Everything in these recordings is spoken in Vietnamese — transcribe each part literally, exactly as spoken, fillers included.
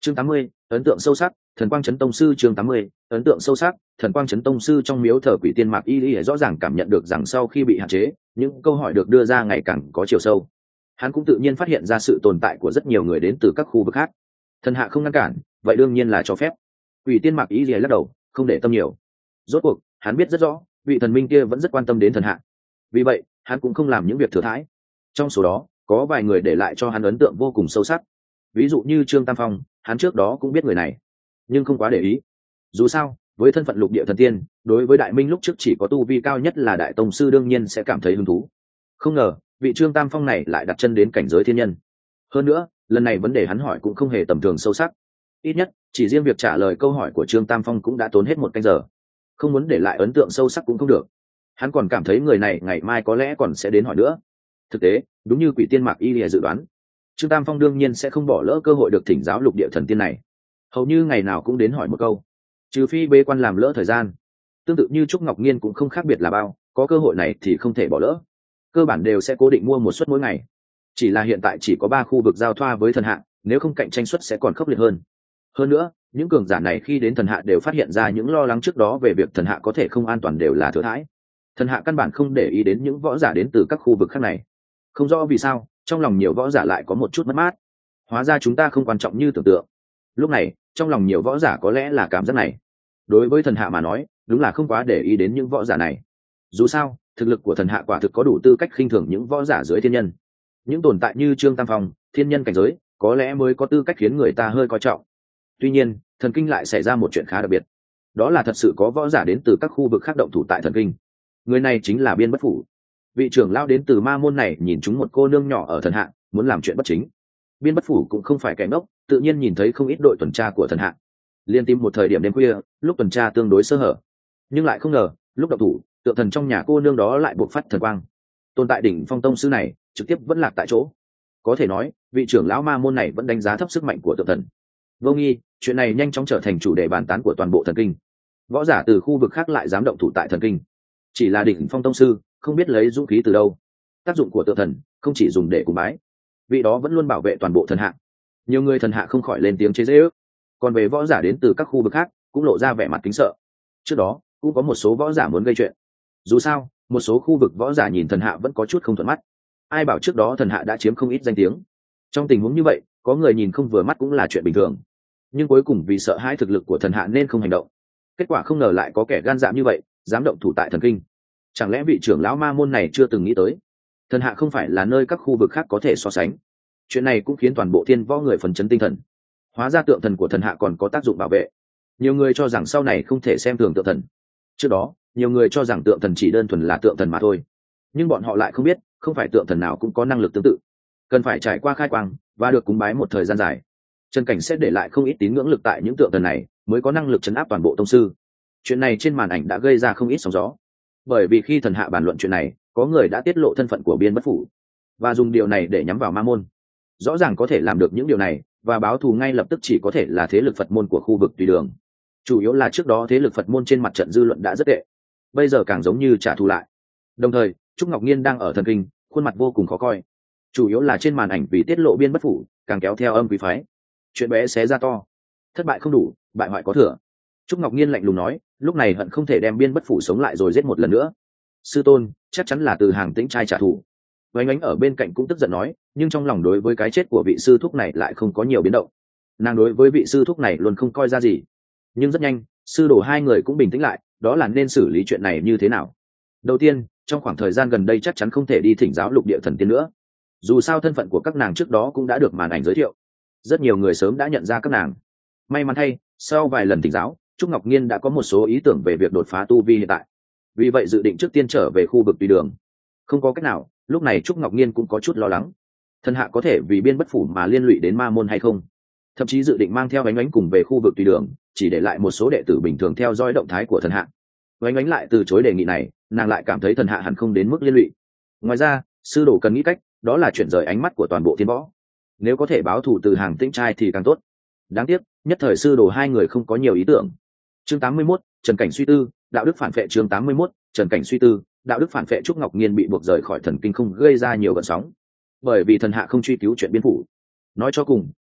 Chương tám mươi, ấn tượng sâu sắc, thần quang chấn tông sư. Chương tám mươi, ấn tượng sâu sắc, thần quang chấn tông sư. Trong miếu thờ quỷ tiên Mạc Y Y rõ ràng cảm nhận được rằng sau khi bị hạn chế, những câu hỏi được đưa ra ngày càng có chiều sâu. Hắn cũng tự nhiên phát hiện ra sự tồn tại của rất nhiều người đến từ các khu vực khác. Thần hạ không ngăn cản, vậy đương nhiên là cho phép. Quỷ tiên Mạc Y Y lắc đầu, không để tâm nhiều. Rốt cuộc, hắn biết rất rõ, vị thần minh kia vẫn rất quan tâm đến thần hạ. Vì vậy, hắn cũng không làm những việc thừa thãi. Trong số đó, có vài người để lại cho hắn ấn tượng vô cùng sâu sắc. Ví dụ như Trương Tam Phong, hắn trước đó cũng biết người này, nhưng không quá để ý. Dù sao, với thân phận lục địa thần tiên, đối với đại minh lúc trước chỉ có tu vi cao nhất là đại tông sư đương nhiên sẽ cảm thấy hứng thú. Không ngờ, vị Trương Tam Phong này lại đặt chân đến cảnh giới thiên nhân. Hơn nữa, lần này vấn đề hắn hỏi cũng không hề tầm thường sâu sắc. Ít nhất, chỉ riêng việc trả lời câu hỏi của Trương Tam Phong cũng đã tốn hết một canh giờ. Không muốn để lại ấn tượng sâu sắc cũng không được. Hắn còn cảm thấy người này ngày mai có lẽ còn sẽ đến hỏi nữa. Thực tế, đúng như quỷ tiên Mạc Y lìa dự đoán, Trương Tam Phong đương nhiên sẽ không bỏ lỡ cơ hội được thỉnh giáo lục địa thần tiên này. Hầu như ngày nào cũng đến hỏi một câu, trừ phi bế quan làm lỡ thời gian. Tương tự như Trúc Ngọc Nhiên cũng không khác biệt là bao, có cơ hội này thì không thể bỏ lỡ. Cơ bản đều sẽ cố định mua một suất mỗi ngày. Chỉ là hiện tại chỉ có ba khu vực giao thoa với thần hạ, nếu không cạnh tranh suất sẽ còn khốc liệt hơn. Hơn nữa, những cường giả này khi đến thần hạ đều phát hiện ra những lo lắng trước đó về việc thần hạ có thể không an toàn đều là thừa thãi. Thần hạ căn bản không để ý đến những võ giả đến từ các khu vực khác này. Không rõ vì sao, trong lòng nhiều võ giả lại có một chút mất mát. Hóa ra chúng ta không quan trọng như tưởng tượng. Lúc này, trong lòng nhiều võ giả có lẽ là cảm giác này. Đối với thần hạ mà nói, đúng là không quá để ý đến những võ giả này. Dù sao, thực lực của thần hạ quả thực có đủ tư cách khinh thường những võ giả dưới thiên nhân. Những tồn tại như Trương Tam Phong, thiên nhân cảnh giới, có lẽ mới có tư cách khiến người ta hơi coi trọng. Tuy nhiên, thần kinh lại xảy ra một chuyện khá đặc biệt. Đó là thật sự có võ giả đến từ các khu vực khác động thủ tại thần kinh. Người này chính là Biên Bất Phủ. Vị trưởng lão đến từ ma môn này nhìn chúng một cô nương nhỏ ở thần hạ, muốn làm chuyện bất chính. Biên Bất Phủ cũng không phải kẻ ngốc, tự nhiên nhìn thấy không ít đội tuần tra của thần hạ, liên tìm một thời điểm đêm khuya, lúc tuần tra tương đối sơ hở, nhưng lại không ngờ lúc động thủ, tượng thần trong nhà cô nương đó lại bộc phát thần quang. Tồn tại đỉnh phong tông sư này trực tiếp vẫn lạc tại chỗ. Có thể nói, vị trưởng lão ma môn này vẫn đánh giá thấp sức mạnh của tượng thần. Vô nghi, chuyện này nhanh chóng trở thành chủ đề bàn tán của toàn bộ thần kinh. Võ giả từ khu vực khác lại dám động thủ tại thần kinh. Chỉ là đỉnh phong tông sư, không biết lấy dũng khí từ đâu. Tác dụng của tượng thần không chỉ dùng để cúng bái, vị đó vẫn luôn bảo vệ toàn bộ thần hạ. Nhiều người thần hạ không khỏi lên tiếng chế giễu. Còn về võ giả đến từ các khu vực khác cũng lộ ra vẻ mặt kính sợ. Trước đó cũng có một số võ giả muốn gây chuyện. Dù sao, một số khu vực võ giả nhìn thần hạ vẫn có chút không thuận mắt. Ai bảo trước đó thần hạ đã chiếm không ít danh tiếng. Trong tình huống như vậy, có người nhìn không vừa mắt cũng là chuyện bình thường. Nhưng cuối cùng vì sợ hãi thực lực của thần hạ nên không hành động. Kết quả không ngờ lại có kẻ gan dạ như vậy, dám động thủ tại thần kinh. Chẳng lẽ vị trưởng lão ma môn này chưa từng nghĩ tới, thần hạ không phải là nơi các khu vực khác có thể so sánh. Chuyện này cũng khiến toàn bộ thiên võ người phấn chấn tinh thần. Hóa ra tượng thần của thần hạ còn có tác dụng bảo vệ. Nhiều người cho rằng sau này không thể xem thường tượng thần. Trước đó, nhiều người cho rằng tượng thần chỉ đơn thuần là tượng thần mà thôi. Nhưng bọn họ lại không biết, không phải tượng thần nào cũng có năng lực tương tự. Cần phải trải qua khai quang và được cúng bái một thời gian dài. Trần Cảnh sẽ để lại không ít tín ngưỡng lực tại những tượng thần này, mới có năng lực chấn áp toàn bộ tông sư. Chuyện này trên màn ảnh đã gây ra không ít sóng gió. Bởi vì khi thần hạ bàn luận chuyện này, có người đã tiết lộ thân phận của Biên Bất Phủ và dùng điều này để nhắm vào ma môn. Rõ ràng có thể làm được những điều này và báo thù ngay lập tức chỉ có thể là thế lực Phật môn của khu vực Tùy Đường. Chủ yếu là trước đó thế lực Phật môn trên mặt trận dư luận đã rất tệ, bây giờ càng giống như trả thù lại. Đồng thời, Trúc Ngọc Nhiên đang ở thần kinh, khuôn mặt vô cùng khó coi. Chủ yếu là trên màn ảnh vì tiết lộ Biên Bất Phủ, càng kéo theo âm quý phái. Chuyện bé xé ra to, thất bại không đủ, bại hoại có thừa. Trúc Ngọc Nhiên lạnh lùng nói, lúc này hận không thể đem Biên Bất Phủ sống lại rồi giết một lần nữa. Sư tôn, chắc chắn là từ Hàng Tĩnh trai trả thù. Vánh Ánh ở bên cạnh cũng tức giận nói, nhưng trong lòng đối với cái chết của vị sư thúc này lại không có nhiều biến động. Nàng đối với vị sư thúc này luôn không coi ra gì. Nhưng rất nhanh, sư đồ hai người cũng bình tĩnh lại, đó là nên xử lý chuyện này như thế nào. Đầu tiên, trong khoảng thời gian gần đây chắc chắn không thể đi thỉnh giáo lục địa thần tiên nữa. Dù sao thân phận của các nàng trước đó cũng đã được màn ảnh giới thiệu, rất nhiều người sớm đã nhận ra các nàng. May mắn thay, sau vài lần thỉnh giáo, Trúc Ngọc Nhiên đã có một số ý tưởng về việc đột phá tu vi hiện tại. Vì vậy dự định trước tiên trở về khu vực Tùy Đường. Không có cách nào, lúc này Trúc Ngọc Nhiên cũng có chút lo lắng. Thần hạ có thể vì Biên Bất Phủ mà liên lụy đến ma môn hay không? Thậm chí dự định mang theo Ánh Ánh cùng về khu vực Tùy Đường, chỉ để lại một số đệ tử bình thường theo dõi động thái của thần hạ. Ánh Ánh lại từ chối đề nghị này, nàng lại cảm thấy thần hạ hẳn không đến mức liên lụy. Ngoài ra, sư đồ cần nghĩ cách, đó là chuyển rời ánh mắt của toàn bộ thiên võ. Nếu có thể báo thù từ Hàng Tĩnh trai thì càng tốt. Đáng tiếc, nhất thời sư đồ hai người không có nhiều ý tưởng. Chương tám mươi mốt, Trần Cảnh suy tư, đạo đức phản vệ. Chương tám mươi mốt, Trần Cảnh suy tư, đạo đức phản vệ. Trúc Ngọc Nhiên bị buộc rời khỏi thần kinh không gây ra nhiều gợn sóng, bởi vì thần hạ không truy cứu chuyện Biên Phủ. Nói cho cùng,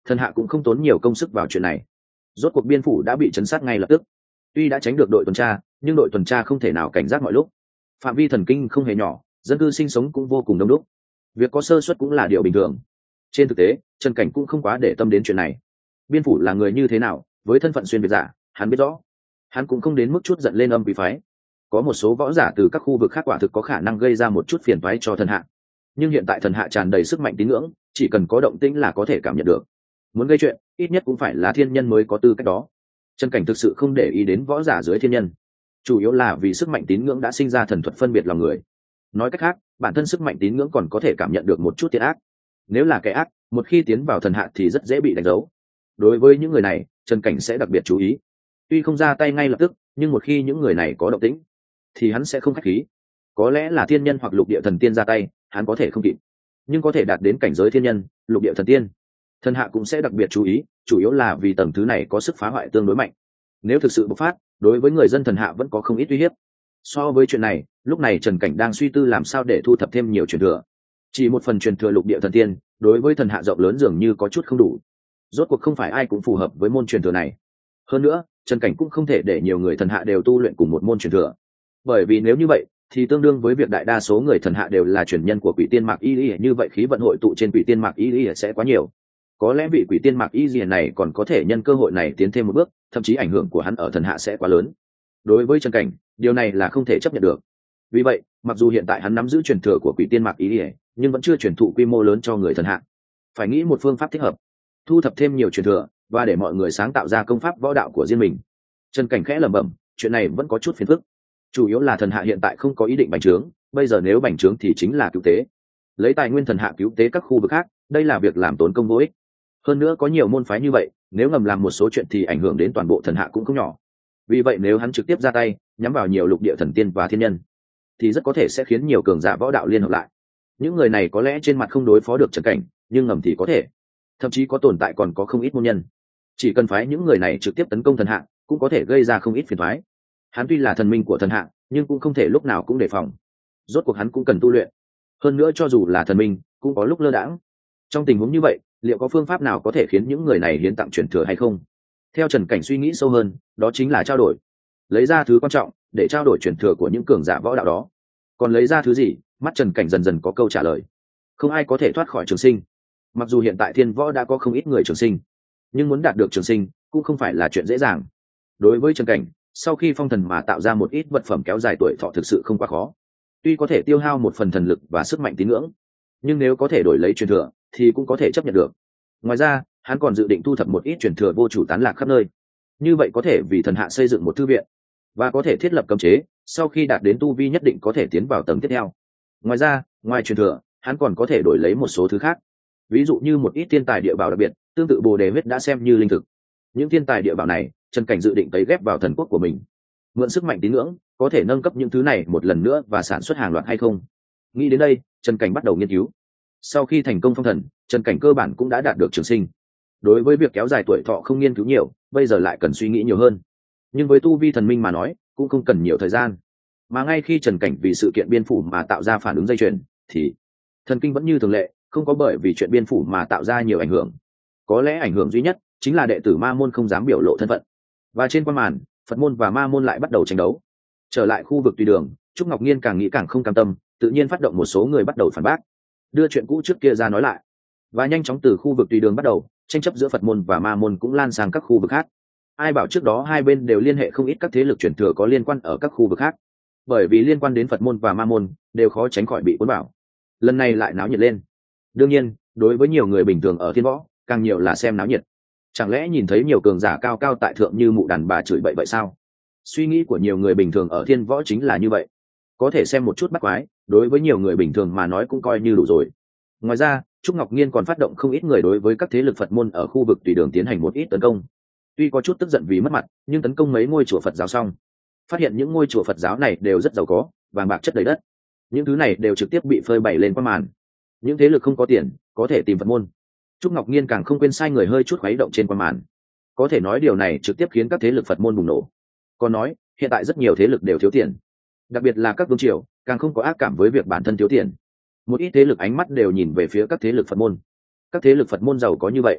thần hạ cũng không tốn nhiều công sức vào chuyện này. Rốt cuộc biên phủ đã bị chấn sát ngay lập tức. Tuy đã tránh được đội tuần tra, nhưng đội tuần tra không thể nào cảnh giác mọi lúc. Phạm vi thần kinh không hề nhỏ, dân cư sinh sống cũng vô cùng đông đúc. Việc có sơ suất cũng là điều bình thường. Trên thực tế, Trần Cảnh cũng không quá để tâm đến chuyện này. Biên phủ là người như thế nào, với thân phận xuyên việt giả, hắn biết rõ. Hắn cũng không đến mức chút giận lên âm quý phái. Có một số võ giả từ các khu vực khác quả thực có khả năng gây ra một chút phiền toái cho thần hạ. Nhưng hiện tại thần hạ tràn đầy sức mạnh tín ngưỡng, chỉ cần có động tĩnh là có thể cảm nhận được. Muốn gây chuyện, ít nhất cũng phải là thiên nhân mới có tư cách đó. Trần Cảnh thực sự không để ý đến võ giả dưới thiên nhân, chủ yếu là vì sức mạnh tín ngưỡng đã sinh ra thần thuật phân biệt lòng người. Nói cách khác, bản thân sức mạnh tín ngưỡng còn có thể cảm nhận được một chút thiện ác. Nếu là kẻ ác, một khi tiến vào thần hạ thì rất dễ bị đánh dấu. Đối với những người này, Trần Cảnh sẽ đặc biệt chú ý. Tuy không ra tay ngay lập tức, nhưng một khi những người này có động tĩnh, thì hắn sẽ không khách khí. Có lẽ là thiên nhân hoặc lục địa thần tiên ra tay, hắn có thể không kịp, nhưng có thể đạt đến cảnh giới thiên nhân, lục địa thần tiên, thần hạ cũng sẽ đặc biệt chú ý, chủ yếu là vì tầng thứ này có sức phá hoại tương đối mạnh. Nếu thực sự bộc phát, đối với người dân thần hạ vẫn có không ít uy hiếp. So với chuyện này, lúc này Trần Cảnh đang suy tư làm sao để thu thập thêm nhiều truyền thừa. Chỉ một phần truyền thừa lục địa thần tiên, đối với thần hạ rộng lớn dường như có chút không đủ. Rốt cuộc không phải ai cũng phù hợp với môn truyền thừa này. Hơn nữa, Trần Cảnh cũng không thể để nhiều người thần hạ đều tu luyện cùng một môn truyền thừa. Bởi vì nếu như vậy, thì tương đương với việc đại đa số người thần hạ đều là truyền nhân của quỷ tiên mạc y y, như vậy khí vận hội tụ trên quỷ tiên mạc y y sẽ quá nhiều. Có lẽ vị quỷ tiên mạc y y này còn có thể nhân cơ hội này tiến thêm một bước, thậm chí ảnh hưởng của hắn ở thần hạ sẽ quá lớn. Đối với Trần Cảnh, điều này là không thể chấp nhận được. Vì vậy, mặc dù hiện tại hắn nắm giữ truyền thừa của quỷ tiên mạc y y, nhưng vẫn chưa truyền thụ quy mô lớn cho người thần hạ. Phải nghĩ một phương pháp thích hợp, thu thập thêm nhiều truyền thừa và để mọi người sáng tạo ra công pháp võ đạo của riêng mình. Trần Cảnh khẽ lẩm bẩm, chuyện này vẫn có chút phiền phức. Chủ yếu là thần hạ hiện tại không có ý định bành trướng, bây giờ nếu bành trướng thì chính là cứu tế. Lấy tài nguyên thần hạ cứu tế các khu vực khác, đây là việc làm tốn công vô ích. Hơn nữa có nhiều môn phái như vậy, nếu ngầm làm một số chuyện thì ảnh hưởng đến toàn bộ thần hạ cũng không nhỏ. Vì vậy nếu hắn trực tiếp ra tay, nhắm vào nhiều lục địa thần tiên và thiên nhân, thì rất có thể sẽ khiến nhiều cường giả võ đạo liên hợp lại. Những người này có lẽ trên mặt không đối phó được Trần Cảnh, nhưng ngầm thì có thể. Thậm chí có tồn tại còn có không ít môn nhân. Chỉ cần phái những người này trực tiếp tấn công thần hạ, cũng có thể gây ra không ít phiền toái. Hắn tuy là thần minh của thần hạ, nhưng cũng không thể lúc nào cũng đề phòng. Rốt cuộc hắn cũng cần tu luyện. Hơn nữa cho dù là thần minh, cũng có lúc lơ đãng. Trong tình huống như vậy, liệu có phương pháp nào có thể khiến những người này hiến tặng truyền thừa hay không? Theo Trần Cảnh suy nghĩ sâu hơn, đó chính là trao đổi. Lấy ra thứ quan trọng để trao đổi truyền thừa của những cường giả võ đạo đó. Còn lấy ra thứ gì, mắt Trần Cảnh dần dần có câu trả lời. Không ai có thể thoát khỏi trường sinh. Mặc dù hiện tại thiên võ đã có không ít người trường sinh, nhưng muốn đạt được trường sinh cũng không phải là chuyện dễ dàng. Đối với Trần Cảnh, sau khi phong thần mà tạo ra một ít vật phẩm kéo dài tuổi thọ thực sự không quá khó. Tuy có thể tiêu hao một phần thần lực và sức mạnh tín ngưỡng, nhưng nếu có thể đổi lấy truyền thừa thì cũng có thể chấp nhận được. Ngoài ra, hắn còn dự định thu thập một ít truyền thừa vô chủ tán lạc khắp nơi. Như vậy có thể vì thần hạ xây dựng một thư viện, và có thể thiết lập cấm chế, sau khi đạt đến tu vi nhất định có thể tiến vào tầng tiếp theo. Ngoài ra, ngoài truyền thừa, hắn còn có thể đổi lấy một số thứ khác. Ví dụ như một ít thiên tài địa bảo đặc biệt, tương tự bồ đề huyết đã xem như linh thực. Những thiên tài địa bảo này, Trần Cảnh dự định tấy ghép vào thần quốc của mình. Mượn sức mạnh tín ngưỡng, có thể nâng cấp những thứ này một lần nữa và sản xuất hàng loạt hay không? Nghĩ đến đây, Trần Cảnh bắt đầu nghiên cứu. Sau khi thành công phong thần, Trần Cảnh cơ bản cũng đã đạt được trường sinh. Đối với việc kéo dài tuổi thọ không nghiên cứu nhiều, bây giờ lại cần suy nghĩ nhiều hơn. Nhưng với tu vi thần minh mà nói, cũng không cần nhiều thời gian. Mà ngay khi Trần Cảnh vì sự kiện biên phủ mà tạo ra phản ứng dây chuyền, thì thần kinh vẫn như thường lệ, không có bởi vì chuyện biên phủ mà tạo ra nhiều ảnh hưởng. Có lẽ ảnh hưởng duy nhất chính là đệ tử ma môn không dám biểu lộ thân phận. Và trên quan màn, Phật môn và ma môn lại bắt đầu tranh đấu. Trở lại khu vực tùy đường, Trúc Ngọc Nhiên càng nghĩ càng không cam tâm, tự nhiên phát động một số người bắt đầu phản bác, đưa chuyện cũ trước kia ra nói lại. Và nhanh chóng từ khu vực tùy đường bắt đầu, tranh chấp giữa Phật môn và ma môn cũng lan sang các khu vực khác. Ai bảo trước đó hai bên đều liên hệ không ít các thế lực truyền thừa có liên quan ở các khu vực khác. Bởi vì liên quan đến Phật môn và ma môn, đều khó tránh khỏi bị cuốn vào. Lần này lại náo nhiệt lên. Đương nhiên, đối với nhiều người bình thường ở thiên võ, càng nhiều là xem náo nhiệt. Chẳng lẽ nhìn thấy nhiều cường giả cao cao tại thượng như mụ đàn bà chửi bậy vậy sao? Suy nghĩ của nhiều người bình thường ở thiên võ chính là như vậy. Có thể xem một chút bắt quái, đối với nhiều người bình thường mà nói cũng coi như đủ rồi. Ngoài ra, Trúc Ngọc Nhiên còn phát động không ít người đối với các thế lực Phật môn ở khu vực tùy đường tiến hành một ít tấn công. Tuy có chút tức giận vì mất mặt, nhưng tấn công mấy ngôi chùa Phật giáo xong, phát hiện những ngôi chùa Phật giáo này đều rất giàu có, vàng bạc chất đầy đất. Những thứ này đều trực tiếp bị phơi bày lên qua màn. Những thế lực không có tiền, có thể tìm Phật môn. Trúc Ngọc Nhiên càng không quên sai người hơi chút khuấy động trên qua màn. Có thể nói điều này trực tiếp khiến các thế lực Phật môn bùng nổ. Còn nói, hiện tại rất nhiều thế lực đều thiếu tiền. Đặc biệt là các vương triều, càng không có ác cảm với việc bản thân thiếu tiền. Một ít thế lực ánh mắt đều nhìn về phía các thế lực Phật môn. Các thế lực Phật môn giàu có như vậy,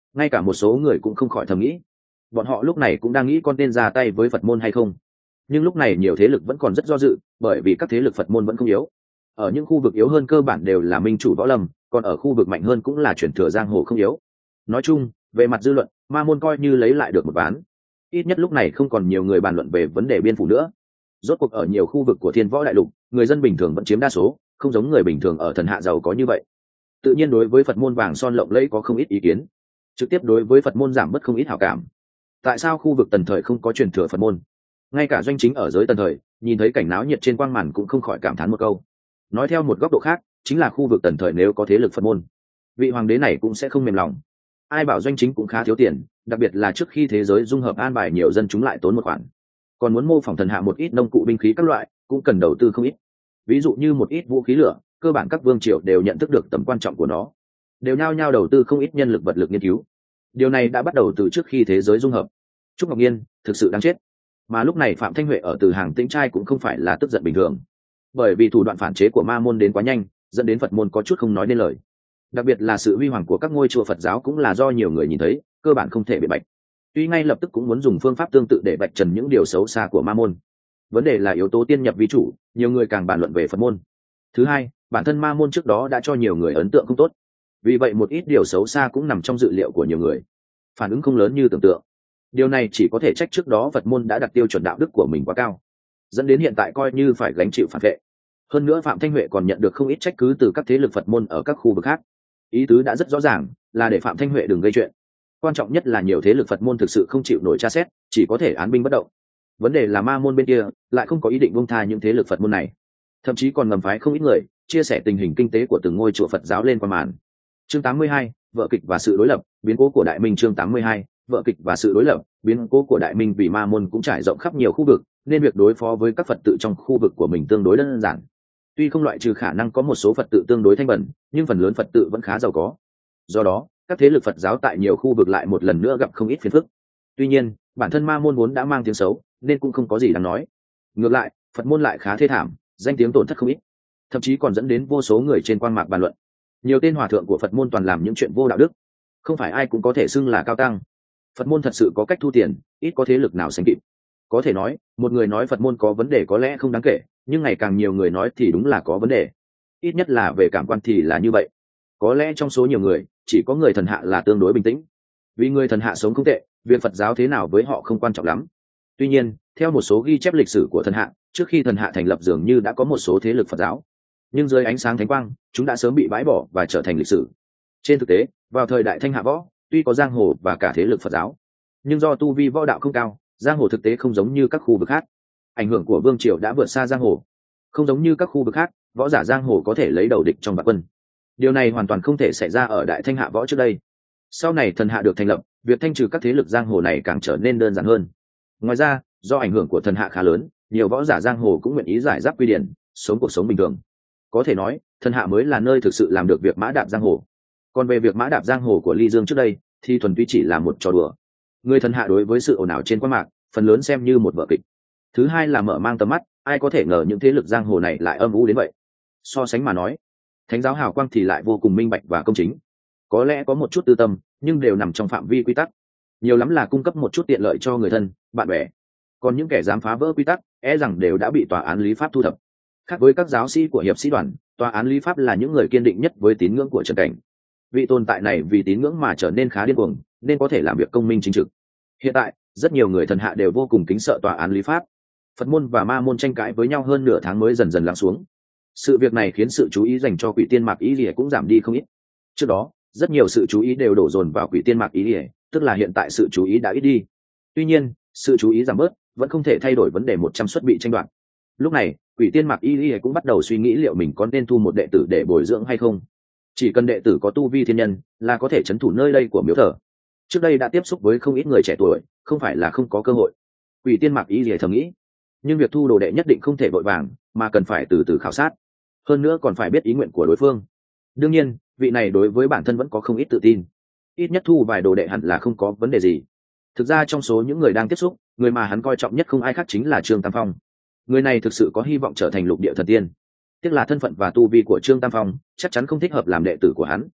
ngay cả một số người cũng không khỏi thầm nghĩ, bọn họ lúc này cũng đang nghĩ con nên ra tay với Phật môn hay không. Nhưng lúc này nhiều thế lực vẫn còn rất do dự, bởi vì các thế lực Phật môn vẫn không yếu. Ở những khu vực yếu hơn cơ bản đều là minh chủ võ lâm, còn ở khu vực mạnh hơn cũng là chuyển thừa giang hồ không yếu. Nói chung, về mặt dư luận, ma môn coi như lấy lại được một ván. Ít nhất lúc này không còn nhiều người bàn luận về vấn đề biên phủ nữa. Rốt cuộc ở nhiều khu vực của Thiên Võ Đại Lục, người dân bình thường vẫn chiếm đa số, không giống người bình thường ở thần hạ giàu có như vậy. Tự nhiên đối với Phật môn vàng son lộng lẫy có không ít ý kiến, trực tiếp đối với Phật môn giảm bớt không ít hảo cảm. Tại sao khu vực Tần thời không có truyền thừa Phật môn? Ngay cả doanh chính ở giới Tần thời, nhìn thấy cảnh náo nhiệt trên quang màn cũng không khỏi cảm thán một câu. Nói theo một góc độ khác, chính là khu vực Tần thời nếu có thế lực Phật môn, vị hoàng đế này cũng sẽ không mềm lòng. Ai bảo doanh chính cũng khá thiếu tiền, đặc biệt là trước khi thế giới dung hợp an bài nhiều dân chúng lại tốn một khoản, còn muốn mô phỏng thần hạ một ít nông cụ binh khí các loại cũng cần đầu tư không ít. Ví dụ như một ít vũ khí lửa, cơ bản các vương triều đều nhận thức được tầm quan trọng của nó, đều nhao nhao đầu tư không ít nhân lực vật lực nghiên cứu. Điều này đã bắt đầu từ trước khi thế giới dung hợp. Trúc Ngọc Nhiên thực sự đáng chết. Mà lúc này Phạm Thanh Huệ ở Từ Hàng Tĩnh Trai cũng không phải là tức giận bình thường, bởi vì thủ đoạn phản chế của ma môn đến quá nhanh, dẫn đến Phật môn có chút không nói nên lời. Đặc biệt là sự huy hoàng của các ngôi chùa Phật giáo cũng là do nhiều người nhìn thấy, cơ bản không thể bị bạch. Tuy ngay lập tức cũng muốn dùng phương pháp tương tự để bạch trần những điều xấu xa của ma môn. Vấn đề là yếu tố tiên nhập vi chủ, nhiều người càng bàn luận về Phật môn. Thứ hai, bản thân ma môn trước đó đã cho nhiều người ấn tượng không tốt, vì vậy một ít điều xấu xa cũng nằm trong dự liệu của nhiều người, phản ứng không lớn như tưởng tượng. Điều này chỉ có thể trách trước đó Phật môn đã đặt tiêu chuẩn đạo đức của mình quá cao, dẫn đến hiện tại coi như phải gánh chịu phản vệ. Hơn nữa Phạm Thanh Huệ còn nhận được không ít trách cứ từ các thế lực Phật môn ở các khu vực khác. Ý tứ đã rất rõ ràng, là để Phạm Thanh Huệ đừng gây chuyện. Quan trọng nhất là nhiều thế lực Phật môn thực sự không chịu nổi tra xét, chỉ có thể án binh bất động. Vấn đề là ma môn bên kia lại không có ý định buông tha những thế lực Phật môn này, thậm chí còn ngầm phái không ít người chia sẻ tình hình kinh tế của từng ngôi chùa Phật giáo lên qua màn. Chương tám mươi hai, vở kịch và sự đối lập, biến cố của Đại Minh. Chương tám mươi hai, vở kịch và sự đối lập, biến cố của Đại Minh. Vì ma môn cũng trải rộng khắp nhiều khu vực, nên việc đối phó với các Phật tự trong khu vực của mình tương đối đơn giản. Tuy không loại trừ khả năng có một số Phật tự tương đối thanh bẩn, nhưng phần lớn Phật tự vẫn khá giàu có. Do đó, các thế lực Phật giáo tại nhiều khu vực lại một lần nữa gặp không ít phiền phức. Tuy nhiên, bản thân ma môn vốn đã mang tiếng xấu, nên cũng không có gì đáng nói. Ngược lại, Phật môn lại khá thê thảm, danh tiếng tổn thất không ít, thậm chí còn dẫn đến vô số người trên quang mạc bàn luận. Nhiều tên hòa thượng của Phật môn toàn làm những chuyện vô đạo đức, không phải ai cũng có thể xưng là cao tăng. Phật môn thật sự có cách thu tiền, ít có thế lực nào sánh kịp. Có thể nói, một người nói Phật môn có vấn đề có lẽ không đáng kể, nhưng ngày càng nhiều người nói thì đúng là có vấn đề. Ít nhất là về cảm quan thì là như vậy. Có lẽ trong số nhiều người, chỉ có người thần hạ là tương đối bình tĩnh. Vì người thần hạ sống không tệ, việc Phật giáo thế nào với họ không quan trọng lắm. Tuy nhiên, theo một số ghi chép lịch sử của thần hạ, trước khi thần hạ thành lập dường như đã có một số thế lực Phật giáo, nhưng dưới ánh sáng thánh quang, chúng đã sớm bị bãi bỏ và trở thành lịch sử. Trên thực tế, vào thời đại Thanh Hạ Võ, tuy có giang hồ và cả thế lực Phật giáo, nhưng do tu vi võ đạo không cao, giang hồ thực tế không giống như các khu vực khác. Ảnh hưởng của vương triều đã vượt xa giang hồ. Không giống như các khu vực khác, võ giả giang hồ có thể lấy đầu địch trong vạn quân. Điều này hoàn toàn không thể xảy ra ở đại Thanh Hạ Võ trước đây. Sau này thần hạ được thành lập, việc thanh trừ các thế lực giang hồ này càng trở nên đơn giản hơn. Ngoài ra, do ảnh hưởng của thần hạ khá lớn, nhiều võ giả giang hồ cũng nguyện ý giải giáp quy điển, sống cuộc sống bình thường. Có thể nói, thần hạ mới là nơi thực sự làm được việc mã đạp giang hồ. Còn về việc mã đạp giang hồ của Ly Dương trước đây, thì thuần túy chỉ là một trò đùa. Người thần hạ đối với sự ồn ào trên quan mạc, phần lớn xem như một vở kịch. Thứ hai là mở mang tầm mắt, ai có thể ngờ những thế lực giang hồ này lại âm u đến vậy. So sánh mà nói, thánh giáo hào quang thì lại vô cùng minh bạch và công chính. Có lẽ có một chút tư tâm, nhưng đều nằm trong phạm vi quy tắc. Nhiều lắm là cung cấp một chút tiện lợi cho người thân, bạn bè. Còn những kẻ dám phá vỡ quy tắc, e rằng đều đã bị tòa án lý pháp thu thập. Khác với các giáo sĩ của hiệp sĩ đoàn, tòa án lý pháp là những người kiên định nhất với tín ngưỡng của Trần Cảnh. Vị tồn tại này vì tín ngưỡng mà trở nên khá điên cuồng, nên có thể làm việc công minh chính trực. Hiện tại, rất nhiều người thần hạ đều vô cùng kính sợ tòa án lý pháp. Phật môn và ma môn tranh cãi với nhau hơn nửa tháng mới dần dần lắng xuống. Sự việc này khiến sự chú ý dành cho Quỷ Tiên Mạc Ý Lìa cũng giảm đi không ít. Trước đó, rất nhiều sự chú ý đều đổ dồn vào Quỷ Tiên Mạc Ý Lìa, tức là hiện tại sự chú ý đã ít đi. Tuy nhiên, sự chú ý giảm bớt vẫn không thể thay đổi vấn đề một trăm suất bị tranh đoạt. Lúc này, Quỷ Tiên Mạc Y Y cũng bắt đầu suy nghĩ liệu mình có nên thu một đệ tử để bồi dưỡng hay không. Chỉ cần đệ tử có tu vi thiên nhân là có thể trấn thủ nơi đây của miếu thờ. Trước đây đã tiếp xúc với không ít người trẻ tuổi, không phải là không có cơ hội. Quỷ Tiên Mạc Y Y thầm nghĩ, nhưng việc thu đồ đệ nhất định không thể vội vàng, mà cần phải từ từ khảo sát. Hơn nữa còn phải biết ý nguyện của đối phương. Đương nhiên, vị này đối với bản thân vẫn có không ít tự tin. Ít nhất thu vài đồ đệ hẳn là không có vấn đề gì. Thực ra trong số những người đang tiếp xúc, người mà hắn coi trọng nhất không ai khác chính là Trương Tam Phong. Người này thực sự có hy vọng trở thành lục địa thần tiên. Tiếc là thân phận và tu vi của Trương Tam Phong chắc chắn không thích hợp làm đệ tử của hắn.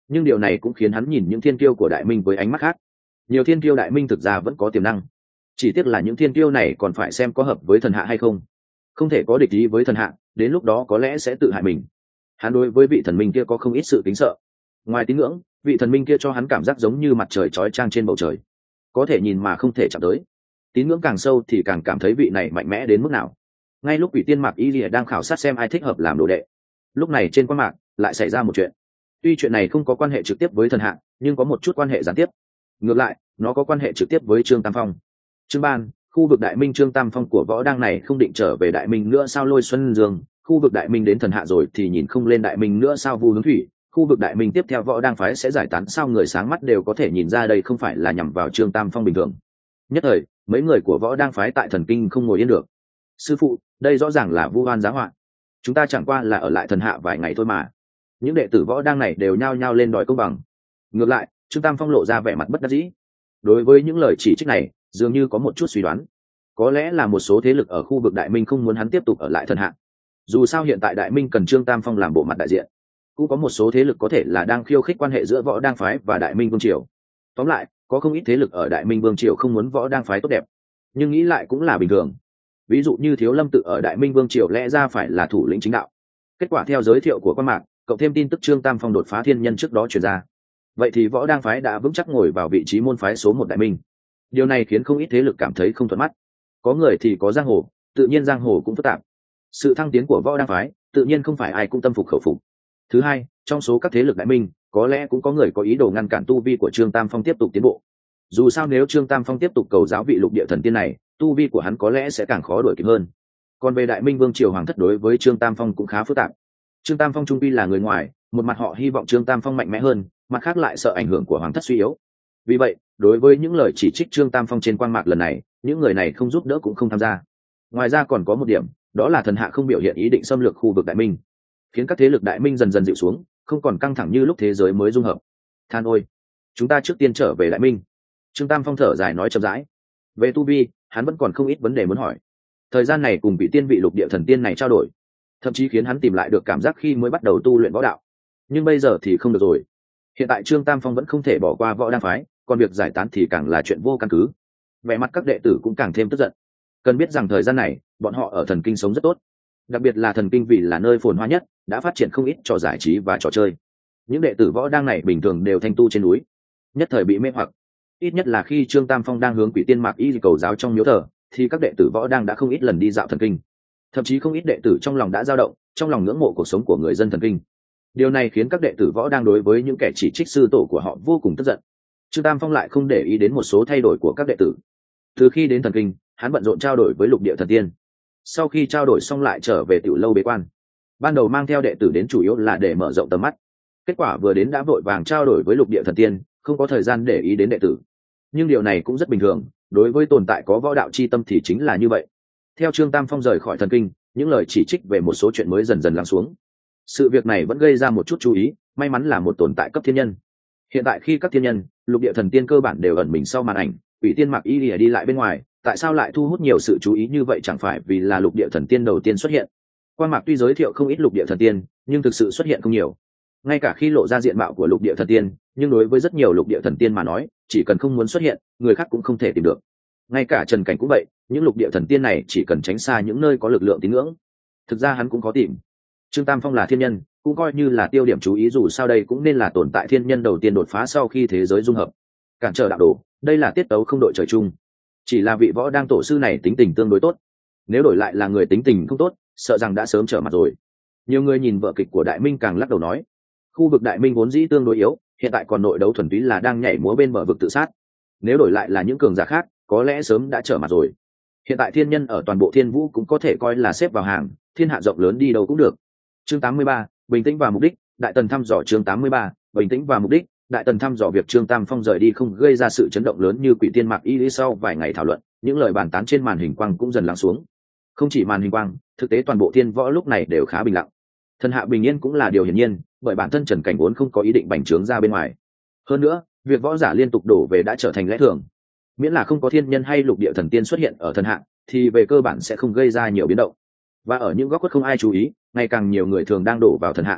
nhưng điều này cũng khiến hắn nhìn những thiên kiêu của đại minh với ánh mắt khác. Nhiều thiên kiêu đại minh thực ra vẫn có tiềm năng, chỉ tiếc là những thiên kiêu này còn phải xem có hợp với thần hạ hay không. Không thể có địch ý với thần hạ, đến lúc đó có lẽ sẽ tự hại mình. Hắn đối với vị thần minh kia có không ít sự kính sợ. Ngoài tín ngưỡng, vị thần minh kia cho hắn cảm giác giống như mặt trời chói chang trên bầu trời, có thể nhìn mà không thể chạm tới. Tín ngưỡng càng sâu thì càng cảm thấy vị này mạnh mẽ đến mức nào. Ngay lúc Quỷ Tiên Mạc Y Lìa đang khảo sát xem ai thích hợp làm đồ đệ, lúc này trên quan mạc lại xảy ra một chuyện. Tuy chuyện này không có quan hệ trực tiếp với thần hạ, nhưng có một chút quan hệ gián tiếp. Ngược lại, nó có quan hệ trực tiếp với Trương Tam Phong. Trương Ban, khu vực Đại Minh Trương Tam Phong của Võ Đang này không định trở về Đại Minh nữa sao? Lôi Xuân Dương, khu vực Đại Minh đến thần hạ rồi thì nhìn không lên Đại Minh nữa sao? Vu Hướng Thủy, khu vực Đại Minh tiếp theo Võ Đang phái sẽ giải tán sao? Người sáng mắt đều có thể nhìn ra đây không phải là nhằm vào Trương Tam Phong bình thường. Nhất thời, mấy người của Võ Đang phái tại Thần Kinh không ngồi yên được. Sư phụ, đây rõ ràng là vu oan giá họa. Chúng ta chẳng qua là ở lại thần hạ vài ngày thôi mà. Những đệ tử Võ Đang này đều nhao nhao lên đòi công bằng. Ngược lại, Trương Tam Phong lộ ra vẻ mặt bất đắc dĩ. Đối với những lời chỉ trích này, dường như có một chút suy đoán. Có lẽ là một số thế lực ở khu vực Đại Minh không muốn hắn tiếp tục ở lại thần hạ. Dù sao hiện tại Đại Minh cần Trương Tam Phong làm bộ mặt đại diện. Cũng có một số thế lực có thể là đang khiêu khích quan hệ giữa Võ Đang phái và Đại Minh Vương triều. Tóm lại, có không ít thế lực ở Đại Minh Vương triều không muốn Võ Đang phái tốt đẹp. Nhưng nghĩ lại cũng là bình thường. Ví dụ như Thiếu Lâm tự ở Đại Minh Vương triều lẽ ra phải là thủ lĩnh chính đạo. Kết quả theo giới thiệu của quan mạc, cộng thêm tin tức Trương Tam Phong đột phá thiên nhân trước đó truyền ra, vậy thì Võ Đang phái đã vững chắc ngồi vào vị trí môn phái số một Đại Minh. Điều này khiến không ít thế lực cảm thấy không thuận mắt. Có người thì có giang hồ, tự nhiên giang hồ cũng phức tạp. Sự thăng tiến của Võ Đang phái, tự nhiên không phải ai cũng tâm phục khẩu phục. Thứ hai, trong số các thế lực Đại Minh, có lẽ cũng có người có ý đồ ngăn cản tu vi của Trương Tam Phong tiếp tục tiến bộ. Dù sao nếu Trương Tam Phong tiếp tục cầu giáo vị lục địa thần tiên này, tu vi của hắn có lẽ sẽ càng khó đuổi kịp hơn. Còn về Đại Minh Vương triều hoàng thất đối với Trương Tam Phong cũng khá phức tạp. Trương Tam Phong trung quy là người ngoài, một mặt họ hy vọng Trương Tam Phong mạnh mẽ hơn, mặt khác lại sợ ảnh hưởng của hoàng thất suy yếu. Vì vậy, đối với những lời chỉ trích Trương Tam Phong trên quang mạc lần này, những người này không giúp đỡ cũng không tham gia. Ngoài ra còn có một điểm, đó là thần hạ không biểu hiện ý định xâm lược khu vực Đại Minh, khiến các thế lực Đại Minh dần dần dịu xuống, không còn căng thẳng như lúc thế giới mới dung hợp. Than ôi, chúng ta trước tiên trở về Đại Minh. Trương Tam Phong thở dài nói chậm rãi. Về tu vi, hắn vẫn còn không ít vấn đề muốn hỏi. Thời gian này cùng vị tiên vị lục địa thần tiên này trao đổi, thậm chí khiến hắn tìm lại được cảm giác khi mới bắt đầu tu luyện võ đạo. Nhưng bây giờ thì không được rồi. Hiện tại Trương Tam Phong vẫn không thể bỏ qua Võ Đang phái, còn việc giải tán thì càng là chuyện vô căn cứ. Vẻ mặt các đệ tử cũng càng thêm tức giận. Cần biết rằng thời gian này, bọn họ ở Thần Kinh sống rất tốt. Đặc biệt là Thần Kinh vì là nơi phồn hoa nhất, đã phát triển không ít trò giải trí và trò chơi. Những đệ tử Võ Đang này bình thường đều thanh tu trên núi, nhất thời bị mê hoặc. Ít nhất là khi Trương Tam Phong đang hướng Quỷ Tiên Mạc Y cầu giáo trong miếu thờ, thì các đệ tử Võ Đang đã không ít lần đi dạo Thần Kinh. Thậm chí không ít đệ tử trong lòng đã dao động, trong lòng ngưỡng mộ cuộc sống của người dân Thần Kinh. Điều này khiến các đệ tử Võ Đang đối với những kẻ chỉ trích sư tổ của họ vô cùng tức giận. Trương Tam Phong lại không để ý đến một số thay đổi của các đệ tử. Từ khi đến Thần Kinh, hắn bận rộn trao đổi với lục địa thần tiên. Sau khi trao đổi xong lại trở về tiểu lâu bế quan. Ban đầu mang theo đệ tử đến chủ yếu là để mở rộng tầm mắt. Kết quả vừa đến đã vội vàng trao đổi với lục địa thần tiên, không có thời gian để ý đến đệ tử. Nhưng điều này cũng rất bình thường, đối với tồn tại có võ đạo chi tâm thì chính là như vậy. Theo Trương Tam Phong rời khỏi Thần Kinh, những lời chỉ trích về một số chuyện mới dần dần lắng xuống. Sự việc này vẫn gây ra một chút chú ý, may mắn là một tồn tại cấp thiên nhân. Hiện tại khi các thiên nhân, lục địa thần tiên cơ bản đều ẩn mình sau màn ảnh, Quỷ Tiên Mạc Y Lìa đi lại bên ngoài, tại sao lại thu hút nhiều sự chú ý như vậy? Chẳng phải vì là lục địa thần tiên đầu tiên xuất hiện. Quan mạc tuy giới thiệu không ít lục địa thần tiên, nhưng thực sự xuất hiện không nhiều. Ngay cả khi lộ ra diện mạo của lục địa thần tiên, nhưng đối với rất nhiều lục địa thần tiên mà nói, chỉ cần không muốn xuất hiện, người khác cũng không thể tìm được. Ngay cả Trần Cảnh cũng vậy, những lục địa thần tiên này chỉ cần tránh xa những nơi có lực lượng tín ngưỡng. Thực ra hắn cũng có tìm. Trương Tam Phong là thiên nhân, cũng coi như là tiêu điểm chú ý, dù sao đây cũng nên là tồn tại thiên nhân đầu tiên đột phá sau khi thế giới dung hợp. Cản trở đạo đồ, đây là tiết tấu không đội trời chung. Chỉ là vị Võ Đang tổ sư này tính tình tương đối tốt. Nếu đổi lại là người tính tình không tốt, sợ rằng đã sớm trở mặt rồi. Nhiều người nhìn vở kịch của Đại Minh càng lắc đầu nói, khu vực Đại Minh vốn dĩ tương đối yếu, hiện tại còn nội đấu thuần túy là đang nhảy múa bên bờ vực tự sát. Nếu đổi lại là những cường giả khác, có lẽ sớm đã trở mặt rồi. Hiện tại thiên nhân ở toàn bộ Thiên Vũ cũng có thể coi là xếp vào hàng, thiên hạ rộng lớn đi đâu cũng được. Chương tám mươi ba, bình tĩnh và mục đích. Đại Tần thăm dò. Chương tám mươi ba, bình tĩnh và mục đích. Đại Tần thăm dò. Việc Trương Tam Phong rời đi không gây ra sự chấn động lớn như Quỷ Tiên Mạc Y Lý. Sau vài ngày thảo luận, những lời bàn tán trên màn hình quang cũng dần lắng xuống. Không chỉ màn hình quang, thực tế toàn bộ Thiên Võ lúc này đều khá bình lặng. Thần hạ bình yên cũng là điều hiển nhiên, bởi bản thân Trần Cảnh vốn không có ý định bành trướng ra bên ngoài. Hơn nữa, việc võ giả liên tục đổ về đã trở thành lẽ thường. Miễn là không có thiên nhân hay lục địa thần tiên xuất hiện ở thần hạ, thì về cơ bản sẽ không gây ra nhiều biến động. Và ở những góc khuất không ai chú ý, ngày càng nhiều người thường đang đổ vào thần hạ.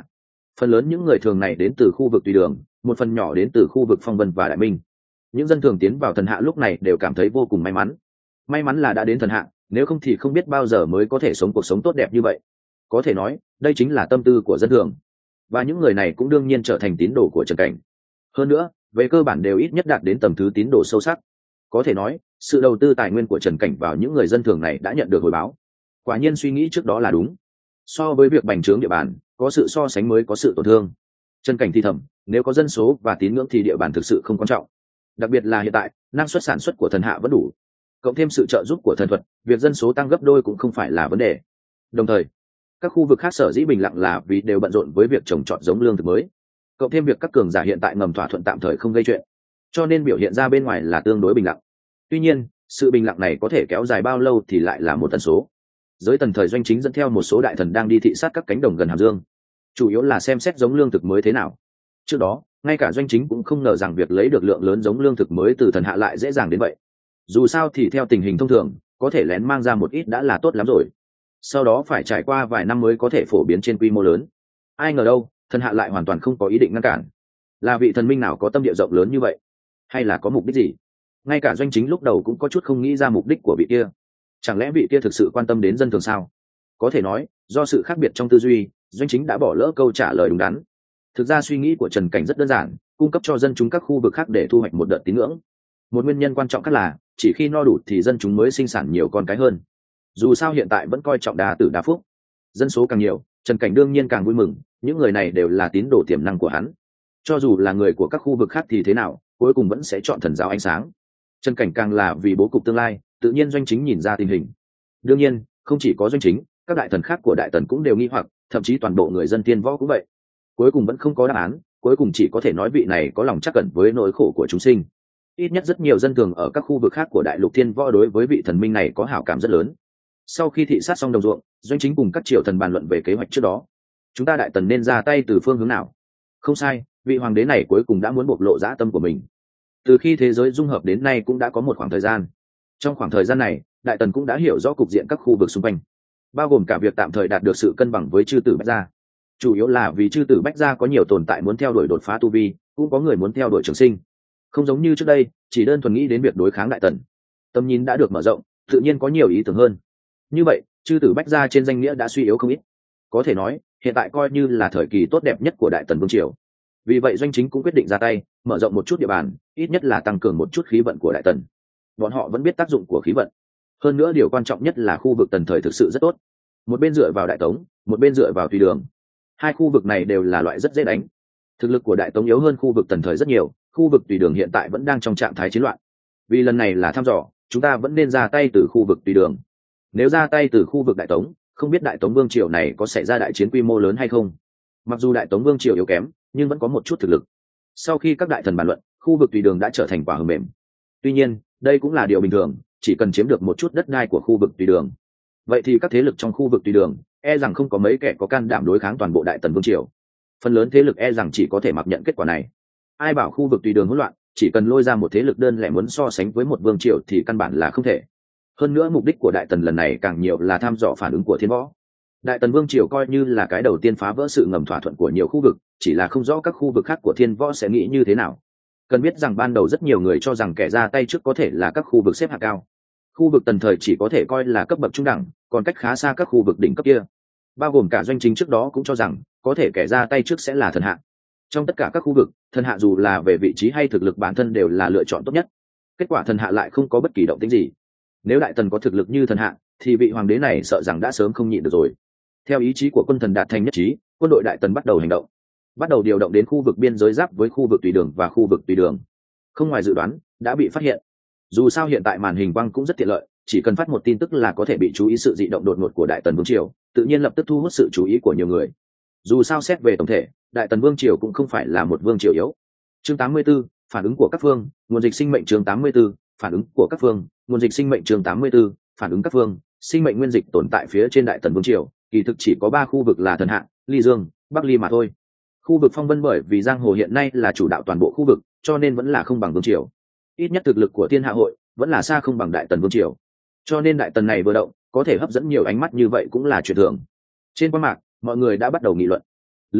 Phần lớn những người thường này đến từ khu vực tùy đường, một phần nhỏ đến từ khu vực phong vân và đại minh. Những dân thường tiến vào thần hạ lúc này đều cảm thấy vô cùng may mắn. May mắn là đã đến thần hạ, nếu không thì không biết bao giờ mới có thể sống cuộc sống tốt đẹp như vậy. Có thể nói đây chính là tâm tư của dân thường, và những người này cũng đương nhiên trở thành tín đồ của Trần Cảnh. Hơn nữa về cơ bản đều ít nhất đạt đến tầm thứ tín đồ sâu sắc. Có thể nói sự đầu tư tài nguyên của Trần Cảnh vào những người dân thường này đã nhận được hồi báo. Quả nhiên suy nghĩ trước đó là đúng. So với việc bành trướng địa bàn, có sự so sánh mới có sự tổn thương. Trần Cảnh thì thầm, nếu có dân số và tín ngưỡng thì địa bàn thực sự không quan trọng. Đặc biệt là hiện tại năng suất sản xuất của thần hạ vẫn đủ, cộng thêm sự trợ giúp của thần thuật, việc dân số tăng gấp đôi cũng không phải là vấn đề. Đồng thời các khu vực khác sở dĩ bình lặng là vì đều bận rộn với việc trồng trọt giống lương thực mới, cộng thêm việc các cường giả hiện tại ngầm thỏa thuận tạm thời không gây chuyện, cho nên biểu hiện ra bên ngoài là tương đối bình lặng. Tuy nhiên sự bình lặng này có thể kéo dài bao lâu thì lại là một tần số. Giới Tần thời Doanh Chính dẫn theo một số đại thần đang đi thị sát các cánh đồng gần Hàm Dương, chủ yếu là xem xét giống lương thực mới thế nào. Trước đó ngay cả Doanh Chính cũng không ngờ rằng việc lấy được lượng lớn giống lương thực mới từ thần hạ lại dễ dàng đến vậy. Dù sao thì theo tình hình thông thường, có thể lén mang ra một ít đã là tốt lắm rồi, sau đó phải trải qua vài năm mới có thể phổ biến trên quy mô lớn. Ai ngờ đâu thần hạ lại hoàn toàn không có ý định ngăn cản. Là vị thần minh nào có tâm địa rộng lớn như vậy, hay là có mục đích gì? Ngay cả Doanh Chính lúc đầu cũng có chút không nghĩ ra mục đích của vị kia. Chẳng lẽ vị kia thực sự quan tâm đến dân thường sao? Có thể nói do sự khác biệt trong tư duy, Doanh Chính đã bỏ lỡ câu trả lời đúng đắn. Thực ra suy nghĩ của Trần Cảnh rất đơn giản, cung cấp cho dân chúng các khu vực khác để thu hoạch một đợt tín ngưỡng. Một nguyên nhân quan trọng khác là chỉ khi no đủ thì dân chúng mới sinh sản nhiều con cái hơn. Dù sao hiện tại vẫn coi trọng đa tử đa phúc, dân số càng nhiều Trần Cảnh đương nhiên càng vui mừng. Những người này đều là tín đồ tiềm năng của hắn, cho dù là người của các khu vực khác thì thế nào, cuối cùng vẫn sẽ chọn thần giáo ánh sáng. Trần Cảnh càng là vì bố cục tương lai, tự nhiên Doanh Chính nhìn ra tình hình. Đương nhiên không chỉ có Doanh Chính, các đại thần khác của đại tần cũng đều nghi hoặc, thậm chí toàn bộ người dân Tiên Võ cũng vậy. Cuối cùng vẫn không có đáp án, cuối cùng chỉ có thể nói vị này có lòng trắc ẩn với nỗi khổ của chúng sinh. Ít nhất rất nhiều dân thường ở các khu vực khác của đại lục Thiên Võ đối với vị thần minh này có hảo cảm rất lớn. Sau khi thị sát xong đồng ruộng, Doanh Chính cùng các triều thần bàn luận về kế hoạch trước đó. Chúng ta đại tần nên ra tay từ phương hướng nào? Không sai, vị hoàng đế này cuối cùng đã muốn bộc lộ dã tâm của mình. Từ khi thế giới dung hợp đến nay cũng đã có một khoảng thời gian. Trong khoảng thời gian này, đại tần cũng đã hiểu rõ cục diện các khu vực xung quanh, bao gồm cả việc tạm thời đạt được sự cân bằng với chư tử Bách Gia. Chủ yếu là vì chư tử Bách Gia có nhiều tồn tại muốn theo đuổi đột phá tu vi, cũng có người muốn theo đuổi trường sinh. Không giống như trước đây, chỉ đơn thuần nghĩ đến việc đối kháng đại tần. Tầm nhìn đã được mở rộng, tự nhiên có nhiều ý tưởng hơn. Như vậy, chư tử Bách Gia trên danh nghĩa đã suy yếu không ít. Có thể nói, hiện tại coi như là thời kỳ tốt đẹp nhất của đại tần vương triều. Vì vậy Doanh Chính cũng quyết định ra tay, mở rộng một chút địa bàn, ít nhất là tăng cường một chút khí vận của đại tần. Bọn họ vẫn biết tác dụng của khí vận. Hơn nữa điều quan trọng nhất là khu vực tần thời thực sự rất tốt. Một bên dựa vào Đại Tống, một bên dựa vào Tùy Đường. Hai khu vực này đều là loại rất dễ đánh. Thực lực của Đại Tống yếu hơn khu vực tần thời rất nhiều, khu vực Tùy Đường hiện tại vẫn đang trong trạng thái chiến loạn. Vì lần này là thăm dò, chúng ta vẫn nên ra tay từ khu vực Tùy Đường. Nếu ra tay từ khu vực Đại Tống, không biết Đại Tống vương triều này có xảy ra đại chiến quy mô lớn hay không. Mặc dù Đại Tống vương triều yếu kém, nhưng vẫn có một chút thực lực. Sau khi các đại thần bàn luận, khu vực Tùy Đường đã trở thành quả hờ mềm. Tuy nhiên đây cũng là điều bình thường, chỉ cần chiếm được một chút đất đai của khu vực Tùy Đường, vậy thì các thế lực trong khu vực Tùy Đường e rằng không có mấy kẻ có can đảm đối kháng toàn bộ đại tần vương triều. Phần lớn thế lực e rằng chỉ có thể mặc nhận kết quả này. Ai bảo khu vực Tùy Đường hỗn loạn, chỉ cần lôi ra một thế lực đơn lẻ muốn so sánh với một vương triều thì căn bản là không thể. Hơn nữa mục đích của đại tần lần này càng nhiều là thăm dò phản ứng của Thiên Võ. Đại tần vương triều coi như là cái đầu tiên phá vỡ sự ngầm thỏa thuận của nhiều khu vực, chỉ là không rõ các khu vực khác của Thiên Võ sẽ nghĩ như thế nào. Cần biết rằng ban đầu rất nhiều người cho rằng kẻ ra tay trước có thể là các khu vực xếp hạng cao. Khu vực tần thời chỉ có thể coi là cấp bậc trung đẳng, còn cách khá xa các khu vực đỉnh cấp kia. Bao gồm cả Doanh Chính trước đó cũng cho rằng có thể kẻ ra tay trước sẽ là thần hạ. Trong tất cả các khu vực, thần hạ dù là về vị trí hay thực lực bản thân đều là lựa chọn tốt nhất. Kết quả thần hạ lại không có bất kỳ động tĩnh gì. Nếu đại tần có thực lực như thần hạ, thì vị hoàng đế này sợ rằng đã sớm không nhịn được rồi. Theo ý chí của quân thần đạt thành nhất trí, quân đội đại tần bắt đầu hành động. Bắt đầu điều động đến khu vực biên giới giáp với khu vực Tùy Đường và khu vực Tùy Đường. Không ngoài dự đoán, đã bị phát hiện. Dù sao hiện tại màn hình quang cũng rất tiện lợi, chỉ cần phát một tin tức là có thể bị chú ý sự dị động đột ngột của đại tần vương triều, tự nhiên lập tức thu hút sự chú ý của nhiều người. Dù sao xét về tổng thể, đại tần vương triều cũng không phải là một vương triều yếu. Chương tám mươi tư, phản ứng của các phương, nguồn dịch sinh mệnh. Chương tám mươi tư, phản ứng của các phương, nguồn dịch sinh mệnh. Chương tám mươi tư, phản ứng các phương, sinh mệnh nguyên dịch tồn tại phía trên đại tần vương triều, kỳ thực chỉ có ba khu vực là thần hạ, Ly Dương, Bắc Ly mà thôi. Khu vực phong vân bởi vì giang hồ hiện nay là chủ đạo toàn bộ khu vực, cho nên vẫn là không bằng vương triều. Ít nhất thực lực của thiên hạ hội vẫn là xa không bằng đại tần vương triều, cho nên đại tần này vừa động có thể hấp dẫn nhiều ánh mắt như vậy cũng là chuyện thường. Trên quan mạc mọi người đã bắt đầu nghị luận. Lương Võ,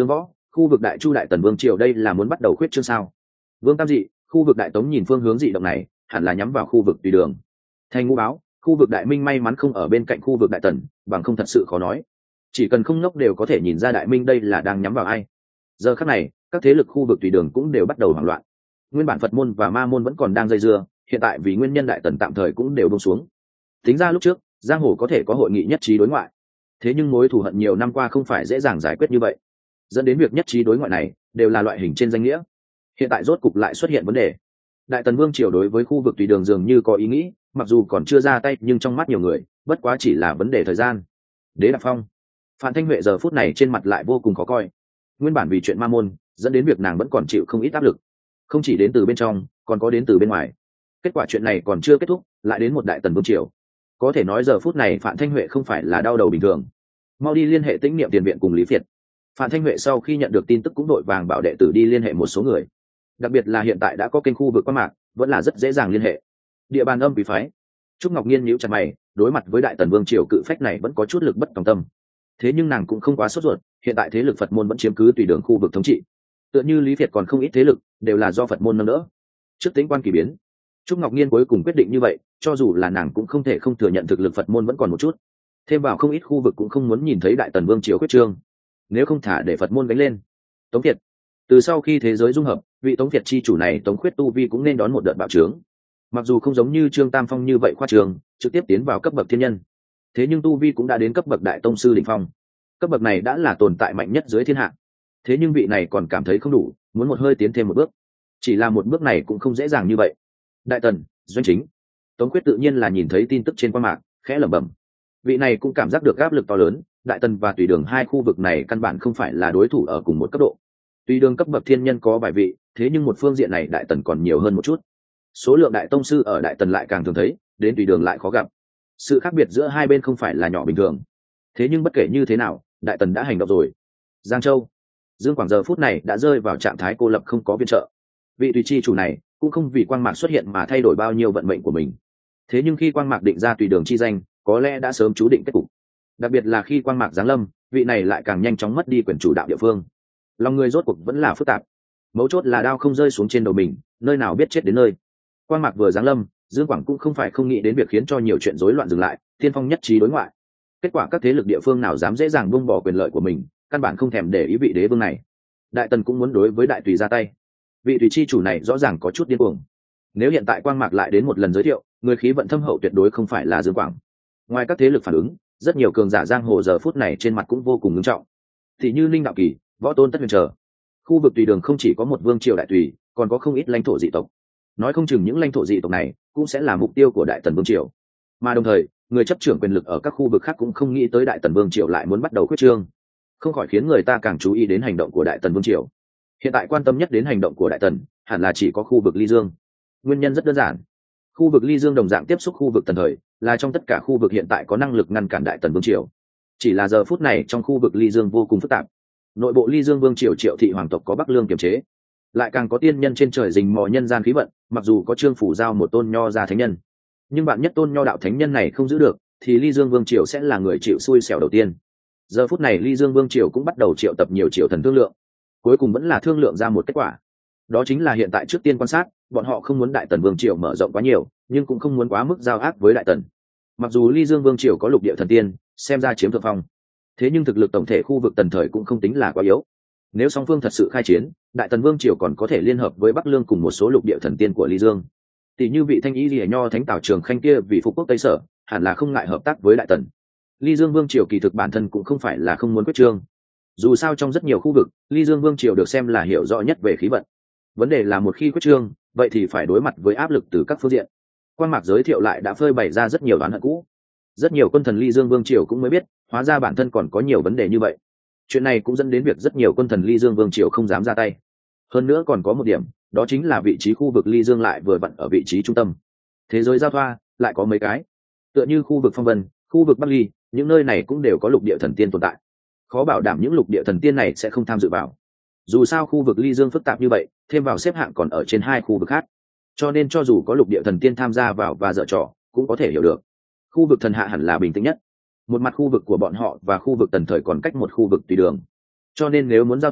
khu vực đại chu đại tần vương triều đây là muốn bắt đầu khuyết trương sao? Vương Tam Dị, khu vực đại tống nhìn phương hướng dị động này hẳn là nhắm vào khu vực tùy đường. Thành Ngũ Báo, khu vực đại minh may mắn không ở bên cạnh khu vực đại tần, bằng không thật sự khó nói. Chỉ cần không ngốc đều có thể nhìn ra đại minh đây là đang nhắm vào ai. Giờ khắc này, các thế lực khu vực tùy đường cũng đều bắt đầu hoảng loạn. Nguyên bản Phật môn và Ma môn vẫn còn đang dây dưa, hiện tại vì nguyên nhân đại tần tạm thời cũng đều buông xuống. Tính ra lúc trước, giang hồ có thể có hội nghị nhất trí đối ngoại, thế nhưng mối thù hận nhiều năm qua không phải dễ dàng giải quyết như vậy, dẫn đến việc nhất trí đối ngoại này đều là loại hình trên danh nghĩa. Hiện tại rốt cục lại xuất hiện vấn đề. Đại tần vương triều đối với khu vực tùy đường dường như có ý nghĩ, mặc dù còn chưa ra tay nhưng trong mắt nhiều người bất quá chỉ là vấn đề thời gian. Đế Đạp Phong, Phạm Thanh Huệ giờ phút này trên mặt lại vô cùng khó coi. Nguyên bản vì chuyện Ma môn dẫn đến việc nàng vẫn còn chịu không ít áp lực, không chỉ đến từ bên trong còn có đến từ bên ngoài. Kết quả chuyện này còn chưa kết thúc lại đến một đại tần vương triều. Có thể nói giờ phút này Phạm Thanh Huệ không phải là đau đầu bình thường. Mau đi liên hệ Tĩnh Niệm tiền viện cùng Lý Việt. Phạm Thanh Huệ sau khi nhận được tin tức cũng đội vàng bảo đệ tử đi liên hệ một số người, đặc biệt là hiện tại đã có kênh khu vực qua mạng vẫn là rất dễ dàng liên hệ. Địa bàn âm quý phái, Trúc Ngọc Nhiên nhíu chặt mày, đối mặt với đại tần vương triều cự phách này vẫn có chút lực bất tòng tâm. Thế nhưng nàng cũng không quá sốt ruột, hiện tại thế lực Phật môn vẫn chiếm cứ tùy đường khu vực thống trị, tựa như Lý Việt còn không ít thế lực đều là do Phật môn nâng đỡ. Trước tính quan kỳ biến, Trúc Ngọc Nhiên cuối cùng quyết định như vậy, cho dù là nàng cũng không thể không thừa nhận thực lực Phật môn vẫn còn một chút. Thêm vào không ít khu vực cũng không muốn nhìn thấy đại tần vương triều quyết trương, nếu không thả để Phật môn gánh lên. Tống Việt, từ sau khi thế giới dung hợp, vị Tống Việt chi chủ này Tống Khuyết tu vi cũng nên đón một đợt bạo trướng. Mặc dù không giống như Trương Tam Phong như vậy khoa trường, trực tiếp tiến vào cấp bậc thiên nhân, thế nhưng tu vi cũng đã đến cấp bậc đại tông sư đỉnh phong. Cấp bậc này đã là tồn tại mạnh nhất dưới thiên hạ. Thế nhưng vị này còn cảm thấy không đủ, muốn một hơi tiến thêm một bước. Chỉ là một bước này cũng không dễ dàng như vậy. Đại tần, doanh chính. Tống Khuyết tự nhiên là nhìn thấy tin tức trên quan mạng, khẽ lẩm bẩm. Vị này cũng cảm giác được áp lực to lớn, đại tần và tùy đường hai khu vực này căn bản không phải là đối thủ ở cùng một cấp độ. Tùy đường cấp bậc thiên nhân có vài vị, thế nhưng một phương diện này đại tần còn nhiều hơn một chút. Số lượng đại tông sư ở đại tần lại càng thường thấy, đến tùy đường lại khó gặp. Sự khác biệt giữa hai bên không phải là nhỏ bình thường. Thế nhưng bất kể như thế nào, đại tần đã hành động rồi. Giang Châu, Dương Quảng giờ phút này đã rơi vào trạng thái cô lập không có viện trợ. Vị tùy chi chủ này cũng không vì quang mạc xuất hiện mà thay đổi bao nhiêu vận mệnh của mình. Thế nhưng khi quang mạc định ra tùy đường chi danh, có lẽ đã sớm chú định kết cục. Đặc biệt là khi quang mạc giáng lâm, vị này lại càng nhanh chóng mất đi quyền chủ đạo địa phương. Lòng người rốt cuộc vẫn là phức tạp. Mấu chốt là đao không rơi xuống trên đầu mình, nơi nào biết chết đến nơi. Quang mạc vừa giáng lâm, Dương Quảng cũng không phải không nghĩ đến việc khiến cho nhiều chuyện rối loạn dừng lại, tiên phong nhất trí đối ngoại. Kết quả các thế lực địa phương nào dám dễ dàng buông bỏ quyền lợi của mình, căn bản không thèm để ý vị đế vương này. Đại tần cũng muốn đối với đại tùy ra tay. Vị tùy chi chủ này rõ ràng có chút điên cuồng. Nếu hiện tại quang mạc lại đến một lần giới thiệu, người khí vận thâm hậu tuyệt đối không phải là Dương Quảng. Ngoài các thế lực phản ứng, rất nhiều cường giả giang hồ giờ phút này trên mặt cũng vô cùng nghiêm trọng. Thì như Linh Đạo Kỳ, Võ Tôn Tất Huyền chờ. Khu vực tùy đường không chỉ có một vương triều đại tùy, còn có không ít lãnh thổ dị tộc. Nói không chừng những lãnh thổ dị tộc này cũng sẽ là mục tiêu của đại tần vương triều. Mà đồng thời, người chấp trưởng quyền lực ở các khu vực khác cũng không nghĩ tới đại tần vương triều lại muốn bắt đầu quyết trương, không khỏi khiến người ta càng chú ý đến hành động của đại tần vương triều. Hiện tại quan tâm nhất đến hành động của đại tần hẳn là chỉ có khu vực Ly Dương. Nguyên nhân rất đơn giản, khu vực Ly Dương đồng dạng tiếp xúc khu vực tần thời, là trong tất cả khu vực hiện tại có năng lực ngăn cản đại tần vương triều. Chỉ là giờ phút này trong khu vực Ly Dương vô cùng phức tạp. Nội bộ Ly Dương vương triều Triệu thị hoàng tộc có Bắc Lương kiềm chế, lại càng có tiên nhân trên trời rình mò nhân gian khí vận. Mặc dù có Trương Phủ Giao một tôn nho ra thánh nhân, nhưng bạn nhất tôn nho đạo thánh nhân này không giữ được, thì Ly Dương vương triều sẽ là người chịu xui xẻo đầu tiên. Giờ phút này Ly Dương vương triều cũng bắt đầu triệu tập nhiều triều thần thương lượng, cuối cùng vẫn là thương lượng ra một kết quả. Đó chính là hiện tại trước tiên quan sát, bọn họ không muốn đại tần vương triều mở rộng quá nhiều, nhưng cũng không muốn quá mức giao ác với đại tần. Mặc dù Ly Dương vương triều có lục địa thần tiên xem ra chiếm thượng phong, thế nhưng thực lực tổng thể khu vực tần thời cũng không tính là quá yếu. Nếu song phương thật sự khai chiến, đại tần vương triều còn có thể liên hợp với Bắc Lương cùng một số lục địa thần tiên của Ly Dương. Tỷ như vị thanh ý lìa nho thánh Tào Trường Khanh kia vì phục quốc Tây Sở, hẳn là không ngại hợp tác với đại tần. Ly Dương vương triều kỳ thực bản thân cũng không phải là không muốn quyết trương. Dù sao trong rất nhiều khu vực, Ly Dương vương triều được xem là hiểu rõ nhất về khí vận. Vấn đề là một khi quyết trương, vậy thì phải đối mặt với áp lực từ các phương diện. Quan mạc giới thiệu lại đã phơi bày ra rất nhiều đoán hận cũ. Rất nhiều quân thần Ly Dương vương triều cũng mới biết, hóa ra bản thân còn có nhiều vấn đề như vậy. Chuyện này cũng dẫn đến việc rất nhiều quân thần Ly Dương vương triều không dám ra tay. Hơn nữa còn có một điểm, đó chính là vị trí khu vực Ly Dương lại vừa vặn ở vị trí trung tâm. Thế giới giao thoa lại có mấy cái, tựa như khu vực Phong Vân, khu vực Bắc Ly, những nơi này cũng đều có lục địa thần tiên tồn tại. Khó bảo đảm những lục địa thần tiên này sẽ không tham dự vào. Dù sao khu vực Ly Dương phức tạp như vậy, thêm vào xếp hạng còn ở trên hai khu vực khác, cho nên cho dù có lục địa thần tiên tham gia vào và dở trò, cũng có thể hiểu được. Khu vực thần hạ hẳn là bình tĩnh nhất. Một mặt khu vực của bọn họ và khu vực tần thời còn cách một khu vực tùy đường, cho nên nếu muốn giao thoa,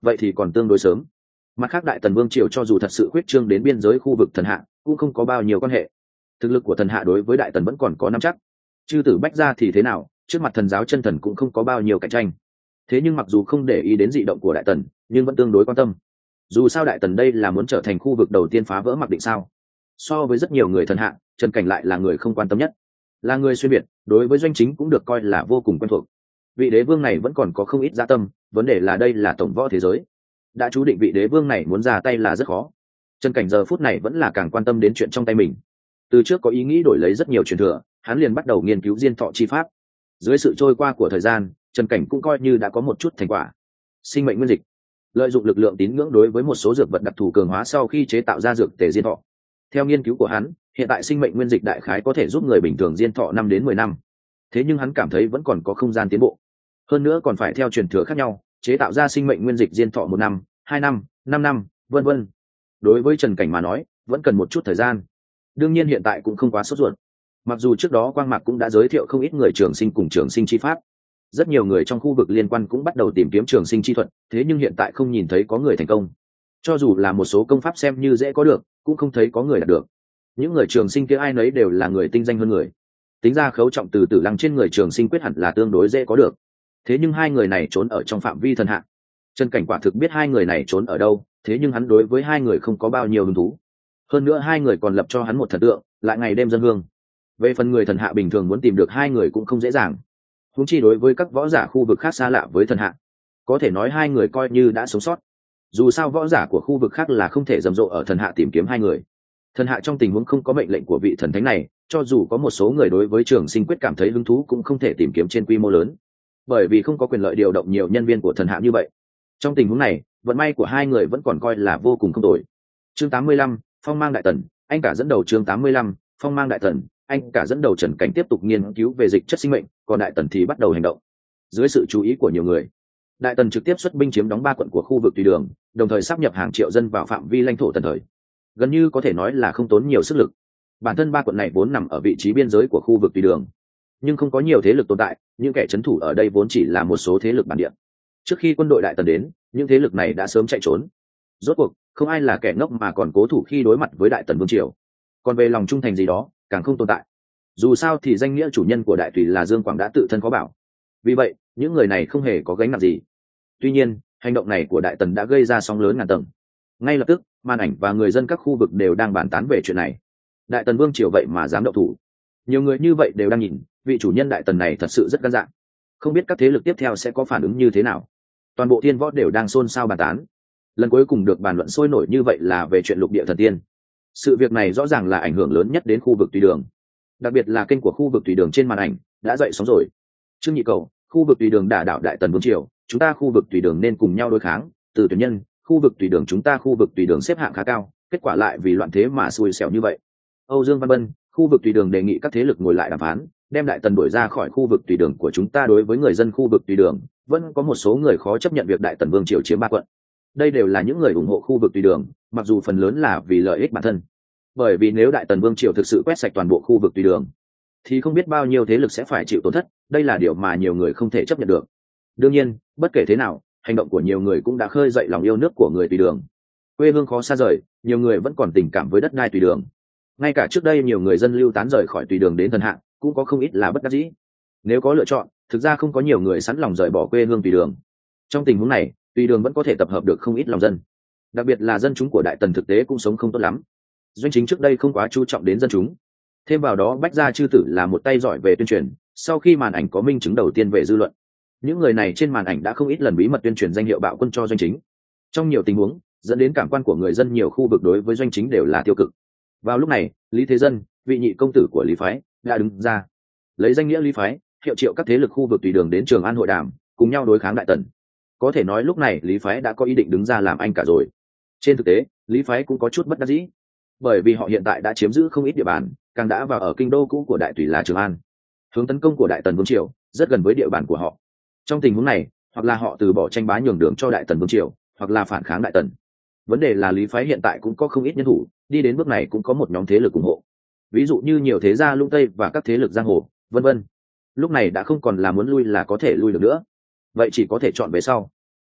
vậy thì còn tương đối sớm. Mặt khác đại tần vương triều cho dù thật sự khuyết trương đến biên giới khu vực thần hạ cũng không có bao nhiêu quan hệ, thực lực của thần hạ đối với đại tần vẫn còn có nắm chắc. Chư tử bách gia thì thế nào, trước mặt thần giáo chân thần cũng không có bao nhiêu cạnh tranh. Thế nhưng mặc dù không để ý đến dị động của đại tần nhưng vẫn tương đối quan tâm. Dù sao đại tần đây là muốn trở thành khu vực đầu tiên phá vỡ mặc định sao. So với rất nhiều người thần hạ, Trần Cảnh lại là người không quan tâm nhất, là người xuyên biệt, đối với doanh chính cũng được coi là vô cùng quen thuộc. Vị đế vương này vẫn còn có không ít dạ tâm, vấn đề là đây là tổng võ thế giới, đã chú định vị đế vương này muốn ra tay là rất khó. Trần Cảnh giờ phút này vẫn là càng quan tâm đến chuyện trong tay mình. Từ trước có ý nghĩ đổi lấy rất nhiều truyền thừa, hắn liền bắt đầu nghiên cứu diên thọ chi pháp. Dưới sự trôi qua của thời gian, Trần Cảnh cũng coi như đã có một chút thành quả. Sinh mệnh nguyên dịch, lợi dụng lực lượng tín ngưỡng đối với một số dược vật đặc thù cường hóa sau khi chế tạo ra dược tề diên thọ. Theo nghiên cứu của hắn, hiện tại sinh mệnh nguyên dịch đại khái có thể giúp người bình thường diên thọ năm đến mười năm. Thế nhưng hắn cảm thấy vẫn còn có không gian tiến bộ. Hơn nữa còn phải theo truyền thừa khác nhau, chế tạo ra sinh mệnh nguyên dịch diên thọ một năm, hai năm, năm năm, vân vân. Đối với Trần Cảnh mà nói, vẫn cần một chút thời gian. Đương nhiên hiện tại cũng không quá sốt ruột. Mặc dù trước đó Quang Mạc cũng đã giới thiệu không ít người trường sinh cùng trường sinh chi pháp, rất nhiều người trong khu vực liên quan cũng bắt đầu tìm kiếm trường sinh chi thuật, thế nhưng hiện tại không nhìn thấy có người thành công. Cho dù là một số công pháp xem như dễ có được, cũng không thấy có người đạt được. Những người trường sinh kia ai nấy đều là người tinh danh hơn người. Tính ra khấu trọng từ Tử Lăng trên người trường sinh quyết hẳn là tương đối dễ có được. Thế nhưng hai người này trốn ở trong phạm vi thần hạ. Trần Cảnh quả thực biết hai người này trốn ở đâu, thế nhưng hắn đối với hai người không có bao nhiêu hứng thú. Hơn nữa hai người còn lập cho hắn một thần tượng, lại ngày đêm dân hương. Về phần người thần hạ bình thường muốn tìm được hai người cũng không dễ dàng. Huống chi đối với các võ giả khu vực khác xa lạ với thần hạ, có thể nói hai người coi như đã sống sót. Dù sao võ giả của khu vực khác là không thể rầm rộ ở thần hạ tìm kiếm hai người. Thần hạ trong tình huống không có mệnh lệnh của vị thần thánh này, cho dù có một số người đối với trường sinh quyết cảm thấy hứng thú cũng không thể tìm kiếm trên quy mô lớn, bởi vì không có quyền lợi điều động nhiều nhân viên của thần hạ như vậy. Trong tình huống này, vận may của hai người vẫn còn coi là vô cùng không tồi. Chương tám mươi lăm, Phong Mang Đại Tần, anh cả dẫn đầu. Chương tám mươi lăm, Phong Mang Đại Tần, anh cả dẫn đầu. Trần Cảnh tiếp tục nghiên cứu về dịch chất sinh mệnh, còn Đại Tần thì bắt đầu hành động. Dưới sự chú ý của nhiều người, Đại Tần trực tiếp xuất binh chiếm đóng ba quận của khu vực Tùy Đường, đồng thời sáp nhập hàng triệu dân vào phạm vi lãnh thổ Tần thời. Gần như có thể nói là không tốn nhiều sức lực. Bản thân ba quận này vốn nằm ở vị trí biên giới của khu vực Tùy Đường, nhưng không có nhiều thế lực tồn tại, những kẻ trấn thủ ở đây vốn chỉ là một số thế lực bản địa. Trước khi quân đội Đại Tần đến, những thế lực này đã sớm chạy trốn. Rốt cuộc, không ai là kẻ ngốc mà còn cố thủ khi đối mặt với Đại Tần vương triều. Còn về lòng trung thành gì đó, càng không tồn tại. Dù sao thì danh nghĩa chủ nhân của Đại Tùy là Dương Quảng đã tự thân khó bảo. Vì vậy, những người này không hề có gánh nặng gì. Tuy nhiên, hành động này của Đại Tần đã gây ra sóng lớn ngàn tầng. Ngay lập tức, màn ảnh và người dân các khu vực đều đang bàn tán về chuyện này. Đại Tần vương triều vậy mà dám động thủ. Nhiều người như vậy đều đang nhìn, vị chủ nhân Đại Tần này thật sự rất gan dạ. Không biết các thế lực tiếp theo sẽ có phản ứng như thế nào. Toàn bộ thiên võ đều đang xôn xao bàn tán. Lần cuối cùng được bàn luận sôi nổi như vậy là về chuyện lục địa thần tiên. Sự việc này rõ ràng là ảnh hưởng lớn nhất đến khu vực Tùy Đường, đặc biệt là kênh của khu vực Tùy Đường trên màn ảnh đã dậy sóng rồi. Trương Nhị Cầu, khu vực Tùy Đường đả đảo Đại Tần vương triều, chúng ta khu vực Tùy Đường nên cùng nhau đối kháng. Từ tuyển nhân, khu vực Tùy Đường chúng ta khu vực Tùy Đường xếp hạng khá cao, kết quả lại vì loạn thế mà xui xẻo như vậy. Âu Dương Văn Bân, khu vực Tùy Đường đề nghị các thế lực ngồi lại đàm phán, đem Đại Tần đuổi ra khỏi khu vực Tùy Đường của chúng ta. Đối với người dân khu vực Tùy Đường, vẫn có một số người khó chấp nhận việc Đại Tần vương triều chiếm ba quận. Đây đều là những người ủng hộ khu vực Tùy Đường, mặc dù phần lớn là vì lợi ích bản thân. Bởi vì nếu Đại Tần vương triều thực sự quét sạch toàn bộ khu vực Tùy Đường, thì không biết bao nhiêu thế lực sẽ phải chịu tổn thất, đây là điều mà nhiều người không thể chấp nhận được. Đương nhiên, bất kể thế nào, hành động của nhiều người cũng đã khơi dậy lòng yêu nước của người Tùy Đường. Quê hương khó xa rời, nhiều người vẫn còn tình cảm với đất đai Tùy Đường. Ngay cả trước đây nhiều người dân lưu tán rời khỏi Tùy Đường đến thần hạ, cũng có không ít là bất đắc dĩ. Nếu có lựa chọn, thực ra không có nhiều người sẵn lòng rời bỏ quê hương Tùy Đường. Trong tình huống này, Tùy Đường vẫn có thể tập hợp được không ít lòng dân, đặc biệt là dân chúng của Đại Tần thực tế cũng sống không tốt lắm. Doanh chính trước đây không quá chú trọng đến dân chúng, thêm vào đó Bách Gia chư tử là một tay giỏi về tuyên truyền. Sau khi màn ảnh có minh chứng đầu tiên về dư luận, những người này trên màn ảnh đã không ít lần bí mật tuyên truyền danh hiệu bạo quân cho Doanh chính. Trong nhiều tình huống, dẫn đến cảm quan của người dân nhiều khu vực đối với Doanh chính đều là tiêu cực. Vào lúc này, Lý Thế Dân, vị nhị công tử của Lý phái, đã đứng ra lấy danh nghĩa Lý phái hiệu triệu các thế lực khu vực Tùy Đường đến Trường An hội đàm, cùng nhau đối kháng Đại Tần. Có thể nói lúc này Lý phái đã có ý định đứng ra làm anh cả rồi. Trên thực tế, Lý phái cũng có chút bất đắc dĩ, bởi vì họ hiện tại đã chiếm giữ không ít địa bàn, càng đã vào ở kinh đô cũ của Đại Tùy là Trường An. Hướng tấn công của Đại Tần vương triều rất gần với địa bàn của họ. Trong tình huống này, hoặc là họ từ bỏ tranh bá nhường đường cho Đại Tần vương triều, hoặc là phản kháng Đại Tần. Vấn đề là Lý phái hiện tại cũng có không ít nhân thủ, đi đến bước này cũng có một nhóm thế lực ủng hộ. Ví dụ như nhiều thế gia Lũng Tây và các thế lực giang hồ, vân vân. Lúc này đã không còn là muốn lui là có thể lui được nữa. Vậy chỉ có thể chọn về sau.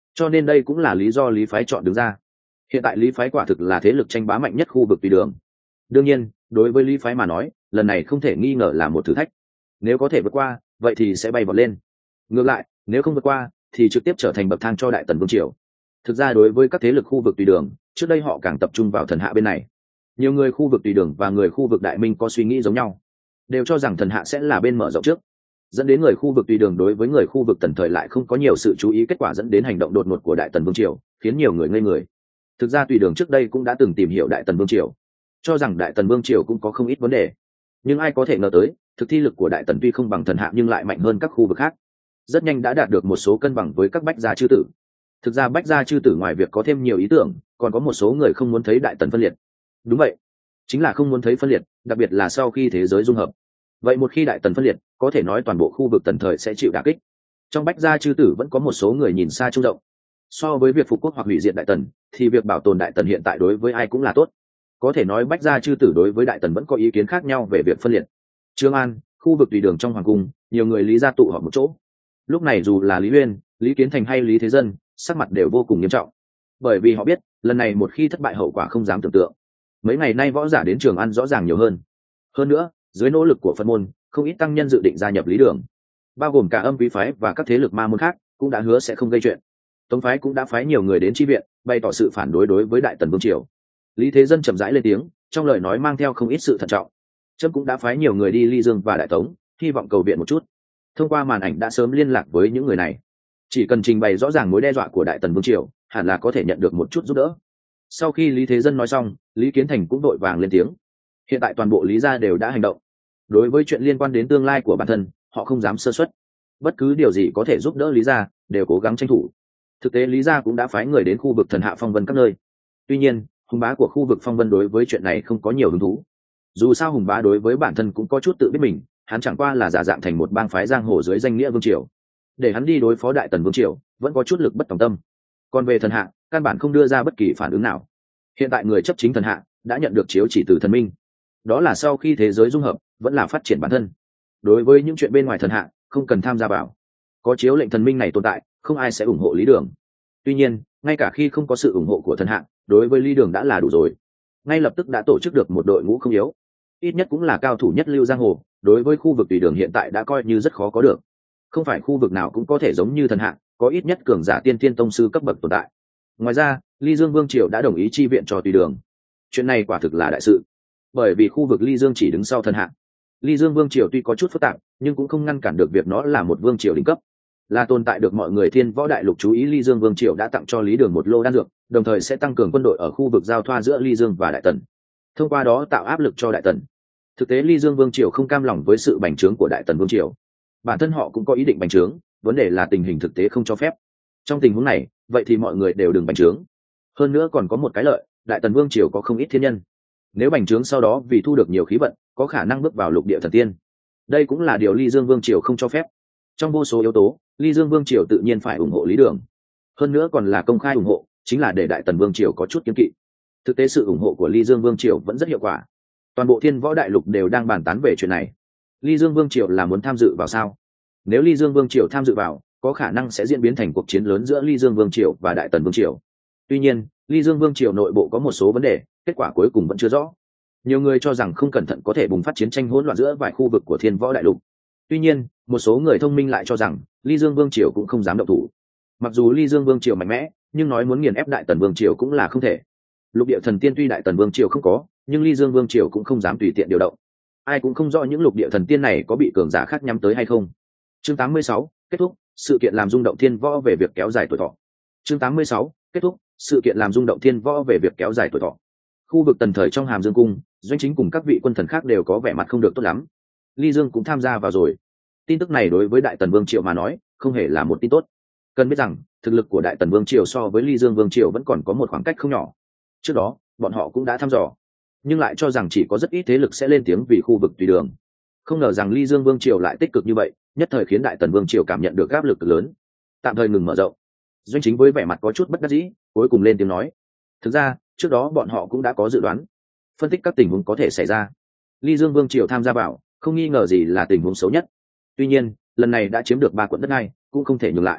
cho nên đây cũng là lý do lý phái chọn đứng ra. Hiện tại lý phái quả thực là thế lực tranh bá mạnh nhất khu vực tùy đường. Đương nhiên đối với lý phái mà nói, lần này không thể nghi ngờ là một thử thách. Nếu có thể vượt qua, vậy thì sẽ bay vọt lên. Ngược lại, nếu không vượt qua thì trực tiếp trở thành bậc thang cho Đại Tần vương triều. Thực ra đối với các thế lực khu vực tùy đường, trước đây họ càng tập trung vào thần hạ bên này. Nhiều người khu vực tùy đường và người khu vực Đại Minh có suy nghĩ giống nhau, đều cho rằng thần hạ sẽ là bên mở rộng trước, dẫn đến người khu vực tùy đường đối với người khu vực Tần thời lại không có nhiều sự chú ý, kết quả dẫn đến hành động đột ngột của Đại Tần vương triều, khiến nhiều người ngây người. Thực ra tùy đường trước đây cũng đã từng tìm hiểu Đại Tần vương triều, cho rằng Đại Tần vương triều cũng có không ít vấn đề, nhưng ai có thể ngờ tới thực thi lực của Đại Tần tuy không bằng thần hạ nhưng lại mạnh hơn các khu vực khác, rất nhanh đã đạt được một số cân bằng với các bách gia chư tử. Thực ra bách gia chư tử ngoài việc có thêm nhiều ý tưởng, còn có một số người không muốn thấy Đại Tần phân liệt. Đúng vậy, chính là không muốn thấy phân liệt, đặc biệt là sau khi thế giới dung hợp. Vậy một khi Đại Tần phân liệt, có thể nói toàn bộ khu vực Tần thời sẽ chịu đả kích. Trong bách gia chư tử vẫn có một số người nhìn xa trông rộng. So với việc phục quốc hoặc hủy diệt Đại Tần, thì việc bảo tồn Đại Tần hiện tại đối với ai cũng là tốt. Có thể nói bách gia chư tử đối với Đại Tần vẫn có ý kiến khác nhau về việc phân liệt. Trương An, khu vực tùy đường trong hoàng cung, nhiều người lý gia tụ họp một chỗ. Lúc này dù là Lý Uyên, Lý Kiến Thành hay Lý Thế Dân, sắc mặt đều vô cùng nghiêm trọng, bởi vì họ biết lần này một khi thất bại hậu quả không dám tưởng tượng. Mấy ngày nay võ giả đến Trường An rõ ràng nhiều hơn. Hơn nữa, dưới nỗ lực của Phật môn, không ít tăng nhân dự định gia nhập Lý Đường, bao gồm cả Âm Quý phái và các thế lực ma môn khác, cũng đã hứa sẽ không gây chuyện. Tống phái cũng đã phái nhiều người đến chi viện, bày tỏ sự phản đối đối với Đại Tần vương triều. Lý Thế Dân chậm rãi lên tiếng, trong lời nói mang theo không ít sự thận trọng. Trâm cũng đã phái nhiều người đi Ly Dương và Đại Tống, hy vọng cầu viện một chút. Thông qua màn ảnh đã sớm liên lạc với những người này, chỉ cần trình bày rõ ràng mối đe dọa của Đại Tần vương triều, hẳn là có thể nhận được một chút giúp đỡ. Sau khi Lý Thế Dân nói xong, Lý Kiến Thành cũng vội vàng lên tiếng. Hiện tại toàn bộ Lý gia đều đã hành động. Đối với chuyện liên quan đến tương lai của bản thân, họ không dám sơ suất. Bất cứ điều gì có thể giúp đỡ Lý gia, đều cố gắng tranh thủ. Thực tế Lý gia cũng đã phái người đến khu vực thần hạ phong vân các nơi. Tuy nhiên, hùng bá của khu vực phong vân đối với chuyện này không có nhiều hứng thú. Dù sao hùng bá đối với bản thân cũng có chút tự biết mình, hắn chẳng qua là giả dạng thành một bang phái giang hồ dưới danh nghĩa vương triều, để hắn đi đối phó Đại Tần vương triều vẫn có chút lực bất tòng tâm. Còn về thần hạ, căn bản không đưa ra bất kỳ phản ứng nào. Hiện tại người chấp chính thần hạ đã nhận được chiếu chỉ từ thần minh, đó là sau khi thế giới dung hợp vẫn là phát triển bản thân. Đối với những chuyện bên ngoài thần hạ không cần tham gia vào, có chiếu lệnh thần minh này tồn tại, không ai sẽ ủng hộ Lý Đường. Tuy nhiên ngay cả khi không có sự ủng hộ của thần hạ, đối với Lý Đường đã là đủ rồi. Ngay lập tức đã tổ chức được một đội ngũ không yếu, ít nhất cũng là cao thủ nhất lưu giang hồ. Đối với khu vực tùy đường hiện tại đã coi như rất khó có được, không phải khu vực nào cũng có thể giống như thần hạ, có ít nhất cường giả tiên thiên tông sư cấp bậc tồn tại. Ngoài ra, Ly Dương vương triều đã đồng ý chi viện cho tùy đường. Chuyện này quả thực là đại sự, bởi vì khu vực Ly Dương chỉ đứng sau thần hạ. Ly Dương vương triều tuy có chút phức tạp, nhưng cũng không ngăn cản được việc nó là một vương triều đỉnh cấp, là tồn tại được mọi người thiên võ đại lục chú ý. Ly Dương vương triều đã tặng cho Lý Đường một lô đan dược, đồng thời sẽ tăng cường quân đội ở khu vực giao thoa giữa Ly Dương và Đại Tần, thông qua đó tạo áp lực cho Đại Tần. Thực tế Ly Dương vương triều không cam lòng với sự bành trướng của Đại Tần vương triều, bản thân họ cũng có ý định bành trướng, vấn đề là tình hình thực tế không cho phép. Trong tình huống này, vậy thì mọi người đều đừng bành trướng. Hơn nữa còn có một cái lợi, Đại Tần vương triều có không ít thiên nhân, nếu bành trướng sau đó vì thu được nhiều khí vận, có khả năng bước vào lục địa thần tiên. Đây cũng là điều Ly Dương vương triều không cho phép. Trong vô số yếu tố, Ly Dương vương triều tự nhiên phải ủng hộ Lý Đường, hơn nữa còn là công khai ủng hộ, chính là để Đại Tần vương triều có chút kiêng kỵ. Thực tế sự ủng hộ của Ly Dương vương triều vẫn rất hiệu quả, toàn bộ thiên võ đại lục đều đang bàn tán về chuyện này. Ly Dương vương triều là muốn tham dự vào sao? Nếu Ly Dương vương triều tham dự vào, có khả năng sẽ diễn biến thành cuộc chiến lớn giữa Ly Dương vương triều và Đại Tần vương triều. Tuy nhiên Ly Dương vương triều nội bộ có một số vấn đề, kết quả cuối cùng vẫn chưa rõ. Nhiều người cho rằng không cẩn thận có thể bùng phát chiến tranh hỗn loạn giữa vài khu vực của thiên võ đại lục. Tuy nhiên một số người thông minh lại cho rằng Ly Dương vương triều cũng không dám động thủ. Mặc dù Ly Dương vương triều mạnh mẽ, nhưng nói muốn nghiền ép Đại Tần vương triều cũng là không thể. Lục địa thần tiên tuy Đại Tần vương triều không có, nhưng Ly Dương vương triều cũng không dám tùy tiện điều động. Ai cũng không rõ những lục địa thần tiên này có bị cường giả khác nhắm tới hay không. Chương tám mươi sáu, kết thúc sự kiện làm rung động thiên võ về việc kéo dài tuổi thọ. Chương tám mươi sáu, kết thúc sự kiện làm rung động thiên võ về việc kéo dài tuổi thọ. Khu vực Tần thời trong Hàm Dương cung, Doanh Chính cùng các vị quân thần khác đều có vẻ mặt không được tốt lắm. Ly Dương cũng tham gia vào rồi. Tin tức này đối với Đại Tần vương triều mà nói, không hề là một tin tốt. Cần biết rằng, thực lực của Đại Tần vương triều so với Ly Dương vương triều vẫn còn có một khoảng cách không nhỏ. Trước đó, bọn họ cũng đã thăm dò, nhưng lại cho rằng chỉ có rất ít thế lực sẽ lên tiếng vì khu vực tùy đường. Không ngờ rằng Ly Dương vương triều lại tích cực như vậy, nhất thời khiến Đại Tần vương triều cảm nhận được áp lực lớn, tạm thời ngừng mở rộng. Doanh Chính với vẻ mặt có chút bất đắc dĩ, cuối cùng lên tiếng nói: thực ra trước đó bọn họ cũng đã có dự đoán, phân tích các tình huống có thể xảy ra. Ly Dương vương triều tham gia vào, không nghi ngờ gì là tình huống xấu nhất. Tuy nhiên lần này đã chiếm được ba quận đất này, cũng không thể nhường lại.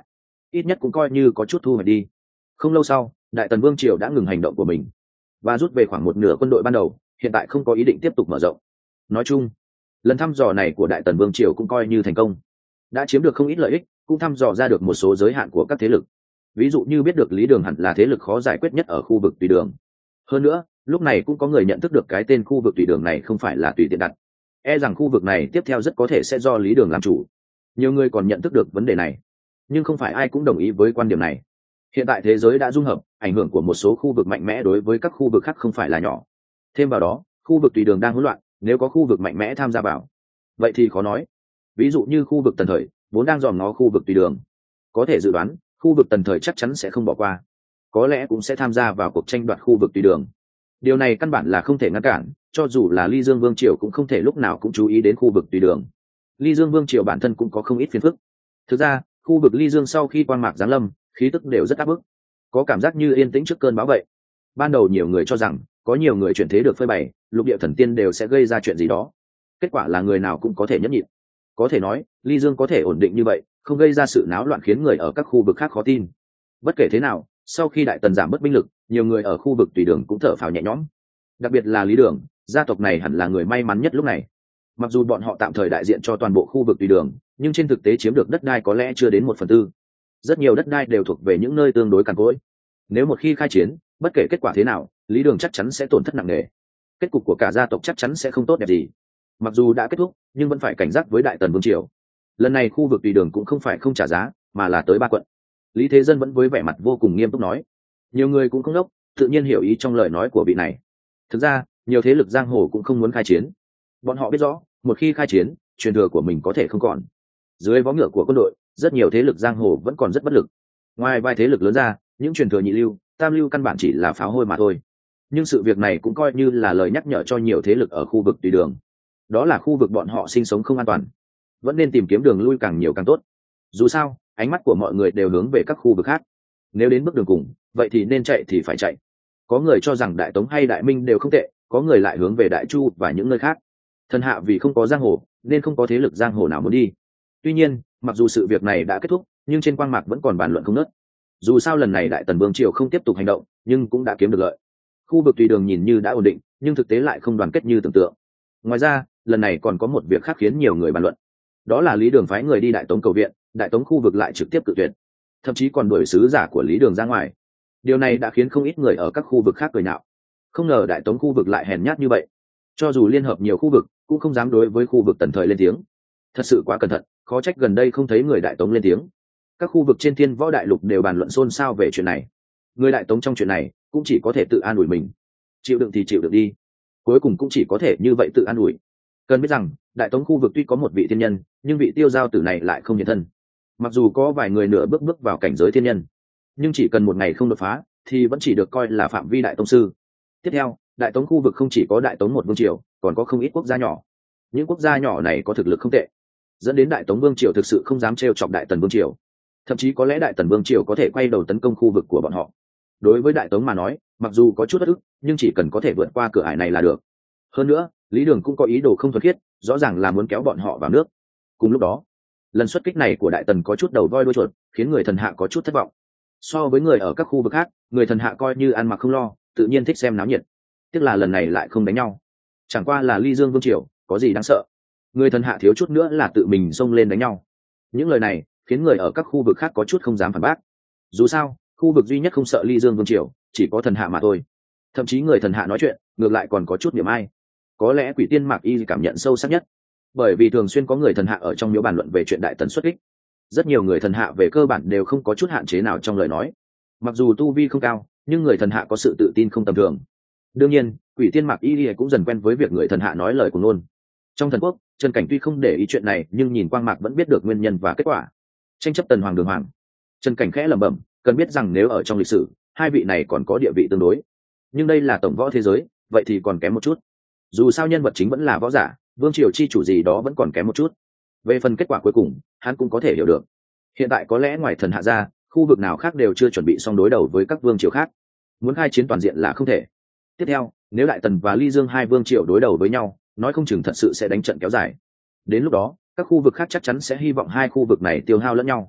ít nhất cũng coi như có chút thu hoạch đi. Không lâu sau, đại tần vương triều đã ngừng hành động của mình và rút về khoảng một nửa quân đội ban đầu, hiện tại không có ý định tiếp tục mở rộng. Nói chung, lần thăm dò này của đại tần vương triều cũng coi như thành công, đã chiếm được không ít lợi ích, cũng thăm dò ra được một số giới hạn của các thế lực. Ví dụ như biết được Lý Đường hẳn là thế lực khó giải quyết nhất ở khu vực Tùy Đường. Hơn nữa, lúc này cũng có người nhận thức được cái tên khu vực Tùy Đường này không phải là tùy tiện đặt, e rằng khu vực này tiếp theo rất có thể sẽ do Lý Đường làm chủ. Nhiều người còn nhận thức được vấn đề này, nhưng không phải ai cũng đồng ý với quan điểm này. Hiện tại thế giới đã dung hợp, ảnh hưởng của một số khu vực mạnh mẽ đối với các khu vực khác không phải là nhỏ. Thêm vào đó, khu vực Tùy Đường đang hỗn loạn, nếu có khu vực mạnh mẽ tham gia vào, vậy thì khó nói. Ví dụ như khu vực Tần Thời vốn đang dòm ngó khu vực Tùy Đường, có thể dự đoán khu vực Tần Thời chắc chắn sẽ không bỏ qua, có lẽ cũng sẽ tham gia vào cuộc tranh đoạt khu vực Tùy Đường. Điều này căn bản là không thể ngăn cản, cho dù là Ly Dương Vương triều cũng không thể lúc nào cũng chú ý đến khu vực Tùy Đường. Ly Dương Vương triều bản thân cũng có không ít phiền phức. Thực ra, khu vực Ly Dương sau khi quang mạc giáng lâm, khí tức đều rất áp bức, có cảm giác như yên tĩnh trước cơn bão vậy. Ban đầu nhiều người cho rằng có nhiều người chuyển thế được phơi bày, lục địa thần tiên đều sẽ gây ra chuyện gì đó. Kết quả là người nào cũng có thể nhẫn nhịn. Có thể nói, Ly Dương có thể ổn định như vậy, không gây ra sự náo loạn khiến người ở các khu vực khác khó tin. Bất kể thế nào, sau khi đại tần giảm bớt binh lực, nhiều người ở khu vực Tùy Đường cũng thở phào nhẹ nhõm. Đặc biệt là Lý Đường, gia tộc này hẳn là người may mắn nhất lúc này. Mặc dù bọn họ tạm thời đại diện cho toàn bộ khu vực Tùy Đường, nhưng trên thực tế chiếm được đất đai có lẽ chưa đến một phần tư. Rất nhiều đất đai đều thuộc về những nơi tương đối cằn cỗi. Nếu một khi khai chiến, bất kể kết quả thế nào, Lý Đường chắc chắn sẽ tổn thất nặng nề. Kết cục của cả gia tộc chắc chắn sẽ không tốt đẹp gì. Mặc dù đã kết thúc, nhưng vẫn phải cảnh giác với đại tần vương triều. Lần này khu vực Tùy Đường cũng không phải không trả giá, mà là tới ba quận. Lý Thế Dân vẫn với vẻ mặt vô cùng nghiêm túc nói. Nhiều người cũng không đốc, tự nhiên hiểu ý trong lời nói của vị này. Thực ra, nhiều thế lực giang hồ cũng không muốn khai chiến. Bọn họ biết rõ, một khi khai chiến, truyền thừa của mình có thể không còn. Dưới vó ngựa của quân đội, rất nhiều thế lực giang hồ vẫn còn rất bất lực. Ngoài vài thế lực lớn ra, những truyền thừa nhị lưu, tam lưu căn bản chỉ là pháo hôi mà thôi. Nhưng sự việc này cũng coi như là lời nhắc nhở cho nhiều thế lực ở khu vực Tùy Đường. Đó là khu vực bọn họ sinh sống không an toàn, vẫn nên tìm kiếm đường lui càng nhiều càng tốt. Dù sao, ánh mắt của mọi người đều hướng về các khu vực khác. Nếu đến bước đường cùng, vậy thì nên chạy thì phải chạy. Có người cho rằng Đại Tống hay Đại Minh đều không tệ, có người lại hướng về Đại Chu và những nơi khác. Thần hạ vì không có giang hồ, nên không có thế lực giang hồ nào muốn đi. Tuy nhiên, mặc dù sự việc này đã kết thúc, nhưng trên quang mạc vẫn còn bàn luận không ngớt. Dù sao lần này Đại Tần Vương triều không tiếp tục hành động, nhưng cũng đã kiếm được lợi. Khu vực Tùy Đường nhìn như đã ổn định, nhưng thực tế lại không đoàn kết như tưởng tượng. Ngoài ra, lần này còn có một việc khác khiến nhiều người bàn luận. Đó là Lý Đường phái người đi Đại Tống cầu viện, Đại Tống khu vực lại trực tiếp cự tuyệt, thậm chí còn đuổi sứ giả của Lý Đường ra ngoài. Điều này đã khiến không ít người ở các khu vực khác cười nhạo. Không ngờ Đại Tống khu vực lại hèn nhát như vậy, cho dù liên hợp nhiều khu vực cũng không dám đối với khu vực Tần Thời lên tiếng. Thật sự quá cẩn thận, khó trách gần đây không thấy người Đại Tống lên tiếng. Các khu vực trên Thiên Võ Đại Lục đều bàn luận xôn xao về chuyện này. Người Đại Tống trong chuyện này cũng chỉ có thể tự an ủi mình, chịu đựng thì chịu đựng đi, cuối cùng cũng chỉ có thể như vậy tự an ủi. Cần biết rằng Đại Tống khu vực tuy có một vị thiên nhân, nhưng vị tiêu giao tử này lại không hiện thân. Mặc dù có vài người nửa bước bước vào cảnh giới thiên nhân, nhưng chỉ cần một ngày không đột phá thì vẫn chỉ được coi là phạm vi đại tông sư. Tiếp theo, Đại Tống khu vực không chỉ có Đại Tống một vương triều, còn có không ít quốc gia nhỏ. Những quốc gia nhỏ này có thực lực không tệ, dẫn đến Đại Tống vương triều thực sự không dám trêu chọc Đại Tần vương triều. Thậm chí có lẽ Đại Tần vương triều có thể quay đầu tấn công khu vực của bọn họ. Đối với Đại Tống mà nói, mặc dù có chút bất ức, nhưng chỉ cần có thể vượt qua cửa ải này là được. Hơn nữa, Lý Đường cũng có ý đồ không thuần khiết, rõ ràng là muốn kéo bọn họ vào nước. Cùng lúc đó, lần xuất kích này của Đại Tần có chút đầu voi đuôi chuột, khiến người thần hạ có chút thất vọng. So với người ở các khu vực khác, người thần hạ coi như ăn mặc không lo, tự nhiên thích xem náo nhiệt. Tiếc là lần này lại không đánh nhau. Chẳng qua là Ly Dương vương triều, có gì đáng sợ? Người thần hạ thiếu chút nữa là tự mình xông lên đánh nhau. Những lời này khiến người ở các khu vực khác có chút không dám phản bác. Dù sao, khu vực duy nhất không sợ Ly Dương vương triều chỉ có thần hạ mà thôi. Thậm chí người thần hạ nói chuyện ngược lại còn có chút niềm ai. Có lẽ Quỷ Tiên Mạc Y cảm nhận sâu sắc nhất, bởi vì thường xuyên có người thần hạ ở trong miếu bàn luận về chuyện Đại Tần xuất kích. Rất nhiều người thần hạ về cơ bản đều không có chút hạn chế nào trong lời nói. Mặc dù tu vi không cao, nhưng người thần hạ có sự tự tin không tầm thường. Đương nhiên, Quỷ Tiên Mạc Y cũng dần quen với việc người thần hạ nói lời của nôn. Trong thần quốc, Trần Cảnh tuy không để ý chuyện này, nhưng nhìn quang mạc vẫn biết được nguyên nhân và kết quả. Tranh chấp Tần Hoàng Đường Hoàng, Trần Cảnh khẽ lẩm bẩm, cần biết rằng nếu ở trong lịch sử, hai vị này còn có địa vị tương đối, nhưng đây là tổng võ thế giới, vậy thì còn kém một chút. Dù sao nhân vật chính vẫn là võ giả, vương triều chi chủ gì đó vẫn còn kém một chút. Về phần kết quả cuối cùng, hắn cũng có thể hiểu được. Hiện tại có lẽ ngoài thần hạ ra, khu vực nào khác đều chưa chuẩn bị xong đối đầu với các vương triều khác, muốn khai chiến toàn diện là không thể. Tiếp theo, nếu Đại Tần và Ly Dương hai vương triều đối đầu với nhau, nói không chừng thật sự sẽ đánh trận kéo dài. Đến lúc đó, các khu vực khác chắc chắn sẽ hy vọng hai khu vực này tiêu hao lẫn nhau.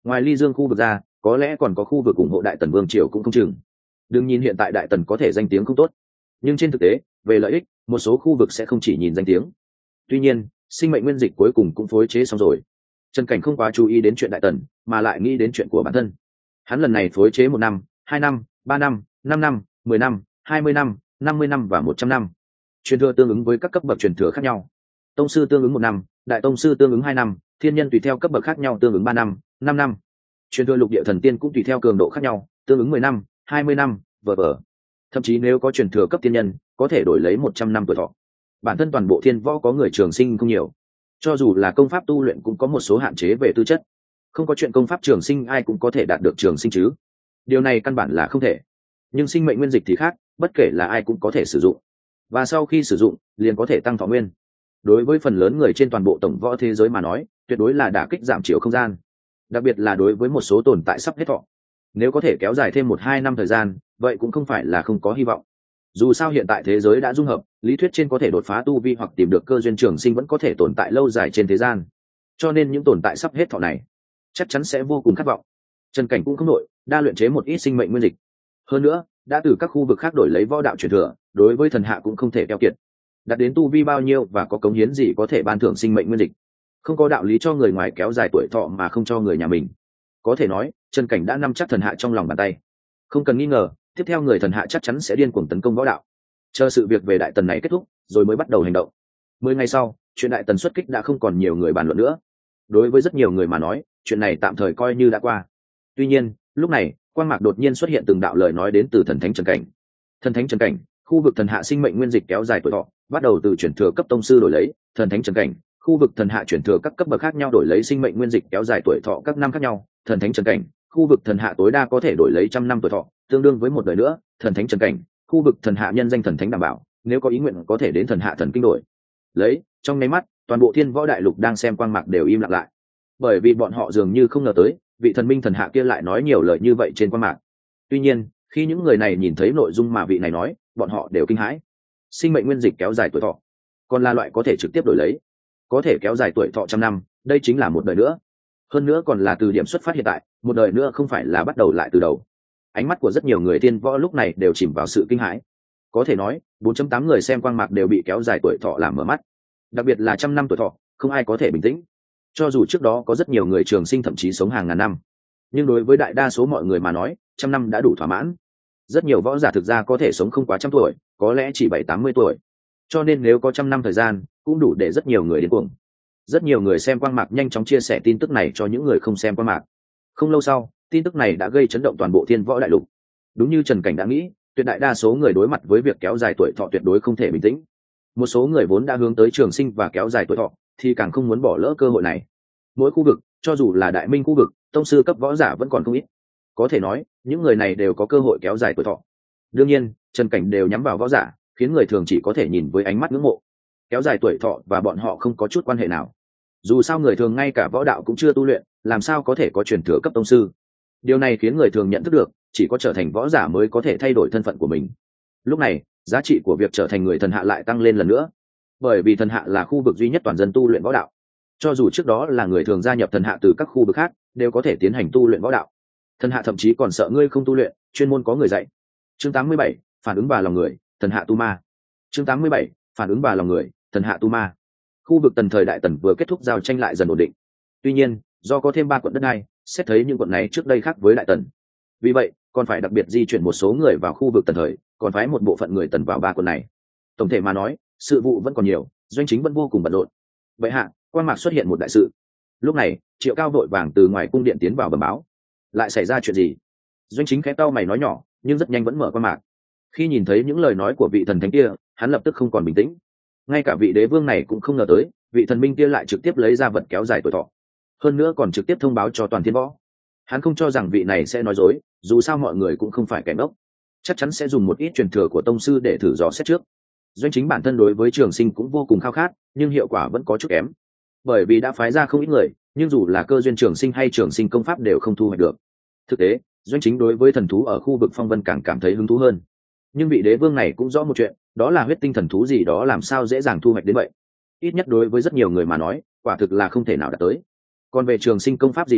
Ngoài ly dương khu vực ra, có lẽ còn có khu vực ủng hộ đại tần vương triều cũng không chừng. Đừng nhìn hiện tại đại tần có thể danh tiếng không tốt, nhưng trên thực tế về lợi ích một số khu vực sẽ không chỉ nhìn danh tiếng. Tuy nhiên sinh mệnh nguyên dịch cuối cùng cũng phối chế xong rồi. Trần Cảnh không quá chú ý đến chuyện đại tần, mà lại nghĩ đến chuyện của bản thân. Hắn lần này phối chế một năm, hai năm, ba năm, năm năm, mười năm, hai mươi năm, năm mươi năm và một trăm năm. Truyền thừa tương ứng với các cấp bậc truyền thừa khác nhau. Tông sư tương ứng một năm, đại tông sư tương ứng hai năm, thiên nhân tùy theo cấp bậc khác nhau tương ứng ba năm, năm năm. Truyền thừa lục địa thần tiên cũng tùy theo cường độ khác nhau, tương ứng mười năm, hai mươi năm, vờ vờ. Thậm chí nếu có truyền thừa cấp tiên nhân, có thể đổi lấy một trăm năm tuổi thọ. Bản thân toàn bộ thiên võ có người trường sinh không nhiều, cho dù là công pháp tu luyện cũng có một số hạn chế về tư chất. Không có chuyện công pháp trường sinh ai cũng có thể đạt được trường sinh chứ, điều này căn bản là không thể. Nhưng sinh mệnh nguyên dịch thì khác, bất kể là ai cũng có thể sử dụng, và sau khi sử dụng liền có thể tăng thọ nguyên. Đối với phần lớn người trên toàn bộ tổng võ thế giới mà nói, tuyệt đối là đả kích giảm chiều không gian, đặc biệt là đối với một số tồn tại sắp hết thọ. Nếu có thể kéo dài thêm một hai năm thời gian, vậy cũng không phải là không có hy vọng. Dù sao hiện tại thế giới đã dung hợp, lý thuyết trên có thể đột phá tu vi hoặc tìm được cơ duyên trường sinh vẫn có thể tồn tại lâu dài trên thế gian, cho nên những tồn tại sắp hết thọ này chắc chắn sẽ vô cùng khát vọng. Trần Cảnh cũng không nội đa luyện chế một ít sinh mệnh nguyên dịch, hơn nữa đã từ các khu vực khác đổi lấy võ đạo truyền thừa, đối với thần hạ cũng không thể keo kiệt. Đạt đến tu vi bao nhiêu và có cống hiến gì có thể ban thưởng sinh mệnh nguyên dịch, không có đạo lý cho người ngoài kéo dài tuổi thọ mà không cho người nhà mình. Có thể nói Trần Cảnh đã nắm chắc thần hạ trong lòng bàn tay, không cần nghi ngờ tiếp theo người thần hạ chắc chắn sẽ điên cuồng tấn công võ đạo. Chờ sự việc về đại tần này kết thúc rồi mới bắt đầu hành động. Mười ngày sau, chuyện đại tần xuất kích đã không còn nhiều người bàn luận nữa. Đối với rất nhiều người mà nói, chuyện này tạm thời coi như đã qua. Tuy nhiên lúc này quang mạc đột nhiên xuất hiện từng đạo lời nói đến từ thần thánh Trần Cảnh. Thần thánh Trần Cảnh, khu vực thần hạ sinh mệnh nguyên dịch kéo dài tuổi thọ, bắt đầu từ chuyển thừa cấp tông sư đổi lấy. Thần thánh Trần Cảnh, khu vực thần hạ chuyển thừa các cấp bậc khác nhau đổi lấy sinh mệnh nguyên dịch kéo dài tuổi thọ các năm khác nhau. Thần thánh Trần Cảnh, khu vực thần hạ tối đa có thể đổi lấy trăm năm tuổi thọ, tương đương với một đời nữa. Thần thánh Trần Cảnh, khu vực thần hạ nhân danh thần thánh đảm bảo, nếu có ý nguyện có thể đến thần hạ thần kinh đổi lấy. Trong nháy mắt toàn bộ thiên võ đại lục đang xem quang mạc đều im lặng lại, bởi vì bọn họ dường như không ngờ tới vị thần minh thần hạ kia lại nói nhiều lời như vậy trên quang mạc. Tuy nhiên khi những người này nhìn thấy nội dung mà vị này nói, bọn họ đều kinh hãi. Sinh mệnh nguyên dịch kéo dài tuổi thọ, còn là loại có thể trực tiếp đổi lấy, có thể kéo dài tuổi thọ trăm năm, đây chính là một đời nữa. Hơn nữa còn là từ điểm xuất phát hiện tại, một đời nữa không phải là bắt đầu lại từ đầu. Ánh mắt của rất nhiều người tiên võ lúc này đều chìm vào sự kinh hãi. Có thể nói bốn chấm tám người xem quang mạc đều bị kéo dài tuổi thọ làm mở mắt, đặc biệt là trăm năm tuổi thọ, không ai có thể bình tĩnh. Cho dù trước đó có rất nhiều người trường sinh thậm chí sống hàng ngàn năm, nhưng đối với đại đa số mọi người mà nói, trăm năm đã đủ thỏa mãn. Rất nhiều võ giả thực ra có thể sống không quá trăm tuổi, có lẽ chỉ bảy tám mươi tuổi, cho nên nếu có trăm năm thời gian cũng đủ để rất nhiều người điên cuồng. Rất nhiều người xem quang mạc nhanh chóng chia sẻ tin tức này cho những người không xem quang mạc. Không lâu sau, tin tức này đã gây chấn động toàn bộ thiên võ đại lục. Đúng như Trần Cảnh đã nghĩ, tuyệt đại đa số người đối mặt với việc kéo dài tuổi thọ tuyệt đối không thể bình tĩnh. Một số người vốn đã hướng tới trường sinh và kéo dài tuổi thọ thì càng không muốn bỏ lỡ cơ hội này. Mỗi khu vực, cho dù là đại minh khu vực, tông sư cấp võ giả vẫn còn không ít. Có thể nói những người này đều có cơ hội kéo dài tuổi thọ. Đương nhiên Trần Cảnh đều nhắm vào võ giả, khiến người thường chỉ có thể nhìn với ánh mắt ngưỡng mộ. Kéo dài tuổi thọ và bọn họ không có chút quan hệ nào. Dù sao người thường ngay cả võ đạo cũng chưa tu luyện, làm sao có thể có truyền thừa cấp tông sư. Điều này khiến người thường nhận thức được chỉ có trở thành võ giả mới có thể thay đổi thân phận của mình. Lúc này giá trị của việc trở thành người thần hạ lại tăng lên lần nữa, bởi vì thần hạ là khu vực duy nhất toàn dân tu luyện võ đạo. Cho dù trước đó là người thường gia nhập thần hạ từ các khu vực khác, đều có thể tiến hành tu luyện võ đạo. Thần hạ thậm chí còn sợ ngươi không tu luyện, chuyên môn có người dạy. Chương tám mươi bảy, phản ứng vào lòng người, thần hạ tu ma. Chương tám mươi bảy, phản ứng vào lòng người, thần hạ tu ma. Khu vực tần thời đại tần vừa kết thúc giao tranh lại dần ổn định. Tuy nhiên do có thêm ba quận đất đai, xét thấy những quận này trước đây khác với đại tần, vì vậy còn phải đặc biệt di chuyển một số người vào khu vực tần thời, còn phái một bộ phận người tần vào ba quận này. Tổng thể mà nói sự vụ vẫn còn nhiều, doanh chính vẫn vô cùng bận rộn. Vậy hạ quan mạc xuất hiện một đại sự. Lúc này Triệu Cao vội vàng từ ngoài cung điện tiến vào bẩm báo. Lại xảy ra chuyện gì? Doanh chính khẽ cau mày nói nhỏ, nhưng rất nhanh vẫn mở quan mạc. Khi nhìn thấy những lời nói của vị thần thánh kia, hắn lập tức không còn bình tĩnh. Ngay cả vị đế vương này cũng không ngờ tới vị thần minh kia lại trực tiếp lấy ra vật kéo dài tuổi thọ, hơn nữa còn trực tiếp thông báo cho toàn thiên võ. Hắn không cho rằng vị này sẽ nói dối, dù sao mọi người cũng không phải kẻ ngốc, chắc chắn sẽ dùng một ít truyền thừa của tông sư để thử dò xét trước. Doanh chính bản thân đối với trường sinh cũng vô cùng khao khát, nhưng hiệu quả vẫn có chút kém, bởi vì đã phái ra không ít người, nhưng dù là cơ duyên trường sinh hay trường sinh công pháp đều không thu hoạch được. Thực tế doanh chính đối với thần thú ở khu vực phong vân càng cảm thấy hứng thú hơn. Nhưng vị đế vương này cũng rõ một chuyện, đó là huyết tinh thần thú gì đó làm sao dễ dàng thu hoạch đến vậy. Ít nhất đối với rất nhiều người mà nói, quả thực là không thể nào đạt tới. Còn về trường sinh công pháp gì đó,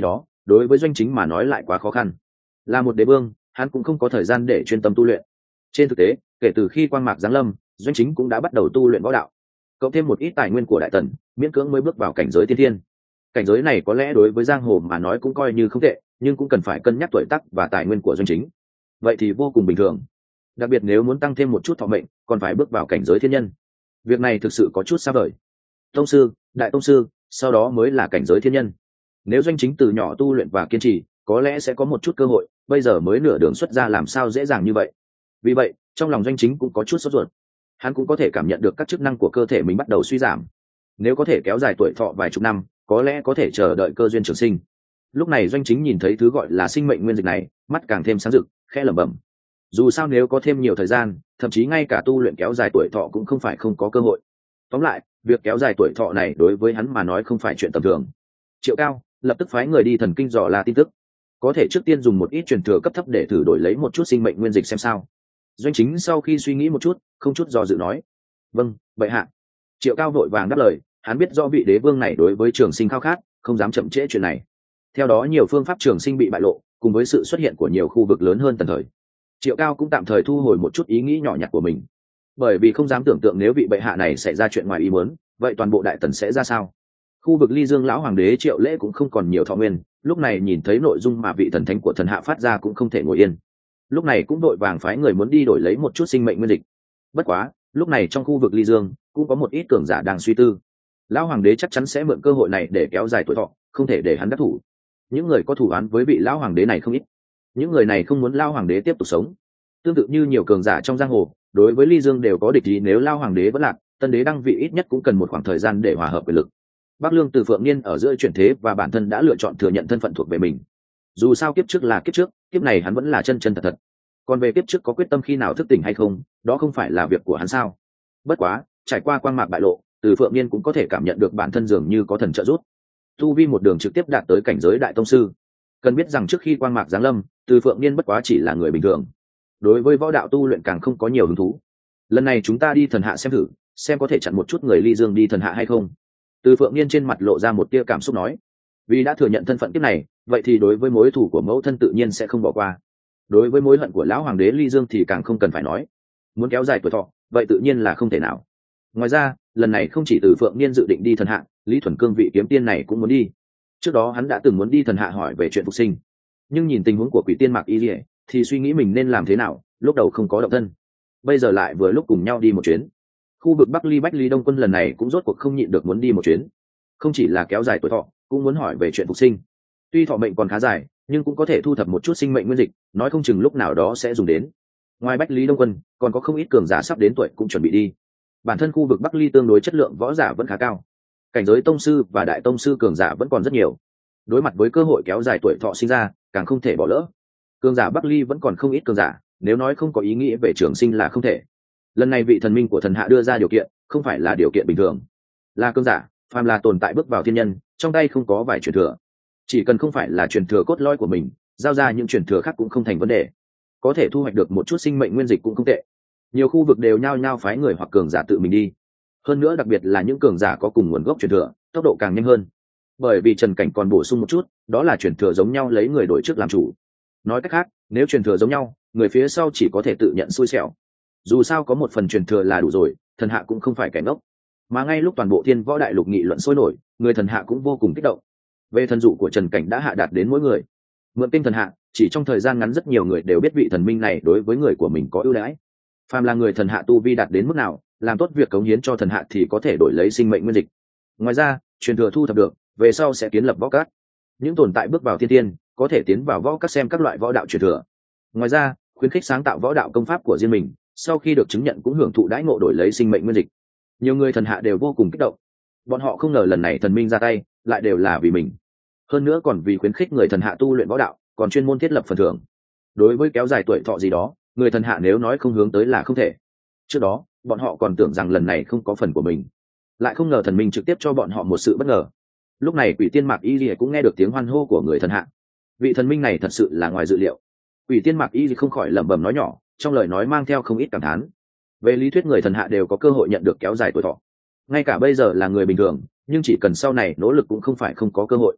đối với doanh chính mà nói lại quá khó khăn. Là một đế vương, hắn cũng không có thời gian để chuyên tâm tu luyện. Trên thực tế, kể từ khi quang mạc giáng lâm, doanh chính cũng đã bắt đầu tu luyện võ đạo, cộng thêm một ít tài nguyên của đại tần, miễn cưỡng mới bước vào cảnh giới tiên thiên. Cảnh giới này có lẽ đối với giang hồ mà nói cũng coi như không tệ, nhưng cũng cần phải cân nhắc tuổi tác và tài nguyên của doanh chính, vậy thì vô cùng bình thường. Đặc biệt nếu muốn tăng thêm một chút thọ mệnh, còn phải bước vào cảnh giới thiên nhân, việc này thực sự có chút xa vời. Tông sư, đại tông sư, sau đó mới là cảnh giới thiên nhân. Nếu doanh chính từ nhỏ tu luyện và kiên trì, có lẽ sẽ có một chút cơ hội, bây giờ mới nửa đường xuất ra làm sao dễ dàng như vậy. Vì vậy trong lòng doanh chính cũng có chút sốt ruột. Hắn cũng có thể cảm nhận được các chức năng của cơ thể mình bắt đầu suy giảm. Nếu có thể kéo dài tuổi thọ vài chục năm, có lẽ có thể chờ đợi cơ duyên trường sinh. Lúc này doanh chính nhìn thấy thứ gọi là sinh mệnh nguyên dịch này, mắt càng thêm sáng rực, khẽ lẩm bẩm. Dù sao nếu có thêm nhiều thời gian, thậm chí ngay cả tu luyện kéo dài tuổi thọ cũng không phải không có cơ hội. Tóm lại, việc kéo dài tuổi thọ này đối với hắn mà nói không phải chuyện tầm thường. Triệu Cao lập tức phái người đi thần kinh dò la tin tức, có thể trước tiên dùng một ít truyền thừa cấp thấp để thử đổi lấy một chút sinh mệnh nguyên dịch xem sao. Doanh chính sau khi suy nghĩ một chút, không chút do dự nói: vâng, bệ hạ. Triệu Cao vội vàng đáp lời, hắn biết do vị đế vương này đối với trường sinh khao khát, không dám chậm trễ chuyện này. Theo đó nhiều phương pháp trường sinh bị bại lộ, cùng với sự xuất hiện của nhiều khu vực lớn hơn tần thời, Triệu Cao cũng tạm thời thu hồi một chút ý nghĩ nhỏ nhặt của mình, bởi vì không dám tưởng tượng nếu vị bệ hạ này xảy ra chuyện ngoài ý muốn, vậy toàn bộ đại tần sẽ ra sao. Khu vực Ly Dương lão hoàng đế Triệu Lễ cũng không còn nhiều thọ nguyên, lúc này nhìn thấy nội dung mà vị thần thánh của thần hạ phát ra cũng không thể ngồi yên, lúc này cũng đội vàng phái người muốn đi đổi lấy một chút sinh mệnh nguyên dịch. Bất quá lúc này trong khu vực Ly Dương cũng có một ít cường giả đang suy tư, lão hoàng đế chắc chắn sẽ mượn cơ hội này để kéo dài tuổi thọ, không thể để hắn đắc thủ. Những người có thủ án với vị lão hoàng đế này không ít, những người này không muốn lão hoàng đế tiếp tục sống. Tương tự như nhiều cường giả trong giang hồ, đối với Ly Dương đều có địch ý, nếu lão hoàng đế vẫn lạc, tân đế đăng vị ít nhất cũng cần một khoảng thời gian để hòa hợp quyền lực. Bắc Lương từ Phượng Niên ở giữa chuyển thế và bản thân đã lựa chọn thừa nhận thân phận thuộc về mình. Dù sao kiếp trước là kiếp trước, kiếp này hắn vẫn là chân chân thật thật. Còn về kiếp trước có quyết tâm khi nào thức tỉnh hay không, đó không phải là việc của hắn sao? Bất quá, trải qua quang mạc bại lộ, từ Phượng Niên cũng có thể cảm nhận được bản thân dường như có thần trợ giúp, tu vi một đường trực tiếp đạt tới cảnh giới đại tông sư. Cần biết rằng trước khi quang mạc giáng lâm, từ Phượng Niên bất quá chỉ là người bình thường, đối với võ đạo tu luyện càng không có nhiều hứng thú. Lần này chúng ta đi thần hạ xem thử, xem có thể chặn một chút người Ly Dương đi thần hạ hay không. Từ Phượng Niên trên mặt lộ ra một tia cảm xúc nói, vì đã thừa nhận thân phận kiếp này, vậy thì đối với mối thù của mẫu thân tự nhiên sẽ không bỏ qua. Đối với mối hận của lão hoàng đế Ly Dương thì càng không cần phải nói, muốn kéo dài tuổi thọ vậy tự nhiên là không thể nào. Ngoài ra lần này không chỉ Từ Phượng Niên dự định đi thần hạ, Lý Thuần Cương vị kiếm tiên này cũng muốn đi. Trước đó hắn đã từng muốn đi thần hạ hỏi về chuyện phục sinh, nhưng nhìn tình huống của quỷ tiên Mạc Y Lệ thì suy nghĩ mình nên làm thế nào, lúc đầu không có động thân, bây giờ lại vừa lúc cùng nhau đi một chuyến. Khu vực Bắc Ly Bách Ly Đông Quân lần này cũng rốt cuộc không nhịn được muốn đi một chuyến, không chỉ là kéo dài tuổi thọ, cũng muốn hỏi về chuyện phục sinh. Tuy thọ mệnh còn khá dài, nhưng cũng có thể thu thập một chút sinh mệnh nguyên dịch, nói không chừng lúc nào đó sẽ dùng đến. Ngoài Bách Lý Đông Quân, còn có không ít cường giả sắp đến tuổi cũng chuẩn bị đi. Bản thân khu vực Bắc Ly tương đối chất lượng võ giả vẫn khá cao, cảnh giới tông sư và đại tông sư cường giả vẫn còn rất nhiều. Đối mặt với cơ hội kéo dài tuổi thọ sinh ra, càng không thể bỏ lỡ. Cường giả Bắc Ly vẫn còn không ít cường giả, nếu nói không có ý nghĩa về trường sinh là không thể. Lần này vị thần minh của thần hạ đưa ra điều kiện, không phải là điều kiện bình thường, là cường giả phàm là tồn tại bước vào thiên nhân, trong tay không có vài truyền thừa, chỉ cần không phải là truyền thừa cốt lõi của mình, giao ra những truyền thừa khác cũng không thành vấn đề, có thể thu hoạch được một chút sinh mệnh nguyên dịch cũng không tệ. Nhiều khu vực đều nhao nhao phái người hoặc cường giả tự mình đi, hơn nữa đặc biệt là những cường giả có cùng nguồn gốc truyền thừa, tốc độ càng nhanh hơn. Bởi vì Trần Cảnh còn bổ sung một chút, đó là truyền thừa giống nhau lấy người đổi trước làm chủ. Nói cách khác, nếu truyền thừa giống nhau, người phía sau chỉ có thể tự nhận xui xẻo. Dù sao có một phần truyền thừa là đủ rồi, thần hạ cũng không phải kẻ ngốc. Mà ngay lúc toàn bộ thiên võ đại lục nghị luận sôi nổi, người thần hạ cũng vô cùng kích động. Về thần dụ của Trần Cảnh đã hạ đạt đến mỗi người. Mượn tinh thần hạ, chỉ trong thời gian ngắn rất nhiều người đều biết vị thần minh này đối với người của mình có ưu đãi. Phàm là người thần hạ tu vi đạt đến mức nào, làm tốt việc cống hiến cho thần hạ thì có thể đổi lấy sinh mệnh nguyên dịch. Ngoài ra, truyền thừa thu thập được, về sau sẽ kiến lập võ cát. Những tồn tại bước vào thiên tiên, có thể tiến vào võ cát xem các loại võ đạo truyền thừa. Ngoài ra, khuyến khích sáng tạo võ đạo công pháp của riêng mình, sau khi được chứng nhận cũng hưởng thụ đãi ngộ đổi lấy sinh mệnh nguyên dịch. Nhiều người thần hạ đều vô cùng kích động, bọn họ không ngờ lần này thần minh ra tay lại đều là vì mình, hơn nữa còn vì khuyến khích người thần hạ tu luyện võ đạo, còn chuyên môn thiết lập phần thưởng. Đối với kéo dài tuổi thọ gì đó, người thần hạ nếu nói không hướng tới là không thể. Trước đó bọn họ còn tưởng rằng lần này không có phần của mình, lại không ngờ thần minh trực tiếp cho bọn họ một sự bất ngờ. Lúc này quỷ tiên Mạc Y Lìa cũng nghe được tiếng hoan hô của người thần hạ, vị thần minh này thật sự là ngoài dự liệu. Quỷ tiên Mạc Y không khỏi lẩm bẩm nói nhỏ, trong lời nói mang theo không ít cảm thán. Về lý thuyết người thần hạ đều có cơ hội nhận được kéo dài tuổi thọ, ngay cả bây giờ là người bình thường, nhưng chỉ cần sau này nỗ lực cũng không phải không có cơ hội.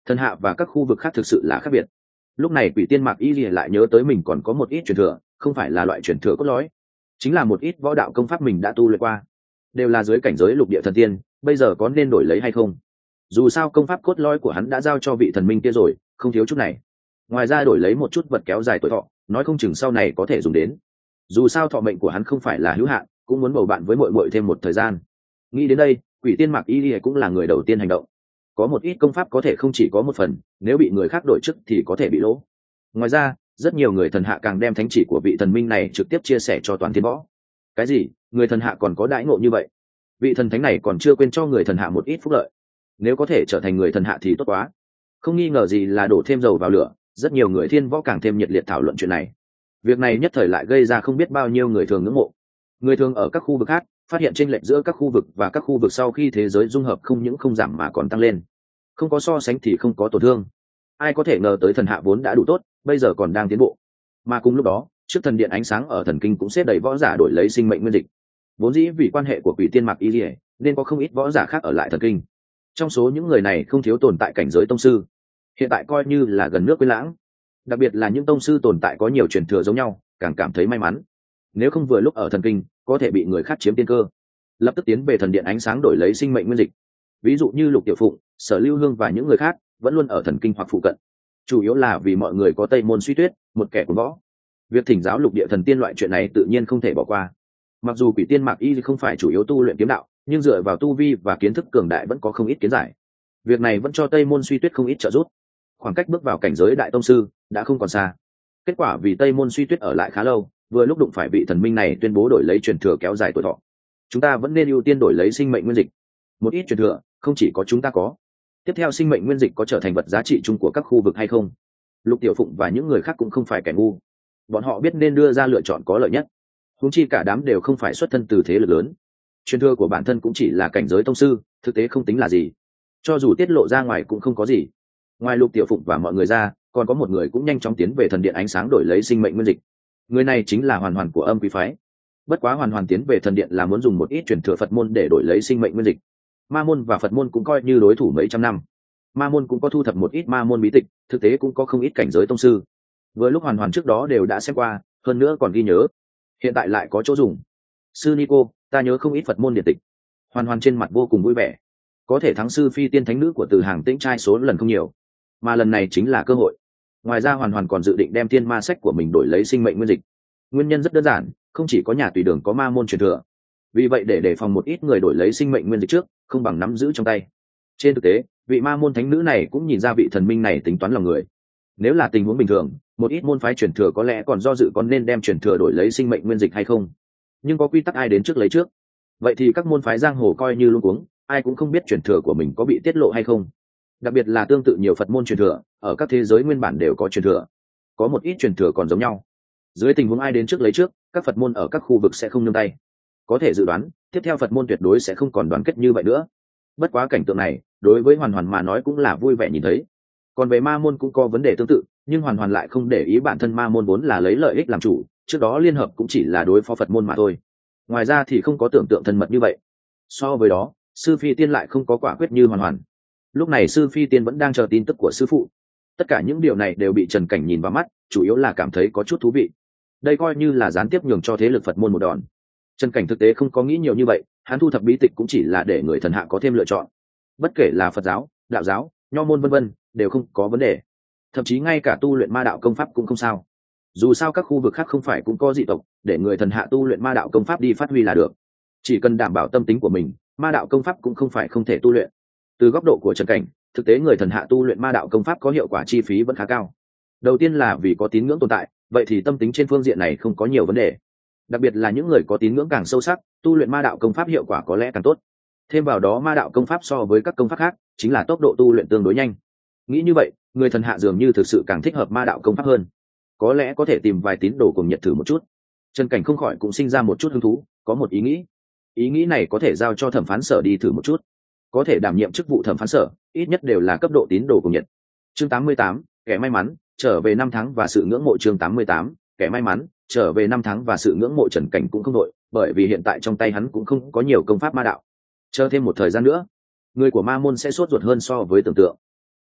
Thần hạ và các khu vực khác thực sự là khác biệt. Lúc này quỷ tiên Mạc Y Lìa lại nhớ tới mình còn có một ít truyền thừa, không phải là loại truyền thừa cốt lõi, chính là một ít võ đạo công pháp mình đã tu luyện qua, đều là dưới cảnh giới lục địa thần tiên, bây giờ có nên đổi lấy hay không? Dù sao công pháp cốt lõi của hắn đã giao cho vị thần minh kia rồi, không thiếu chút này. Ngoài ra đổi lấy một chút vật kéo dài tuổi thọ, nói không chừng sau này có thể dùng đến. Dù sao thọ mệnh của hắn không phải là hữu hạn, cũng muốn bầu bạn với muội muội thêm một thời gian. Nghĩ đến đây, quỷ tiên Mạc Y Lìa cũng là người đầu tiên hành động. Có một ít công pháp có thể không chỉ có một phần, nếu bị người khác đổi chức thì có thể bị lỗ. Ngoài ra, rất nhiều người thần hạ càng đem thánh chỉ của vị thần minh này trực tiếp chia sẻ cho toàn thiên võ. Cái gì? Người thần hạ còn có đãi ngộ như vậy? Vị thần thánh này còn chưa quên cho người thần hạ một ít phúc lợi. Nếu có thể trở thành người thần hạ thì tốt quá. Không nghi ngờ gì là đổ thêm dầu vào lửa, rất nhiều người thiên võ càng thêm nhiệt liệt thảo luận chuyện này. Việc này nhất thời lại gây ra không biết bao nhiêu người thường ngưỡng mộ. Người thường ở các khu vực khác phát hiện chênh lệch giữa các khu vực và các khu vực sau khi thế giới dung hợp không những không giảm mà còn tăng lên. Không có so sánh thì không có tổn thương. Ai có thể ngờ tới thần hạ vốn đã đủ tốt, bây giờ còn đang tiến bộ. Mà cùng lúc đó, trước thần điện ánh sáng ở thần kinh cũng xếp đầy võ giả đổi lấy sinh mệnh nguyên dịch. Vốn dĩ vì quan hệ của quỷ tiên Mạc Y Lìa, nên có không ít võ giả khác ở lại thần kinh. Trong số những người này không thiếu tồn tại cảnh giới tông sư, hiện tại coi như là gần nước quên lãng. Đặc biệt là những tông sư tồn tại có nhiều truyền thừa giống nhau, càng cảm thấy may mắn. Nếu không vừa lúc ở thần kinh, có thể bị người khác chiếm tiên cơ, lập tức tiến về thần điện ánh sáng đổi lấy sinh mệnh nguyên dịch. Ví dụ như Lục Tiểu Phụng, Sở Lưu Hương và những người khác vẫn luôn ở thần kinh hoặc phụ cận, chủ yếu là vì mọi người có Tây Môn Suy Tuyết, một kẻ cuồng võ. Việc thỉnh giáo lục địa thần tiên loại chuyện này tự nhiên không thể bỏ qua. Mặc dù quỷ tiên Mạc Y không phải chủ yếu tu luyện kiếm đạo, nhưng dựa vào tu vi và kiến thức cường đại vẫn có không ít kiến giải. Việc này vẫn cho Tây Môn Suy Tuyết không ít trợ giúp. Khoảng cách bước vào cảnh giới đại tông sư đã không còn xa. Kết quả vì Tây Môn Suy Tuyết ở lại khá lâu, vừa lúc đụng phải vị thần minh này tuyên bố đổi lấy truyền thừa kéo dài tuổi thọ. Chúng ta vẫn nên ưu tiên đổi lấy sinh mệnh nguyên dịch. Một ít truyền thừa không chỉ có chúng ta có. Tiếp theo sinh mệnh nguyên dịch có trở thành vật giá trị chung của các khu vực hay không? Lục Tiểu Phụng và những người khác cũng không phải kẻ ngu, bọn họ biết nên đưa ra lựa chọn có lợi nhất. Huống chi cả đám đều không phải xuất thân từ thế lực lớn, truyền thừa của bản thân cũng chỉ là cảnh giới tông sư, thực tế không tính là gì. Cho dù tiết lộ ra ngoài cũng không có gì. Ngoài Lục Tiểu Phụng và mọi người ra, còn có một người cũng nhanh chóng tiến về thần điện ánh sáng đổi lấy sinh mệnh nguyên dịch. Người này chính là Hoàn Hoàn của Âm Quý phái. Bất quá Hoàn Hoàn tiến về thần điện là muốn dùng một ít truyền thừa Phật môn để đổi lấy sinh mệnh nguyên dịch. Ma môn và Phật môn cũng coi như đối thủ mấy trăm năm. Ma môn cũng có thu thập một ít ma môn bí tịch, thực tế cũng có không ít cảnh giới tông sư. Với lúc Hoàn Hoàn trước đó đều đã xem qua, hơn nữa còn ghi nhớ, hiện tại lại có chỗ dùng. Sư Nico, ta nhớ không ít Phật môn điện tịch. Hoàn Hoàn trên mặt vô cùng vui vẻ. Có thể thắng sư phi tiên thánh nữ của Từ Hàng Tĩnh trai số lần không nhiều, mà lần này chính là cơ hội. Ngoài ra Hoàn Hoàn còn dự định đem thiên ma sách của mình đổi lấy sinh mệnh nguyên dịch. Nguyên nhân rất đơn giản, không chỉ có nhà tùy đường có ma môn truyền thừa, vì vậy để đề phòng một ít người đổi lấy sinh mệnh nguyên dịch trước, không bằng nắm giữ trong tay. Trên thực tế, vị ma môn thánh nữ này cũng nhìn ra vị thần minh này tính toán lòng người. Nếu là tình huống bình thường, một ít môn phái truyền thừa có lẽ còn do dự có nên đem truyền thừa đổi lấy sinh mệnh nguyên dịch hay không. Nhưng có quy tắc ai đến trước lấy trước. Vậy thì các môn phái giang hồ coi như luống cuống, ai cũng không biết truyền thừa của mình có bị tiết lộ hay không. Đặc biệt là tương tự nhiều Phật môn truyền thừa, ở các thế giới nguyên bản đều có truyền thừa. Có một ít truyền thừa còn giống nhau. Dưới tình huống ai đến trước lấy trước, các Phật môn ở các khu vực sẽ không nương tay. Có thể dự đoán, tiếp theo Phật môn tuyệt đối sẽ không còn đoàn kết như vậy nữa. Bất quá cảnh tượng này, đối với Hoàn Hoàn mà nói cũng là vui vẻ nhìn thấy. Còn về ma môn cũng có vấn đề tương tự, nhưng Hoàn Hoàn lại không để ý bản thân ma môn vốn là lấy lợi ích làm chủ, trước đó liên hợp cũng chỉ là đối phó Phật môn mà thôi. Ngoài ra thì không có tưởng tượng thân mật như vậy. So với đó, sư phi tiên lại không có quả quyết như Hoàn Hoàn. Lúc này sư phi tiên vẫn đang chờ tin tức của sư phụ. Tất cả những điều này đều bị Trần Cảnh nhìn vào mắt, chủ yếu là cảm thấy có chút thú vị. Đây coi như là gián tiếp nhường cho thế lực Phật môn một đòn. Trần Cảnh thực tế không có nghĩ nhiều như vậy, hắn thu thập bí tịch cũng chỉ là để người thần hạ có thêm lựa chọn. Bất kể là Phật giáo, đạo giáo, nho môn vân vân, đều không có vấn đề. Thậm chí ngay cả tu luyện ma đạo công pháp cũng không sao. Dù sao các khu vực khác không phải cũng có dị tộc, để người thần hạ tu luyện ma đạo công pháp đi phát huy là được. Chỉ cần đảm bảo tâm tính của mình, ma đạo công pháp cũng không phải không thể tu luyện. Từ góc độ của Trần Cảnh, thực tế người thần hạ tu luyện ma đạo công pháp có hiệu quả chi phí vẫn khá cao. Đầu tiên là vì có tín ngưỡng tồn tại, vậy thì tâm tính trên phương diện này không có nhiều vấn đề. Đặc biệt là những người có tín ngưỡng càng sâu sắc, tu luyện ma đạo công pháp hiệu quả có lẽ càng tốt. Thêm vào đó ma đạo công pháp so với các công pháp khác, chính là tốc độ tu luyện tương đối nhanh. Nghĩ như vậy, người thần hạ dường như thực sự càng thích hợp ma đạo công pháp hơn. Có lẽ có thể tìm vài tín đồ cùng nhận thử một chút. Trần Cảnh không khỏi cũng sinh ra một chút hứng thú, có một ý nghĩ. Ý nghĩ này có thể giao cho thẩm phán sở đi thử một chút. Có thể đảm nhiệm chức vụ thẩm phán sở, ít nhất đều là cấp độ tín đồ cùng nhận. Chương tám mươi tám, kẻ may mắn, trở về năm tháng và sự ngưỡng mộ. Chương tám mươi tám, kẻ may mắn, trở về năm tháng và sự ngưỡng mộ. Trần Cảnh cũng không đội, bởi vì hiện tại trong tay hắn cũng không có nhiều công pháp ma đạo. Chờ thêm một thời gian nữa, người của ma môn sẽ sốt ruột hơn so với tưởng tượng.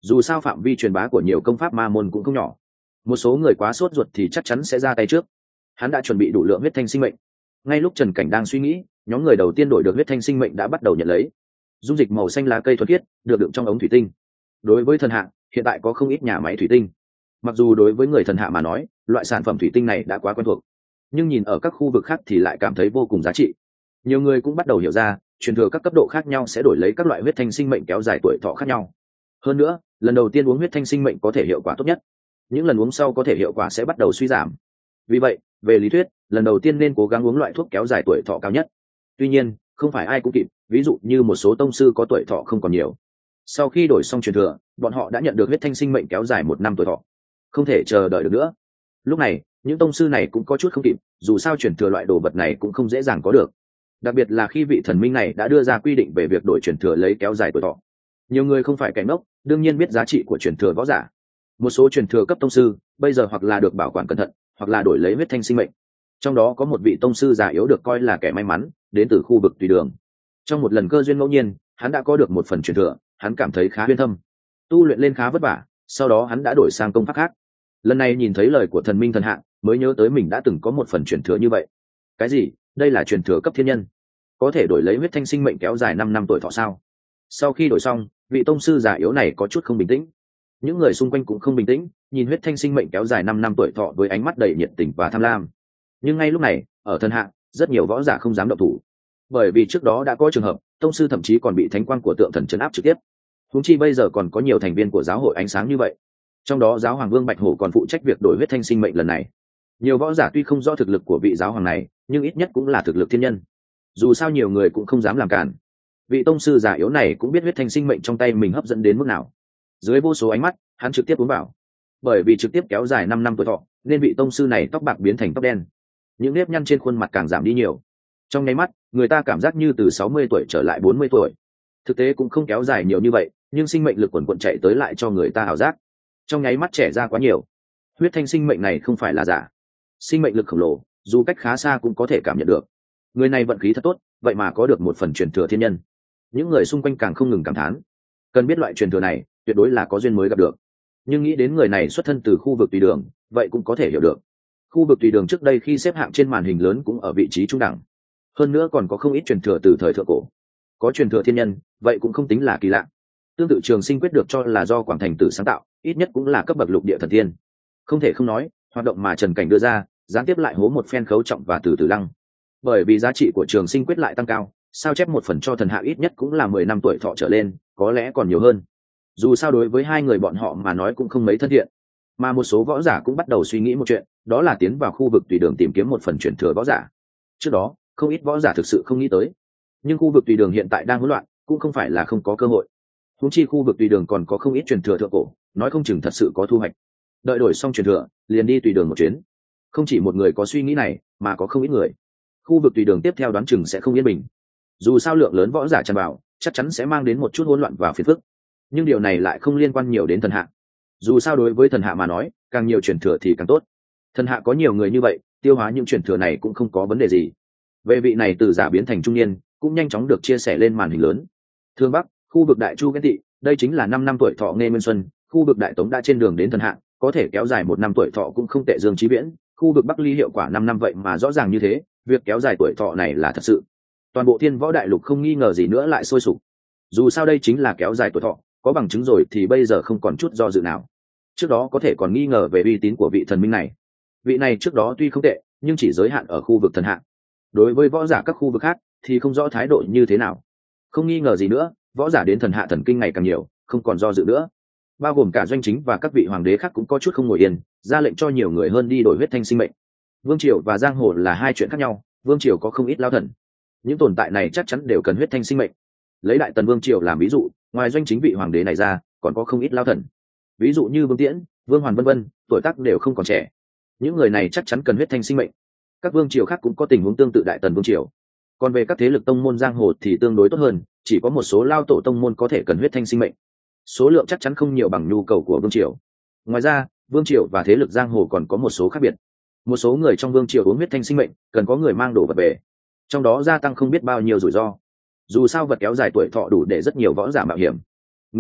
dù sao phạm vi truyền bá của nhiều công pháp ma môn cũng không nhỏ, một số người quá sốt ruột thì chắc chắn sẽ ra tay trước. Hắn đã chuẩn bị đủ lượng huyết thanh sinh mệnh. Ngay lúc Trần Cảnh đang suy nghĩ, nhóm người đầu tiên đổi được huyết thanh sinh mệnh đã bắt đầu nhận lấy. Dung dịch màu xanh lá cây thuần khiết được đựng trong ống thủy tinh. Đối với thần hạ, hiện tại có không ít nhà máy thủy tinh. Mặc dù đối với người thần hạ mà nói, loại sản phẩm thủy tinh này đã quá quen thuộc, nhưng nhìn ở các khu vực khác thì lại cảm thấy vô cùng giá trị. Nhiều người cũng bắt đầu hiểu ra, truyền thừa các cấp độ khác nhau sẽ đổi lấy các loại huyết thanh sinh mệnh kéo dài tuổi thọ khác nhau. Hơn nữa, lần đầu tiên uống huyết thanh sinh mệnh có thể hiệu quả tốt nhất, những lần uống sau có thể hiệu quả sẽ bắt đầu suy giảm. Vì vậy, về lý thuyết, lần đầu tiên nên cố gắng uống loại thuốc kéo dài tuổi thọ cao nhất. Tuy nhiên, không phải ai cũng kịp, ví dụ như một số tông sư có tuổi thọ không còn nhiều. Sau khi đổi xong truyền thừa, bọn họ đã nhận được huyết thanh sinh mệnh kéo dài một năm tuổi thọ, không thể chờ đợi được nữa. Lúc này, những tông sư này cũng có chút không kịp, dù sao truyền thừa loại đồ vật này cũng không dễ dàng có được. Đặc biệt là khi vị thần minh này đã đưa ra quy định về việc đổi truyền thừa lấy kéo dài tuổi thọ. Nhiều người không phải kẻ ngốc, đương nhiên biết giá trị của truyền thừa võ giả. Một số truyền thừa cấp tông sư bây giờ hoặc là được bảo quản cẩn thận, hoặc là đổi lấy huyết thanh sinh mệnh. Trong đó có một vị tông sư già yếu được coi là kẻ may mắn, đến từ khu vực tùy đường. Trong một lần cơ duyên ngẫu nhiên, hắn đã có được một phần truyền thừa, hắn cảm thấy khá uyên thâm, tu luyện lên khá vất vả. Sau đó hắn đã đổi sang công pháp khác. Lần này nhìn thấy lời của thần minh thần hạ, mới nhớ tới mình đã từng có một phần truyền thừa như vậy. Cái gì? Đây là truyền thừa cấp thiên nhân, có thể đổi lấy huyết thanh sinh mệnh kéo dài năm năm tuổi thọ sao? Sau khi đổi xong, vị tông sư già yếu này có chút không bình tĩnh. Những người xung quanh cũng không bình tĩnh, nhìn huyết thanh sinh mệnh kéo dài năm năm tuổi thọ với ánh mắt đầy nhiệt tình và tham lam. Nhưng ngay lúc này, ở thần hạ, rất nhiều võ giả không dám động thủ, bởi vì trước đó đã có trường hợp tông sư thậm chí còn bị thánh quang của tượng thần trấn áp trực tiếp. Huống chi bây giờ còn có nhiều thành viên của giáo hội ánh sáng như vậy, trong đó giáo hoàng Vương Bạch Hổ còn phụ trách việc đổi huyết thanh sinh mệnh lần này. Nhiều võ giả tuy không rõ thực lực của vị giáo hoàng này, nhưng ít nhất cũng là thực lực thiên nhân. Dù sao nhiều người cũng không dám làm cản. Vị tông sư già yếu này cũng biết huyết thanh sinh mệnh trong tay mình hấp dẫn đến mức nào. Dưới vô số ánh mắt, hắn trực tiếp uống vào. Bởi vì trực tiếp kéo dài năm năm tuổi thọ, nên vị tông sư này tóc bạc biến thành tóc đen, những nếp nhăn trên khuôn mặt càng giảm đi nhiều. Trong nháy mắt, người ta cảm giác như từ sáu mươi tuổi trở lại bốn mươi tuổi. Thực tế cũng không kéo dài nhiều như vậy, nhưng sinh mệnh lực quần quần chạy tới lại cho người ta ảo giác trong nháy mắt trẻ ra quá nhiều. Huyết thanh sinh mệnh này không phải là giả, sinh mệnh lực khổng lồ, dù cách khá xa cũng có thể cảm nhận được. Người này vận khí thật tốt, vậy mà có được một phần truyền thừa thiên nhân. Những người xung quanh càng không ngừng cảm thán. Cần biết loại truyền thừa này tuyệt đối là có duyên mới gặp được. Nhưng nghĩ đến người này xuất thân từ khu vực tùy đường, vậy cũng có thể hiểu được. Khu vực tùy đường trước đây khi xếp hạng trên màn hình lớn cũng ở vị trí trung đẳng. Hơn nữa còn có không ít truyền thừa từ thời thượng cổ. Có truyền thừa thiên nhân, vậy cũng không tính là kỳ lạ. Tương tự Trường Sinh Quyết được cho là do Quảng Thành Tử sáng tạo, ít nhất cũng là cấp bậc lục địa thần tiên. Không thể không nói, hoạt động mà Trần Cảnh đưa ra, gián tiếp lại hố một phen Khấu Trọng và Từ Từ Lăng. Bởi vì giá trị của Trường Sinh Quyết lại tăng cao, sao chép một phần cho thần hạ ít nhất cũng là mười năm tuổi thọ trở lên, có lẽ còn nhiều hơn. Dù sao đối với hai người bọn họ mà nói cũng không mấy thân thiện. Mà một số võ giả cũng bắt đầu suy nghĩ một chuyện, đó là tiến vào khu vực tùy đường tìm kiếm một phần truyền thừa võ giả. Trước đó, không ít võ giả thực sự không nghĩ tới. Nhưng khu vực tùy đường hiện tại đang hỗn loạn, cũng không phải là không có cơ hội. Huống chi khu vực tùy đường còn có không ít truyền thừa thượng cổ, nói không chừng thật sự có thu hoạch. Đợi đổi xong truyền thừa, liền đi tùy đường một chuyến. Không chỉ một người có suy nghĩ này, mà có không ít người. Khu vực tùy đường tiếp theo đoán chừng sẽ không yên bình. Dù sao lượng lớn võ giả tràn vào, chắc chắn sẽ mang đến một chút hỗn loạn và phiền phức. Nhưng điều này lại không liên quan nhiều đến thần hạ. Dù sao đối với thần hạ mà nói, càng nhiều truyền thừa thì càng tốt. Thần hạ có nhiều người như vậy, tiêu hóa những truyền thừa này cũng không có vấn đề gì. Về vị này từ giả biến thành trung niên, cũng nhanh chóng được chia sẻ lên màn hình lớn. Thương Bắc, khu vực Đại Chu Ghen Tị, đây chính là năm năm tuổi thọ Nghe Nguyên Xuân, khu vực Đại Tống đã trên đường đến thần hạ, có thể kéo dài một năm tuổi thọ cũng không tệ. Dương Chí Viễn, khu vực Bắc Ly hiệu quả năm năm vậy mà rõ ràng như thế, việc kéo dài tuổi thọ này là thật sự. Toàn bộ Thiên Võ Đại Lục không nghi ngờ gì nữa lại sôi sục. Dù sao đây chính là kéo dài tuổi thọ, có bằng chứng rồi thì bây giờ không còn chút do dự nào. Trước đó có thể còn nghi ngờ về uy tín của vị thần minh này. Vị này trước đó tuy không tệ, nhưng chỉ giới hạn ở khu vực thần hạ. Đối với võ giả các khu vực khác thì không rõ thái độ như thế nào. Không nghi ngờ gì nữa, võ giả đến thần hạ thần kinh ngày càng nhiều, không còn do dự nữa. Bao gồm cả doanh chính và các vị hoàng đế khác cũng có chút không ngồi yên, ra lệnh cho nhiều người hơn đi đổi huyết thanh sinh mệnh. Vương triều và giang hồ là hai chuyện khác nhau, vương triều có không ít lao thần. Những tồn tại này chắc chắn đều cần huyết thanh sinh mệnh. Lấy Đại Tần vương triều làm ví dụ, ngoài doanh chính vị hoàng đế này ra, còn có không ít lao thần. Ví dụ như Vương Tiễn, Vương Hoàn vân vân, tuổi tác đều không còn trẻ. Những người này chắc chắn cần huyết thanh sinh mệnh. Các vương triều khác cũng có tình huống tương tự Đại Tần vương triều. Còn về các thế lực tông môn giang hồ thì tương đối tốt hơn, chỉ có một số lao tổ tông môn có thể cần huyết thanh sinh mệnh. Số lượng chắc chắn không nhiều bằng nhu cầu của vương triều. Ngoài ra, vương triều và thế lực giang hồ còn có một số khác biệt. Một số người trong vương triều uống huyết thanh sinh mệnh, cần có người mang đồ vật về. Trong đó gia tăng không biết bao nhiêu rủi ro. Dù sao vật kéo dài tuổi thọ đủ để rất nhiều võ giả mạo hiểm. Ngược lại,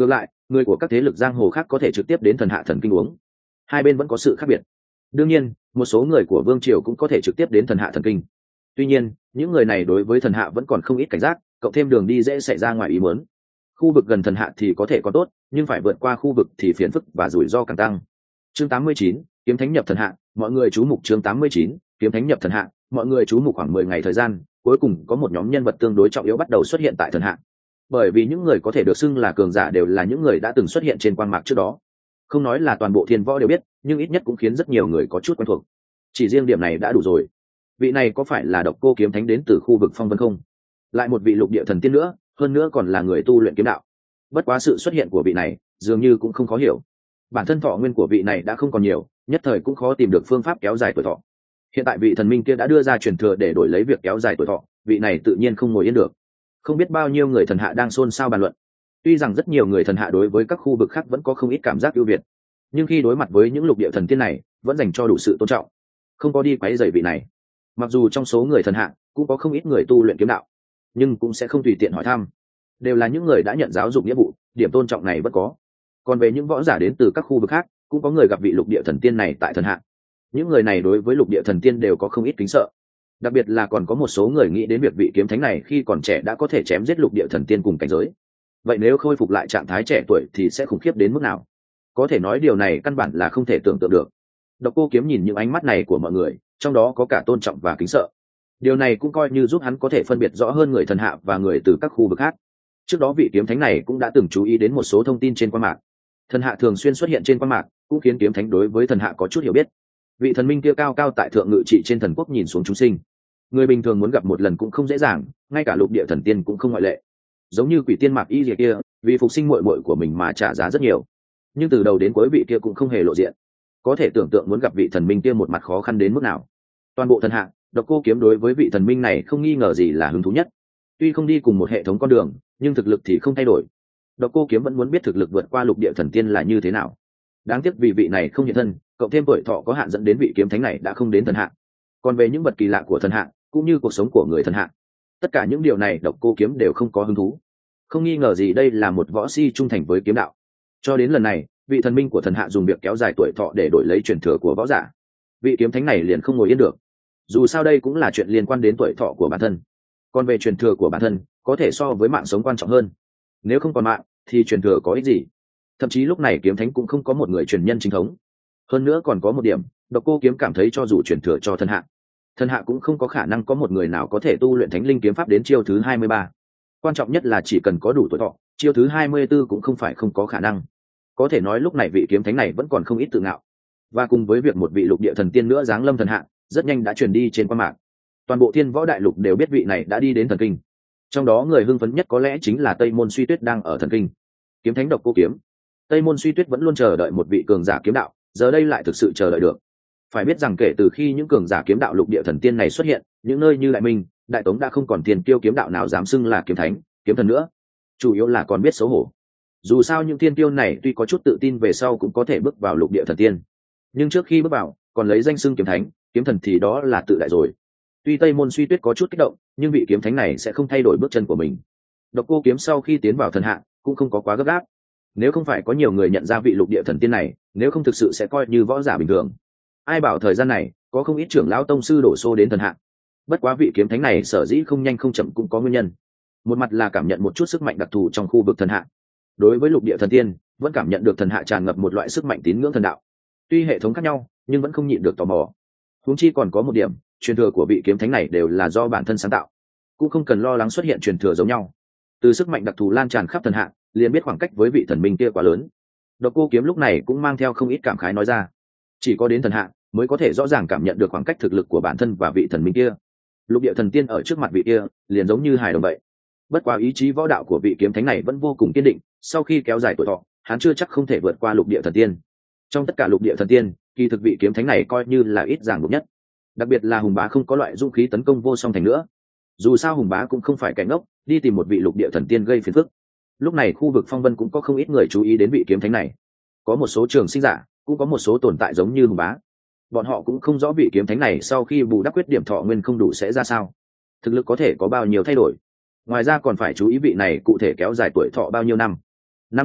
người của các thế lực giang hồ khác có thể trực tiếp đến thần hạ thần kinh uống, hai bên vẫn có sự khác biệt. Đương nhiên một số người của vương triều cũng có thể trực tiếp đến thần hạ thần kinh, tuy nhiên những người này đối với thần hạ vẫn còn không ít cảnh giác, cộng thêm đường đi dễ xảy ra ngoài ý muốn. Khu vực gần thần hạ thì có thể có tốt, nhưng phải vượt qua khu vực thì phiền phức và rủi ro càng tăng. Chương tám mươi chín, kiếm thánh nhập thần hạ, mọi người chú mục. Chương tám mươi chín, kiếm thánh nhập thần hạ, mọi người chú mục. Khoảng mười ngày thời gian, cuối cùng có một nhóm nhân vật tương đối trọng yếu bắt đầu xuất hiện tại thần hạ. Bởi vì những người có thể được xưng là cường giả đều là những người đã từng xuất hiện trên quang mạc trước đó, không nói là toàn bộ thiên võ đều biết, nhưng ít nhất cũng khiến rất nhiều người có chút quen thuộc. Chỉ riêng điểm này đã đủ rồi. Vị này có phải là Độc Cô kiếm thánh đến từ khu vực phong vân không? Lại một vị lục địa thần tiên nữa, hơn nữa còn là người tu luyện kiếm đạo. Bất quá sự xuất hiện của vị này dường như cũng không khó hiểu. Bản thân thọ nguyên của vị này đã không còn nhiều, nhất thời cũng khó tìm được phương pháp kéo dài tuổi thọ. Hiện tại vị thần minh kia đã đưa ra truyền thừa để đổi lấy việc kéo dài tuổi thọ, vị này tự nhiên không ngồi yên được. Không biết bao nhiêu người thần hạ đang xôn xao bàn luận. Tuy rằng rất nhiều người thần hạ đối với các khu vực khác vẫn có không ít cảm giác ưu việt, nhưng khi đối mặt với những lục địa thần tiên này vẫn dành cho đủ sự tôn trọng, không có đi quấy rầy vị này. Mặc dù trong số người thần hạ cũng có không ít người tu luyện kiếm đạo, nhưng cũng sẽ không tùy tiện hỏi thăm, đều là những người đã nhận giáo dục nghĩa vụ, điểm tôn trọng này vẫn có. Còn về những võ giả đến từ các khu vực khác, cũng có người gặp vị lục địa thần tiên này tại thần hạ. Những người này đối với lục địa thần tiên đều có không ít kính sợ, đặc biệt là còn có một số người nghĩ đến việc vị kiếm thánh này khi còn trẻ đã có thể chém giết lục địa thần tiên cùng cảnh giới. Vậy nếu khôi phục lại trạng thái trẻ tuổi thì sẽ khủng khiếp đến mức nào? Có thể nói điều này căn bản là không thể tưởng tượng được. Độc Cô Kiếm nhìn những ánh mắt này của mọi người, trong đó có cả tôn trọng và kính sợ. Điều này cũng coi như giúp hắn có thể phân biệt rõ hơn người thần hạ và người từ các khu vực khác. Trước đó vị kiếm thánh này cũng đã từng chú ý đến một số thông tin trên quan mạc. Thần hạ thường xuyên xuất hiện trên quan mạc, cũng khiến kiếm thánh đối với thần hạ có chút hiểu biết. Vị thần minh kia cao cao tại thượng ngự trị trên thần quốc nhìn xuống chúng sinh, người bình thường muốn gặp một lần cũng không dễ dàng, ngay cả lục địa thần tiên cũng không ngoại lệ. Giống như quỷ tiên Mạc Y Liệt kia, vì phục sinh muội muội của mình mà trả giá rất nhiều, nhưng từ đầu đến cuối vị kia cũng không hề lộ diện. Có thể tưởng tượng muốn gặp vị thần minh kia một mặt khó khăn đến mức nào. Toàn bộ thần hạ, Độc Cô Kiếm đối với vị thần minh này không nghi ngờ gì là hứng thú nhất. Tuy không đi cùng một hệ thống con đường, nhưng thực lực thì không thay đổi. Độc Cô Kiếm vẫn muốn biết thực lực vượt qua lục địa thần tiên là như thế nào. Đáng tiếc vì vị này không hiện thân, cộng thêm tuổi thọ có hạn dẫn đến vị kiếm thánh này đã không đến thần hạ. Còn về những vật kỳ lạ của thần hạ, cũng như cuộc sống của người thần hạ, tất cả những điều này Độc Cô Kiếm đều không có hứng thú. Không nghi ngờ gì đây là một võ si trung thành với kiếm đạo. Cho đến lần này, vị thần minh của thần hạ dùng việc kéo dài tuổi thọ để đổi lấy truyền thừa của võ giả, vị kiếm thánh này liền không ngồi yên được. Dù sao đây cũng là chuyện liên quan đến tuổi thọ của bản thân, còn về truyền thừa của bản thân có thể so với mạng sống quan trọng hơn. Nếu không còn mạng thì truyền thừa có ích gì? Thậm chí lúc này kiếm thánh cũng không có một người truyền nhân chính thống. Hơn nữa còn có một điểm, Độc Cô Kiếm cảm thấy cho dù truyền thừa cho thần hạ, thần hạ cũng không có khả năng có một người nào có thể tu luyện thánh linh kiếm pháp đến chiêu thứ hai mươi ba. Quan trọng nhất là chỉ cần có đủ tuổi thọ, chiêu thứ hai mươi 24 cũng không phải không có khả năng. Có thể nói lúc này vị kiếm thánh này vẫn còn không ít tự ngạo. Và cùng với việc một vị lục địa thần tiên nữa giáng lâm thần hạ, rất nhanh đã truyền đi trên quan mạc. Toàn bộ thiên võ đại lục đều biết vị này đã đi đến thần kinh. Trong đó người hưng phấn nhất có lẽ chính là Tây Môn Suy Tuyết đang ở thần kinh. Kiếm thánh Độc Cô Kiếm. Tây Môn Suy Tuyết vẫn luôn chờ đợi một vị cường giả kiếm đạo, giờ đây lại thực sự chờ đợi được. Phải biết rằng kể từ khi những cường giả kiếm đạo lục địa thần tiên này xuất hiện, những nơi như Đại Minh, Đại Tống đã không còn tiền kiêu kiếm đạo nào dám xưng là kiếm thánh, kiếm thần nữa. Chủ yếu là còn biết xấu hổ. Dù sao những thiên tiêu này tuy có chút tự tin về sau cũng có thể bước vào lục địa thần tiên, nhưng trước khi bước vào còn lấy danh xưng kiếm thánh, kiếm thần thì đó là tự đại rồi. Tuy Tây Môn Suy Tuyết có chút kích động, nhưng vị kiếm thánh này sẽ không thay đổi bước chân của mình. Độc Cô Kiếm sau khi tiến vào thần hạ cũng không có quá gấp gáp. Nếu không phải có nhiều người nhận ra vị lục địa thần tiên này, nếu không thực sự sẽ coi như võ giả bình thường. Ai bảo thời gian này có không ít trưởng lão tông sư đổ xô đến thần hạ. Bất quá vị kiếm thánh này sở dĩ không nhanh không chậm cũng có nguyên nhân. Một mặt là cảm nhận một chút sức mạnh đặc thù trong khu vực thần hạ. Đối với lục địa thần tiên, vẫn cảm nhận được thần hạ tràn ngập một loại sức mạnh tín ngưỡng thần đạo. Tuy hệ thống khác nhau, nhưng vẫn không nhịn được tò mò. Huống chi còn có một điểm, truyền thừa của vị kiếm thánh này đều là do bản thân sáng tạo, cũng không cần lo lắng xuất hiện truyền thừa giống nhau. Từ sức mạnh đặc thù lan tràn khắp thần hạ, liền biết khoảng cách với vị thần minh kia quá lớn. Độc Cô Kiếm lúc này cũng mang theo không ít cảm khái nói ra. Chỉ có đến thần hạ mới có thể rõ ràng cảm nhận được khoảng cách thực lực của bản thân và vị thần minh kia. Lục địa thần tiên ở trước mặt vị kia, liền giống như hài đồng vậy. Bất quá ý chí võ đạo của vị kiếm thánh này vẫn vô cùng kiên định, sau khi kéo dài tuổi thọ, hắn chưa chắc không thể vượt qua lục địa thần tiên. Trong tất cả lục địa thần tiên, kỳ thực vị kiếm thánh này coi như là ít ràng buộc nhất. Đặc biệt là Hùng Bá không có loại dũng khí tấn công vô song thành nữa. Dù sao Hùng Bá cũng không phải kẻ ngốc, đi tìm một vị lục địa thần tiên gây phiền phức. Lúc này khu vực phong vân cũng có không ít người chú ý đến vị kiếm thánh này. Có một số trường sinh giả, cũng có một số tồn tại giống như Hùng Bá. Bọn họ cũng không rõ vị kiếm thánh này sau khi bù đắp khuyết điểm thọ nguyên không đủ sẽ ra sao, thực lực có thể có bao nhiêu thay đổi. Ngoài ra còn phải chú ý vị này cụ thể kéo dài tuổi thọ bao nhiêu năm. Năm năm,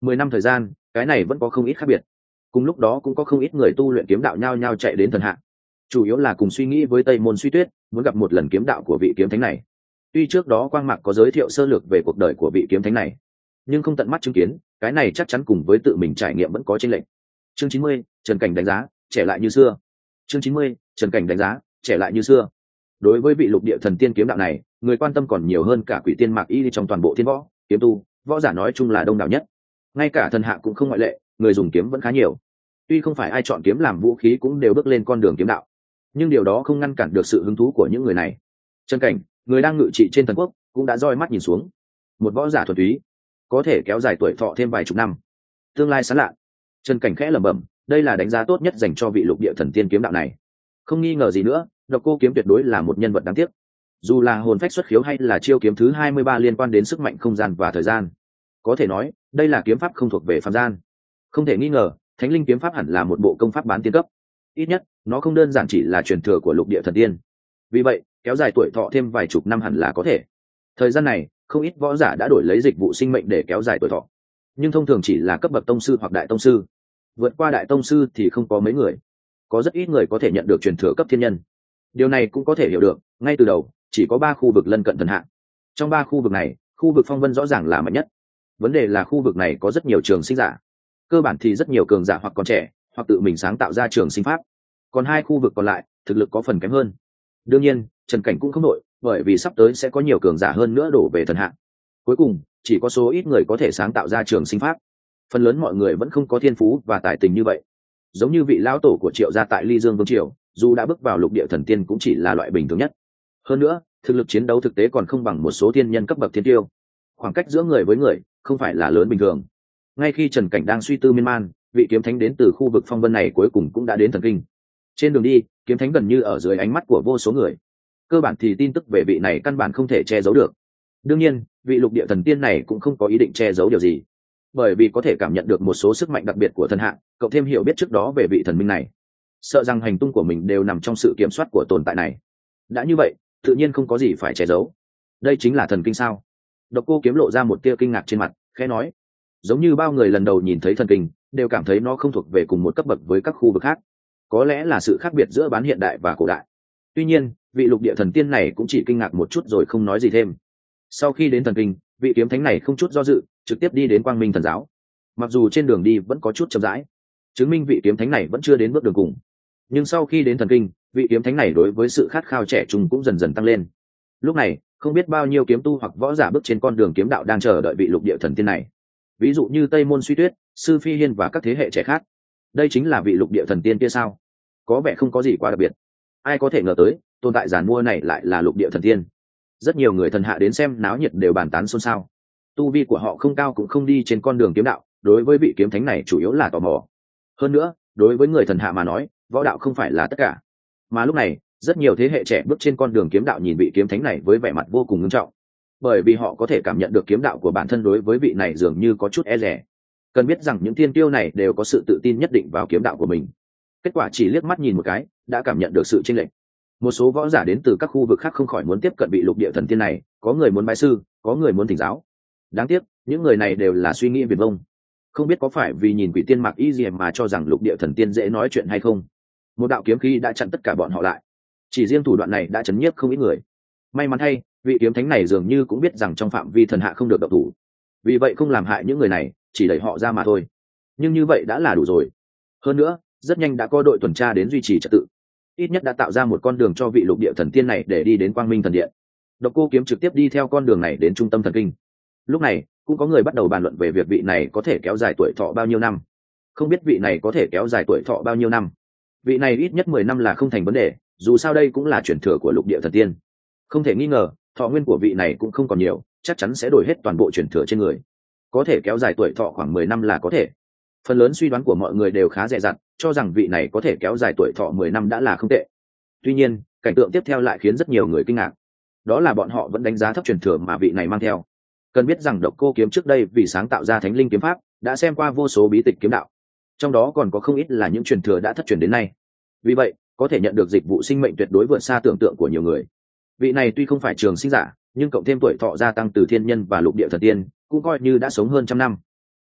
Mười năm thời gian, cái này vẫn có không ít khác biệt. Cùng lúc đó cũng có không ít người tu luyện kiếm đạo nhao nhao chạy đến thần hạ, chủ yếu là cùng suy nghĩ với Tây Môn Suy Tuyết, muốn gặp một lần kiếm đạo của vị kiếm thánh này. Tuy trước đó Quang Mạc có giới thiệu sơ lược về cuộc đời của vị kiếm thánh này, nhưng không tận mắt chứng kiến, cái này chắc chắn cùng với tự mình trải nghiệm vẫn có chênh lệch. Chương chín mươi, Trần Cảnh đánh giá, trẻ lại như xưa. Chương chín mươi, Trần Cảnh đánh giá, trẻ lại như xưa. Đối với vị lục địa thần tiên kiếm đạo này, người quan tâm còn nhiều hơn cả Quỷ Tiên Mạc Y trong toàn bộ thiên võ, kiếm tu, võ giả nói chung là đông đảo nhất. Ngay cả thần hạ cũng không ngoại lệ, người dùng kiếm vẫn khá nhiều. Tuy không phải ai chọn kiếm làm vũ khí cũng đều bước lên con đường kiếm đạo, nhưng điều đó không ngăn cản được sự hứng thú của những người này. Trần Cảnh, người đang ngự trị trên thần quốc, cũng đã roi mắt nhìn xuống. Một võ giả thuần túy, có thể kéo dài tuổi thọ thêm vài chục năm, tương lai sáng lạ. Trần Cảnh khẽ lẩm bẩm, đây là đánh giá tốt nhất dành cho vị lục địa thần tiên kiếm đạo này. Không nghi ngờ gì nữa, Độc Cô Kiếm tuyệt đối là một nhân vật đáng tiếc. Dù là hồn phách xuất khiếu hay là chiêu kiếm thứ hai mươi ba liên quan đến sức mạnh không gian và thời gian, có thể nói đây là kiếm pháp không thuộc về phàm gian. Không thể nghi ngờ, Thánh Linh kiếm pháp hẳn là một bộ công pháp bán tiên cấp. Ít nhất, nó không đơn giản chỉ là truyền thừa của lục địa thần tiên. Vì vậy, kéo dài tuổi thọ thêm vài chục năm hẳn là có thể. Thời gian này, không ít võ giả đã đổi lấy dịch vụ sinh mệnh để kéo dài tuổi thọ. Nhưng thông thường chỉ là cấp bậc tông sư hoặc đại tông sư. Vượt qua đại tông sư thì không có mấy người. Có rất ít người có thể nhận được truyền thừa cấp thiên nhân. Điều này cũng có thể hiểu được, ngay từ đầu, chỉ có ba khu vực lân cận thần hạ. Trong ba khu vực này, khu vực phong vân rõ ràng là mạnh nhất. Vấn đề là khu vực này có rất nhiều trường sinh giả. Cơ bản thì rất nhiều cường giả hoặc còn trẻ, hoặc tự mình sáng tạo ra trường sinh pháp. Còn hai khu vực còn lại, thực lực có phần kém hơn. Đương nhiên, Trần Cảnh cũng không nội, bởi vì sắp tới sẽ có nhiều cường giả hơn nữa đổ về thần hạ. Cuối cùng, chỉ có số ít người có thể sáng tạo ra trường sinh pháp. Phần lớn mọi người vẫn không có thiên phú và tài tình như vậy. Giống như vị lão tổ của Triệu gia tại Ly Dương Vương triều, dù đã bước vào lục địa thần tiên cũng chỉ là loại bình thường nhất. Hơn nữa, thực lực chiến đấu thực tế còn không bằng một số thiên nhân cấp bậc thiên tiêu. Khoảng cách giữa người với người không phải là lớn bình thường. Ngay khi Trần Cảnh đang suy tư miên man, vị kiếm thánh đến từ khu vực phong vân này cuối cùng cũng đã đến thần kinh. Trên đường đi, kiếm thánh gần như ở dưới ánh mắt của vô số người. Cơ bản thì tin tức về vị này căn bản không thể che giấu được. Đương nhiên, vị lục địa thần tiên này cũng không có ý định che giấu điều gì, bởi vì có thể cảm nhận được một số sức mạnh đặc biệt của thần hạ, cậu thêm hiểu biết trước đó về vị thần minh này, sợ rằng hành tung của mình đều nằm trong sự kiểm soát của tồn tại này. Đã như vậy, tự nhiên không có gì phải che giấu. Đây chính là thần kinh sao? Độc Cô Kiếm lộ ra một tia kinh ngạc trên mặt, khẽ nói, giống như bao người lần đầu nhìn thấy thần kinh, đều cảm thấy nó không thuộc về cùng một cấp bậc với các khu vực khác. Có lẽ là sự khác biệt giữa bán hiện đại và cổ đại. Tuy nhiên, vị lục địa thần tiên này cũng chỉ kinh ngạc một chút rồi không nói gì thêm. Sau khi đến thần kinh, vị kiếm thánh này không chút do dự, trực tiếp đi đến Quang Minh Thần giáo. Mặc dù trên đường đi vẫn có chút chậm rãi, chứng minh vị kiếm thánh này vẫn chưa đến bước đường cùng. Nhưng sau khi đến thần kinh, vị kiếm thánh này đối với sự khát khao trẻ trung cũng dần dần tăng lên. Lúc này, không biết bao nhiêu kiếm tu hoặc võ giả bước trên con đường kiếm đạo đang chờ đợi vị lục địa thần tiên này. Ví dụ như Tây Môn Suy Tuyết, Sư Phi Hiên và các thế hệ trẻ khác. Đây chính là vị lục địa thần tiên kia sao? Có vẻ không có gì quá đặc biệt. Ai có thể ngờ tới, tồn tại giàn mua này lại là lục địa thần tiên. Rất nhiều người thần hạ đến xem náo nhiệt đều bàn tán xôn xao. Tu vi của họ không cao cũng không đi trên con đường kiếm đạo, đối với vị kiếm thánh này chủ yếu là tò mò. Hơn nữa, đối với người thần hạ mà nói, võ đạo không phải là tất cả. Mà lúc này, rất nhiều thế hệ trẻ bước trên con đường kiếm đạo nhìn vị kiếm thánh này với vẻ mặt vô cùng nghiêm trọng, bởi vì họ có thể cảm nhận được kiếm đạo của bản thân đối với vị này dường như có chút e dè. Cần biết rằng những thiên tiêu này đều có sự tự tin nhất định vào kiếm đạo của mình. Kết quả chỉ liếc mắt nhìn một cái, đã cảm nhận được sự chênh lệch. Một số võ giả đến từ các khu vực khác không khỏi muốn tiếp cận vị lục địa thần tiên này, có người muốn bái sư, có người muốn thỉnh giáo. Đáng tiếc, những người này đều là suy nghĩ viển vông. Không biết có phải vì nhìn Quỷ Tiên Mạc Y gì mà cho rằng lục địa thần tiên dễ nói chuyện hay không. Một đạo kiếm khí đã chặn tất cả bọn họ lại. Chỉ riêng thủ đoạn này đã chấn nhiếp không ít người. May mắn thay, vị kiếm thánh này dường như cũng biết rằng trong phạm vi thần hạ không được động thủ, vì vậy không làm hại những người này, chỉ đẩy họ ra mà thôi. Nhưng như vậy đã là đủ rồi. Hơn nữa, rất nhanh đã có đội tuần tra đến duy trì trật tự, ít nhất đã tạo ra một con đường cho vị lục địa thần tiên này để đi đến Quang Minh Thần Điện. Độc Cô Kiếm trực tiếp đi theo con đường này đến trung tâm thần kinh. Lúc này cũng có người bắt đầu bàn luận về việc vị này có thể kéo dài tuổi thọ bao nhiêu năm. Không biết vị này có thể kéo dài tuổi thọ bao nhiêu năm. Vị này ít nhất mười năm là không thành vấn đề, dù sao đây cũng là truyền thừa của lục địa thần tiên. Không thể nghi ngờ, thọ nguyên của vị này cũng không còn nhiều, chắc chắn sẽ đổi hết toàn bộ truyền thừa trên người. Có thể kéo dài tuổi thọ khoảng mười năm là có thể. Phần lớn suy đoán của mọi người đều khá dè dặt, cho rằng vị này có thể kéo dài tuổi thọ mười năm đã là không tệ. Tuy nhiên, cảnh tượng tiếp theo lại khiến rất nhiều người kinh ngạc. Đó là bọn họ vẫn đánh giá thấp truyền thừa mà vị này mang theo. Cần biết rằng Độc Cô Kiếm trước đây vì sáng tạo ra Thánh Linh kiếm pháp, đã xem qua vô số bí tịch kiếm đạo. Trong đó còn có không ít là những truyền thừa đã thất truyền đến nay. Vì vậy, có thể nhận được dịch vụ sinh mệnh tuyệt đối vượt xa tưởng tượng của nhiều người. Vị này tuy không phải trường sinh giả, nhưng cộng thêm tuổi thọ gia tăng từ thiên nhân và lục địa thần tiên, cũng coi như đã sống hơn trăm năm.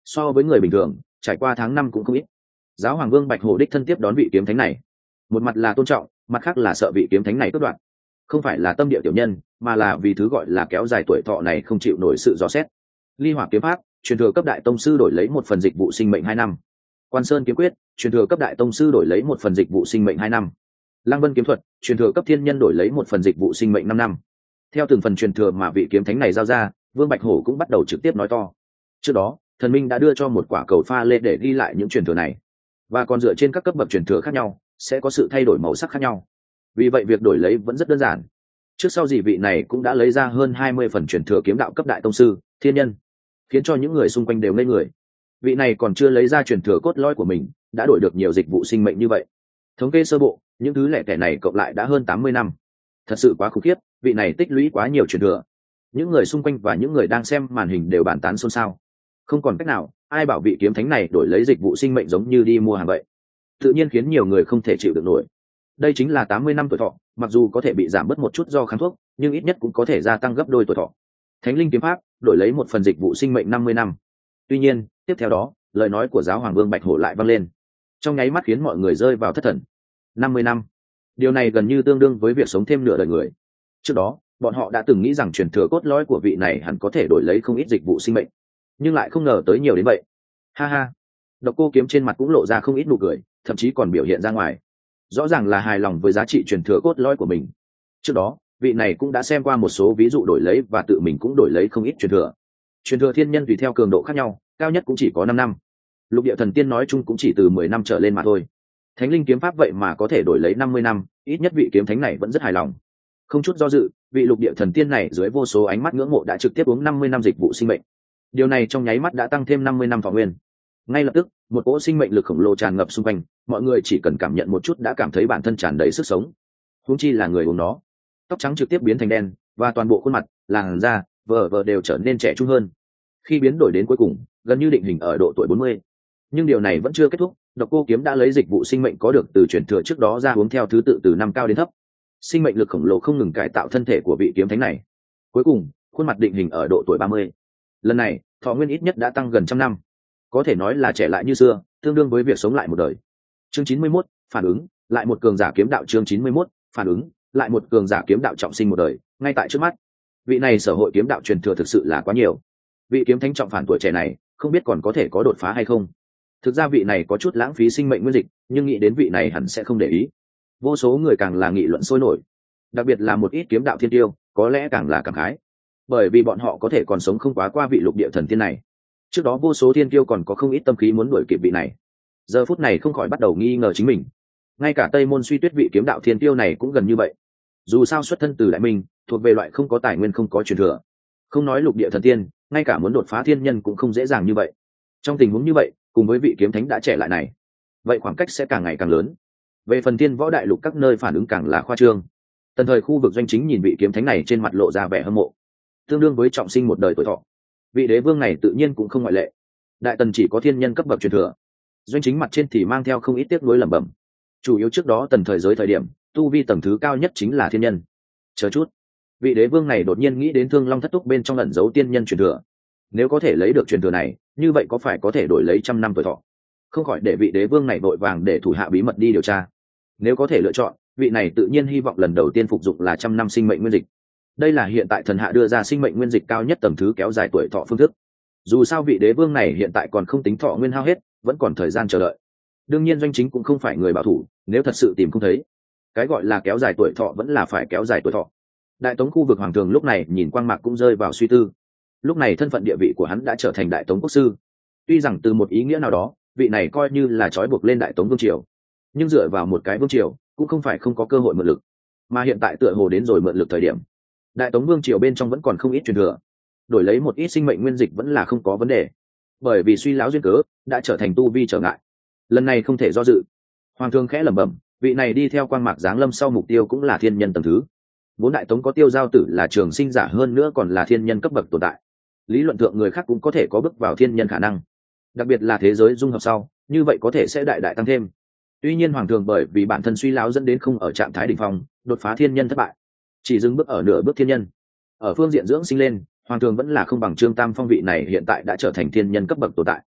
so với người bình thường trải qua tháng năm cũng không ít. Giáo hoàng Vương Bạch Hổ đích thân tiếp đón vị kiếm thánh này, một mặt là tôn trọng, mặt khác là sợ vị kiếm thánh này cướp đoạt, không phải là tâm địa tiểu nhân, mà là vì thứ gọi là kéo dài tuổi thọ này không chịu nổi sự dò xét. Ly Hỏa kiếm pháp truyền thừa cấp đại tông sư đổi lấy một phần dịch vụ sinh mệnh hai năm. Quan Sơn kiếm quyết truyền thừa cấp đại tông sư đổi lấy một phần dịch vụ sinh mệnh hai năm. Lăng Vân kiếm thuật truyền thừa cấp thiên nhân đổi lấy một phần dịch vụ sinh mệnh năm năm. Theo từng phần truyền thừa mà vị kiếm thánh này giao ra, Vương Bạch Hổ cũng bắt đầu trực tiếp nói to. Trước đó thần minh đã đưa cho một quả cầu pha lê để ghi lại những truyền thừa này, và còn dựa trên các cấp bậc truyền thừa khác nhau sẽ có sự thay đổi màu sắc khác nhau. Vì vậy việc đổi lấy vẫn rất đơn giản. Trước sau gì vị này cũng đã lấy ra hơn hai mươi phần truyền thừa kiếm đạo cấp đại tông sư thiên nhân, khiến cho những người xung quanh đều ngây người. Vị này còn chưa lấy ra truyền thừa cốt lõi của mình đã đổi được nhiều dịch vụ sinh mệnh như vậy. Thống kê sơ bộ, những thứ lẻ tẻ này cộng lại đã hơn tám mươi năm. Thật sự quá khủng khiếp, vị này tích lũy quá nhiều truyền thừa. Những người xung quanh và những người đang xem màn hình đều bàn tán xôn xao. Không còn cách nào, ai bảo vị kiếm thánh này đổi lấy dịch vụ sinh mệnh giống như đi mua hàng vậy. Tự nhiên khiến nhiều người không thể chịu được nổi. Đây chính là tám mươi năm tuổi thọ, mặc dù có thể bị giảm bớt một chút do kháng thuốc, nhưng ít nhất cũng có thể gia tăng gấp đôi tuổi thọ. Thánh linh kiếm pháp đổi lấy một phần dịch vụ sinh mệnh năm mươi năm. Tuy nhiên, tiếp theo đó, lời nói của giáo hoàng Vương Bạch Hổ lại vang lên, trong nháy mắt khiến mọi người rơi vào thất thần. năm mươi năm. Điều này gần như tương đương với việc sống thêm nửa đời người. Trước đó, bọn họ đã từng nghĩ rằng truyền thừa cốt lõi của vị này hẳn có thể đổi lấy không ít dịch vụ sinh mệnh, nhưng lại không ngờ tới nhiều đến vậy. Ha ha. Độc Cô Kiếm trên mặt cũng lộ ra không ít nụ cười, thậm chí còn biểu hiện ra ngoài, rõ ràng là hài lòng với giá trị truyền thừa cốt lõi của mình. Trước đó, vị này cũng đã xem qua một số ví dụ đổi lấy và tự mình cũng đổi lấy không ít truyền thừa. Truyền thừa thiên nhân tùy theo cường độ khác nhau, cao nhất cũng chỉ có năm năm. Lục địa thần tiên nói chung cũng chỉ từ mười năm trở lên mà thôi. Thánh linh kiếm pháp vậy mà có thể đổi lấy năm mươi năm, ít nhất vị kiếm thánh này vẫn rất hài lòng. Không chút do dự, vị lục địa thần tiên này dưới vô số ánh mắt ngưỡng mộ đã trực tiếp uống năm mươi năm dịch vụ sinh mệnh. Điều này trong nháy mắt đã tăng thêm năm mươi năm thọ nguyên. Ngay lập tức, một cỗ sinh mệnh lực khổng lồ tràn ngập xung quanh, mọi người chỉ cần cảm nhận một chút đã cảm thấy bản thân tràn đầy sức sống. Huống chi là người uống nó, tóc trắng trực tiếp biến thành đen, và toàn bộ khuôn mặt, làn da, vờ vờ đều trở nên trẻ trung hơn. Khi biến đổi đến cuối cùng, gần như định hình ở độ tuổi bốn mươi. Nhưng điều này vẫn chưa kết thúc, Độc Cô Kiếm đã lấy dịch vụ sinh mệnh có được từ truyền thừa trước đó ra uống theo thứ tự từ năm cao đến thấp. Sinh mệnh lực khổng lồ không ngừng cải tạo thân thể của vị kiếm thánh này. Cuối cùng, khuôn mặt định hình ở độ tuổi ba mươi. Lần này, thọ nguyên ít nhất đã tăng gần trăm năm. Có thể nói là trẻ lại như xưa, tương đương với việc sống lại một đời. Chương chín mươi mốt, phản ứng, lại một cường giả kiếm đạo. Chương chín mươi mốt, phản ứng, lại một cường giả kiếm đạo trọng sinh một đời, ngay tại trước mắt. Vị này sở hội kiếm đạo truyền thừa thực sự là quá nhiều. Vị kiếm thánh trọng phản tuổi trẻ này, không biết còn có thể có đột phá hay không. Thực ra vị này có chút lãng phí sinh mệnh nguyên dịch, nhưng nghĩ đến vị này hẳn sẽ không để ý. Vô số người càng là nghị luận sôi nổi, đặc biệt là một ít kiếm đạo thiên tiêu, có lẽ càng là cảm khái, bởi vì bọn họ có thể còn sống không quá qua vị lục địa thần tiên này. Trước đó vô số thiên tiêu còn có không ít tâm khí muốn đuổi kịp vị này, giờ phút này không khỏi bắt đầu nghi ngờ chính mình. Ngay cả Tây Môn Suy Tuyết vị kiếm đạo thiên tiêu này cũng gần như vậy. Dù sao xuất thân từ Đại Minh, thuộc về loại không có tài nguyên không có truyền thừa, không nói lục địa thần tiên, ngay cả muốn đột phá thiên nhân cũng không dễ dàng như vậy. Trong tình huống như vậy, cùng với vị kiếm thánh đã trẻ lại này, vậy khoảng cách sẽ càng ngày càng lớn. Về phần tiên võ đại lục các nơi phản ứng càng là khoa trương. Tần thời khu vực doanh chính nhìn vị kiếm thánh này trên mặt lộ ra vẻ hâm mộ, tương đương với trọng sinh một đời tuổi thọ. Vị đế vương này tự nhiên cũng không ngoại lệ. Đại tần chỉ có thiên nhân cấp bậc truyền thừa, doanh chính mặt trên thì mang theo không ít tiếc nuối lẩm bẩm. Chủ yếu trước đó tần thời giới thời điểm, tu vi tầng thứ cao nhất chính là thiên nhân. Chờ chút, vị đế vương này đột nhiên nghĩ đến Thương Long thất túc bên trong ẩn giấu tiên nhân truyền thừa. Nếu có thể lấy được truyền thừa này, như vậy có phải có thể đổi lấy trăm năm tuổi thọ? Không khỏi để vị đế vương này vội vàng để thủ hạ bí mật đi điều tra. Nếu có thể lựa chọn, vị này tự nhiên hy vọng lần đầu tiên phục dụng là trăm năm sinh mệnh nguyên dịch. Đây là hiện tại thần hạ đưa ra sinh mệnh nguyên dịch cao nhất tầng thứ kéo dài tuổi thọ phương thức. Dù sao vị đế vương này hiện tại còn không tính thọ nguyên hao hết, vẫn còn thời gian chờ đợi. Đương nhiên doanh chính cũng không phải người bảo thủ, nếu thật sự tìm không thấy, cái gọi là kéo dài tuổi thọ vẫn là phải kéo dài tuổi thọ. Đại Tống khu vực hoàng thường lúc này nhìn quang mạc cũng rơi vào suy tư. Lúc này thân phận địa vị của hắn đã trở thành Đại Tống quốc sư. Tuy rằng từ một ý nghĩa nào đó, vị này coi như là trói buộc lên Đại Tống vương triều, nhưng dựa vào một cái vương triều cũng không phải không có cơ hội mượn lực. Mà hiện tại tựa hồ đến rồi mượn lực thời điểm. Đại Tống vương triều bên trong vẫn còn không ít truyền thừa, đổi lấy một ít sinh mệnh nguyên dịch vẫn là không có vấn đề. Bởi vì suy lão duyên cớ đã trở thành tu vi trở ngại, lần này không thể do dự. Hoàng thương khẽ lẩm bẩm, vị này đi theo quang mạc giáng lâm sau mục tiêu cũng là thiên nhân tầng thứ. Bốn Đại Tống có Tiêu Giao Tử là trường sinh giả, hơn nữa còn là thiên nhân cấp bậc tồn tại. Lý luận thượng người khác cũng có thể có bước vào thiên nhân khả năng, đặc biệt là thế giới dung hợp sau, như vậy có thể sẽ đại đại tăng thêm. Tuy nhiên hoàng thường bởi vì bản thân suy lão dẫn đến không ở trạng thái đỉnh phong, đột phá thiên nhân thất bại, chỉ dừng bước ở nửa bước thiên nhân. Ở phương diện dưỡng sinh lên, hoàng thường vẫn là không bằng Trương Tam Phong vị này hiện tại đã trở thành thiên nhân cấp bậc tồn tại.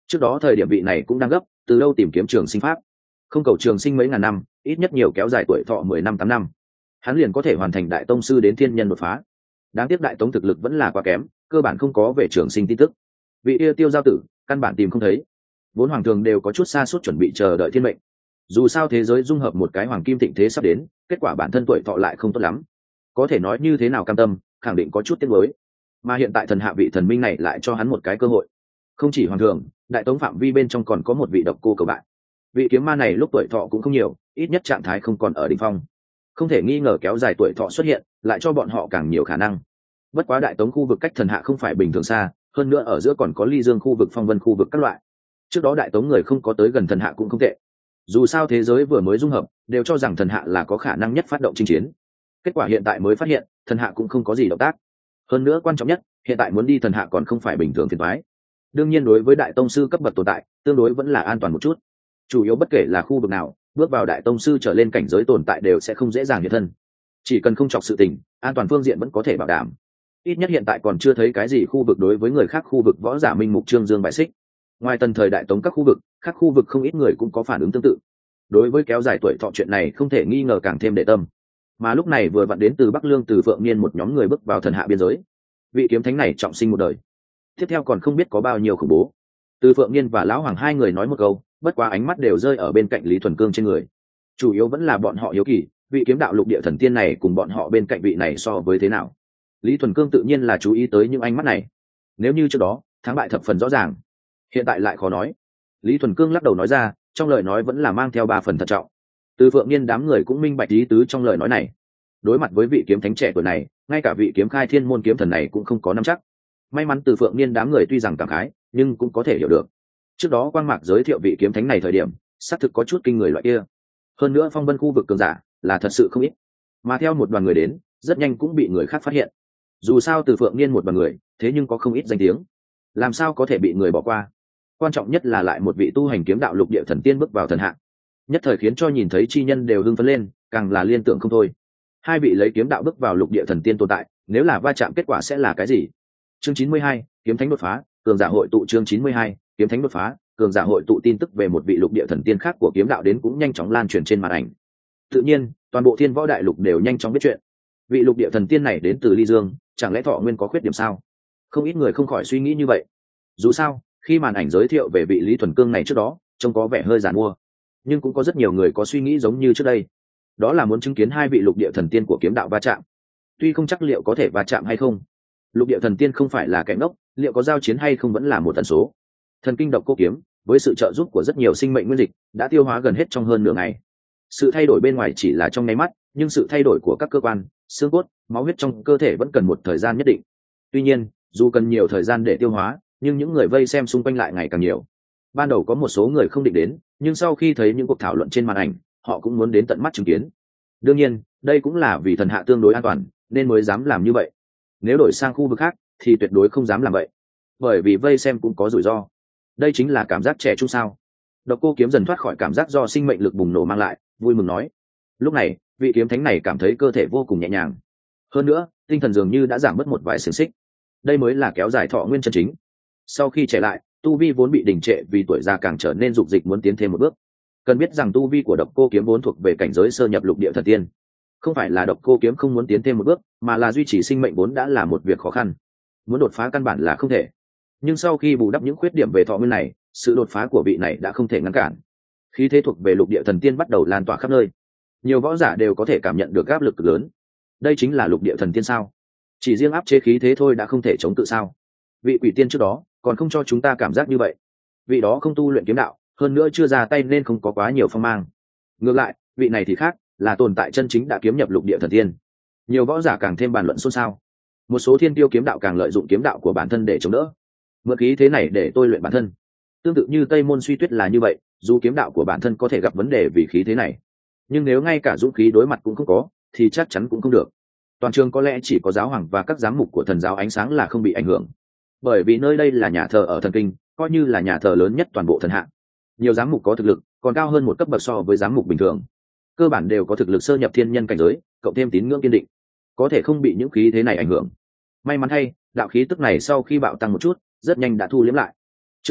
Trước đó thời điểm vị này cũng đang gấp, từ đâu tìm kiếm trường sinh pháp, không cầu trường sinh mấy ngàn năm, ít nhất nhiều kéo dài tuổi thọ mười năm tám năm, hắn liền có thể hoàn thành đại tông sư đến thiên nhân đột phá. Đáng tiếc đại tống thực lực vẫn là quá kém, cơ bản không có về trường sinh tin tức. Vị yêu tiêu giao tử căn bản tìm không thấy, vốn hoàng thường đều có chút xa suốt chuẩn bị chờ đợi thiên mệnh. Dù sao thế giới dung hợp một cái hoàng kim thịnh thế sắp đến, kết quả bản thân tuổi thọ lại không tốt lắm, có thể nói như thế nào cam tâm, khẳng định có chút tiếc nuối. Mà hiện tại thần hạ vị thần minh này lại cho hắn một cái cơ hội. Không chỉ hoàng thường, đại tống phạm vi bên trong còn có một vị độc cô cầu bại. Vị kiếm ma này lúc tuổi thọ cũng không nhiều, ít nhất trạng thái không còn ở đỉnh phong, không thể nghi ngờ kéo dài tuổi thọ xuất hiện lại cho bọn họ càng nhiều khả năng. Bất quá đại tống khu vực cách thần hạ không phải bình thường xa, hơn nữa ở giữa còn có ly dương khu vực, phong vân khu vực các loại. Trước đó đại tống người không có tới gần thần hạ cũng không tệ, dù sao thế giới vừa mới dung hợp đều cho rằng thần hạ là có khả năng nhất phát động chinh chiến. Kết quả hiện tại mới phát hiện thần hạ cũng không có gì động tác. Hơn nữa quan trọng nhất, hiện tại muốn đi thần hạ còn không phải bình thường phiền toái. Đương nhiên đối với đại tông sư cấp bậc tồn tại tương đối vẫn là an toàn một chút, chủ yếu bất kể là khu vực nào, bước vào đại tông sư trở lên cảnh giới tồn tại đều sẽ không dễ dàng hiện thân. Chỉ cần không chọc sự tình, an toàn phương diện vẫn có thể bảo đảm. Ít nhất hiện tại còn chưa thấy cái gì khu vực đối với người khác khu vực võ giả minh mục trương dương bại xích. Ngoài tần thời đại tống các khu vực khác, khu vực không ít người cũng có phản ứng tương tự. Đối với kéo dài tuổi thọ chuyện này không thể nghi ngờ càng thêm để tâm. Mà lúc này vừa vặn đến từ Bắc Lương từ Phượng Niên một nhóm người bước vào thần hạ biên giới. Vị kiếm thánh này trọng sinh một đời, tiếp theo còn không biết có bao nhiêu khủng bố. Từ Phượng Niên và lão hoàng hai người nói một câu, bất quá ánh mắt đều rơi ở bên cạnh Lý Thuần Cương trên người. Chủ yếu vẫn là bọn họ hiếu kỳ, vị kiếm đạo lục địa thần tiên này cùng bọn họ bên cạnh vị này so với thế nào. Lý Thuần Cương tự nhiên là chú ý tới những ánh mắt này. Nếu như trước đó thắng bại thập phần rõ ràng, hiện tại lại khó nói. Lý Thuần Cương lắc đầu nói ra, trong lời nói vẫn là mang theo ba phần thận trọng. Từ Phượng Niên đám người cũng minh bạch ý tứ trong lời nói này. Đối mặt với vị kiếm thánh trẻ tuổi này, ngay cả vị kiếm khai thiên môn kiếm thần này cũng không có nắm chắc. May mắn Từ Phượng Niên đám người tuy rằng cảm khái, nhưng cũng có thể hiểu được. Trước đó quang mạc giới thiệu vị kiếm thánh này thời điểm, xác thực có chút kinh người loại kia. Hơn nữa phong vân khu vực cường giả là thật sự không ít, mà theo một đoàn người đến, rất nhanh cũng bị người khác phát hiện. Dù sao Từ Phượng Niên một đoàn người, thế nhưng có không ít danh tiếng, làm sao có thể bị người bỏ qua. Quan trọng nhất là lại một vị tu hành kiếm đạo lục địa thần tiên bước vào thần hạ, nhất thời khiến cho nhìn thấy chi nhân đều hưng phấn lên, càng là liên tưởng không thôi. Hai vị lấy kiếm đạo bước vào lục địa thần tiên tồn tại, nếu là va chạm kết quả sẽ là cái gì? Chương chín mươi hai, kiếm thánh đột phá, cường giả hội tụ. Chương chín mươi hai, kiếm thánh đột phá, cường giả hội tụ. Tin tức về một vị lục địa thần tiên khác của kiếm đạo đến cũng nhanh chóng lan truyền trên màn ảnh. Tự nhiên, toàn bộ thiên võ đại lục đều nhanh chóng biết chuyện. Vị lục địa thần tiên này đến từ Ly Dương, chẳng lẽ thọ nguyên có khuyết điểm sao? Không ít người không khỏi suy nghĩ như vậy. Dù sao, khi màn ảnh giới thiệu về vị Lý Thuần Cương này trước đó, trông có vẻ hơi giàn mua, nhưng cũng có rất nhiều người có suy nghĩ giống như trước đây, đó là muốn chứng kiến hai vị lục địa thần tiên của kiếm đạo va chạm. Tuy không chắc liệu có thể va chạm hay không, lục địa thần tiên không phải là kẻ ngốc, liệu có giao chiến hay không vẫn là một tần số. Thần kinh độc cô kiếm với sự trợ giúp của rất nhiều sinh mệnh nguyên dịch đã tiêu hóa gần hết trong hơn nửa ngày. Sự thay đổi bên ngoài chỉ là trong nháy mắt, nhưng sự thay đổi của các cơ quan, xương cốt, máu huyết trong cơ thể vẫn cần một thời gian nhất định. Tuy nhiên, dù cần nhiều thời gian để tiêu hóa, nhưng những người vây xem xung quanh lại ngày càng nhiều. Ban đầu có một số người không định đến, nhưng sau khi thấy những cuộc thảo luận trên màn ảnh, họ cũng muốn đến tận mắt chứng kiến. Đương nhiên, đây cũng là vì thần hạ tương đối an toàn, nên mới dám làm như vậy. Nếu đổi sang khu vực khác, thì tuyệt đối không dám làm vậy, bởi vì vây xem cũng có rủi ro. Đây chính là cảm giác trẻ trung sao? Độc Cô Kiếm dần thoát khỏi cảm giác do sinh mệnh lực bùng nổ mang lại, vui mừng nói. Lúc này, vị kiếm thánh này cảm thấy cơ thể vô cùng nhẹ nhàng. Hơn nữa, tinh thần dường như đã giảm mất một vài xiềng xích. Đây mới là kéo dài thọ nguyên chân chính. Sau khi trẻ lại, tu vi vốn bị đình trệ vì tuổi già càng trở nên dục dịch muốn tiến thêm một bước. Cần biết rằng tu vi của Độc Cô Kiếm vốn thuộc về cảnh giới sơ nhập lục địa thần tiên. Không phải là Độc Cô Kiếm không muốn tiến thêm một bước, mà là duy trì sinh mệnh vốn đã là một việc khó khăn. Muốn đột phá căn bản là không thể. Nhưng sau khi bù đắp những khuyết điểm về thọ nguyên này, sự đột phá của vị này đã không thể ngăn cản. Khí thế thuộc về lục địa thần tiên bắt đầu lan tỏa khắp nơi. Nhiều võ giả đều có thể cảm nhận được áp lực cực lớn. Đây chính là lục địa thần tiên sao? Chỉ riêng áp chế khí thế thôi đã không thể chống tự sao? Vị quỷ tiên trước đó còn không cho chúng ta cảm giác như vậy. Vị đó không tu luyện kiếm đạo, hơn nữa chưa ra tay nên không có quá nhiều phong mang. Ngược lại, vị này thì khác, là tồn tại chân chính đã kiếm nhập lục địa thần tiên. Nhiều võ giả càng thêm bàn luận xôn xao. Một số thiên tiêu kiếm đạo càng lợi dụng kiếm đạo của bản thân để chống đỡ. Mượn khí thế này để tôi luyện bản thân. Tương tự như Tây Môn Suy Tuyết là như vậy, dù kiếm đạo của bản thân có thể gặp vấn đề vì khí thế này, nhưng nếu ngay cả dũng khí đối mặt cũng không có, thì chắc chắn cũng không được. Toàn trường có lẽ chỉ có giáo hoàng và các giám mục của thần giáo ánh sáng là không bị ảnh hưởng, bởi vì nơi đây là nhà thờ ở thần kinh, coi như là nhà thờ lớn nhất toàn bộ thần hạ. Nhiều giám mục có thực lực còn cao hơn một cấp bậc so với giám mục bình thường, cơ bản đều có thực lực sơ nhập thiên nhân cảnh giới, cộng thêm tín ngưỡng kiên định, có thể không bị những khí thế này ảnh hưởng. May mắn thay, đạo khí tức này sau khi bạo tăng một chút, rất nhanh đã thu liếm lại. Trước đó,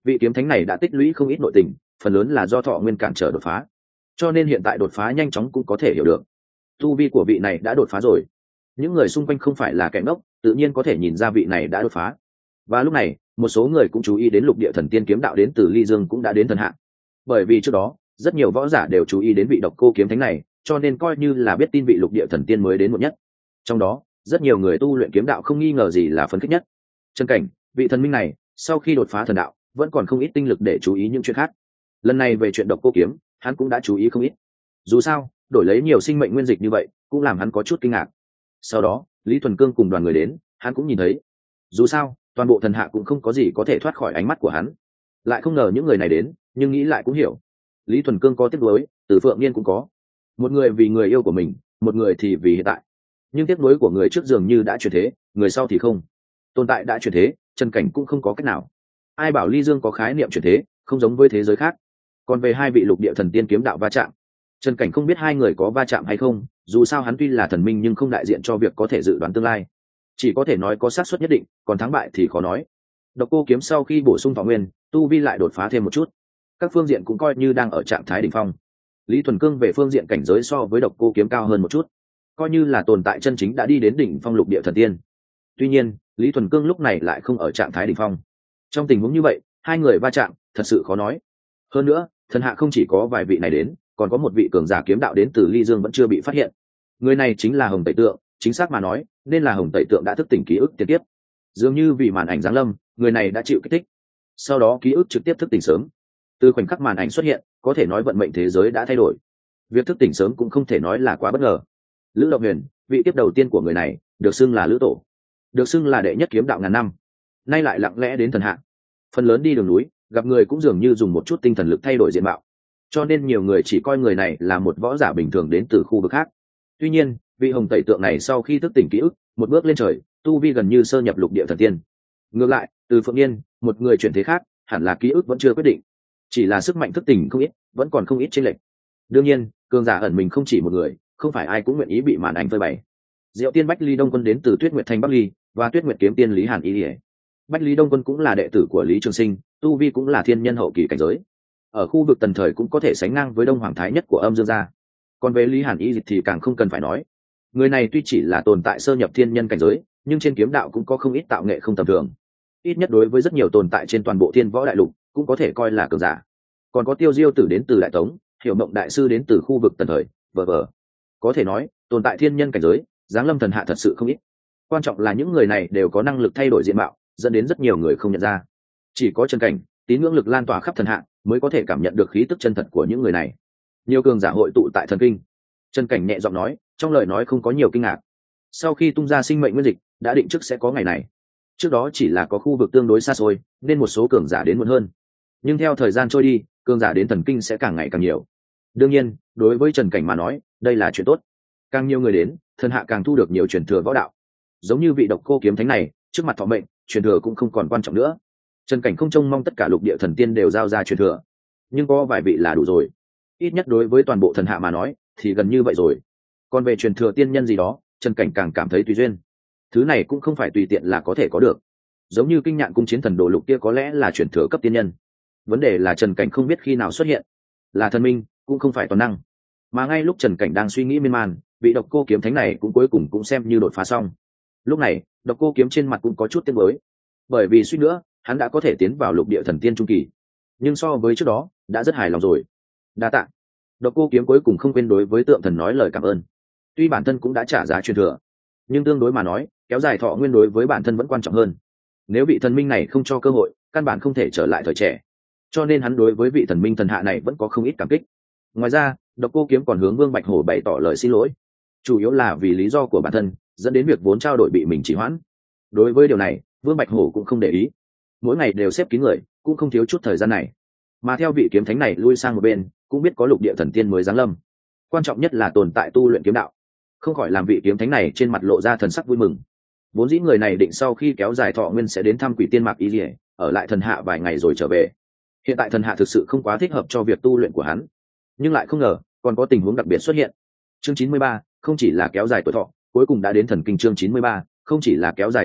vị kiếm thánh này đã tích lũy không ít nội tình, phần lớn là do thọ nguyên cản trở đột phá, cho nên hiện tại đột phá nhanh chóng cũng có thể hiểu được. Tu vi của vị này đã đột phá rồi, những người xung quanh không phải là kẻ ngốc, tự nhiên có thể nhìn ra vị này đã đột phá. Và lúc này một số người cũng chú ý đến lục địa thần tiên kiếm đạo đến từ ly dương cũng đã đến thần hạ, bởi vì trước đó rất nhiều võ giả đều chú ý đến vị độc cô kiếm thánh này, cho nên coi như là biết tin vị lục địa thần tiên mới đến một nhất. Trong đó rất nhiều người tu luyện kiếm đạo không nghi ngờ gì là phấn khích nhất. Chân cảnh, vị thần minh này sau khi đột phá thần đạo vẫn còn không ít tinh lực để chú ý những chuyện khác. Lần này về chuyện độc cô kiếm hắn cũng đã chú ý không ít, dù sao đổi lấy nhiều sinh mệnh nguyên dịch như vậy cũng làm hắn có chút kinh ngạc. Sau đó Lý Thuần Cương cùng đoàn người đến, hắn cũng nhìn thấy, dù sao toàn bộ thần hạ cũng không có gì có thể thoát khỏi ánh mắt của hắn. Lại không ngờ những người này đến, nhưng nghĩ lại cũng hiểu, Lý Thuần Cương có tiếc nuối, Từ Phượng Niên cũng có, một người vì người yêu của mình, một người thì vì hiện tại. Nhưng tiếc nuối của người trước dường như đã chuyển thế, người sau thì không. Tồn tại đã chuyển thế, Trần Cảnh cũng không có cách nào. Ai bảo Ly Dương có khái niệm chuyển thế, không giống với thế giới khác. Còn về hai vị lục địa thần tiên kiếm đạo va chạm, Trần Cảnh không biết hai người có va chạm hay không, dù sao hắn tuy là thần minh nhưng không đại diện cho việc có thể dự đoán tương lai, chỉ có thể nói có xác suất nhất định, còn thắng bại thì khó nói. Độc cô kiếm sau khi bổ sung thọ nguyên, tu vi lại đột phá thêm một chút, các phương diện cũng coi như đang ở trạng thái đỉnh phong. Lý Thuần Cương về phương diện cảnh giới so với độc cô kiếm cao hơn một chút, coi như là tồn tại chân chính đã đi đến đỉnh phong lục địa thần tiên. Tuy nhiên Lý Thuần Cương lúc này lại không ở trạng thái đỉnh phong. Trong tình huống như vậy hai người va chạm thật sự khó nói. Hơn nữa thần hạ không chỉ có vài vị này đến, còn có một vị cường giả kiếm đạo đến từ Ly Dương vẫn chưa bị phát hiện. Người này chính là Hồng Tẩy Tượng, chính xác mà nói nên là Hồng Tẩy Tượng đã thức tỉnh ký ức tiền tiếp. Dường như vì màn ảnh giáng lâm, người này đã chịu kích thích, sau đó ký ức trực tiếp thức tỉnh sớm. Từ khoảnh khắc màn ảnh xuất hiện, có thể nói vận mệnh thế giới đã thay đổi. Việc thức tỉnh sớm cũng không thể nói là quá bất ngờ. Lữ Động Huyền, vị tiếp đầu tiên của người này, được xưng là Lữ Tổ, được xưng là đệ nhất kiếm đạo ngàn năm, nay lại lặng lẽ đến thần hạ. Phần lớn đi đường núi, gặp người cũng dường như dùng một chút tinh thần lực thay đổi diện mạo, cho nên nhiều người chỉ coi người này là một võ giả bình thường đến từ khu vực khác. Tuy nhiên vị Hồng Tẩy Tượng này sau khi thức tỉnh ký ức, một bước lên trời, tu vi gần như sơ nhập lục địa thần tiên. Ngược lại Từ Phượng Niên, một người chuyển thế khác, hẳn là ký ức vẫn chưa quyết định, chỉ là sức mạnh thức tỉnh không ít, vẫn còn không ít chênh lệch. Đương nhiên cường giả ẩn mình không chỉ một người, không phải ai cũng nguyện ý bị màn ảnh phơi bày. Diệu Tiên Bách Ly Đông Quân đến từ Tuyết Nguyệt Thanh Bắc Ly, và Tuyết Nguyệt Kiếm Tiên Lý Hàn Y. Bách Lý Đông Quân cũng là đệ tử của Lý Trường Sinh, tu vi cũng là thiên nhân hậu kỳ cảnh giới, ở khu vực tần thời cũng có thể sánh ngang với Đông Hoàng Thái Nhất của Âm Dương gia. Còn về Lý Hàn Y thì càng không cần phải nói, người này tuy chỉ là tồn tại sơ nhập thiên nhân cảnh giới, nhưng trên kiếm đạo cũng có không ít tạo nghệ không tầm thường, ít nhất đối với rất nhiều tồn tại trên toàn bộ thiên võ đại lục cũng có thể coi là cường giả. Còn có Tiêu Diêu Tử đến từ Đại Tống, Hiểu Mộng Đại Sư đến từ khu vực tần thời, vờ vờ. Có thể nói tồn tại thiên nhân cảnh giới, giáng lâm thần hạ thật sự không ít. Quan trọng là những người này đều có năng lực thay đổi diện mạo, dẫn đến rất nhiều người không nhận ra. Chỉ có Trần Cảnh, tín ngưỡng lực lan tỏa khắp thần hạ, mới có thể cảm nhận được khí tức chân thật của những người này. Nhiều cường giả hội tụ tại thần kinh. Trần Cảnh nhẹ giọng nói, trong lời nói không có nhiều kinh ngạc. Sau khi tung ra sinh mệnh nguyên dịch, đã định trước sẽ có ngày này. Trước đó chỉ là có khu vực tương đối xa xôi, nên một số cường giả đến muộn hơn. Nhưng theo thời gian trôi đi, cường giả đến thần kinh sẽ càng ngày càng nhiều. Đương nhiên đối với Trần Cảnh mà nói, đây là chuyện tốt. Càng nhiều người đến, thần hạ càng thu được nhiều truyền thừa võ đạo. Giống như vị độc cô kiếm thánh này, trước mặt thọ mệnh, truyền thừa cũng không còn quan trọng nữa. Trần Cảnh không trông mong tất cả lục địa thần tiên đều giao ra truyền thừa, nhưng có vài vị là đủ rồi. Ít nhất đối với toàn bộ thần hạ mà nói thì gần như vậy rồi. Còn về truyền thừa tiên nhân gì đó, Trần Cảnh càng cảm thấy tùy duyên. Thứ này cũng không phải tùy tiện là có thể có được. Giống như Kinh Nhạn cung chiến thần đồ lục kia có lẽ là truyền thừa cấp tiên nhân, vấn đề là Trần Cảnh không biết khi nào xuất hiện. Là thần minh cũng không phải toàn năng. Mà ngay lúc Trần Cảnh đang suy nghĩ miên man, vị độc cô kiếm thánh này cũng cuối cùng cũng xem như đột phá xong. Lúc này độc cô kiếm trên mặt cũng có chút tiếc nuối, bởi vì suýt nữa hắn đã có thể tiến vào lục địa thần tiên trung kỳ, nhưng so với trước đó đã rất hài lòng rồi. Đa tạ. Độc cô kiếm cuối cùng không quên đối với tượng thần nói lời cảm ơn. Tuy bản thân cũng đã trả giá truyền thừa, nhưng tương đối mà nói, kéo dài thọ nguyên đối với bản thân vẫn quan trọng hơn. Nếu vị thần minh này không cho cơ hội, căn bản không thể trở lại thời trẻ, cho nên hắn đối với vị thần minh thần hạ này vẫn có không ít cảm kích. Ngoài ra độc cô kiếm còn hướng Vương Bạch Hổ bày tỏ lời xin lỗi, chủ yếu là vì lý do của bản thân dẫn đến việc vốn trao đổi bị mình trì hoãn. Đối với điều này Vương Bạch Hổ cũng không để ý, mỗi ngày đều xếp kín người, cũng không thiếu chút thời gian này. Mà theo vị kiếm thánh này lui sang một bên, cũng biết có lục địa thần tiên mới giáng lâm, quan trọng nhất là tồn tại tu luyện kiếm đạo, không khỏi làm vị kiếm thánh này trên mặt lộ ra thần sắc vui mừng. Vốn dĩ người này định sau khi kéo dài thọ nguyên sẽ đến thăm Quỷ Tiên Mạc Y Lìa, ở lại thần hạ vài ngày rồi trở về. Hiện tại thần hạ thực sự không quá thích hợp cho việc tu luyện của hắn, nhưng lại không ngờ còn có tình huống đặc biệt xuất hiện. Chương chín mươi ba không chỉ là kéo dài tuổi thọ, cuối cùng đã đến thần kinh. Chương chín mươi ba không chỉ là kéo dài tuổi thọ,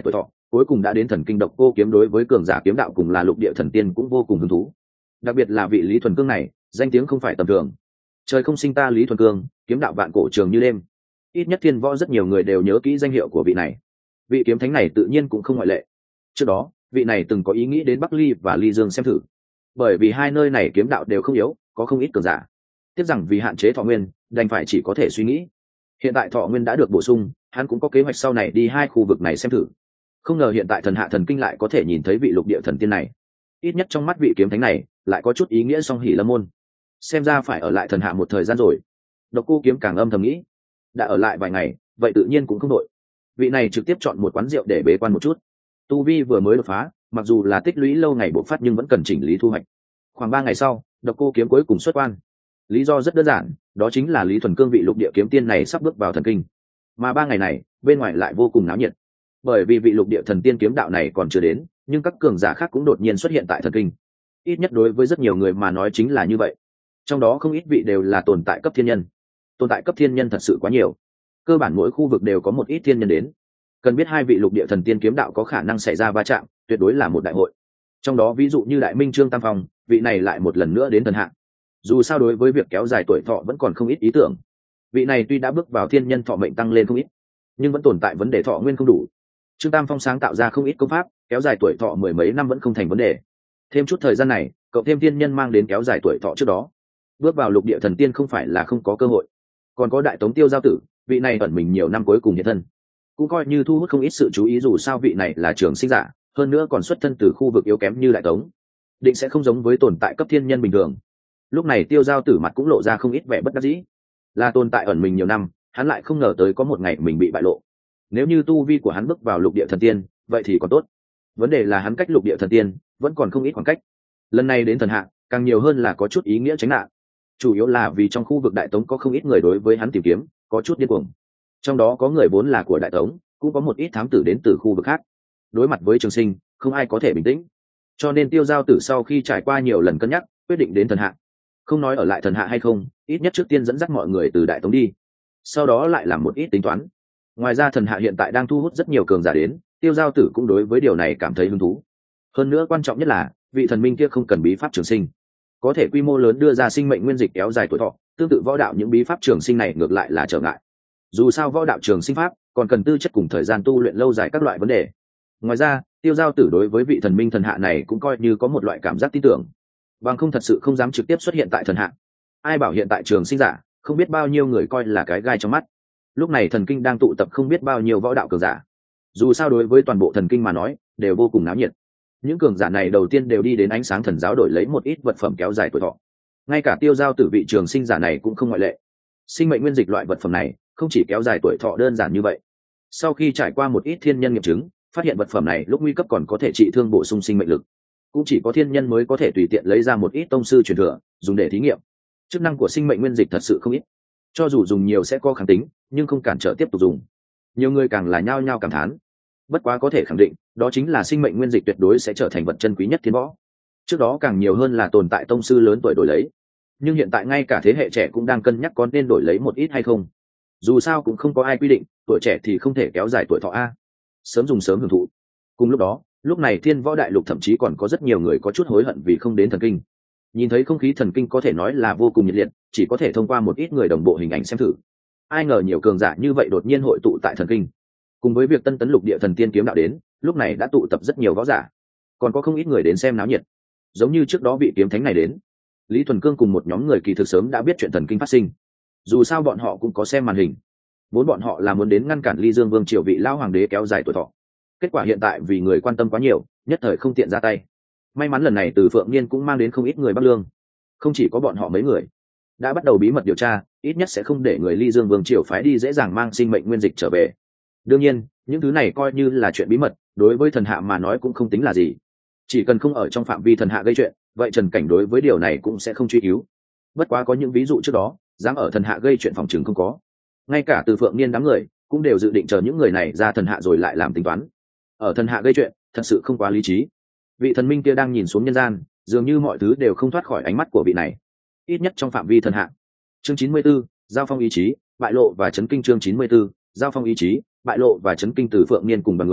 cuối cùng đã đến thần kinh độc cô kiếm đối với cường giả kiếm đạo cùng là lục địa thần tiên cũng vô cùng hứng thú. Đặc biệt là vị Lý Thuần Cương này, danh tiếng không phải tầm thường. Trời không sinh ta Lý Thuần Cương, kiếm đạo vạn cổ trường như đêm. Ít nhất thiên võ rất nhiều người đều nhớ kỹ danh hiệu của vị này. Vị kiếm thánh này tự nhiên cũng không ngoại lệ. Trước đó, vị này từng có ý nghĩ đến Bắc Ly và Ly Dương xem thử. Bởi vì hai nơi này kiếm đạo đều không yếu, có không ít cường giả. Tiếc rằng vì hạn chế thọ nguyên, đành phải chỉ có thể suy nghĩ. Hiện tại thọ nguyên đã được bổ sung, hắn cũng có kế hoạch sau này đi hai khu vực này xem thử. Không ngờ hiện tại thần hạ thần kinh lại có thể nhìn thấy vị lục địa thần tiên này. Ít nhất trong mắt vị kiếm thánh này lại có chút ý nghĩa song hỷ lâm môn. Xem ra phải ở lại thần hạ một thời gian rồi. Độc Cô Kiếm càng âm thầm nghĩ. Đã ở lại vài ngày, vậy tự nhiên cũng không đội. Vị này trực tiếp chọn một quán rượu để bế quan một chút. Tu vi vừa mới đột phá, mặc dù là tích lũy lâu ngày bộc phát nhưng vẫn cần chỉnh lý thu hoạch. Khoảng ba ngày sau, Độc Cô Kiếm cuối cùng xuất quan. Lý do rất đơn giản, đó chính là Lý Thuần Cương vị lục địa kiếm tiên này sắp bước vào thần kinh. Mà ba ngày này, bên ngoài lại vô cùng náo nhiệt. Bởi vì vị lục địa thần tiên kiếm đạo này còn chưa đến, nhưng các cường giả khác cũng đột nhiên xuất hiện tại thần kinh. Ít nhất đối với rất nhiều người mà nói chính là như vậy. Trong đó không ít vị đều là tồn tại cấp thiên nhân. Tồn tại cấp thiên nhân thật sự quá nhiều. Cơ bản mỗi khu vực đều có một ít thiên nhân đến. Cần biết hai vị lục địa thần tiên kiếm đạo có khả năng xảy ra va chạm, tuyệt đối là một đại hội. Trong đó ví dụ như Đại Minh Trương Tam Phong, vị này lại một lần nữa đến thần hạng. Dù sao đối với việc kéo dài tuổi thọ vẫn còn không ít ý tưởng. Vị này tuy đã bước vào thiên nhân thọ mệnh tăng lên không ít, nhưng vẫn tồn tại vấn đề thọ nguyên không đủ. Trương Tam Phong sáng tạo ra không ít công pháp, kéo dài tuổi thọ mười mấy năm vẫn không thành vấn đề. Thêm chút thời gian này, cậu thêm thiên nhân mang đến kéo dài tuổi thọ trước đó. Bước vào lục địa thần tiên không phải là không có cơ hội. Còn có Đại Tống Tiêu Giao Tử, vị này ẩn mình nhiều năm cuối cùng hiện thân, cũng coi như thu hút không ít sự chú ý, dù sao vị này là trường sinh giả, hơn nữa còn xuất thân từ khu vực yếu kém như Đại Tống, định sẽ không giống với tồn tại cấp thiên nhân bình thường. Lúc này Tiêu Giao Tử mặt cũng lộ ra không ít vẻ bất đắc dĩ. Là tồn tại ẩn mình nhiều năm, hắn lại không ngờ tới có một ngày mình bị bại lộ. Nếu như tu vi của hắn bước vào lục địa thần tiên, vậy thì còn tốt. Vấn đề là hắn cách lục địa thần tiên vẫn còn không ít khoảng cách. Lần này đến thần hạ, càng nhiều hơn là có chút ý nghĩa tránh nạn. Chủ yếu là vì trong khu vực Đại Tống có không ít người đối với hắn tìm kiếm, có chút điên cuồng. Trong đó có người vốn là của Đại Tống, cũng có một ít thám tử đến từ khu vực khác. Đối mặt với Trường Sinh, không ai có thể bình tĩnh. Cho nên Tiêu Giao Tử sau khi trải qua nhiều lần cân nhắc, quyết định đến thần hạ. Không nói ở lại thần hạ hay không, ít nhất trước tiên dẫn dắt mọi người từ Đại Tống đi, sau đó lại làm một ít tính toán. Ngoài ra thần hạ hiện tại đang thu hút rất nhiều cường giả đến, Tiêu Giao Tử cũng đối với điều này cảm thấy hứng thú. Hơn nữa quan trọng nhất là vị thần minh kia không cần bí pháp trường sinh, có thể quy mô lớn đưa ra sinh mệnh nguyên dịch kéo dài tuổi thọ. Tương tự võ đạo những bí pháp trường sinh này ngược lại là trở ngại. Dù sao võ đạo trường sinh pháp còn cần tư chất cùng thời gian tu luyện lâu dài các loại vấn đề. Ngoài ra Tiêu Giao Tử đối với vị thần minh thần hạ này cũng coi như có một loại cảm giác tin tưởng, bằng không thật sự không dám trực tiếp xuất hiện tại thần hạ. Ai bảo hiện tại trường sinh giả không biết bao nhiêu người coi là cái gai trong mắt. Lúc này thần kinh đang tụ tập không biết bao nhiêu võ đạo cường giả. Dù sao đối với toàn bộ thần kinh mà nói đều vô cùng náo nhiệt. Những cường giả này đầu tiên đều đi đến Ánh Sáng Thần Giáo đổi lấy một ít vật phẩm kéo dài tuổi thọ. Ngay cả Tiêu Giao Tử vị trường sinh giả này cũng không ngoại lệ. Sinh mệnh nguyên dịch loại vật phẩm này không chỉ kéo dài tuổi thọ đơn giản như vậy. Sau khi trải qua một ít thiên nhân nghiệm chứng, phát hiện vật phẩm này lúc nguy cấp còn có thể trị thương bổ sung sinh mệnh lực. Cũng chỉ có thiên nhân mới có thể tùy tiện lấy ra một ít tông sư truyền thừa dùng để thí nghiệm. Chức năng của sinh mệnh nguyên dịch thật sự không ít, cho dù dùng nhiều sẽ có kháng tính nhưng không cản trở tiếp tục dùng. Nhiều người càng là nhao nhao cảm thán. Bất quá có thể khẳng định đó chính là sinh mệnh nguyên dịch tuyệt đối sẽ trở thành vật chân quý nhất thiên võ. Trước đó càng nhiều hơn là tồn tại tông sư lớn tuổi đổi lấy, nhưng hiện tại ngay cả thế hệ trẻ cũng đang cân nhắc có nên đổi lấy một ít hay không. Dù sao cũng không có ai quy định tuổi trẻ thì không thể kéo dài tuổi thọ a, sớm dùng sớm hưởng thụ. Cùng lúc đó lúc này thiên võ đại lục thậm chí còn có rất nhiều người có chút hối hận vì không đến thần kinh. Nhìn thấy không khí thần kinh có thể nói là vô cùng nhiệt liệt, chỉ có thể thông qua một ít người đồng bộ hình ảnh xem thử. Ai ngờ nhiều cường giả như vậy đột nhiên hội tụ tại thần kinh. Cùng với việc tân tấn lục địa thần tiên kiếm đạo đến, lúc này đã tụ tập rất nhiều võ giả, còn có không ít người đến xem náo nhiệt. Giống như trước đó vị kiếm thánh này đến, Lý Thuần Cương cùng một nhóm người kỳ thực sớm đã biết chuyện thần kinh phát sinh. Dù sao bọn họ cũng có xem màn hình, vốn bọn họ là muốn đến ngăn cản Ly Dương Vương triều vị lao hoàng đế kéo dài tuổi thọ. Kết quả hiện tại vì người quan tâm quá nhiều, nhất thời không tiện ra tay. May mắn lần này từ Phượng Niên cũng mang đến không ít người Bắc Lương, không chỉ có bọn họ mấy người, đã bắt đầu bí mật điều tra, ít nhất sẽ không để người Ly Dương Vương triều phái đi dễ dàng mang sinh mệnh nguyên dịch trở về. Đương nhiên những thứ này coi như là chuyện bí mật, đối với thần hạ mà nói cũng không tính là gì. Chỉ cần không ở trong phạm vi thần hạ gây chuyện, vậy Trần Cảnh đối với điều này cũng sẽ không truy cứu. Bất quá có những ví dụ trước đó dám ở thần hạ gây chuyện phòng chừng không có. Ngay cả từ Phượng Niên đám người cũng đều dự định chờ những người này ra thần hạ rồi lại làm tính toán. Ở thần hạ gây chuyện thật sự không quá lý trí. Vị thần minh kia đang nhìn xuống nhân gian, dường như mọi thứ đều không thoát khỏi ánh mắt của vị này, ít nhất trong phạm vi thần hạ. Chương chín mươi 94, giao phong ý chí, bại lộ và chấn kinh. Chương chín mươi 94, giao phong ý chí, bại lộ và chấn kinh. Từ Phượng Niên cùng bằng người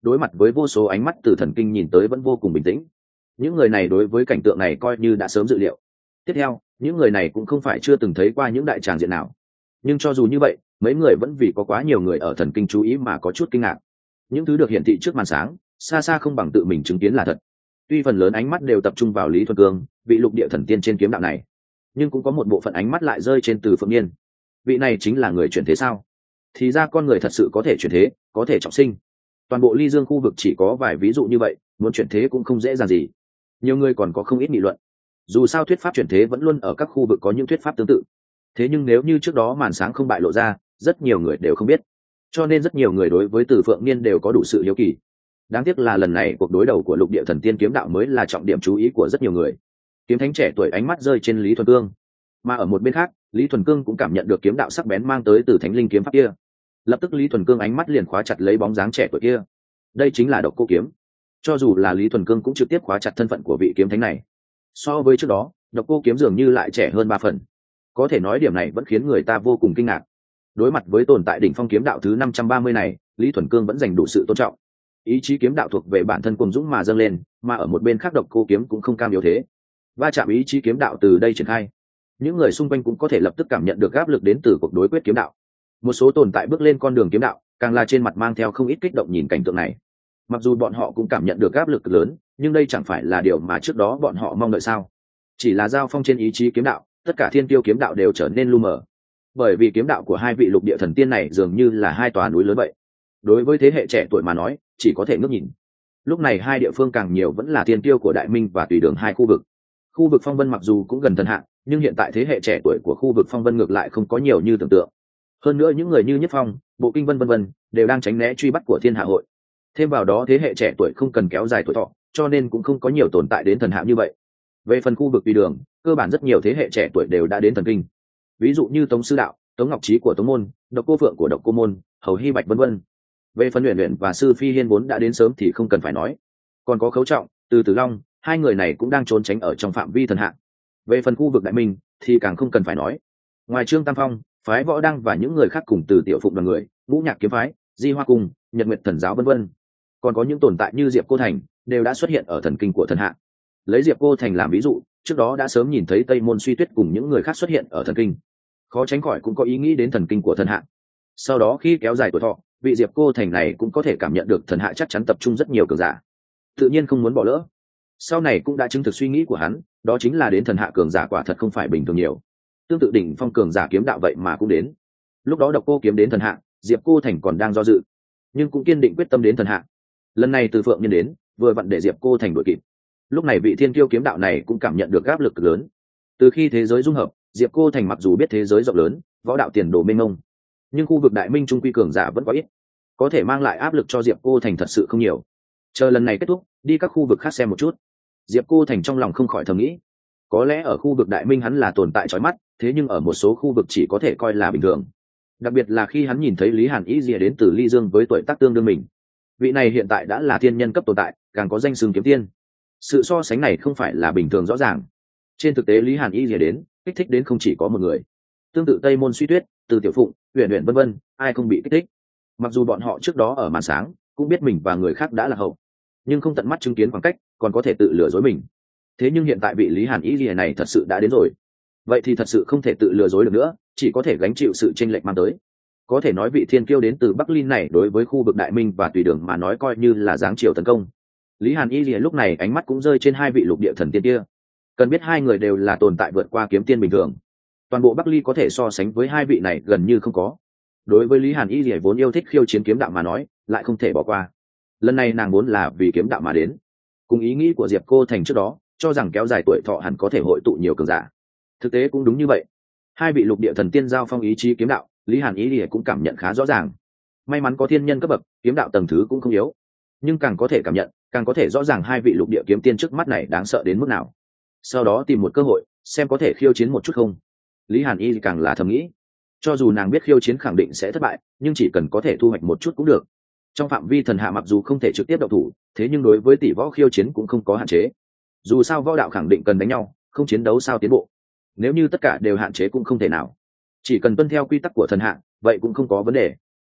đối mặt với vô số ánh mắt từ thần kinh nhìn tới vẫn vô cùng bình tĩnh. Những người này đối với cảnh tượng này coi như đã sớm dự liệu. Tiếp theo, những người này cũng không phải chưa từng thấy qua những đại tràng diện nào, nhưng cho dù như vậy, mấy người vẫn vì có quá nhiều người ở thần kinh chú ý mà có chút kinh ngạc. Những thứ được hiển thị trước màn sáng xa xa không bằng tự mình chứng kiến là thật. Tuy phần lớn ánh mắt đều tập trung vào Lý Thuần Cương, vị lục địa thần tiên trên kiếm đạo này, nhưng cũng có một bộ phận ánh mắt lại rơi trên Từ Phượng Niên. Vị này chính là người chuyển thế sao? Thì ra con người thật sự có thể chuyển thế, có thể trọng sinh. Toàn bộ Ly Dương khu vực chỉ có vài ví dụ như vậy, muốn chuyển thế cũng không dễ dàng gì. Nhiều người còn có không ít nghị luận. Dù sao thuyết pháp chuyển thế vẫn luôn ở các khu vực có những thuyết pháp tương tự. Thế nhưng nếu như trước đó màn sáng không bại lộ ra, rất nhiều người đều không biết. Cho nên rất nhiều người đối với Từ Phượng Niên đều có đủ sự hiếu kỳ. Đáng tiếc là lần này cuộc đối đầu của lục địa thần tiên kiếm đạo mới là trọng điểm chú ý của rất nhiều người. Kiếm thánh trẻ tuổi ánh mắt rơi trên Lý Thuần Cương, mà ở một bên khác, Lý Thuần Cương cũng cảm nhận được kiếm đạo sắc bén mang tới từ thánh linh kiếm pháp kia. Lập tức Lý Thuần Cương ánh mắt liền khóa chặt lấy bóng dáng trẻ tuổi kia. Đây chính là Độc Cô Kiếm. Cho dù là Lý Thuần Cương cũng trực tiếp khóa chặt thân phận của vị kiếm thánh này. So với trước đó, Độc Cô Kiếm dường như lại trẻ hơn ba phần. Có thể nói điểm này vẫn khiến người ta vô cùng kinh ngạc. Đối mặt với tồn tại đỉnh phong kiếm đạo thứ năm trăm ba mươi này, Lý Thuần Cương vẫn dành đủ sự tôn trọng. Ý chí kiếm đạo thuộc về bản thân cuồng dũng mà dâng lên, mà ở một bên khác Độc Cô Kiếm cũng không cam yếu thế. Va chạm ý chí kiếm đạo từ đây triển khai. Những người xung quanh cũng có thể lập tức cảm nhận được áp lực đến từ cuộc đối quyết kiếm đạo. Một số tồn tại bước lên con đường kiếm đạo, càng là trên mặt mang theo không ít kích động nhìn cảnh tượng này. Mặc dù bọn họ cũng cảm nhận được áp lực lớn, nhưng đây chẳng phải là điều mà trước đó bọn họ mong đợi sao? Chỉ là giao phong trên ý chí kiếm đạo, tất cả thiên tiêu kiếm đạo đều trở nên lu mờ. Bởi vì kiếm đạo của hai vị lục địa thần tiên này dường như là hai tòa núi lớn vậy. Đối với thế hệ trẻ tuổi mà nói, chỉ có thể ngước nhìn. Lúc này hai địa phương càng nhiều vẫn là thiên tiêu của Đại Minh và Tùy Đường hai khu vực. Khu vực Phong Vân mặc dù cũng gần thần hạ, nhưng hiện tại thế hệ trẻ tuổi của khu vực Phong Vân ngược lại không có nhiều như tưởng tượng. Hơn nữa những người như Nhất Phong, Bộ Kinh Vân vân vân đều đang tránh né truy bắt của Thiên Hạ hội. Thêm vào đó thế hệ trẻ tuổi không cần kéo dài tuổi thọ, cho nên cũng không có nhiều tồn tại đến thần hạ như vậy. Về phần khu vực Tùy Đường, cơ bản rất nhiều thế hệ trẻ tuổi đều đã đến thần kinh. Ví dụ như Tống Sư Đạo, Tống Ngọc Trí của Tống môn, Độc Cô Phượng của Độc Cô môn, Hầu Hy Bạch vân vân. Về phần Uyển Uyển và Sư Phi Hiên vốn đã đến sớm thì không cần phải nói. Còn có Khấu Trọng, Từ Tử Long, hai người này cũng đang trốn tránh ở trong phạm vi thần hạ. Về phần khu vực Đại Minh thì càng không cần phải nói. Ngoài Trương Tam Phong, phái Võ Đăng và những người khác cùng Từ Tiểu Phụng đoàn người, Ngũ Nhạc kiếm phái, Di Hoa cung, Nhật Nguyệt thần giáo vân vân. Còn có những tồn tại như Diệp Cô Thành đều đã xuất hiện ở thần kinh của thần hạ. Lấy Diệp Cô Thành làm ví dụ, trước đó đã sớm nhìn thấy Tây Môn Suy Tuyết cùng những người khác xuất hiện ở thần kinh, khó tránh khỏi cũng có ý nghĩ đến thần kinh của thần hạ. Sau đó khi kéo dài tuổi thọ, vị Diệp Cô Thành này cũng có thể cảm nhận được thần hạ chắc chắn tập trung rất nhiều cường giả, tự nhiên không muốn bỏ lỡ. Sau này cũng đã chứng thực suy nghĩ của hắn, đó chính là đến thần hạ cường giả quả thật không phải bình thường nhiều. Tương tự đỉnh phong cường giả kiếm đạo vậy mà cũng đến. Lúc đó Độc Cô Kiếm đến thần hạ, Diệp Cô Thành còn đang do dự, nhưng cũng kiên định quyết tâm đến thần hạ. Lần này Từ Phượng Niên đến, vừa vặn để Diệp Cô Thành đuổi kịp. Lúc này vị thiên kiêu kiếm đạo này cũng cảm nhận được áp lực lớn. Từ khi thế giới dung hợp, Diệp Cô Thành mặc dù biết thế giới rộng lớn, võ đạo tiền đồ mênh mông, nhưng khu vực Đại Minh trung quy cường giả vẫn có ít, có thể mang lại áp lực cho Diệp Cô Thành thật sự không nhiều. Chờ lần này kết thúc, đi các khu vực khác xem một chút. Diệp Cô Thành trong lòng không khỏi thầm nghĩ, có lẽ ở khu vực Đại Minh hắn là tồn tại chói mắt, thế nhưng ở một số khu vực chỉ có thể coi là bình thường. Đặc biệt là khi hắn nhìn thấy Lý Hàn Ý Dìa đến từ Ly Dương với tuổi tác tương đương mình. Vị này hiện tại đã là thiên nhân cấp tồn tại, càng có danh xưng kiếm tiên. Sự so sánh này không phải là bình thường rõ ràng. Trên thực tế Lý Hàn Y Dìa đến, kích thích đến không chỉ có một người. Tương tự Tây Môn Suy Tuyết, Từ Tiểu Phụng, Uyển Uyển vân vân, ai không bị kích thích. Mặc dù bọn họ trước đó ở màn sáng cũng biết mình và người khác đã là hậu, nhưng không tận mắt chứng kiến khoảng cách, còn có thể tự lừa dối mình. Thế nhưng hiện tại vị Lý Hàn Y Dìa này thật sự đã đến rồi, vậy thì thật sự không thể tự lừa dối được nữa, chỉ có thể gánh chịu sự chênh lệch mang tới. Có thể nói vị thiên kiêu đến từ Bắc Linh này đối với khu vực Đại Minh và Tùy Đường mà nói coi như là giáng chiều tấn công. Lý Hàn Y Lìa lúc này ánh mắt cũng rơi trên hai vị lục địa thần tiên kia. Cần biết hai người đều là tồn tại vượt qua kiếm tiên bình thường. Toàn bộ Bắc Ly có thể so sánh với hai vị này gần như không có. Đối với Lý Hàn Y Lìa vốn yêu thích khiêu chiến kiếm đạo mà nói, lại không thể bỏ qua. Lần này nàng vốn là vì kiếm đạo mà đến. Cùng ý nghĩ của Diệp Cô Thành trước đó, cho rằng kéo dài tuổi thọ hẳn có thể hội tụ nhiều cường giả. Thực tế cũng đúng như vậy. Hai vị lục địa thần tiên giao phong ý chí kiếm đạo, Lý Hàn Y Lìa cũng cảm nhận khá rõ ràng. May mắn có thiên nhân cấp bậc, kiếm đạo tầng thứ cũng không yếu. Nhưng càng có thể cảm nhận, càng có thể rõ ràng hai vị lục địa kiếm tiên trước mắt này đáng sợ đến mức nào. Sau đó tìm một cơ hội, xem có thể khiêu chiến một chút không. Lý Hàn Y càng là thầm nghĩ, cho dù nàng biết khiêu chiến khẳng định sẽ thất bại, nhưng chỉ cần có thể thu hoạch một chút cũng được. Trong phạm vi thần hạ mặc dù không thể trực tiếp động thủ, thế nhưng đối với tỷ võ khiêu chiến cũng không có hạn chế. Dù sao võ đạo khẳng định cần đánh nhau, không chiến đấu sao tiến bộ. Nếu như tất cả đều hạn chế cũng không thể nào. Chỉ cần tuân theo quy tắc của thần hạ, vậy cũng không có vấn đề.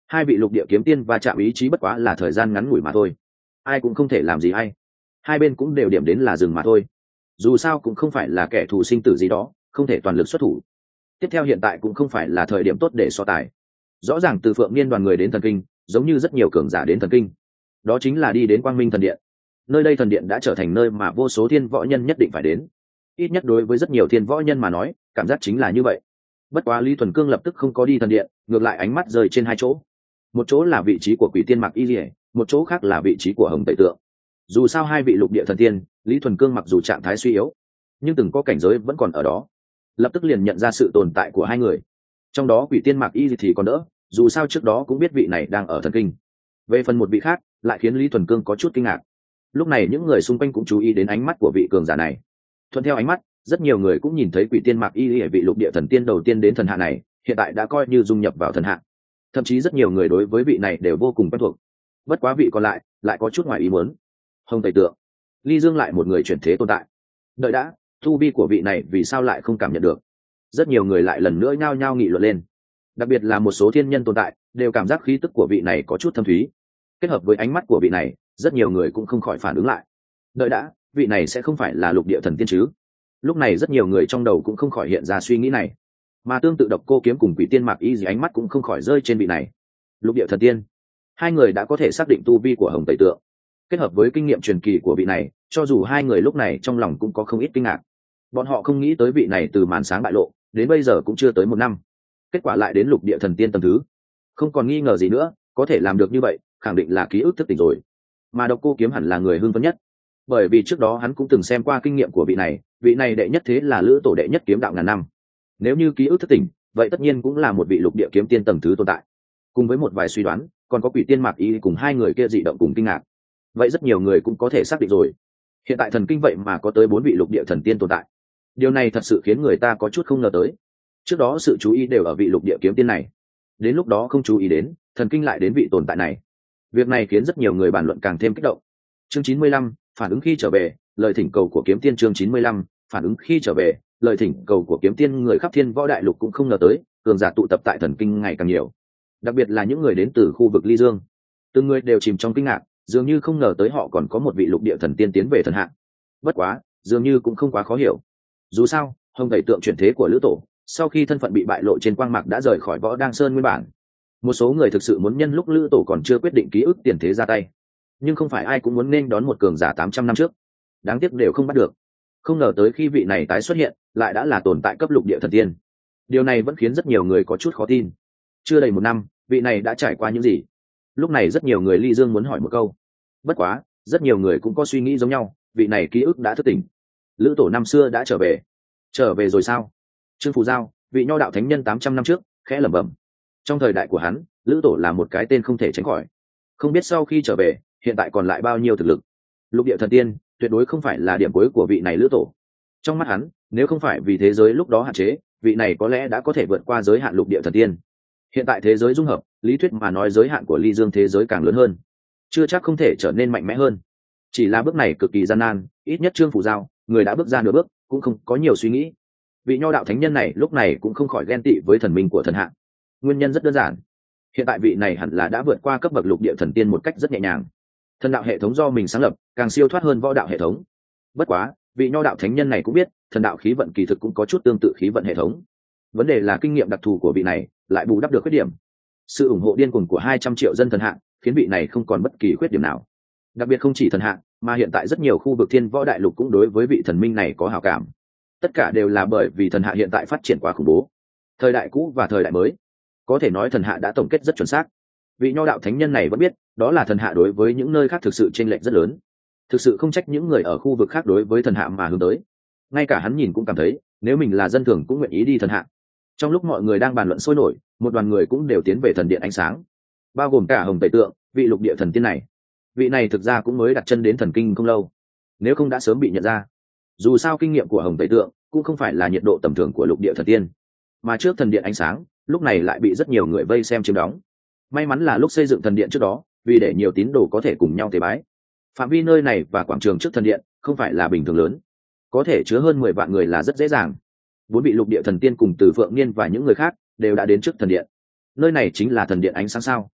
Hai vị lục địa kiếm tiên va chạm ý chí bất quá là thời gian ngắn ngủi mà thôi, ai cũng không thể làm gì ai, hai bên cũng đều điểm đến là dừng mà thôi. Dù sao cũng không phải là kẻ thù sinh tử gì đó, không thể toàn lực xuất thủ. Tiếp theo hiện tại cũng không phải là thời điểm tốt để so tài. Rõ ràng từ Phượng Niên đoàn người đến thần kinh, giống như rất nhiều cường giả đến thần kinh, đó chính là đi đến Quang Minh thần điện. Nơi đây thần điện đã trở thành nơi mà vô số thiên võ nhân nhất định phải đến, ít nhất đối với rất nhiều thiên võ nhân mà nói, cảm giác chính là như vậy. Bất quá Lý Thuần Cương lập tức không có đi thần điện, ngược lại ánh mắt rơi trên hai chỗ. Một chỗ là vị trí của Quỷ Tiên Mạc Y Lệ, một chỗ khác là vị trí của Hồng Tẩy Tượng. Dù sao hai vị lục địa thần tiên, Lý Thuần Cương mặc dù trạng thái suy yếu, nhưng từng có cảnh giới vẫn còn ở đó, lập tức liền nhận ra sự tồn tại của hai người. Trong đó Quỷ Tiên Mạc Y thì còn đỡ, dù sao trước đó cũng biết vị này đang ở thần kinh. Về phần một vị khác, lại khiến Lý Thuần Cương có chút kinh ngạc. Lúc này những người xung quanh cũng chú ý đến ánh mắt của vị cường giả này. Thuận theo ánh mắt, rất nhiều người cũng nhìn thấy Quỷ Tiên Mạc Y ở vị lục địa thần tiên đầu tiên đến thần hạ này, hiện tại đã coi như dung nhập vào thần hạ. Thậm chí rất nhiều người đối với vị này đều vô cùng quen thuộc. Bất quá vị còn lại lại có chút ngoài ý muốn. Hồng Tẩy Tượng, Ly Dương lại một người chuyển thế tồn tại. Đợi đã, tu vi của vị này vì sao lại không cảm nhận được? Rất nhiều người lại lần nữa nhao nhao nghị luận lên. Đặc biệt là một số thiên nhân tồn tại, đều cảm giác khí tức của vị này có chút thâm thúy. Kết hợp với ánh mắt của vị này, rất nhiều người cũng không khỏi phản ứng lại. Đợi đã, vị này sẽ không phải là lục địa thần tiên chứ? Lúc này rất nhiều người trong đầu cũng không khỏi hiện ra suy nghĩ này. Mà tương tự Độc Cô Kiếm cùng Quỷ Tiên Mạc Y gì ánh mắt cũng không khỏi rơi trên vị này. Lục địa thần tiên, hai người đã có thể xác định tu vi của Hồng Tẩy Tượng. Kết hợp với kinh nghiệm truyền kỳ của vị này, cho dù hai người lúc này trong lòng cũng có không ít kinh ngạc. Bọn họ không nghĩ tới vị này từ màn sáng bại lộ đến bây giờ cũng chưa tới một năm, kết quả lại đến lục địa thần tiên tầng thứ. Không còn nghi ngờ gì nữa, có thể làm được như vậy khẳng định là ký ức thức tỉnh rồi. Mà Độc Cô Kiếm hẳn là người hưng phấn nhất, bởi vì trước đó hắn cũng từng xem qua kinh nghiệm của vị này. Vị này đệ nhất thế là lữ tổ đệ nhất kiếm đạo ngàn năm, nếu như ký ức thức tỉnh, vậy tất nhiên cũng là một vị lục địa kiếm tiên tầng thứ tồn tại. Cùng với một vài suy đoán, còn có Quỷ Tiên Mạc Y cùng hai người kia dị động cùng kinh ngạc, vậy rất nhiều người cũng có thể xác định rồi. Hiện tại thần kinh vậy mà có tới bốn vị lục địa thần tiên tồn tại, điều này thật sự khiến người ta có chút không ngờ tới. Trước đó sự chú ý đều ở vị lục địa kiếm tiên này, đến lúc đó không chú ý đến thần kinh lại đến vị tồn tại này. Việc này khiến rất nhiều người bàn luận càng thêm kích động. Chương chín mươi lăm, phản ứng khi trở về, lời thỉnh cầu của kiếm tiên. Chương chín mươi lăm, phản ứng khi trở về, lời thỉnh cầu của kiếm tiên. Người khắp thiên võ đại lục cũng không ngờ tới cường giả tụ tập tại thần kinh ngày càng nhiều, đặc biệt là những người đến từ khu vực Ly Dương. Từng người đều chìm trong kinh ngạc, dường như không ngờ tới họ còn có một vị lục địa thần tiên tiến về thần hạ. Bất quá dường như cũng không quá khó hiểu, dù sao Hồng Tẩy Tượng chuyển thế của lữ tổ sau khi thân phận bị bại lộ trên quang mạc đã rời khỏi Võ Đăng Sơn nguyên bản. Một số người thực sự muốn nhân lúc lữ tổ còn chưa quyết định ký ức tiền thế ra tay, nhưng không phải ai cũng muốn nên đón một cường giả tám trăm năm trước, đáng tiếc đều không bắt được. Không ngờ tới khi vị này tái xuất hiện lại đã là tồn tại cấp lục địa thần tiên, điều này vẫn khiến rất nhiều người có chút khó tin. Chưa đầy một năm, vị này đã trải qua những gì? Lúc này rất nhiều người Ly Dương muốn hỏi một câu, bất quá rất nhiều người cũng có suy nghĩ giống nhau. Vị này ký ức đã thức tỉnh, lữ tổ năm xưa đã trở về. Trở về rồi sao? Trương Phù Giao, vị nho đạo thánh nhân tám trăm năm trước, khẽ lẩm bẩm. Trong thời đại của hắn, lữ tổ là một cái tên không thể tránh khỏi, không biết sau khi trở về hiện tại còn lại bao nhiêu thực lực. Lục địa thần tiên tuyệt đối không phải là điểm cuối của vị này lữ tổ. Trong mắt hắn, nếu không phải vì thế giới lúc đó hạn chế, vị này có lẽ đã có thể vượt qua giới hạn lục địa thần tiên. Hiện tại thế giới dung hợp, lý thuyết mà nói giới hạn của Ly Dương thế giới càng lớn hơn, chưa chắc không thể trở nên mạnh mẽ hơn. Chỉ là bước này cực kỳ gian nan, ít nhất Trương Phù Giao, người đã bước ra nửa bước, cũng không có nhiều suy nghĩ. Vị nho đạo thánh nhân này lúc này cũng không khỏi ghen tị với thần minh của thần hạ. Nguyên nhân rất đơn giản, hiện tại vị này hẳn là đã vượt qua cấp bậc lục địa thần tiên một cách rất nhẹ nhàng. Thần đạo hệ thống do mình sáng lập càng siêu thoát hơn võ đạo hệ thống. Bất quá vị nho đạo thánh nhân này cũng biết thần đạo khí vận kỳ thực cũng có chút tương tự khí vận hệ thống. Vấn đề là kinh nghiệm đặc thù của vị này lại bù đắp được khuyết điểm. Sự ủng hộ điên cuồng của hai trăm triệu dân thần hạ khiến vị này không còn bất kỳ khuyết điểm nào. Đặc biệt không chỉ thần hạ, mà hiện tại rất nhiều khu vực thiên võ đại lục cũng đối với vị thần minh này có hảo cảm. Tất cả đều là bởi vì thần hạ hiện tại phát triển quá khủng bố. Thời đại cũ và thời đại mới, có thể nói thần hạ đã tổng kết rất chuẩn xác. Vị nho đạo thánh nhân này vẫn biết đó là thần hạ đối với những nơi khác thực sự chênh lệch rất lớn. Thực sự không trách những người ở khu vực khác đối với thần hạ mà hướng tới. Ngay cả hắn nhìn cũng cảm thấy nếu mình là dân thường cũng nguyện ý đi thần hạ. Trong lúc mọi người đang bàn luận sôi nổi, một đoàn người cũng đều tiến về thần điện ánh sáng, bao gồm cả Hồng Tẩy Tượng, vị lục địa thần tiên này. Vị này thực ra cũng mới đặt chân đến thần kinh không lâu, nếu không đã sớm bị nhận ra. Dù sao kinh nghiệm của Hồng Tẩy Tượng cũng không phải là nhiệt độ tầm thường của lục địa thần tiên, mà trước thần điện ánh sáng lúc này lại bị rất nhiều người vây xem chiếm đóng. May mắn là lúc xây dựng thần điện trước đó, vì để nhiều tín đồ có thể cùng nhau tế bái, phạm vi nơi này và quảng trường trước thần điện không phải là bình thường lớn, có thể chứa hơn mười vạn người là rất dễ dàng. Bốn vị lục địa thần tiên cùng Từ Phượng Niên và những người khác đều đã đến trước thần điện. Nơi này chính là thần điện ánh sáng sao?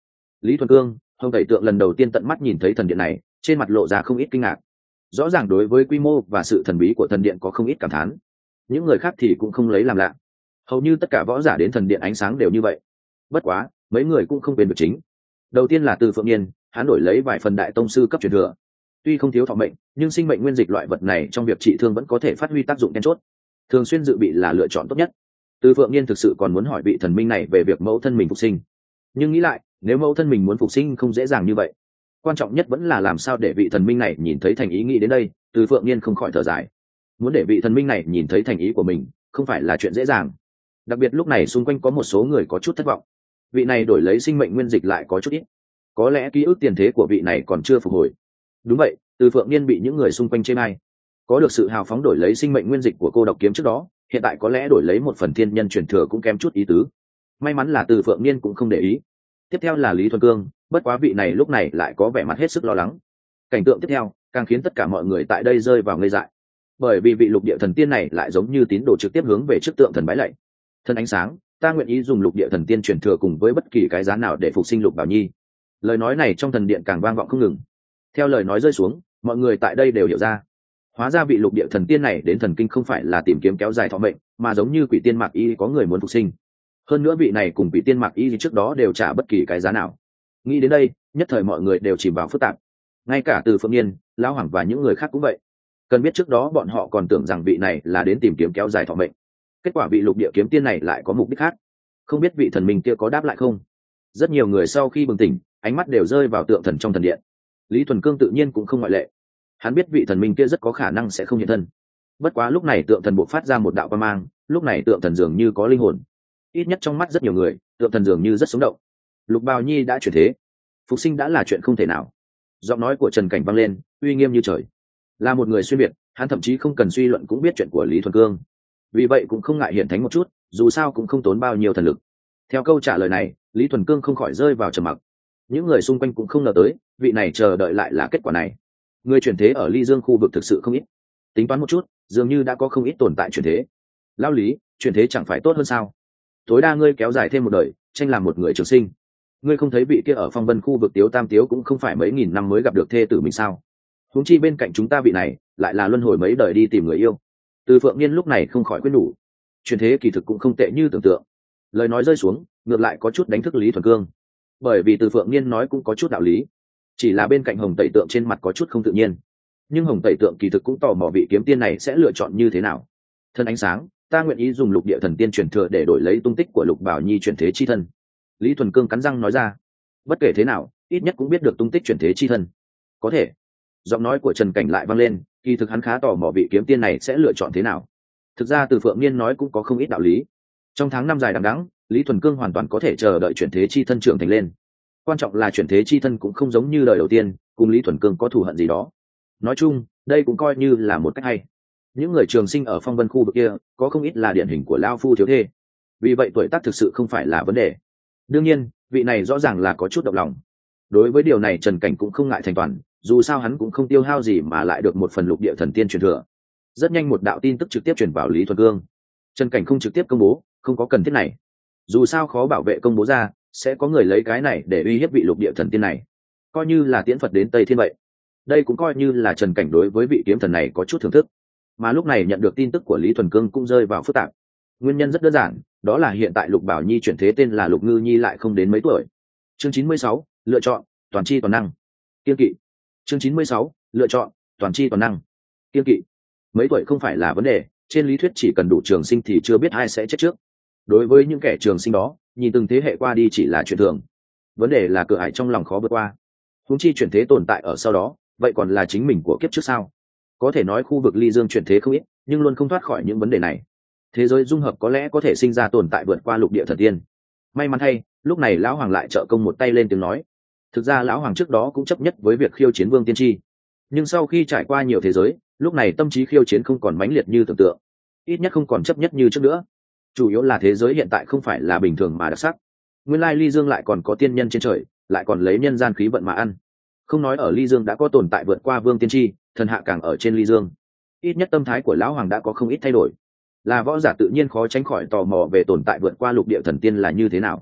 Lý Thuần Cương, Hồng Tẩy Tượng lần đầu tiên tận mắt nhìn thấy thần điện này, trên mặt lộ ra không ít kinh ngạc. Rõ ràng đối với quy mô và sự thần bí của thần điện có không ít cảm thán. Những người khác thì cũng không lấy làm lạ. Hầu như tất cả võ giả đến thần điện ánh sáng đều như vậy. Bất quá, mấy người cũng không quên được chính. Đầu tiên là Từ Phượng Niên, hắn đổi lấy vài phần đại tông sư cấp truyền thừa. Tuy không thiếu thọ mệnh, nhưng sinh mệnh nguyên dịch loại vật này trong việc trị thương vẫn có thể phát huy tác dụng then chốt. Thường xuyên dự bị là lựa chọn tốt nhất. Từ Phượng Niên thực sự còn muốn hỏi vị thần minh này về việc mẫu thân mình phục sinh. Nhưng nghĩ lại, nếu mẫu thân mình muốn phục sinh không dễ dàng như vậy. Quan trọng nhất vẫn là làm sao để vị thần minh này nhìn thấy thành ý nghĩ đến đây, Từ Phượng Niên không khỏi thở dài. Muốn để vị thần minh này nhìn thấy thành ý của mình, không phải là chuyện dễ dàng. Đặc biệt lúc này xung quanh có một số người có chút thất vọng. Vị này đổi lấy sinh mệnh nguyên dịch lại có chút ít. Có lẽ ký ức tiền thế của vị này còn chưa phục hồi. Đúng vậy, Từ Phượng Niên bị những người xung quanh chê bai. Có được sự hào phóng đổi lấy sinh mệnh nguyên dịch của cô độc kiếm trước đó, hiện tại có lẽ đổi lấy một phần thiên nhân truyền thừa cũng kém chút ý tứ. May mắn là Từ Phượng Niên cũng không để ý. Tiếp theo là Lý Thuần Cương, bất quá vị này lúc này lại có vẻ mặt hết sức lo lắng. Cảnh tượng tiếp theo càng khiến tất cả mọi người tại đây rơi vào ngây dại, bởi vì vị lục địa thần tiên này lại giống như tín đồ trực tiếp hướng về trước tượng thần bái lạy. Thần ánh sáng, ta nguyện ý dùng lục địa thần tiên truyền thừa cùng với bất kỳ cái giá nào để phục sinh Lục Bảo Nhi. Lời nói này trong thần điện càng vang vọng không ngừng. Theo lời nói rơi xuống, mọi người tại đây đều hiểu ra, hóa ra vị lục địa thần tiên này đến thần kinh không phải là tìm kiếm kéo dài thọ mệnh, mà giống như quỷ tiên Mạc Y có người muốn phục sinh. Hơn nữa vị này cùng quỷ tiên Mạc Y trước đó đều trả bất kỳ cái giá nào. Nghĩ đến đây, nhất thời mọi người đều chìm vào phức tạp. Ngay cả Từ Phượng Niên, Lão Hoàng và những người khác cũng vậy. Cần biết trước đó bọn họ còn tưởng rằng vị này là đến tìm kiếm kéo dài thọ mệnh. Kết quả vị lục địa kiếm tiên này lại có mục đích khác. Không biết vị thần minh kia có đáp lại không? Rất nhiều người sau khi bừng tỉnh, ánh mắt đều rơi vào tượng thần trong thần điện. Lý Thuần Cương tự nhiên cũng không ngoại lệ. Hắn biết vị thần minh kia rất có khả năng sẽ không hiện thân. Bất quá lúc này tượng thần buộc phát ra một đạo quang mang, lúc này tượng thần dường như có linh hồn. Ít nhất trong mắt rất nhiều người, tượng thần dường như rất sống động. Lục Bào Nhi đã chuyển thế, phục sinh đã là chuyện không thể nào. Giọng nói của Trần Cảnh vang lên, uy nghiêm như trời. Là một người xuyên việt, hắn thậm chí không cần suy luận cũng biết chuyện của Lý Thuần Cương. Vì vậy cũng không ngại hiện thánh một chút, dù sao cũng không tốn bao nhiêu thần lực. Theo câu trả lời này, Lý Thuần Cương không khỏi rơi vào trầm mặc. Những người xung quanh cũng không ngờ tới, vị này chờ đợi lại là kết quả này. Người chuyển thế ở Ly Dương khu vực thực sự không ít. Tính toán một chút, dường như đã có không ít tồn tại chuyển thế. Lão Lý, chuyển thế chẳng phải tốt hơn sao? Tối đa ngươi kéo dài thêm một đời, tranh làm một người trường sinh. Ngươi không thấy vị kia ở Phong Vân khu vực Tiếu Tam Tiếu cũng không phải mấy nghìn năm mới gặp được thê tử mình sao? Huống chi bên cạnh chúng ta vị này, lại là luân hồi mấy đời đi tìm người yêu. Từ Phượng Niên lúc này không khỏi quyết đủ. Chuyển thế kỳ thực cũng không tệ như tưởng tượng. Lời nói rơi xuống, ngược lại có chút đánh thức Lý Thuần Cương. Bởi vì Từ Phượng Niên nói cũng có chút đạo lý. Chỉ là bên cạnh Hồng Tẩy Tượng trên mặt có chút không tự nhiên. Nhưng Hồng Tẩy Tượng kỳ thực cũng tò mò vị kiếm tiên này sẽ lựa chọn như thế nào. Thân ánh sáng, ta nguyện ý dùng lục địa thần tiên truyền thừa để đổi lấy tung tích của Lục Bảo Nhi chuyển thế chi thân. Lý Thuần Cương cắn răng nói ra. Bất kể thế nào, ít nhất cũng biết được tung tích chuyển thế chi thân. Có thể. Giọng nói của Trần Cảnh lại vang lên, kỳ thực hắn khá tò mò vị kiếm tiên này sẽ lựa chọn thế nào. Thực ra Từ Phượng Niên nói cũng có không ít đạo lý. Trong tháng năm dài đằng đẵng, Lý Thuần Cương hoàn toàn có thể chờ đợi chuyển thế chi thân trưởng thành lên. Quan trọng là chuyển thế chi thân cũng không giống như đời đầu tiên, cùng Lý Thuần Cương có thù hận gì đó. Nói chung, đây cũng coi như là một cách hay. Những người trường sinh ở Phong Vân khu vực kia, có không ít là điển hình của lao phu thiếu thê. Vì vậy tuổi tác thực sự không phải là vấn đề. Đương nhiên, vị này rõ ràng là có chút động lòng. Đối với điều này Trần Cảnh cũng không ngại thành toàn, dù sao hắn cũng không tiêu hao gì mà lại được một phần lục địa thần tiên truyền thừa. Rất nhanh một đạo tin tức trực tiếp truyền vào Lý Thuần Cương. Trần Cảnh không trực tiếp công bố, không có cần thiết này. Dù sao khó bảo vệ công bố ra, sẽ có người lấy cái này để uy hiếp vị lục địa thần tiên này, coi như là tiễn Phật đến Tây Thiên vậy. Đây cũng coi như là Trần Cảnh đối với vị kiếm thần này có chút thưởng thức. Mà lúc này nhận được tin tức của Lý Thuần Cương cũng rơi vào phức tạp. Nguyên nhân rất đơn giản, đó là hiện tại Lục Bảo Nhi chuyển thế tên là Lục Ngư Nhi lại không đến mấy tuổi. Chương chín mươi sáu, lựa chọn, toàn chi toàn năng. Kiên kỵ. Chương chín mươi sáu, lựa chọn, toàn chi toàn năng. Kiên kỵ. Mấy tuổi không phải là vấn đề, trên lý thuyết chỉ cần đủ trường sinh thì chưa biết ai sẽ chết trước. Đối với những kẻ trường sinh đó, nhìn từng thế hệ qua đi chỉ là chuyện thường. Vấn đề là cửa ải trong lòng khó vượt qua. Huống chi chuyển thế tồn tại ở sau đó, vậy còn là chính mình của kiếp trước sao? Có thể nói khu vực Ly Dương chuyển thế không ít, nhưng luôn không thoát khỏi những vấn đề này. Thế giới dung hợp có lẽ có thể sinh ra tồn tại vượt qua lục địa thần tiên. May mắn thay, lúc này lão hoàng lại trợ công một tay lên tiếng nói. Thực ra lão hoàng trước đó cũng chấp nhất với việc khiêu chiến Vương Tiên Tri, nhưng sau khi trải qua nhiều thế giới, lúc này tâm trí khiêu chiến không còn mãnh liệt như tưởng tượng, ít nhất không còn chấp nhất như trước nữa. Chủ yếu là thế giới hiện tại không phải là bình thường mà đặc sắc. Nguyên lai Ly Dương lại còn có tiên nhân trên trời, lại còn lấy nhân gian khí vận mà ăn. Không nói ở Ly Dương đã có tồn tại vượt qua Vương Tiên Tri, thần hạ càng ở trên Ly Dương. Ít nhất tâm thái của lão hoàng đã có không ít thay đổi. Là võ giả tự nhiên khó tránh khỏi tò mò về tồn tại vượt qua lục địa thần tiên là như thế nào.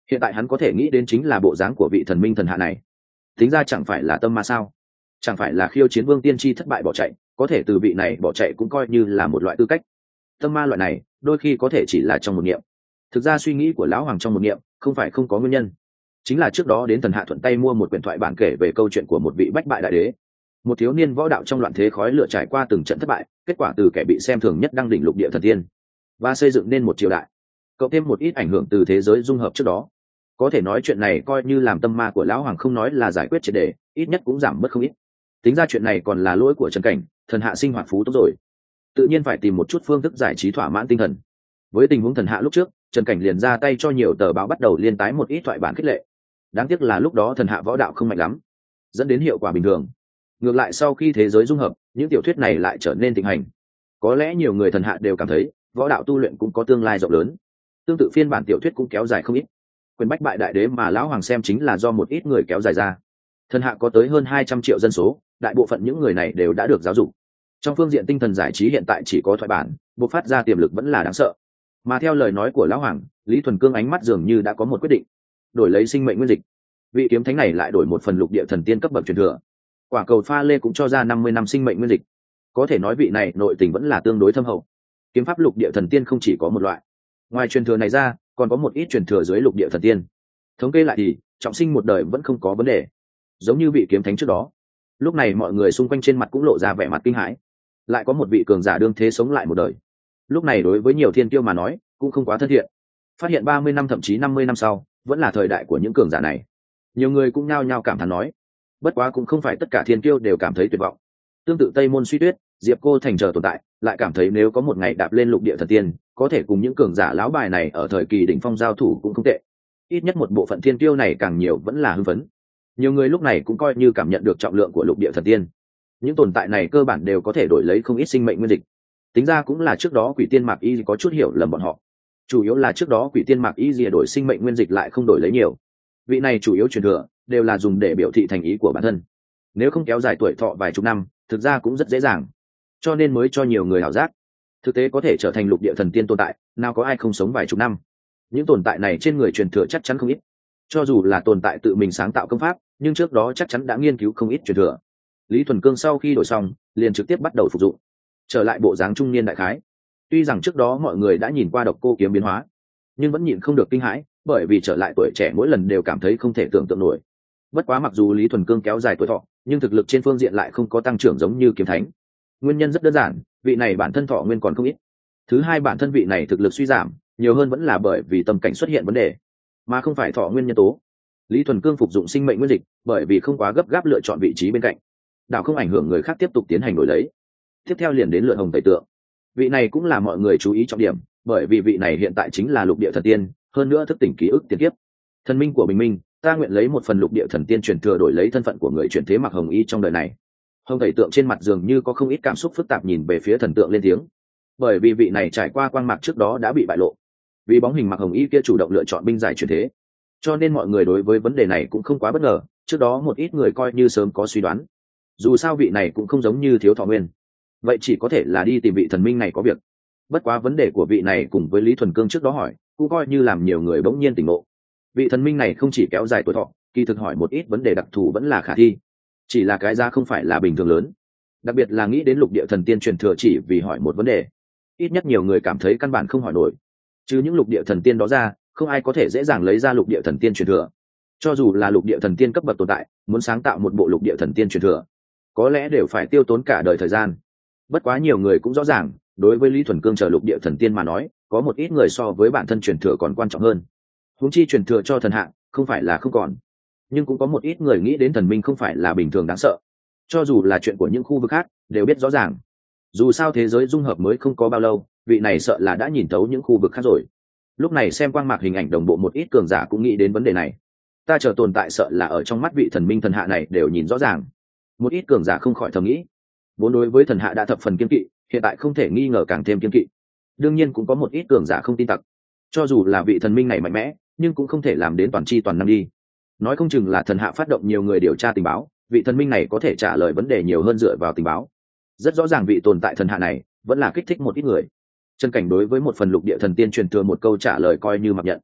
hiện tại hắn có thể nghĩ đến chính là bộ dáng của vị thần minh thần hạ này. Tính ra chẳng phải là tâm ma sao? Chẳng phải là khiêu chiến vương tiên tri thất bại bỏ chạy, có thể từ vị này bỏ chạy cũng coi như là một loại tư cách. Tâm ma loại này đôi khi có thể chỉ là trong một niệm. Thực ra suy nghĩ của lão hoàng trong một niệm không phải không có nguyên nhân. Chính là trước đó đến thần hạ thuận tay mua một quyển thoại bản kể về câu chuyện của một vị bách bại đại đế, một thiếu niên võ đạo trong loạn thế khói lửa trải qua từng trận thất bại, kết quả từ kẻ bị xem thường nhất đăng đỉnh lục địa thần tiên và xây dựng nên một triều đại, cộng thêm một ít ảnh hưởng từ thế giới dung hợp trước đó. Có thể nói chuyện này coi như làm tâm ma của lão hoàng không nói là giải quyết triệt đề, ít nhất cũng giảm bớt không ít. Tính ra chuyện này còn là lỗi của Trần Cảnh, thần hạ sinh hoạt phú tốt rồi, tự nhiên phải tìm một chút phương thức giải trí thỏa mãn tinh thần. Với tình huống thần hạ lúc trước, Trần Cảnh liền ra tay cho nhiều tờ báo bắt đầu liên tái một ít thoại bản khích lệ. Đáng tiếc là lúc đó thần hạ võ đạo không mạnh lắm, dẫn đến hiệu quả bình thường. Ngược lại sau khi thế giới dung hợp, những tiểu thuyết này lại trở nên thịnh hành. Có lẽ nhiều người thần hạ đều cảm thấy võ đạo tu luyện cũng có tương lai rộng lớn. Tương tự phiên bản tiểu thuyết cũng kéo dài không ít. Quyền bách bại đại đế mà lão hoàng xem chính là do một ít người kéo dài ra. Thần hạ có tới hơn hai trăm triệu dân số, đại bộ phận những người này đều đã được giáo dục. Trong phương diện tinh thần giải trí hiện tại chỉ có thoại bản, bộc phát ra tiềm lực vẫn là đáng sợ. Mà theo lời nói của lão hoàng, Lý Thuần Cương ánh mắt dường như đã có một quyết định, đổi lấy sinh mệnh nguyên dịch. Vị kiếm thánh này lại đổi một phần lục địa thần tiên cấp bậc truyền thừa. Quả cầu pha lê cũng cho ra năm mươi năm sinh mệnh nguyên dịch. Có thể nói vị này nội tình vẫn là tương đối thâm hậu. Kiếm pháp lục địa thần tiên không chỉ có một loại, ngoài truyền thừa này ra còn có một ít truyền thừa dưới lục địa thần tiên. Thống kê lại thì trọng sinh một đời vẫn không có vấn đề, giống như vị kiếm thánh trước đó. Lúc này mọi người xung quanh trên mặt cũng lộ ra vẻ mặt kinh hãi, lại có một vị cường giả đương thế sống lại một đời. Lúc này đối với nhiều thiên tiêu mà nói cũng không quá thân thiện. Phát hiện ba mươi năm thậm chí năm mươi năm sau vẫn là thời đại của những cường giả này, nhiều người cũng nhao nhao cảm thán nói. Bất quá cũng không phải tất cả thiên tiêu đều cảm thấy tuyệt vọng. Tương tự Tây Môn Suy Tuyết, Diệp Cô Thành chờ tồn tại, lại cảm thấy nếu có một ngày đạp lên lục địa thần tiên, có thể cùng những cường giả lão bài này ở thời kỳ đỉnh phong giao thủ cũng không tệ. Ít nhất một bộ phận thiên tiêu này càng nhiều vẫn là hưng phấn. Nhiều người lúc này cũng coi như cảm nhận được trọng lượng của lục địa thần tiên. Những tồn tại này cơ bản đều có thể đổi lấy không ít sinh mệnh nguyên dịch. Tính ra cũng là trước đó Quỷ Tiên Mạc Y có chút hiểu lầm bọn họ. Chủ yếu là trước đó Quỷ Tiên Mạc Y gì đổi sinh mệnh nguyên dịch lại không đổi lấy nhiều. Vị này chủ yếu truyền thừa đều là dùng để biểu thị thành ý của bản thân. Nếu không kéo dài tuổi thọ vài chục năm, thực ra cũng rất dễ dàng. Cho nên mới cho nhiều người ảo giác. Thực tế có thể trở thành lục địa thần tiên tồn tại, nào có ai không sống vài chục năm. Những tồn tại này trên người truyền thừa chắc chắn không ít. Cho dù là tồn tại tự mình sáng tạo công pháp, nhưng trước đó chắc chắn đã nghiên cứu không ít truyền thừa. Lý Thuần Cương sau khi đổi xong, liền trực tiếp bắt đầu phục dụng. Trở lại bộ dáng trung niên đại khái. Tuy rằng trước đó mọi người đã nhìn qua độc cô kiếm biến hóa, nhưng vẫn nhịn không được kinh hãi, bởi vì trở lại tuổi trẻ mỗi lần đều cảm thấy không thể tưởng tượng nổi. Bất quá mặc dù Lý Thuần Cương kéo dài tuổi thọ, nhưng thực lực trên phương diện lại không có tăng trưởng giống như kiếm thánh. Nguyên nhân rất đơn giản, vị này bản thân thọ nguyên còn không ít. Thứ hai, bản thân vị này thực lực suy giảm, nhiều hơn vẫn là bởi vì tâm cảnh xuất hiện vấn đề, mà không phải thọ nguyên nhân tố. Lý Thuần Cương phục dụng sinh mệnh nguyên dịch, bởi vì không quá gấp gáp lựa chọn vị trí bên cạnh, đảo không ảnh hưởng người khác tiếp tục tiến hành đổi lấy. Tiếp theo liền đến lượt Hồng Tẩy Tượng. Vị này cũng là mọi người chú ý trọng điểm, bởi vì vị này hiện tại chính là lục địa thần tiên, hơn nữa thức tỉnh ký ức tiền kiếp. Thần minh của bình minh, ta nguyện lấy một phần lục địa thần tiên truyền thừa đổi lấy thân phận của người chuyển thế Mặc Hồng Y trong đời này. Hồng Tẩy Tượng trên mặt dường như có không ít cảm xúc phức tạp nhìn về phía thần tượng lên tiếng, bởi vì vị này trải qua quang mạc trước đó đã bị bại lộ, vì bóng hình Mặc Hồng Y kia chủ động lựa chọn binh giải chuyển thế, cho nên mọi người đối với vấn đề này cũng không quá bất ngờ. Trước đó một ít người coi như sớm có suy đoán, dù sao vị này cũng không giống như thiếu thọ nguyên, vậy chỉ có thể là đi tìm vị thần minh này có việc. Bất quá vấn đề của vị này cùng với Lý Thuần Cương trước đó hỏi cũng coi như làm nhiều người bỗng nhiên tỉnh ngộ. Vị thần minh này không chỉ kéo dài tuổi thọ, kỳ thực hỏi một ít vấn đề đặc thù vẫn là khả thi, chỉ là cái giá không phải là bình thường lớn. Đặc biệt là nghĩ đến lục địa thần tiên truyền thừa chỉ vì hỏi một vấn đề, ít nhất nhiều người cảm thấy căn bản không hỏi nổi. Chứ những lục địa thần tiên đó ra, không ai có thể dễ dàng lấy ra lục địa thần tiên truyền thừa. Cho dù là lục địa thần tiên cấp bậc tồn tại, muốn sáng tạo một bộ lục địa thần tiên truyền thừa, có lẽ đều phải tiêu tốn cả đời thời gian. Bất quá nhiều người cũng rõ ràng, đối với Lý Thuần Cương chờ lục địa thần tiên mà nói, có một ít người so với bản thân truyền thừa còn quan trọng hơn. Huống chi truyền thừa cho thần hạng, không phải là không còn, nhưng cũng có một ít người nghĩ đến thần minh không phải là bình thường đáng sợ. Cho dù là chuyện của những khu vực khác, đều biết rõ ràng. Dù sao thế giới dung hợp mới không có bao lâu, vị này sợ là đã nhìn thấu những khu vực khác rồi. Lúc này xem quang mạc hình ảnh đồng bộ một ít cường giả cũng nghĩ đến vấn đề này. Ta chờ tồn tại sợ là ở trong mắt vị thần minh thần hạ này đều nhìn rõ ràng. Một ít cường giả không khỏi thầm nghĩ, vốn đối với thần hạ đã thập phần kiên kỵ, hiện tại không thể nghi ngờ càng thêm kiên kỵ. Đương nhiên cũng có một ít cường giả không tin tặc, cho dù là vị thần minh này mạnh mẽ, nhưng cũng không thể làm đến toàn chi toàn năng đi. Nói không chừng là thần hạ phát động nhiều người điều tra tình báo, vị thần minh này có thể trả lời vấn đề nhiều hơn dựa vào tình báo. Rất rõ ràng vị tồn tại thần hạ này vẫn là kích thích một ít người. Chân Cảnh đối với một phần lục địa thần tiên truyền thừa một câu trả lời coi như mặc nhận.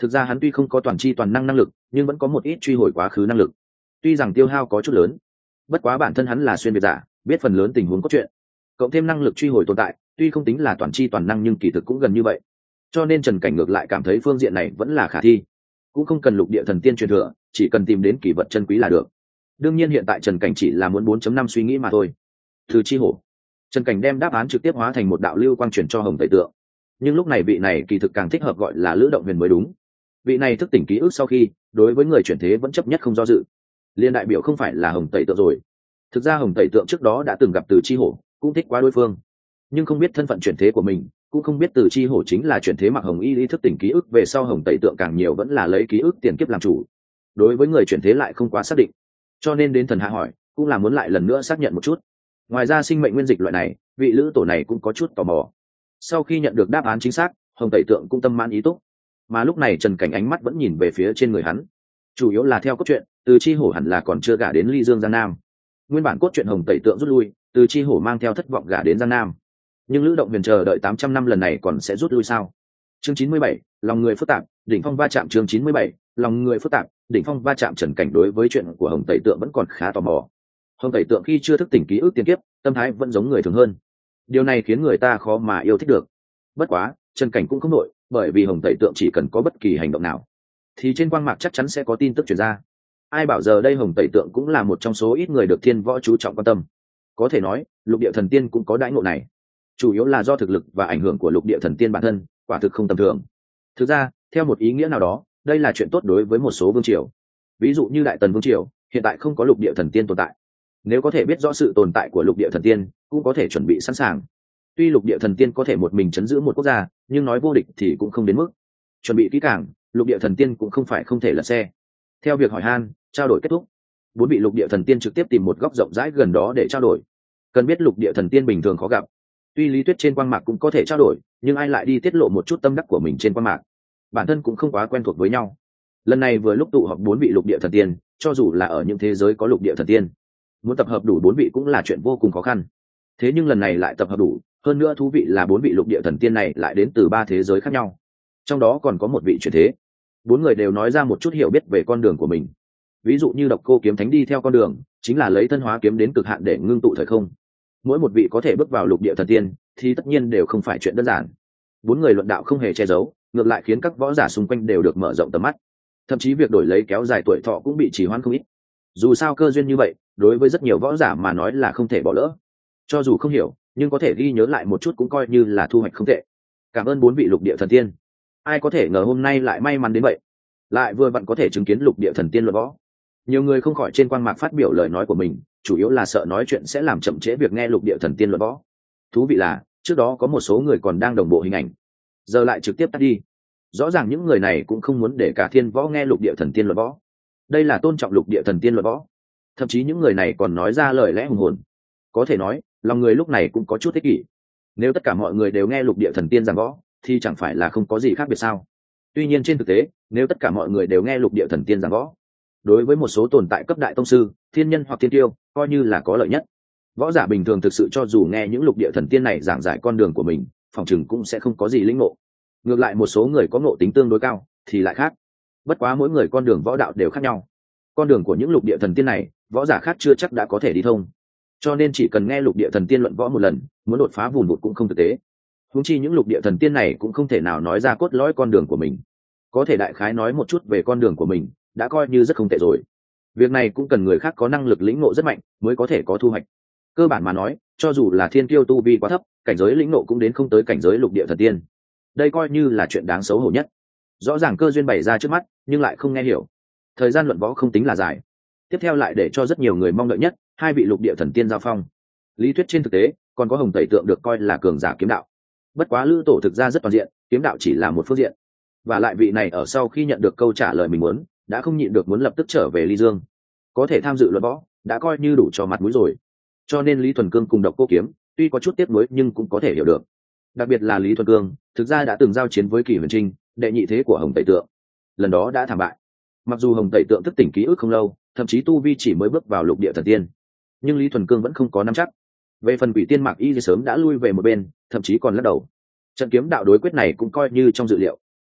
Thực ra hắn tuy không có toàn chi toàn năng năng lực, nhưng vẫn có một ít truy hồi quá khứ năng lực. Tuy rằng tiêu hao có chút lớn, bất quá bản thân hắn là xuyên việt giả, biết phần lớn tình huống cốt truyện, cộng thêm năng lực truy hồi tồn tại, tuy không tính là toàn chi toàn năng nhưng kỳ thực cũng gần như vậy. Cho nên Trần Cảnh ngược lại cảm thấy phương diện này vẫn là khả thi, cũng không cần lục địa thần tiên truyền thừa, chỉ cần tìm đến kỳ vật chân quý là được. Đương nhiên hiện tại Trần Cảnh chỉ là muốn bốn chấm năm suy nghĩ mà thôi. Từ chi hổ, Trần Cảnh đem đáp án trực tiếp hóa thành một đạo lưu quang truyền cho Hồng Tẩy Tượng. Nhưng lúc này vị này kỳ thực càng thích hợp gọi là Lữ Động Huyền mới đúng. Vị này thức tỉnh ký ức sau khi, đối với người chuyển thế vẫn chấp nhất không do dự. Liên đại biểu không phải là Hồng Tẩy Tượng rồi. Thực ra Hồng Tẩy Tượng trước đó đã từng gặp Từ chi hổ, cũng thích quá đối phương, nhưng không biết thân phận chuyển thế của mình, cũng không biết Từ chi hổ chính là chuyển thế mặc Hồng Y lý thức tỉnh ký ức về sau Hồng Tẩy Tượng càng nhiều vẫn là lấy ký ức tiền kiếp làm chủ. Đối với người chuyển thế lại không quá xác định, cho nên đến thần hạ hỏi cũng là muốn lại lần nữa xác nhận một chút. Ngoài ra sinh mệnh nguyên dịch loại này, vị lữ tổ này cũng có chút tò mò. Sau khi nhận được đáp án chính xác, Hồng Tẩy Tượng cũng tâm mãn ý túc, mà lúc này Trần Cảnh ánh mắt vẫn nhìn về phía trên người hắn, chủ yếu là theo cốt truyện, Từ chi hổ hẳn là còn chưa gả đến Ly Dương Giang Nam. Nguyên bản cốt truyện Hồng Tẩy Tượng rút lui, Từ chi hổ mang theo thất vọng gả đến Giang Nam, nhưng Lữ Động Huyền chờ đợi tám trăm năm lần này còn sẽ rút lui sao? Chương chín mươi bảy, lòng người phức tạp, đỉnh phong va chạm. Chương chín mươi bảy, lòng người phức tạp, đỉnh phong va chạm. Trần Cảnh đối với chuyện của Hồng Tẩy Tượng vẫn còn khá tò mò. Hồng Tẩy Tượng khi chưa thức tỉnh ký ức tiên kiếp, tâm thái vẫn giống người thường hơn, điều này khiến người ta khó mà yêu thích được. Bất quá Trần Cảnh cũng không nội, bởi vì Hồng Tẩy Tượng chỉ cần có bất kỳ hành động nào thì trên quang mạc chắc chắn sẽ có tin tức truyền ra. Ai bảo giờ đây Hồng Tẩy Tượng cũng là một trong số ít người được thiên võ chú trọng quan tâm. Có thể nói lục địa thần tiên cũng có đãi ngộ này, chủ yếu là do thực lực và ảnh hưởng của lục địa thần tiên bản thân quả thực không tầm thường. Thực ra theo một ý nghĩa nào đó, đây là chuyện tốt đối với một số vương triều, ví dụ như Đại Tần vương triều hiện tại không có lục địa thần tiên tồn tại. Nếu có thể biết rõ sự tồn tại của lục địa thần tiên, cũng có thể chuẩn bị sẵn sàng. Tuy lục địa thần tiên có thể một mình chấn giữ một quốc gia, nhưng nói vô địch thì cũng không đến mức. Chuẩn bị kỹ càng, lục địa thần tiên cũng không phải không thể lật xe. Theo việc hỏi han, trao đổi kết thúc, bốn vị lục địa thần tiên trực tiếp tìm một góc rộng rãi gần đó để trao đổi. Cần biết lục địa thần tiên bình thường khó gặp, tuy lý thuyết trên quang mạc cũng có thể trao đổi, nhưng ai lại đi tiết lộ một chút tâm đắc của mình trên quang mạc, bản thân cũng không quá quen thuộc với nhau. Lần này vừa lúc tụ họp bốn vị lục địa thần tiên, cho dù là ở những thế giới có lục địa thần tiên, muốn tập hợp đủ bốn vị cũng là chuyện vô cùng khó khăn. Thế nhưng lần này lại tập hợp đủ, hơn nữa thú vị là bốn vị lục địa thần tiên này lại đến từ ba thế giới khác nhau, trong đó còn có một vị chuyển thế. Bốn người đều nói ra một chút hiểu biết về con đường của mình. Ví dụ như Độc Cô Kiếm Thánh đi theo con đường chính là lấy thân hóa kiếm đến cực hạn để ngưng tụ thời không. Mỗi một vị có thể bước vào lục địa thần tiên thì tất nhiên đều không phải chuyện đơn giản. Bốn người luận đạo không hề che giấu, ngược lại khiến các võ giả xung quanh đều được mở rộng tầm mắt. Thậm chí việc đổi lấy kéo dài tuổi thọ cũng bị trì hoãn không ít. Dù sao cơ duyên như vậy, đối với rất nhiều võ giả mà nói là không thể bỏ lỡ. Cho dù không hiểu, nhưng có thể ghi nhớ lại một chút cũng coi như là thu hoạch không tệ. Cảm ơn bốn vị lục địa thần tiên. Ai có thể ngờ hôm nay lại may mắn đến vậy, lại vừa vặn có thể chứng kiến lục địa thần tiên luận võ. Nhiều người không khỏi trên quang mạc phát biểu lời nói của mình, chủ yếu là sợ nói chuyện sẽ làm chậm trễ việc nghe lục địa thần tiên luận võ. Thú vị là trước đó có một số người còn đang đồng bộ hình ảnh, giờ lại trực tiếp tắt đi. Rõ ràng những người này cũng không muốn để cả thiên võ nghe lục địa thần tiên luận võ. Đây là tôn trọng lục địa thần tiên luận võ. Thậm chí những người này còn nói ra lời lẽ hùng hồn. Có thể nói lòng người lúc này cũng có chút ích kỷ. Nếu tất cả mọi người đều nghe lục địa thần tiên giảng võ thì chẳng phải là không có gì khác biệt sao? Tuy nhiên trên thực tế, nếu tất cả mọi người đều nghe lục địa thần tiên giảng võ, đối với một số tồn tại cấp đại tông sư, thiên nhân hoặc thiên tiêu, coi như là có lợi nhất. Võ giả bình thường thực sự cho dù nghe những lục địa thần tiên này giảng giải con đường của mình, phòng chừng cũng sẽ không có gì lĩnh ngộ. Ngược lại một số người có ngộ tính tương đối cao thì lại khác. Bất quá mỗi người con đường võ đạo đều khác nhau. Con đường của những lục địa thần tiên này, võ giả khác chưa chắc đã có thể đi thông. Cho nên chỉ cần nghe lục địa thần tiên luận võ một lần, muốn đột phá vùn vụt cũng không thực tế. Huống chi những lục địa thần tiên này cũng không thể nào nói ra cốt lõi con đường của mình. Có thể đại khái nói một chút về con đường của mình, đã coi như rất không tệ rồi. Việc này cũng cần người khác có năng lực lĩnh ngộ rất mạnh mới có thể có thu hoạch. Cơ bản mà nói, cho dù là thiên kiêu tu vi quá thấp, cảnh giới lĩnh ngộ cũng đến không tới cảnh giới lục địa thần tiên. Đây coi như là chuyện đáng xấu hổ nhất. Rõ ràng cơ duyên bày ra trước mắt, nhưng lại không nghe hiểu. Thời gian luận võ không tính là dài. Tiếp theo lại để cho rất nhiều người mong đợi nhất, hai vị lục địa thần tiên giao phong. Lý thuyết trên thực tế, còn có Hồng Tẩy Tượng được coi là cường giả kiếm đạo. Bất quá Lữ Tổ thực ra rất toàn diện, kiếm đạo chỉ là một phương diện. Và lại vị này ở sau khi nhận được câu trả lời mình muốn, đã không nhịn được muốn lập tức trở về Ly Dương. Có thể tham dự luận võ, đã coi như đủ cho mặt mũi rồi. Cho nên Lý Thuần Cương cùng Độc Cô Kiếm, tuy có chút tiếc nuối nhưng cũng có thể hiểu được. Đặc biệt là Lý Thuần Cương, thực ra đã từng giao chiến với Kỷ Huyền Trinh, đệ nhị thế của Hồng Tẩy Tượng. Lần đó đã thảm bại. Mặc dù Hồng Tẩy Tượng thức tỉnh ký ức không lâu, thậm chí tu vi chỉ mới bước vào lục địa thần tiên, nhưng Lý Thuần Cương vẫn không có nắm chắc. Về phần Quỷ Tiên Mạc Y sớm đã lui về một bên, thậm chí còn lắc đầu. Trận kiếm đạo đối quyết này cũng coi như trong dự liệu.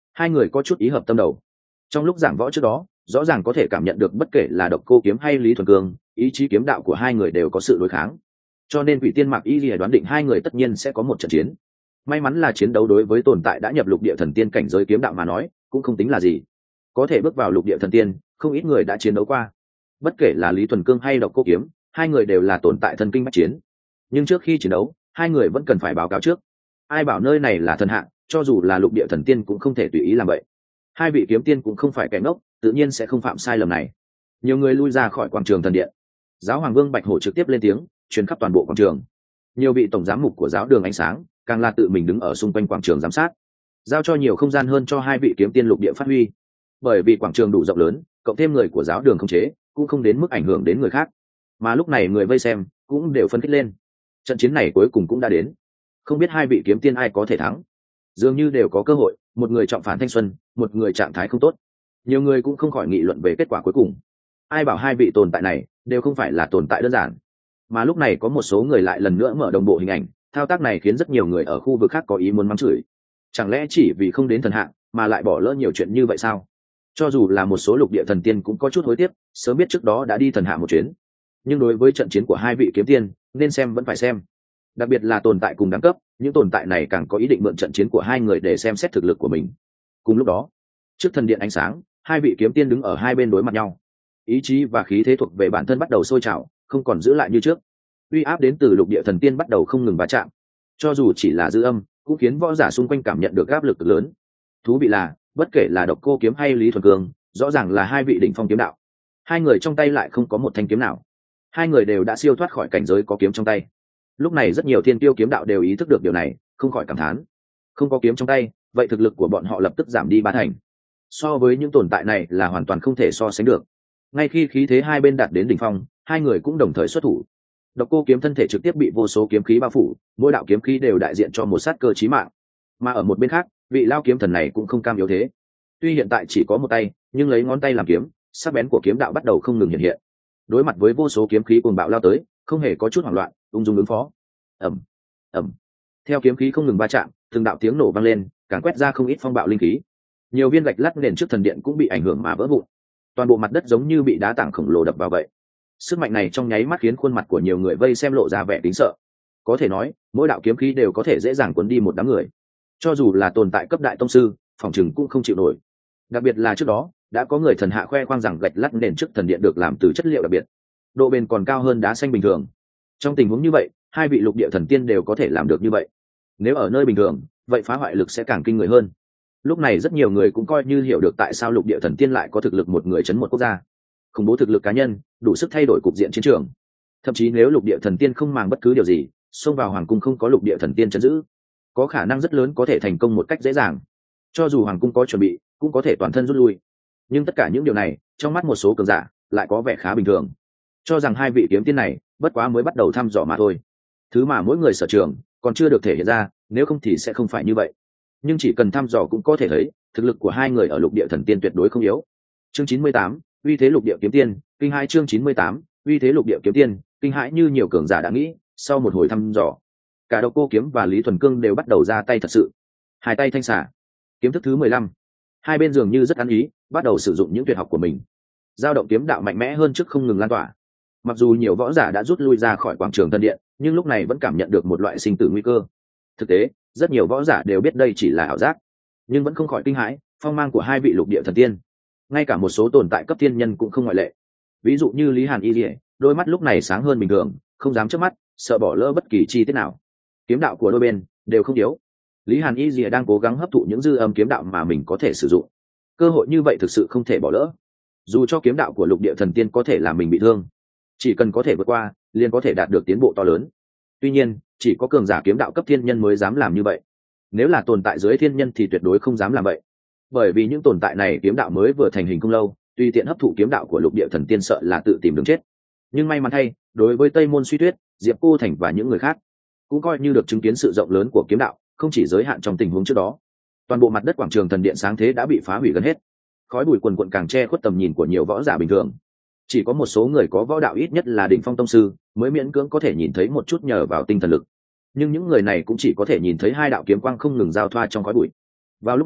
Hai người có chút ý hợp tâm đầu. Trong lúc giảng võ trước đó, rõ ràng có thể cảm nhận được bất kể là Độc Cô Kiếm hay Lý Thuần Cương, ý chí kiếm đạo của hai người đều có sự đối kháng. Cho nên Quỷ Tiên Mạc Y Lìa đoán định hai người tất nhiên sẽ có một trận chiến. May mắn là chiến đấu đối với tồn tại đã nhập lục địa thần tiên cảnh giới kiếm đạo mà nói, cũng không tính là gì. Có thể bước vào lục địa thần tiên, không ít người đã chiến đấu qua. Bất kể là Lý Thuần Cương hay Độc Cô Kiếm, hai người đều là tồn tại thần kinh bách chiến. Nhưng trước khi chiến đấu, hai người vẫn cần phải báo cáo trước. Ai bảo nơi này là thần hạng, cho dù là lục địa thần tiên cũng không thể tùy ý làm vậy. Hai vị kiếm tiên cũng không phải kẻ ngốc, tự nhiên sẽ không phạm sai lầm này. Nhiều người lui ra khỏi quảng trường thần điện. Giáo hoàng Vương Bạch Hổ trực tiếp lên tiếng, truyền khắp toàn bộ quảng trường. Nhiều vị tổng giám mục của giáo đường ánh sáng càng là tự mình đứng ở xung quanh quảng trường giám sát, giao cho nhiều không gian hơn cho hai vị kiếm tiên lục địa phát huy. Bởi vì quảng trường đủ rộng lớn, cộng thêm người của giáo đường khống chế, cũng không đến mức ảnh hưởng đến người khác. Mà lúc này người vây xem cũng đều phấn khích lên. Trận chiến này cuối cùng cũng đã đến. Không biết hai vị kiếm tiên ai có thể thắng, dường như đều có cơ hội. Một người trọng phản thanh xuân, một người trạng thái không tốt. Nhiều người cũng không khỏi nghị luận về kết quả cuối cùng. Ai bảo hai vị tồn tại này đều không phải là tồn tại đơn giản. Mà lúc này có một số người lại lần nữa mở đồng bộ hình ảnh, thao tác này khiến rất nhiều người ở khu vực khác có ý muốn mắng chửi. Chẳng lẽ chỉ vì không đến thần hạng mà lại bỏ lỡ nhiều chuyện như vậy sao? Cho dù là một số lục địa thần tiên cũng có chút hối tiếc, sớm biết trước đó đã đi thần hạng một chuyến. Nhưng đối với trận chiến của hai vị kiếm tiên, nên xem vẫn phải xem. Đặc biệt là tồn tại cùng đẳng cấp, những tồn tại này càng có ý định mượn trận chiến của hai người để xem xét thực lực của mình. Cùng lúc đó, trước thần điện ánh sáng, hai vị kiếm tiên đứng ở hai bên đối mặt nhau. Ý chí và khí thế thuộc về bản thân bắt đầu sôi trào, không còn giữ lại như trước. Uy áp đến từ lục địa thần tiên bắt đầu không ngừng va chạm. Cho dù chỉ là dư âm, cũng khiến võ giả xung quanh cảm nhận được áp lực cực lớn. Thú vị là, bất kể là Độc Cô Kiếm hay Lý Thuần Cương, rõ ràng là hai vị đỉnh phong kiếm đạo. Hai người trong tay lại không có một thanh kiếm nào. Hai người đều đã siêu thoát khỏi cảnh giới có kiếm trong tay. Lúc này rất nhiều thiên tiêu kiếm đạo đều ý thức được điều này, không khỏi cảm thán. Không có kiếm trong tay, vậy thực lực của bọn họ lập tức giảm đi ba thành. So với những tồn tại này là hoàn toàn không thể so sánh được. Ngay khi khí thế hai bên đạt đến đỉnh phong, hai người cũng đồng thời xuất thủ. Độc Cô Kiếm thân thể trực tiếp bị vô số kiếm khí bao phủ, mỗi đạo kiếm khí đều đại diện cho một sát cơ chí mạng. Mà ở một bên khác, vị lao kiếm thần này cũng không cam yếu thế. Tuy hiện tại chỉ có một tay, nhưng lấy ngón tay làm kiếm, sắc bén của kiếm đạo bắt đầu không ngừng hiện hiện. Đối mặt với vô số kiếm khí cuồng bạo lao tới, không hề có chút hoảng loạn, ung dung ứng phó. Ầm, ầm. Theo kiếm khí không ngừng va chạm, từng đạo tiếng nổ vang lên, càng quét ra không ít phong bạo linh khí. Nhiều viên gạch lát nền trước thần điện cũng bị ảnh hưởng mà vỡ vụn. Toàn bộ mặt đất giống như bị đá tảng khổng lồ đập vào vậy. Sức mạnh này trong nháy mắt khiến khuôn mặt của nhiều người vây xem lộ ra vẻ kính sợ. Có thể nói, mỗi đạo kiếm khí đều có thể dễ dàng cuốn đi một đám người. Cho dù là tồn tại cấp đại tông sư, phòng chừng cũng không chịu nổi. Đặc biệt là trước đó, đã có người thần hạ khoe khoang rằng gạch lát nền trước thần điện được làm từ chất liệu đặc biệt, độ bền còn cao hơn đá xanh bình thường. Trong tình huống như vậy, hai vị lục địa thần tiên đều có thể làm được như vậy. Nếu ở nơi bình thường, vậy phá hoại lực sẽ càng kinh người hơn. Lúc này rất nhiều người cũng coi như hiểu được tại sao lục địa thần tiên lại có thực lực một người chấn một quốc gia. Khủng bố thực lực cá nhân, đủ sức thay đổi cục diện chiến trường. Thậm chí nếu lục địa thần tiên không màng bất cứ điều gì, xông vào hoàng cung không có lục địa thần tiên chấn giữ, có khả năng rất lớn có thể thành công một cách dễ dàng. Cho dù hoàng cung có chuẩn bị, cũng có thể toàn thân rút lui. Nhưng tất cả những điều này, trong mắt một số cường giả, lại có vẻ khá bình thường. Cho rằng hai vị kiếm tiên này, bất quá mới bắt đầu thăm dò mà thôi. Thứ mà mỗi người sở trường, còn chưa được thể hiện ra, nếu không thì sẽ không phải như vậy. Nhưng chỉ cần thăm dò cũng có thể thấy, thực lực của hai người ở lục địa thần tiên tuyệt đối không yếu. Chương chín mươi tám, uy thế lục địa kiếm tiên, kinh hãi. Chương chín mươi tám, uy thế lục địa kiếm tiên, kinh hãi. Như nhiều cường giả đã nghĩ, sau một hồi thăm dò, cả Độc Cô Kiếm và Lý Thuần Cương đều bắt đầu ra tay thật sự. Hai tay thanh xả, kiếm thức thứ mười lăm. Hai bên dường như rất ăn ý, bắt đầu sử dụng những tuyệt học của mình. Dao động kiếm đạo mạnh mẽ hơn trước không ngừng lan tỏa. Mặc dù nhiều võ giả đã rút lui ra khỏi quảng trường tân điện, nhưng lúc này vẫn cảm nhận được một loại sinh tử nguy cơ. Thực tế, rất nhiều võ giả đều biết đây chỉ là ảo giác, nhưng vẫn không khỏi kinh hãi phong mang của hai vị lục địa thần tiên. Ngay cả một số tồn tại cấp thiên nhân cũng không ngoại lệ. Ví dụ như Lý Hàn Y Lìa, đôi mắt lúc này sáng hơn bình thường, không dám chớp mắt, sợ bỏ lỡ bất kỳ chi tiết nào. Kiếm đạo của đôi bên đều không yếu. Lý Hàn Y Lìa đang cố gắng hấp thụ những dư âm kiếm đạo mà mình có thể sử dụng. Cơ hội như vậy thực sự không thể bỏ lỡ. Dù cho kiếm đạo của lục địa thần tiên có thể làm mình bị thương, chỉ cần có thể vượt qua, liền có thể đạt được tiến bộ to lớn. Tuy nhiên, chỉ có cường giả kiếm đạo cấp thiên nhân mới dám làm như vậy. Nếu là tồn tại dưới thiên nhân thì tuyệt đối không dám làm vậy. Bởi vì những tồn tại này kiếm đạo mới vừa thành hình không lâu, tùy tiện hấp thụ kiếm đạo của lục địa thần tiên sợ là tự tìm đường chết. Nhưng may mắn thay, đối với Tây Môn Suy Tuyết, Diệp Cô Thành và những người khác, cũng coi như được chứng kiến sự rộng lớn của kiếm đạo, không chỉ giới hạn trong tình huống trước đó. Toàn bộ mặt đất quảng trường thần điện sáng thế đã bị phá hủy gần hết. Khói bụi quần quần càng che khuất tầm nhìn của nhiều võ giả bình thường. Chỉ có một số người có võ đạo ít nhất là đỉnh phong tông sư mới miễn cưỡng có thể nhìn thấy một chút nhờ vào tinh thần lực. Nhưng những người này cũng chỉ có thể nhìn thấy hai đạo kiếm quang không ngừng giao thoa trong khói bụi. Vào lúc này,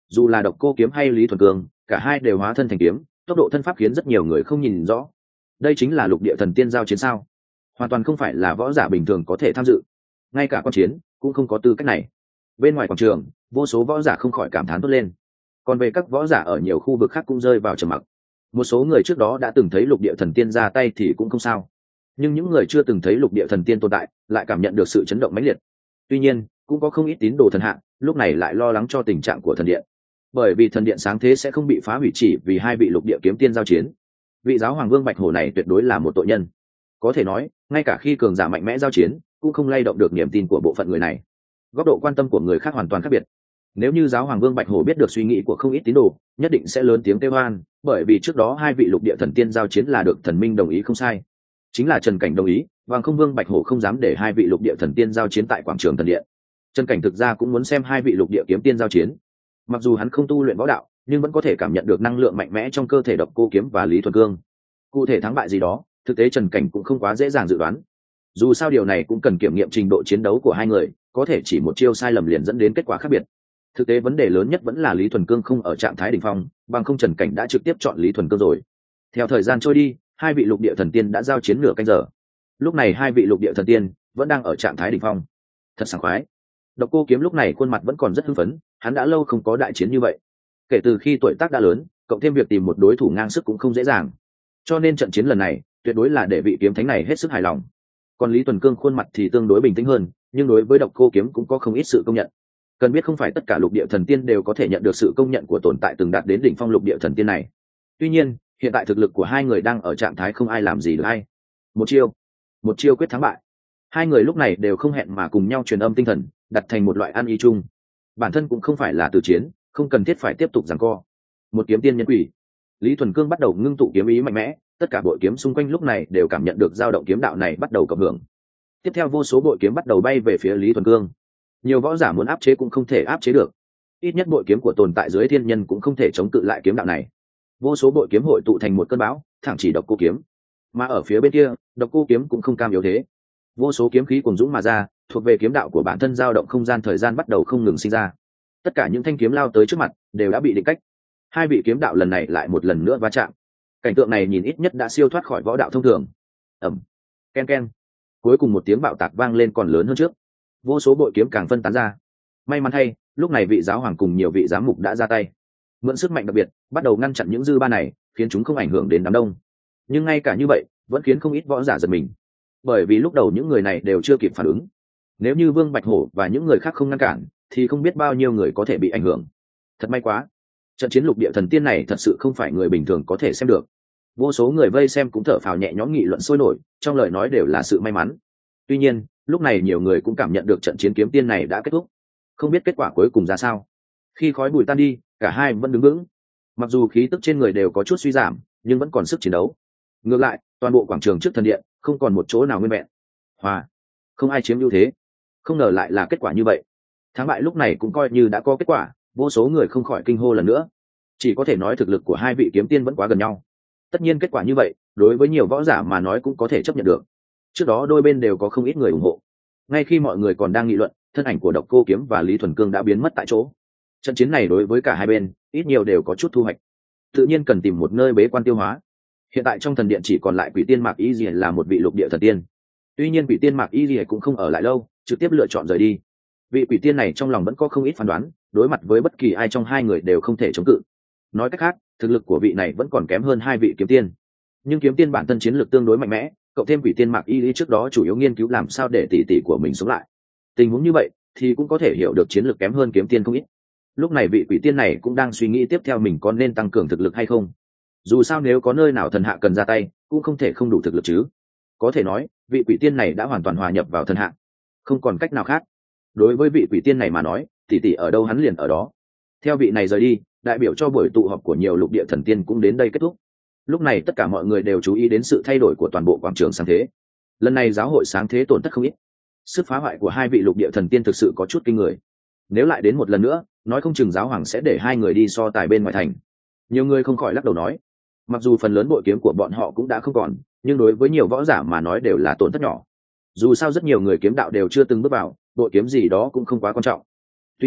dù là độc cô kiếm hay lý thuần cương, cả hai đều hóa thân thành kiếm, tốc độ thân pháp khiến rất nhiều người không nhìn rõ. Đây chính là lục địa thần tiên giao chiến sao? Hoàn toàn không phải là võ giả bình thường có thể tham dự, ngay cả con chiến cũng không có tư cách này. Bên ngoài quảng trường, vô số võ giả không khỏi cảm thán tốt lên. Còn về các võ giả ở nhiều khu vực khác cũng rơi vào trầm mặc. Một số người trước đó đã từng thấy lục địa thần tiên ra tay thì cũng không sao, nhưng những người chưa từng thấy lục địa thần tiên tồn tại lại cảm nhận được sự chấn động mãnh liệt. Tuy nhiên, cũng có không ít tín đồ thần hạ lúc này lại lo lắng cho tình trạng của thần điện, bởi vì thần điện sáng thế sẽ không bị phá hủy chỉ vì hai vị lục địa kiếm tiên giao chiến. Vị giáo hoàng vương Bạch Hổ này tuyệt đối là một tội nhân, có thể nói ngay cả khi cường giả mạnh mẽ giao chiến cũng không lay động được niềm tin của bộ phận người này. Góc độ quan tâm của người khác hoàn toàn khác biệt. Nếu như giáo hoàng vương Bạch Hổ biết được suy nghĩ của không ít tín đồ, nhất định sẽ lớn tiếng kêu oan, bởi vì trước đó hai vị lục địa thần tiên giao chiến là được thần minh đồng ý không sai, chính là Trần Cảnh đồng ý, và không vương Bạch Hổ không dám để hai vị lục địa thần tiên giao chiến tại quảng trường thần điện. Trần Cảnh thực ra cũng muốn xem hai vị lục địa kiếm tiên giao chiến. Mặc dù hắn không tu luyện võ đạo, nhưng vẫn có thể cảm nhận được năng lượng mạnh mẽ trong cơ thể độc cô kiếm và lý thuần cương. Cụ thể thắng bại gì đó, thực tế Trần Cảnh cũng không quá dễ dàng dự đoán. Dù sao điều này cũng cần kiểm nghiệm trình độ chiến đấu của hai người, có thể chỉ một chiêu sai lầm liền dẫn đến kết quả khác biệt. Thực tế vấn đề lớn nhất vẫn là lý thuần cương không ở trạng thái đỉnh phong, bằng không Trần Cảnh đã trực tiếp chọn lý thuần cương rồi. Theo thời gian trôi đi, hai vị lục địa thần tiên đã giao chiến nửa canh giờ. Lúc này hai vị lục địa thần tiên vẫn đang ở trạng thái đỉnh phong. Thật sảng khoái. Độc cô kiếm lúc này khuôn mặt vẫn còn rất hưng phấn, hắn đã lâu không có đại chiến như vậy. Kể từ khi tuổi tác đã lớn, cộng thêm việc tìm một đối thủ ngang sức cũng không dễ dàng, cho nên trận chiến lần này tuyệt đối là để vị kiếm thánh này hết sức hài lòng. Còn lý thuần cương khuôn mặt thì tương đối bình tĩnh hơn, nhưng đối với độc cô kiếm cũng có không ít sự công nhận. Cần biết không phải tất cả lục địa thần tiên đều có thể nhận được sự công nhận của tồn tại từng đạt đến đỉnh phong lục địa thần tiên này. Tuy nhiên hiện tại thực lực của hai người đang ở trạng thái không ai làm gì được hay. Một chiêu một chiêu quyết thắng bại. Hai người lúc này đều không hẹn mà cùng nhau truyền âm tinh thần, đặt thành một loại ăn ý chung. Bản thân cũng không phải là từ chiến, không cần thiết phải tiếp tục giằng co. Một kiếm tiên nhân quỷ. Lý thuần cương bắt đầu ngưng tụ kiếm ý mạnh mẽ, tất cả bội kiếm xung quanh lúc này đều cảm nhận được dao động kiếm đạo này bắt đầu cộng hưởng. Tiếp theo vô số bội kiếm bắt đầu bay về phía lý thuần cương. Nhiều võ giả muốn áp chế cũng không thể áp chế được, ít nhất bội kiếm của tồn tại dưới thiên nhân cũng không thể chống cự lại kiếm đạo này. Vô số bội kiếm hội tụ thành một cơn bão, thẳng chỉ độc cô kiếm. Mà ở phía bên kia, độc cô kiếm cũng không cam yếu thế. Vô số kiếm khí cuồn dũng mà ra, thuộc về kiếm đạo của bản thân dao động không gian thời gian bắt đầu không ngừng sinh ra. Tất cả những thanh kiếm lao tới trước mặt đều đã bị định cách. Hai vị kiếm đạo lần này lại một lần nữa va chạm. Cảnh tượng này nhìn ít nhất đã siêu thoát khỏi võ đạo thông thường. Ầm, ken ken. Cuối cùng một tiếng bạo tạc vang lên còn lớn hơn trước. Vô số bội kiếm càng phân tán ra. May mắn thay, lúc này vị giáo hoàng cùng nhiều vị giám mục đã ra tay, mượn sức mạnh đặc biệt bắt đầu ngăn chặn những dư ba này, khiến chúng không ảnh hưởng đến đám đông. Nhưng ngay cả như vậy vẫn khiến không ít võ giả giật mình, bởi vì lúc đầu những người này đều chưa kịp phản ứng. Nếu như vương Bạch Hổ và những người khác không ngăn cản thì không biết bao nhiêu người có thể bị ảnh hưởng. Thật may quá, trận chiến lục địa thần tiên này thật sự không phải người bình thường có thể xem được. Vô số người vây xem cũng thở phào nhẹ nhõm, nghị luận sôi nổi, trong lời nói đều là sự may mắn. Tuy nhiên lúc này nhiều người cũng cảm nhận được trận chiến kiếm tiên này đã kết thúc, không biết kết quả cuối cùng ra sao. Khi khói bụi tan đi, cả hai vẫn đứng vững, mặc dù khí tức trên người đều có chút suy giảm nhưng vẫn còn sức chiến đấu. Ngược lại toàn bộ quảng trường trước thần điện không còn một chỗ nào nguyên vẹn. Hòa, không ai chiếm ưu thế. Không ngờ lại là kết quả như vậy. Thắng bại lúc này cũng coi như đã có kết quả, vô số người không khỏi kinh hô lần nữa. Chỉ có thể nói thực lực của hai vị kiếm tiên vẫn quá gần nhau. Tất nhiên kết quả như vậy đối với nhiều võ giả mà nói cũng có thể chấp nhận được. Trước đó đôi bên đều có không ít người ủng hộ. Ngay khi mọi người còn đang nghị luận, thân ảnh của độc cô kiếm và lý thuần cương đã biến mất tại chỗ. Trận chiến này đối với cả hai bên ít nhiều đều có chút thu hoạch, tự nhiên cần tìm một nơi bế quan tiêu hóa. Hiện tại trong thần điện chỉ còn lại quỷ tiên Mạc Y Lìa là một vị lục địa thần tiên. Tuy nhiên quỷ tiên Mạc Y Lìa cũng không ở lại lâu, trực tiếp lựa chọn rời đi. Vị quỷ tiên này trong lòng vẫn có không ít phán đoán, đối mặt với bất kỳ ai trong hai người đều không thể chống cự. Nói cách khác, thực lực của vị này vẫn còn kém hơn hai vị kiếm tiên. Nhưng kiếm tiên bản thân chiến lược tương đối mạnh mẽ, cộng thêm quỷ tiên Mạc Y Lìa trước đó chủ yếu nghiên cứu làm sao để tỷ tỷ của mình sống lại. Tình huống như vậy thì cũng có thể hiểu được chiến lược kém hơn kiếm tiên không ít. Lúc này vị quỷ tiên này cũng đang suy nghĩ tiếp theo mình có nên tăng cường thực lực hay không. Dù sao nếu có nơi nào thần hạ cần ra tay cũng không thể không đủ thực lực chứ. Có thể nói vị quỷ tiên này đã hoàn toàn hòa nhập vào thần hạ, không còn cách nào khác. Đối với vị quỷ tiên này mà nói, tỷ tỷ ở đâu hắn liền ở đó. Theo vị này rời đi, đại biểu cho buổi tụ họp của nhiều lục địa thần tiên cũng đến đây kết thúc. Lúc này tất cả mọi người đều chú ý đến sự thay đổi của toàn bộ quảng trường sáng thế. Lần này giáo hội sáng thế tổn thất không ít. Sức phá hoại của hai vị lục địa thần tiên thực sự có chút kinh người. Nếu lại đến một lần nữa, nói không chừng giáo hoàng sẽ để hai người đi so tài bên ngoài thành. Nhiều người không khỏi lắc đầu nói, mặc dù phần lớn bội kiếm của bọn họ cũng đã không còn, nhưng đối với nhiều võ giả mà nói đều là tổn thất nhỏ. Dù sao rất nhiều người kiếm đạo đều chưa từng bước vào, bội kiếm gì đó cũng không quá quan trọng. Tuy nhiên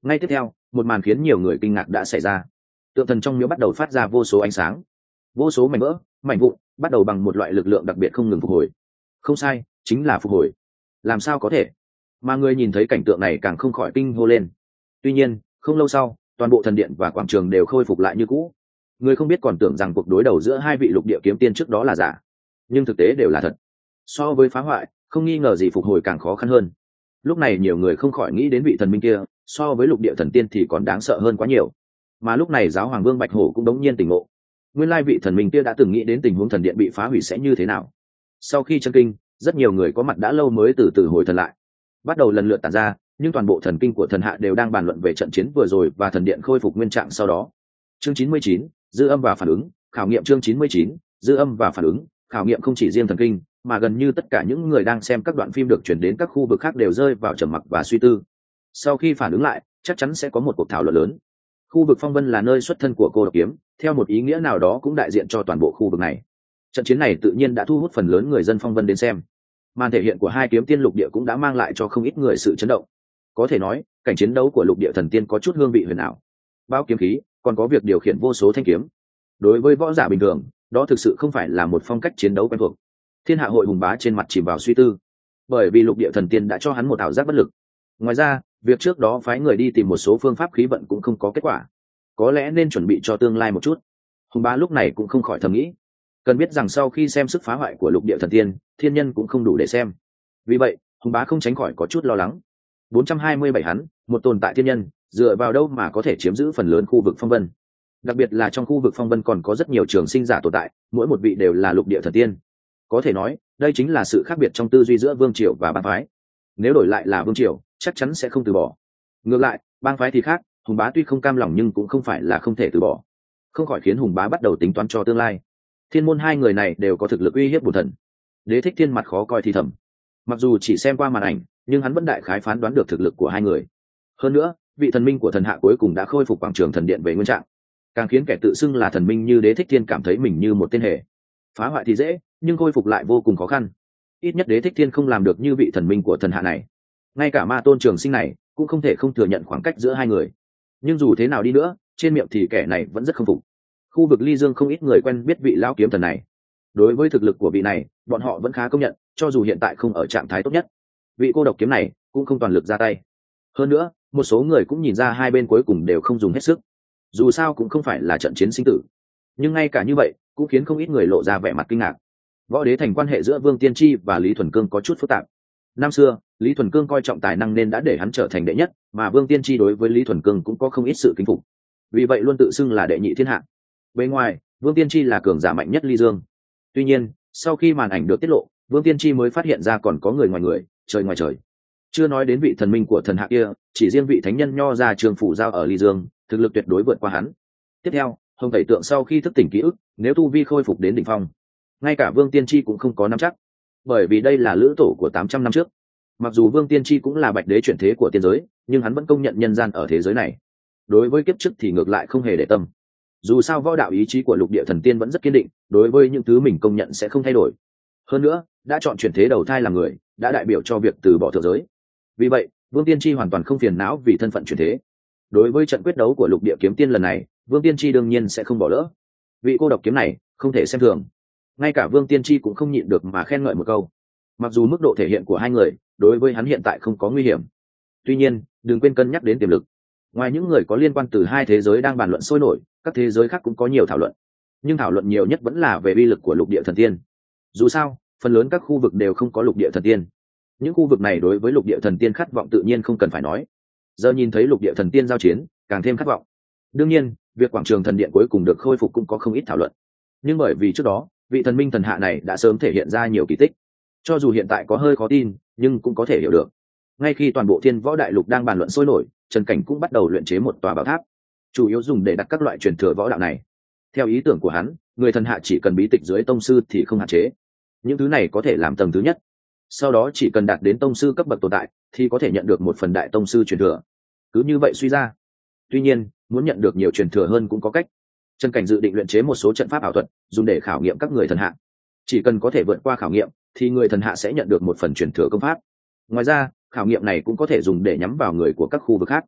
Ngay tiếp theo, một màn khiến nhiều người kinh ngạc đã xảy ra. Tượng thần trong miếu bắt đầu phát ra vô số ánh sáng, vô số mảnh vỡ, mảnh vụn bắt đầu bằng một loại lực lượng đặc biệt không ngừng phục hồi. Không sai, chính là phục hồi. Làm sao có thể? Mà người nhìn thấy cảnh tượng này càng không khỏi kinh hô lên. Tuy nhiên, không lâu sau, toàn bộ thần điện và quảng trường đều khôi phục lại như cũ. Người không biết còn tưởng rằng cuộc đối đầu giữa hai vị lục địa kiếm tiên trước đó là giả, nhưng thực tế đều là thật. So với phá hoại, không nghi ngờ gì phục hồi càng khó khăn hơn. Lúc này nhiều người không khỏi nghĩ đến vị thần minh kia, so với lục địa thần tiên thì còn đáng sợ hơn quá nhiều. Mà lúc này giáo hoàng Vương Bạch Hổ cũng đống nhiên tỉnh ngộ. Nguyên lai vị thần minh kia đã từng nghĩ đến tình huống thần điện bị phá hủy sẽ như thế nào. Sau khi chân kinh, rất nhiều người có mặt đã lâu mới từ từ hồi thần lại, bắt đầu lần lượt tản ra, nhưng toàn bộ thần kinh của thần hạ đều đang bàn luận về trận chiến vừa rồi và thần điện khôi phục nguyên trạng sau đó. Chương chín mươi chín, dư âm và phản ứng, khảo nghiệm. Chương chín mươi chín, dư âm và phản ứng, khảo nghiệm. Không chỉ riêng thần kinh, mà gần như tất cả những người đang xem các đoạn phim được chuyển đến các khu vực khác đều rơi vào trầm mặc và suy tư. Sau khi phản ứng lại, chắc chắn sẽ có một cuộc thảo luận lớn. Khu vực phong vân là nơi xuất thân của cô độc kiếm, theo một ý nghĩa nào đó cũng đại diện cho toàn bộ khu vực này. Trận chiến này tự nhiên đã thu hút phần lớn người dân phong vân đến xem. Màn thể hiện của hai kiếm tiên lục địa cũng đã mang lại cho không ít người sự chấn động. Có thể nói, cảnh chiến đấu của lục địa thần tiên có chút hương vị huyền ảo. Bao kiếm khí, còn có việc điều khiển vô số thanh kiếm. Đối với võ giả bình thường, đó thực sự không phải là một phong cách chiến đấu quen thuộc. Thiên Hạ Hội Hùng Bá trên mặt chìm vào suy tư, bởi vì lục địa thần tiên đã cho hắn một ảo giác bất lực. Ngoài ra, việc trước đó phái người đi tìm một số phương pháp khí vận cũng không có kết quả, có lẽ nên chuẩn bị cho tương lai một chút. Hùng Bá lúc này cũng không khỏi thầm nghĩ, cần biết rằng sau khi xem sức phá hoại của lục địa thần tiên, thiên nhân cũng không đủ để xem. Vì vậy, Hùng Bá không tránh khỏi có chút lo lắng. bốn trăm hai mươi bảy hắn, một tồn tại thiên nhân, dựa vào đâu mà có thể chiếm giữ phần lớn khu vực phong vân? Đặc biệt là trong khu vực phong vân còn có rất nhiều trường sinh giả tồn tại, mỗi một vị đều là lục địa thần tiên. Có thể nói, đây chính là sự khác biệt trong tư duy giữa vương triều và bang phái. Nếu đổi lại là vương triều, chắc chắn sẽ không từ bỏ. Ngược lại, bang phái thì khác, Hùng Bá tuy không cam lòng nhưng cũng không phải là không thể từ bỏ. Không khỏi khiến Hùng Bá bắt đầu tính toán cho tương lai. Thiên môn hai người này đều có thực lực uy hiếp bổn thần. Đế Thích Thiên mặt khó coi thì thầm. Mặc dù chỉ xem qua màn ảnh, nhưng hắn vẫn đại khái phán đoán được thực lực của hai người. Hơn nữa, vị thần minh của thần hạ cuối cùng đã khôi phục quảng trường thần điện về nguyên trạng, càng khiến kẻ tự xưng là thần minh như Đế Thích Thiên cảm thấy mình như một tên hề. Phá hoại thì dễ, nhưng khôi phục lại vô cùng khó khăn. Ít nhất Đế Thích Thiên không làm được như vị thần minh của thần hạ này. Ngay cả Ma Tôn Trường Sinh này cũng không thể không thừa nhận khoảng cách giữa hai người. Nhưng dù thế nào đi nữa, trên miệng thì kẻ này vẫn rất không phục. Khu vực Ly Dương không ít người quen biết vị lão kiếm thần này. Đối với thực lực của vị này, bọn họ vẫn khá công nhận, cho dù hiện tại không ở trạng thái tốt nhất. Vị cô độc kiếm này cũng không toàn lực ra tay. Hơn nữa, một số người cũng nhìn ra hai bên cuối cùng đều không dùng hết sức. Dù sao cũng không phải là trận chiến sinh tử. Nhưng ngay cả như vậy, cũng khiến không ít người lộ ra vẻ mặt kinh ngạc. Võ Đế Thành quan hệ giữa Vương Tiên Tri và Lý Thuần Cương có chút phức tạp. Năm xưa, Lý Thuần Cương coi trọng tài năng nên đã để hắn trở thành đệ nhất, mà Vương Tiên Tri đối với Lý Thuần Cương cũng có không ít sự kính phục. Vì vậy luôn tự xưng là đệ nhị thiên hạ. Bên ngoài, Vương Tiên Tri là cường giả mạnh nhất Ly Dương. Tuy nhiên, sau khi màn ảnh được tiết lộ, Vương Tiên Tri mới phát hiện ra còn có người ngoài người, trời ngoài trời. Chưa nói đến vị thần minh của thần hạ kia, chỉ riêng vị thánh nhân nho ra Trường Phủ Giao ở Ly Dương, thực lực tuyệt đối vượt qua hắn. Tiếp theo, Hồng Tẩy Tượng sau khi thức tỉnh ký ức, nếu tu vi khôi phục đến đỉnh phong, ngay cả Vương Tiên Tri cũng không có nắm chắc, bởi vì đây là lữ tổ của tám trăm năm trước. Mặc dù Vương Tiên Tri cũng là bạch đế chuyển thế của tiên giới, nhưng hắn vẫn công nhận nhân gian ở thế giới này. Đối với kiếp trước thì ngược lại không hề để tâm. Dù sao võ đạo ý chí của lục địa thần tiên vẫn rất kiên định, đối với những thứ mình công nhận sẽ không thay đổi. Hơn nữa, đã chọn chuyển thế đầu thai làm người, đã đại biểu cho việc từ bỏ thượng giới. Vì vậy, Vương Tiên Tri hoàn toàn không phiền não vì thân phận chuyển thế. Đối với trận quyết đấu của lục địa kiếm tiên lần này, Vương Tiên Tri đương nhiên sẽ không bỏ lỡ. Vị cô độc kiếm này không thể xem thường. Ngay cả Vương Tiên Tri cũng không nhịn được mà khen ngợi một câu. Mặc dù mức độ thể hiện của hai người đối với hắn hiện tại không có nguy hiểm, tuy nhiên đừng quên cân nhắc đến tiềm lực. Ngoài những người có liên quan từ hai thế giới đang bàn luận sôi nổi, các thế giới khác cũng có nhiều thảo luận, nhưng thảo luận nhiều nhất vẫn là về uy lực của lục địa thần tiên. Dù sao, phần lớn các khu vực đều không có lục địa thần tiên. Những khu vực này đối với lục địa thần tiên khát vọng tự nhiên không cần phải nói. Giờ nhìn thấy lục địa thần tiên giao chiến, càng thêm khát vọng. Đương nhiên, việc quảng trường thần điện cuối cùng được khôi phục cũng có không ít thảo luận. Nhưng bởi vì trước đó, vị thần minh thần hạ này đã sớm thể hiện ra nhiều kỳ tích. Cho dù hiện tại có hơi khó tin, nhưng cũng có thể hiểu được. Ngay khi toàn bộ thiên võ đại lục đang bàn luận sôi nổi, Trần Cảnh cũng bắt đầu luyện chế một tòa bảo tháp, chủ yếu dùng để đặt các loại truyền thừa võ đạo này. Theo ý tưởng của hắn, người thần hạ chỉ cần bí tịch dưới tông sư thì không hạn chế. Những thứ này có thể làm tầng thứ nhất. Sau đó chỉ cần đạt đến tông sư cấp bậc tồn tại, thì có thể nhận được một phần đại tông sư truyền thừa. Cứ như vậy suy ra. Tuy nhiên, muốn nhận được nhiều truyền thừa hơn cũng có cách. Trần Cảnh dự định luyện chế một số trận pháp ảo thuật, dùng để khảo nghiệm các người thần hạ. Chỉ cần có thể vượt qua khảo nghiệm, thì người thần hạ sẽ nhận được một phần truyền thừa công pháp. Ngoài ra, khảo nghiệm này cũng có thể dùng để nhắm vào người của các khu vực khác.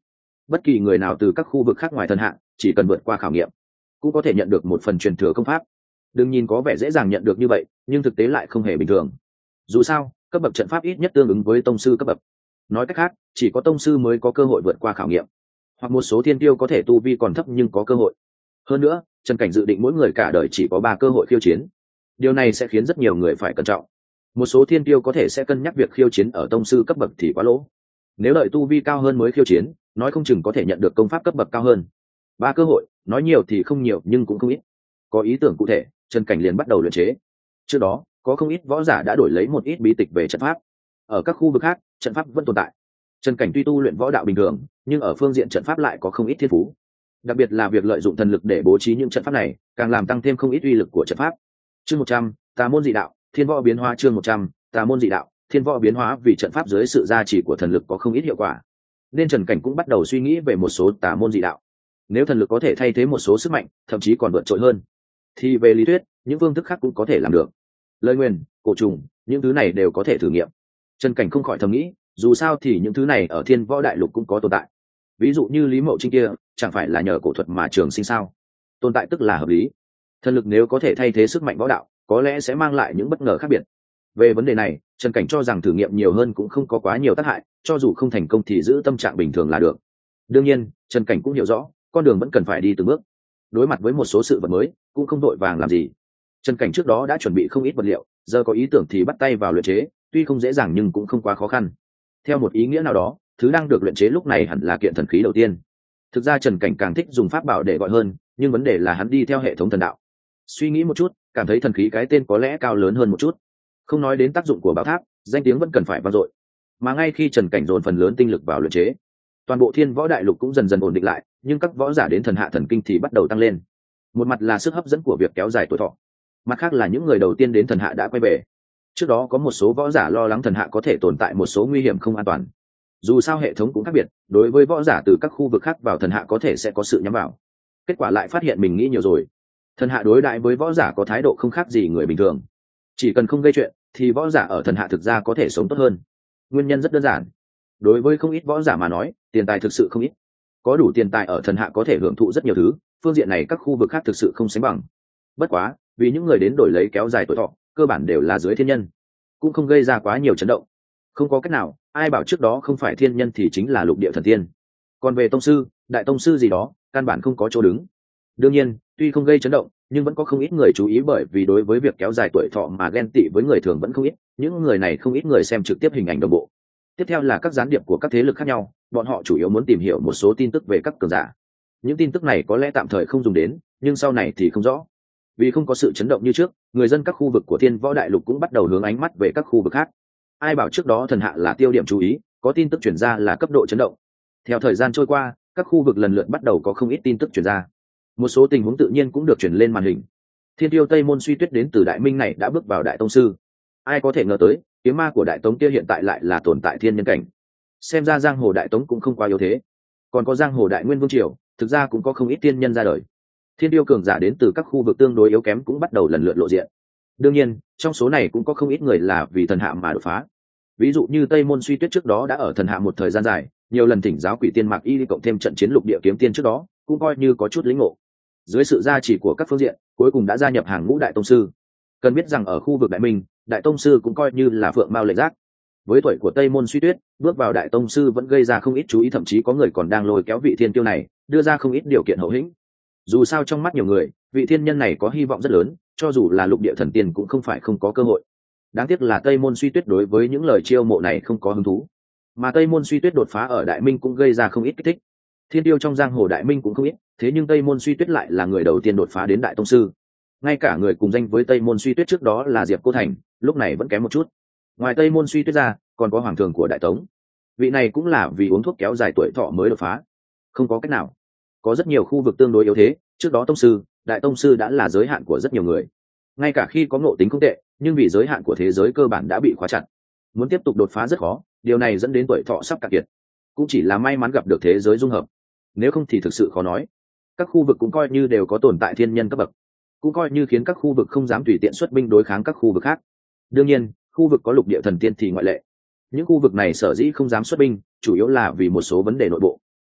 bất kỳ người nào từ các khu vực khác ngoài thần hạ chỉ cần vượt qua khảo nghiệm cũng có thể nhận được một phần truyền thừa công pháp. Đừng nhìn có vẻ dễ dàng nhận được như vậy, nhưng thực tế lại không hề bình thường. Dù sao cấp bậc trận pháp ít nhất tương ứng với tông sư cấp bậc, nói cách khác chỉ có tông sư mới có cơ hội vượt qua khảo nghiệm, hoặc một số thiên tiêu có thể tu vi còn thấp nhưng có cơ hội. Hơn nữa Trần Cảnh dự định mỗi người cả đời chỉ có ba cơ hội khiêu chiến, điều này sẽ khiến rất nhiều người phải cẩn trọng. Một số thiên tiêu có thể sẽ cân nhắc việc khiêu chiến ở tông sư cấp bậc thì quá lỗ, nếu đợi tu vi cao hơn mới khiêu chiến nói không chừng có thể nhận được công pháp cấp bậc cao hơn. Ba cơ hội nói nhiều thì không nhiều nhưng cũng không ít. Có ý tưởng cụ thể, Trần Cảnh liền bắt đầu luyện chế. Trước đó có không ít võ giả đã đổi lấy một ít bí tịch về trận pháp. Ở các khu vực khác trận pháp vẫn tồn tại. Trần Cảnh tuy tu luyện võ đạo bình thường nhưng ở phương diện trận pháp lại có không ít thiên phú, đặc biệt là việc lợi dụng thần lực để bố trí những trận pháp này càng làm tăng thêm không ít uy lực của trận pháp. Chương một trăm, tà môn dị đạo, thiên võ biến hóa. Chương một trăm, tà môn dị đạo, thiên võ biến hóa. Vì trận pháp dưới sự gia trì của thần lực có không ít hiệu quả, nên Trần Cảnh cũng bắt đầu suy nghĩ về một số tà môn dị đạo. Nếu thần lực có thể thay thế một số sức mạnh, thậm chí còn vượt trội hơn, thì về lý thuyết những phương thức khác cũng có thể làm được. Lời nguyền, cổ trùng, những thứ này đều có thể thử nghiệm. Trần Cảnh không khỏi thầm nghĩ, dù sao thì những thứ này ở thiên võ đại lục cũng có tồn tại. Ví dụ như Lý Mậu Trinh kia chẳng phải là nhờ cổ thuật mà trường sinh sao? Tồn tại tức là hợp lý. Thần lực nếu có thể thay thế sức mạnh võ đạo có lẽ sẽ mang lại những bất ngờ khác biệt. Về vấn đề này Trần Cảnh cho rằng thử nghiệm nhiều hơn cũng không có quá nhiều tác hại, cho dù không thành công thì giữ tâm trạng bình thường là được. Đương nhiên Trần Cảnh cũng hiểu rõ con đường vẫn cần phải đi từng bước. Đối mặt với một số sự vật mới cũng không vội vàng làm gì. Trần Cảnh trước đó đã chuẩn bị không ít vật liệu, giờ có ý tưởng thì bắt tay vào luyện chế, tuy không dễ dàng nhưng cũng không quá khó khăn. Theo một ý nghĩa nào đó thứ đang được luyện chế lúc này hẳn là kiện thần khí đầu tiên. Thực ra Trần Cảnh càng thích dùng pháp bảo để gọi hơn, nhưng vấn đề là hắn đi theo hệ thống thần đạo. Suy nghĩ một chút cảm thấy thần khí cái tên có lẽ cao lớn hơn một chút. Không nói đến tác dụng của bảo tháp, danh tiếng vẫn cần phải vang dội. Mà ngay khi Trần Cảnh dồn phần lớn tinh lực vào luyện chế, toàn bộ thiên võ đại lục cũng dần dần ổn định lại, nhưng các võ giả đến thần hạ thần kinh thì bắt đầu tăng lên. Một mặt là sức hấp dẫn của việc kéo dài tuổi thọ, mặt khác là những người đầu tiên đến thần hạ đã quay về. Trước đó có một số võ giả lo lắng thần hạ có thể tồn tại một số nguy hiểm không an toàn. Dù sao hệ thống cũng khác biệt, đối với võ giả từ các khu vực khác vào thần hạ có thể sẽ có sự nhắm vào. Kết quả lại phát hiện mình nghĩ nhiều rồi. Thần hạ đối đãi với võ giả có thái độ không khác gì người bình thường. Chỉ cần không gây chuyện thì võ giả ở thần hạ thực ra có thể sống tốt hơn. Nguyên nhân rất đơn giản. Đối với không ít võ giả mà nói, tiền tài thực sự không ít. Có đủ tiền tài ở thần hạ có thể hưởng thụ rất nhiều thứ, phương diện này các khu vực khác thực sự không sánh bằng. Bất quá, vì những người đến đổi lấy kéo dài tuổi thọ, cơ bản đều là dưới thiên nhân, cũng không gây ra quá nhiều chấn động. Không có cách nào, ai bảo trước đó không phải thiên nhân thì chính là lục địa thần tiên. Còn về tông sư, đại tông sư gì đó, căn bản không có chỗ đứng. Đương nhiên, tuy không gây chấn động, nhưng vẫn có không ít người chú ý, bởi vì đối với việc kéo dài tuổi thọ mà ghen tị với người thường vẫn không ít. Những người này không ít người xem trực tiếp hình ảnh đồng bộ. Tiếp theo là các gián điệp của các thế lực khác nhau, bọn họ chủ yếu muốn tìm hiểu một số tin tức về các cường giả. Những tin tức này có lẽ tạm thời không dùng đến, nhưng sau này thì không rõ. Vì không có sự chấn động như trước, người dân các khu vực của thiên võ đại lục cũng bắt đầu hướng ánh mắt về các khu vực khác. Ai bảo trước đó thần hạ là tiêu điểm chú ý, có tin tức chuyển ra là cấp độ chấn động. Theo thời gian trôi qua, các khu vực lần lượt bắt đầu có không ít tin tức chuyển ra. Một số tình huống tự nhiên cũng được chuyển lên màn hình. Thiên tiêu Tây Môn Suy Tuyết đến từ Đại Minh này đã bước vào đại tông sư. Ai có thể ngờ tới kiếm ma của đại tống kia hiện tại lại là tồn tại thiên nhân cảnh. Xem ra giang hồ đại tống cũng không quá yếu thế. Còn có giang hồ đại nguyên vương triều, thực ra cũng có không ít tiên nhân ra đời. Thiên tiêu cường giả đến từ các khu vực tương đối yếu kém cũng bắt đầu lần lượt lộ diện. Đương nhiên trong số này cũng có không ít người là vì thần hạ mà đột phá. Ví dụ như Tây Môn Suy Tuyết trước đó đã ở thần hạ một thời gian dài, nhiều lần thỉnh giáo quỷ tiên Mạc Y cộng thêm trận chiến lục địa kiếm tiên trước đó cũng coi như có chút lĩnh ngộ. Dưới sự gia trì của các phương diện, cuối cùng đã gia nhập hàng ngũ đại tông sư. Cần biết rằng ở khu vực Đại Minh, đại tông sư cũng coi như là phượng mao lệnh giác. Với tuổi của Tây Môn Suy Tuyết, bước vào đại tông sư vẫn gây ra không ít chú ý, thậm chí có người còn đang lôi kéo vị thiên tiêu này, đưa ra không ít điều kiện hậu hĩnh. Dù sao trong mắt nhiều người, vị thiên nhân này có hy vọng rất lớn, cho dù là lục địa thần tiên cũng không phải không có cơ hội. Đáng tiếc là Tây Môn Suy Tuyết đối với những lời chiêu mộ này không có hứng thú. Mà Tây Môn Suy Tuyết đột phá ở Đại Minh cũng gây ra không ít kích thích. Thiên tiêu trong giang hồ Đại Minh cũng không ít, thế nhưng Tây Môn Suy Tuyết lại là người đầu tiên đột phá đến đại tông sư. Ngay cả người cùng danh với Tây Môn Suy Tuyết trước đó là Diệp Cô Thành, lúc này vẫn kém một chút. Ngoài Tây Môn Suy Tuyết ra, còn có hoàng thường của Đại Tống. Vị này cũng là vì uống thuốc kéo dài tuổi thọ mới đột phá. Không có cách nào. Có rất nhiều khu vực tương đối yếu thế, trước đó tông sư, đại tông sư đã là giới hạn của rất nhiều người. Ngay cả khi có ngộ tính không tệ, nhưng vì giới hạn của thế giới cơ bản đã bị khóa chặt, muốn tiếp tục đột phá rất khó, điều này dẫn đến tuổi thọ sắp cạn kiệt. Cũng chỉ là may mắn gặp được thế giới dung hợp, nếu không thì thực sự khó nói. Các khu vực cũng coi như đều có tồn tại thiên nhân cấp bậc, cũng coi như khiến các khu vực không dám tùy tiện xuất binh đối kháng các khu vực khác. Đương nhiên khu vực có lục địa thần tiên thì ngoại lệ. Những khu vực này sở dĩ không dám xuất binh chủ yếu là vì một số vấn đề nội bộ.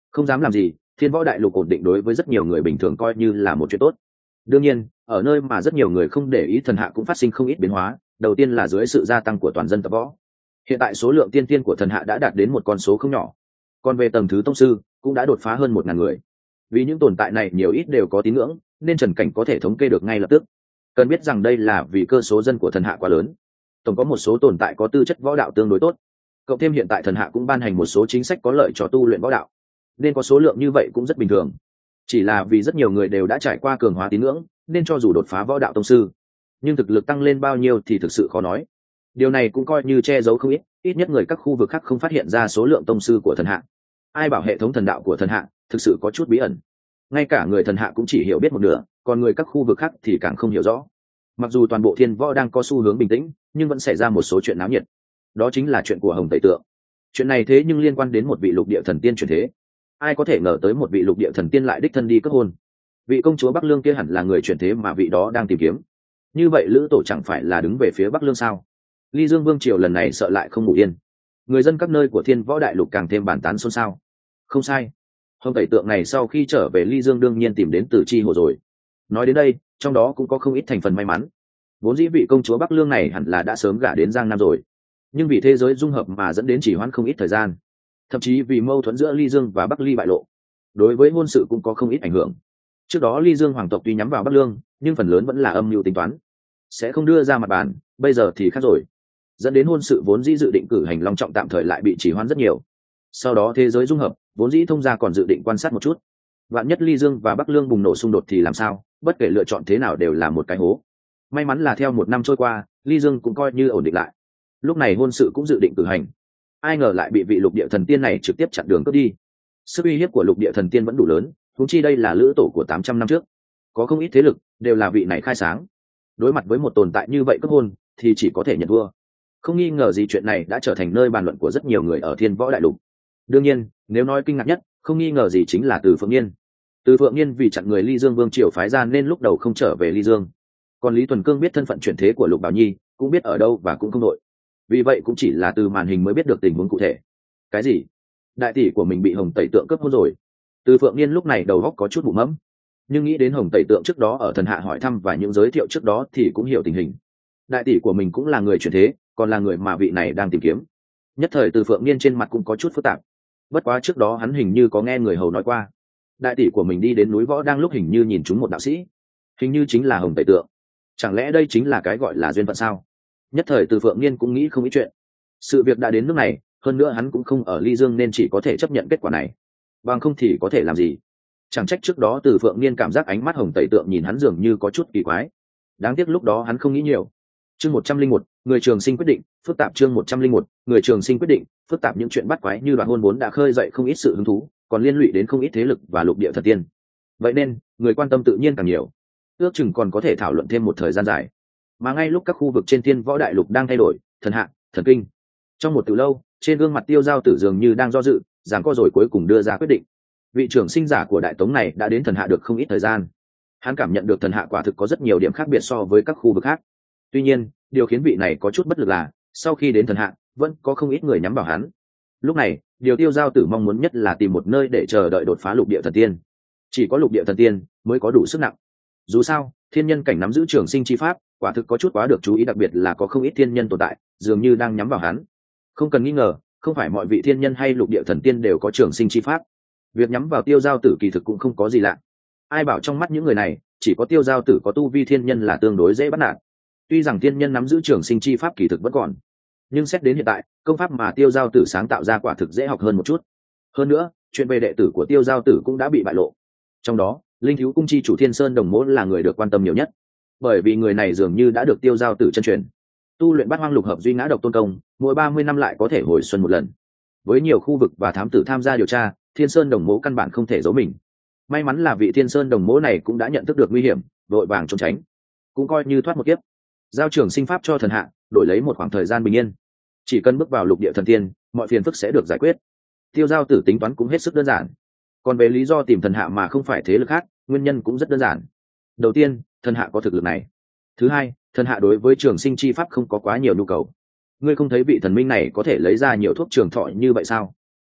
không dám làm gì, thiên võ đại lục ổn định đối với rất nhiều người bình thường coi như là một chuyện tốt. Đương nhiên ở nơi mà rất nhiều người không để ý, thần hạ cũng phát sinh không ít biến hóa. Đầu tiên là dưới sự gia tăng của toàn dân tập võ, hiện tại số lượng tiên tiên của thần hạ đã đạt đến một con số không nhỏ. Còn về tầng thứ tông sư cũng đã đột phá hơn một ngàn người. Vì những tồn tại này nhiều ít đều có tín ngưỡng, nên Trần Cảnh có thể thống kê được ngay lập tức. Cần biết rằng đây là vì cơ số dân của thần hạ quá lớn, tổng có một số tồn tại có tư chất võ đạo tương đối tốt, cộng thêm hiện tại thần hạ cũng ban hành một số chính sách có lợi cho tu luyện võ đạo, nên có số lượng như vậy cũng rất bình thường. Chỉ là vì rất nhiều người đều đã trải qua cường hóa tín ngưỡng, nên cho dù đột phá võ đạo tông sư, nhưng thực lực tăng lên bao nhiêu thì thực sự khó nói. Điều này cũng coi như che giấu không ít, ít nhất người các khu vực khác không phát hiện ra số lượng tông sư của thần hạ. Ai bảo hệ thống thần đạo của thần hạ thực sự có chút bí ẩn, ngay cả người thần hạ cũng chỉ hiểu biết một nửa, còn người các khu vực khác thì càng không hiểu rõ. Mặc dù toàn bộ thiên võ đang có xu hướng bình tĩnh, nhưng vẫn xảy ra một số chuyện náo nhiệt. Đó chính là chuyện của Hồng Tẩy Tượng. Chuyện này thế nhưng liên quan đến một vị lục địa thần tiên chuyển thế. Ai có thể ngờ tới một vị lục địa thần tiên lại đích thân đi kết hôn. Vị công chúa Bắc Lương kia hẳn là người chuyển thế mà vị đó đang tìm kiếm. Như vậy Lữ Tổ chẳng phải là đứng về phía Bắc Lương sao? Ly Dương Vương triều lần này sợ lại không ngủ yên. Người dân các nơi của thiên võ đại lục càng thêm bàn tán xôn xao. Không sai, Hồng Tẩy Tượng này sau khi trở về Ly Dương đương nhiên tìm đến Tử Chi Hồ rồi. Nói đến đây, trong đó cũng có không ít thành phần may mắn. Vốn dĩ vị công chúa Bắc Lương này hẳn là đã sớm gả đến Giang Nam rồi, nhưng vì thế giới dung hợp mà dẫn đến chỉ hoãn không ít thời gian. Thậm chí vì mâu thuẫn giữa Ly Dương và Bắc Ly bại lộ, đối với hôn sự cũng có không ít ảnh hưởng. Trước đó Ly Dương hoàng tộc tuy nhắm vào Bắc Lương, nhưng phần lớn vẫn là âm mưu tính toán, sẽ không đưa ra mặt bàn. Bây giờ thì khác rồi, dẫn đến hôn sự vốn dĩ dự định cử hành long trọng tạm thời lại bị chỉ hoãn rất nhiều. Sau đó thế giới dung hợp, vốn dĩ thông gia còn dự định quan sát một chút, vạn nhất Ly Dương và Bắc Lương bùng nổ xung đột thì làm sao? Bất kể lựa chọn thế nào đều là một cái hố. May mắn là theo một năm trôi qua, Ly Dương cũng coi như ổn định lại. Lúc này hôn sự cũng dự định cử hành, ai ngờ lại bị vị lục địa thần tiên này trực tiếp chặn đường cướp đi. Sức uy hiếp của lục địa thần tiên vẫn đủ lớn, huống chi đây là Lữ Tổ của tám trăm năm trước, có không ít thế lực đều là vị này khai sáng. Đối mặt với một tồn tại như vậy cướp hôn thì chỉ có thể nhận thua. Không nghi ngờ gì chuyện này đã trở thành nơi bàn luận của rất nhiều người ở thiên võ đại lục. Đương nhiên, nếu nói kinh ngạc nhất, không nghi ngờ gì chính là Từ Phượng Nghiên. Từ Phượng Nghiên vì chặn người Ly Dương Vương triều phái ra nên lúc đầu không trở về Ly Dương. Còn Lý Tuần Cương biết thân phận chuyển thế của Lục Bảo Nhi, cũng biết ở đâu và cũng không đội. Vì vậy cũng chỉ là từ màn hình mới biết được tình huống cụ thể. Cái gì? Đại tỷ của mình bị Hồng Tẩy Tượng cướp hôn rồi? Từ Phượng Nghiên lúc này đầu óc có chút bụ mẫm, nhưng nghĩ đến Hồng Tẩy Tượng trước đó ở thần hạ hỏi thăm và những giới thiệu trước đó thì cũng hiểu tình hình. Đại tỷ của mình cũng là người chuyển thế, còn là người mà vị này đang tìm kiếm. Nhất thời Từ Phượng Nghiên trên mặt cũng có chút phức tạp. Bất quá trước đó hắn hình như có nghe người hầu nói qua, đại tỷ của mình đi đến núi võ đang lúc hình như nhìn trúng một đạo sĩ, hình như chính là Hồng Tẩy Tượng. Chẳng lẽ đây chính là cái gọi là duyên phận sao? Nhất thời Từ Phượng Nghiên cũng nghĩ không ít chuyện. Sự việc đã đến nước này, hơn nữa hắn cũng không ở Ly Dương nên chỉ có thể chấp nhận kết quả này, bằng không thì có thể làm gì. Chẳng trách trước đó Từ Phượng Nghiên cảm giác ánh mắt Hồng Tẩy Tượng nhìn hắn dường như có chút kỳ quái. Đáng tiếc lúc đó hắn không nghĩ nhiều. Chương một trăm linh một, người trường sinh quyết định, phức tạp. Chương một trăm linh một, người trường sinh quyết định, phức tạp. Những chuyện bắt quái như đoạn hôn vốn đã khơi dậy không ít sự hứng thú, còn liên lụy đến không ít thế lực và lục địa thần tiên. Vậy nên, người quan tâm tự nhiên càng nhiều. Ước chừng còn có thể thảo luận thêm một thời gian dài. Mà ngay lúc các khu vực trên thiên võ đại lục đang thay đổi, thần hạ, thần kinh, trong một từ lâu, trên gương mặt Tiêu Giao Tử dường như đang do dự, giằng co rồi cuối cùng đưa ra quyết định. Vị trưởng sinh giả của đại tống này đã đến thần hạ được không ít thời gian. Hắn cảm nhận được thần hạ quả thực có rất nhiều điểm khác biệt so với các khu vực khác. Tuy nhiên, điều khiến vị này có chút bất lực là, sau khi đến thần hạ, vẫn có không ít người nhắm vào hắn. Lúc này, điều Tiêu Giao Tử mong muốn nhất là tìm một nơi để chờ đợi đột phá lục địa thần tiên. Chỉ có lục địa thần tiên mới có đủ sức nặng. Dù sao, thiên nhân cảnh nắm giữ trường sinh chi pháp, quả thực có chút quá được chú ý, đặc biệt là có không ít thiên nhân tồn tại, dường như đang nhắm vào hắn. Không cần nghi ngờ, không phải mọi vị thiên nhân hay lục địa thần tiên đều có trường sinh chi pháp. Việc nhắm vào Tiêu Giao Tử kỳ thực cũng không có gì lạ. Ai bảo trong mắt những người này, chỉ có Tiêu Giao Tử có tu vi thiên nhân là tương đối dễ bắt nạt. Tuy rằng thiên nhân nắm giữ trường sinh chi pháp kỳ thực vẫn còn, nhưng xét đến hiện tại, công pháp mà Tiêu Giao Tử sáng tạo ra quả thực dễ học hơn một chút. Hơn nữa, chuyện về đệ tử của Tiêu Giao Tử cũng đã bị bại lộ. Trong đó, Linh Thiếu Cung chi chủ Thiên Sơn Đồng Mỗ là người được quan tâm nhiều nhất, bởi vì người này dường như đã được Tiêu Giao Tử chân truyền, tu luyện Bát Hoang Lục Hợp Duy Ngã Độc Tôn Công, mỗi ba mươi năm lại có thể hồi xuân một lần. Với nhiều khu vực và thám tử tham gia điều tra, Thiên Sơn Đồng Mỗ căn bản không thể giấu mình. May mắn là vị Thiên Sơn Đồng Mỗ này cũng đã nhận thức được nguy hiểm, vội vàng trốn tránh, cũng coi như thoát một kiếp. Giao trường sinh pháp cho thần hạ, đổi lấy một khoảng thời gian bình yên. Chỉ cần bước vào lục địa thần tiên, mọi phiền phức sẽ được giải quyết. Tiêu Giao Tử tính toán cũng hết sức đơn giản. Còn về lý do tìm thần hạ mà không phải thế lực khác, nguyên nhân cũng rất đơn giản. Đầu tiên, thần hạ có thực lực này. Thứ hai, thần hạ đối với trường sinh chi pháp không có quá nhiều nhu cầu. Ngươi không thấy vị thần minh này có thể lấy ra nhiều thuốc trường thọ như vậy sao?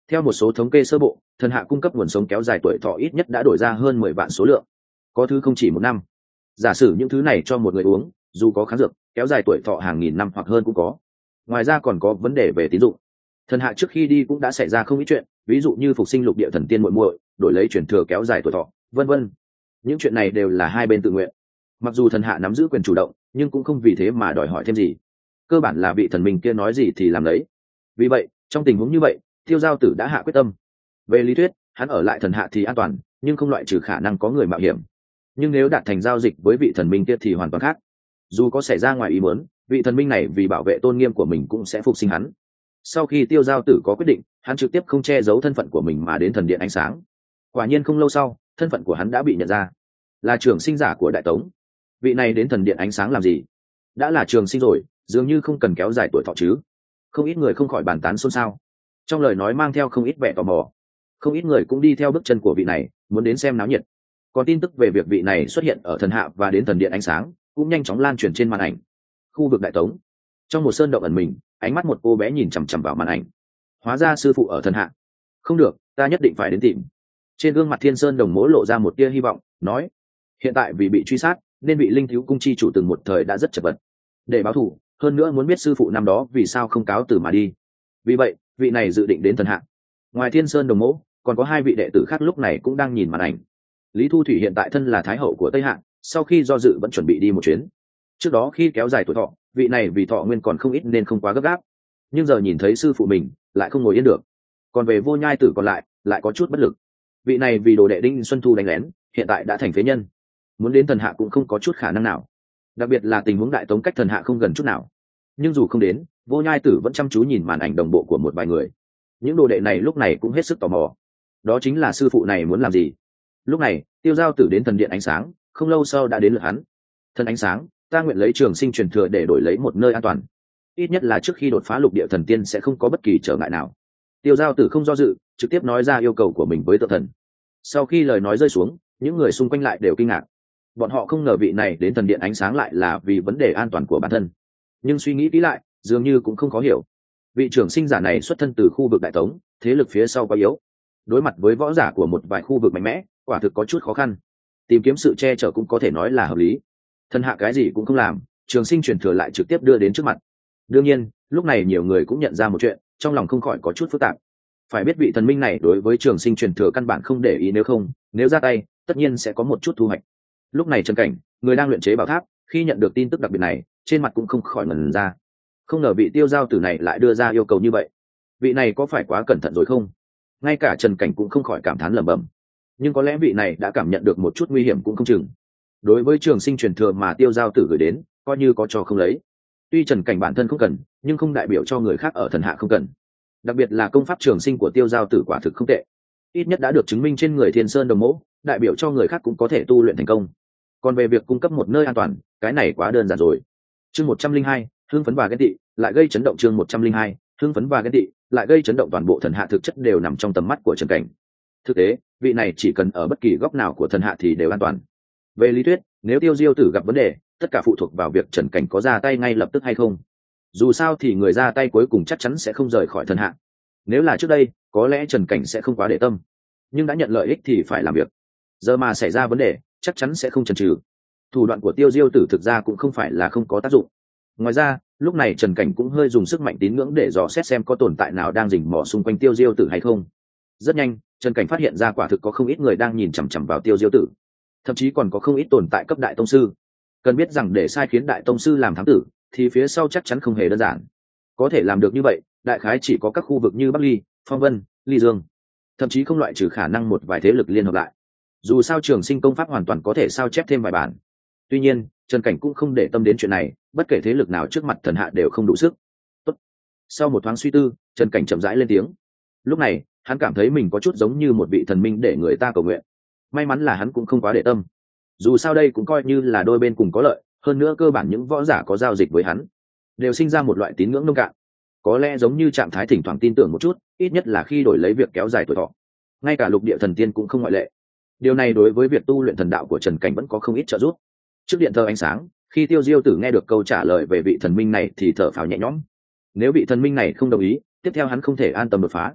Theo một số thống kê sơ bộ, thần hạ cung cấp nguồn sống kéo dài tuổi thọ ít nhất đã đổi ra hơn mười vạn số lượng, có thứ không chỉ một năm. Giả sử những thứ này cho một người uống, dù có kháng dược kéo dài tuổi thọ hàng nghìn năm hoặc hơn cũng có. Ngoài ra còn có vấn đề về tín dụng. Thần hạ trước khi đi cũng đã xảy ra không ít chuyện, ví dụ như phục sinh lục địa thần tiên muội muội, đổi lấy truyền thừa kéo dài tuổi thọ, vân vân. Những chuyện này đều là hai bên tự nguyện. Mặc dù thần hạ nắm giữ quyền chủ động, nhưng cũng không vì thế mà đòi hỏi thêm gì. Cơ bản là vị thần minh kia nói gì thì làm đấy. Vì vậy, trong tình huống như vậy, Tiêu Giao Tử đã hạ quyết tâm. Về lý thuyết, hắn ở lại thần hạ thì an toàn, nhưng không loại trừ khả năng có người mạo hiểm. Nhưng nếu đạt thành giao dịch với vị thần minh kia thì hoàn toàn khác. Dù có xảy ra ngoài ý muốn, vị thần minh này vì bảo vệ tôn nghiêm của mình cũng sẽ phục sinh hắn. Sau khi Tiêu Giao Tử có quyết định, hắn trực tiếp không che giấu thân phận của mình mà đến thần điện ánh sáng. Quả nhiên không lâu sau, thân phận của hắn đã bị nhận ra, là trường sinh giả của Đại Tống. Vị này đến thần điện ánh sáng làm gì? Đã là trường sinh rồi, dường như không cần kéo dài tuổi thọ chứ? Không ít người không khỏi bàn tán xôn xao, trong lời nói mang theo không ít vẻ tò mò. Không ít người cũng đi theo bước chân của vị này, muốn đến xem náo nhiệt. Còn tin tức về việc vị này xuất hiện ở thần hạ và đến thần điện ánh sáng cũng nhanh chóng lan truyền trên màn ảnh. Khu vực Đại Tống, trong một sơn động ẩn mình, ánh mắt một cô bé nhìn chằm chằm vào màn ảnh. Hóa ra sư phụ ở thần hạ. Không được, ta nhất định phải đến tìm. Trên gương mặt Thiên Sơn Đồng Mỗ lộ ra một tia hy vọng, nói: hiện tại vì bị truy sát nên vị Linh Thiếu cung chi chủ từng một thời đã rất chật vật. Để báo thù, hơn nữa muốn biết sư phụ năm đó vì sao không cáo từ mà đi. Vì vậy, vị này dự định đến thần hạ. Ngoài Thiên Sơn Đồng Mỗ, còn có hai vị đệ tử khác lúc này cũng đang nhìn màn ảnh. Lý Thu Thủy hiện tại thân là thái hậu của Tây Hạ, sau khi do dự vẫn chuẩn bị đi một chuyến. Trước đó khi kéo dài tuổi thọ, vị này vì thọ nguyên còn không ít nên không quá gấp gáp, nhưng giờ nhìn thấy sư phụ mình lại không ngồi yên được. Còn về Vô Nhai Tử còn lại lại có chút bất lực. Vị này vì đồ đệ Đinh Xuân Thu đánh lén, hiện tại đã thành phế nhân, muốn đến thần hạ cũng không có chút khả năng nào. Đặc biệt là tình huống Đại Tống cách thần hạ không gần chút nào. Nhưng dù không đến, Vô Nhai Tử vẫn chăm chú nhìn màn ảnh đồng bộ của một vài người. Những đồ đệ này lúc này cũng hết sức tò mò, đó chính là sư phụ này muốn làm gì. Lúc này Tiêu Giao Tử đến thần điện ánh sáng, không lâu sau đã đến lượt hắn. Thần ánh sáng, ta nguyện lấy trường sinh truyền thừa để đổi lấy một nơi an toàn, ít nhất là trước khi đột phá lục địa thần tiên sẽ không có bất kỳ trở ngại nào. Tiêu Giao Tử không do dự, trực tiếp nói ra yêu cầu của mình với tự thần. Sau khi lời nói rơi xuống, những người xung quanh lại đều kinh ngạc. Bọn họ không ngờ vị này đến thần điện ánh sáng lại là vì vấn đề an toàn của bản thân. Nhưng suy nghĩ kỹ lại, dường như cũng không khó hiểu. Vị trưởng sinh giả này xuất thân từ khu vực Đại Tống, thế lực phía sau quá yếu. Đối mặt với võ giả của một vài khu vực mạnh mẽ, quả thực có chút khó khăn. Tìm kiếm sự che chở cũng có thể nói là hợp lý. Thần hạ cái gì cũng không làm, trường sinh truyền thừa lại trực tiếp đưa đến trước mặt. Đương nhiên, lúc này nhiều người cũng nhận ra một chuyện, trong lòng không khỏi có chút phức tạp. Phải biết vị thần minh này đối với trường sinh truyền thừa căn bản không để ý, nếu không, nếu ra tay, tất nhiên sẽ có một chút thu hoạch. Lúc này Trần Cảnh, người đang luyện chế bảo tháp, khi nhận được tin tức đặc biệt này, trên mặt cũng không khỏi ngẩn ra. Không ngờ vị Tiêu Giao Tử này lại đưa ra yêu cầu như vậy. Vị này có phải quá cẩn thận rồi không? Ngay cả Trần Cảnh cũng không khỏi cảm thán lẩm bẩm. Nhưng có lẽ vị này đã cảm nhận được một chút nguy hiểm cũng không chừng. Đối với trường sinh truyền thừa mà Tiêu Giao Tử gửi đến, coi như có cho không lấy. Tuy Trần Cảnh bản thân không cần, nhưng không đại biểu cho người khác ở thần hạ không cần. Đặc biệt là công pháp trường sinh của Tiêu Giao Tử quả thực không tệ, ít nhất đã được chứng minh trên người Thiên Sơn Đồng Mỗ, đại biểu cho người khác cũng có thể tu luyện thành công. Còn về việc cung cấp một nơi an toàn, cái này quá đơn giản rồi. Chương một trăm linh hai, hưng phấn và ghen tị, lại gây chấn động. Chương một trăm linh hai, hưng phấn và ghen tị, lại gây chấn động. Toàn bộ thần hạ thực chất đều nằm trong tầm mắt của Trần Cảnh. Thực tế, vị này chỉ cần ở bất kỳ góc nào của thần hạ thì đều an toàn. Về lý thuyết, nếu Tiêu Diêu Tử gặp vấn đề, tất cả phụ thuộc vào việc Trần Cảnh có ra tay ngay lập tức hay không. Dù sao thì người ra tay cuối cùng chắc chắn sẽ không rời khỏi thần hạ. Nếu là trước đây, có lẽ Trần Cảnh sẽ không quá để tâm, nhưng đã nhận lợi ích thì phải làm việc. Giờ mà xảy ra vấn đề, chắc chắn sẽ không chần chừ. Thủ đoạn của Tiêu Diêu Tử thực ra cũng không phải là không có tác dụng. Ngoài ra, lúc này Trần Cảnh cũng hơi dùng sức mạnh tín ngưỡng để dò xét xem có tồn tại nào đang rình mò xung quanh Tiêu Diêu Tử hay không. Rất nhanh, Trần Cảnh phát hiện ra quả thực có không ít người đang nhìn chằm chằm vào Tiêu Diêu Tử, thậm chí còn có không ít tồn tại cấp đại tông sư. Cần biết rằng để sai khiến đại tông sư làm thám tử, thì phía sau chắc chắn không hề đơn giản. Có thể làm được như vậy, đại khái chỉ có các khu vực như Bắc Ly, Phong Vân, Ly Dương, thậm chí không loại trừ khả năng một vài thế lực liên hợp lại. Dù sao trường sinh công pháp hoàn toàn có thể sao chép thêm vài bản. Tuy nhiên, Trần Cảnh cũng không để tâm đến chuyện này, bất kể thế lực nào trước mặt thần hạ đều không đủ sức. Tốt. Sau một thoáng suy tư, Trần Cảnh chậm rãi lên tiếng. Lúc này, hắn cảm thấy mình có chút giống như một vị thần minh để người ta cầu nguyện. May mắn là hắn cũng không quá để tâm. Dù sao đây cũng coi như là đôi bên cùng có lợi, hơn nữa cơ bản những võ giả có giao dịch với hắn đều sinh ra một loại tín ngưỡng nông cạn. Có lẽ giống như trạng thái thỉnh thoảng tin tưởng một chút, ít nhất là khi đổi lấy việc kéo dài tuổi thọ. Ngay cả lục địa thần tiên cũng không ngoại lệ. Điều này đối với việc tu luyện thần đạo của Trần Cảnh vẫn có không ít trợ giúp. Trước điện thờ ánh sáng, khi Tiêu Diêu Tử nghe được câu trả lời về vị thần minh này thì thở phào nhẹ nhõm. Nếu vị thần minh này không đồng ý, tiếp theo hắn không thể an tâm đột phá.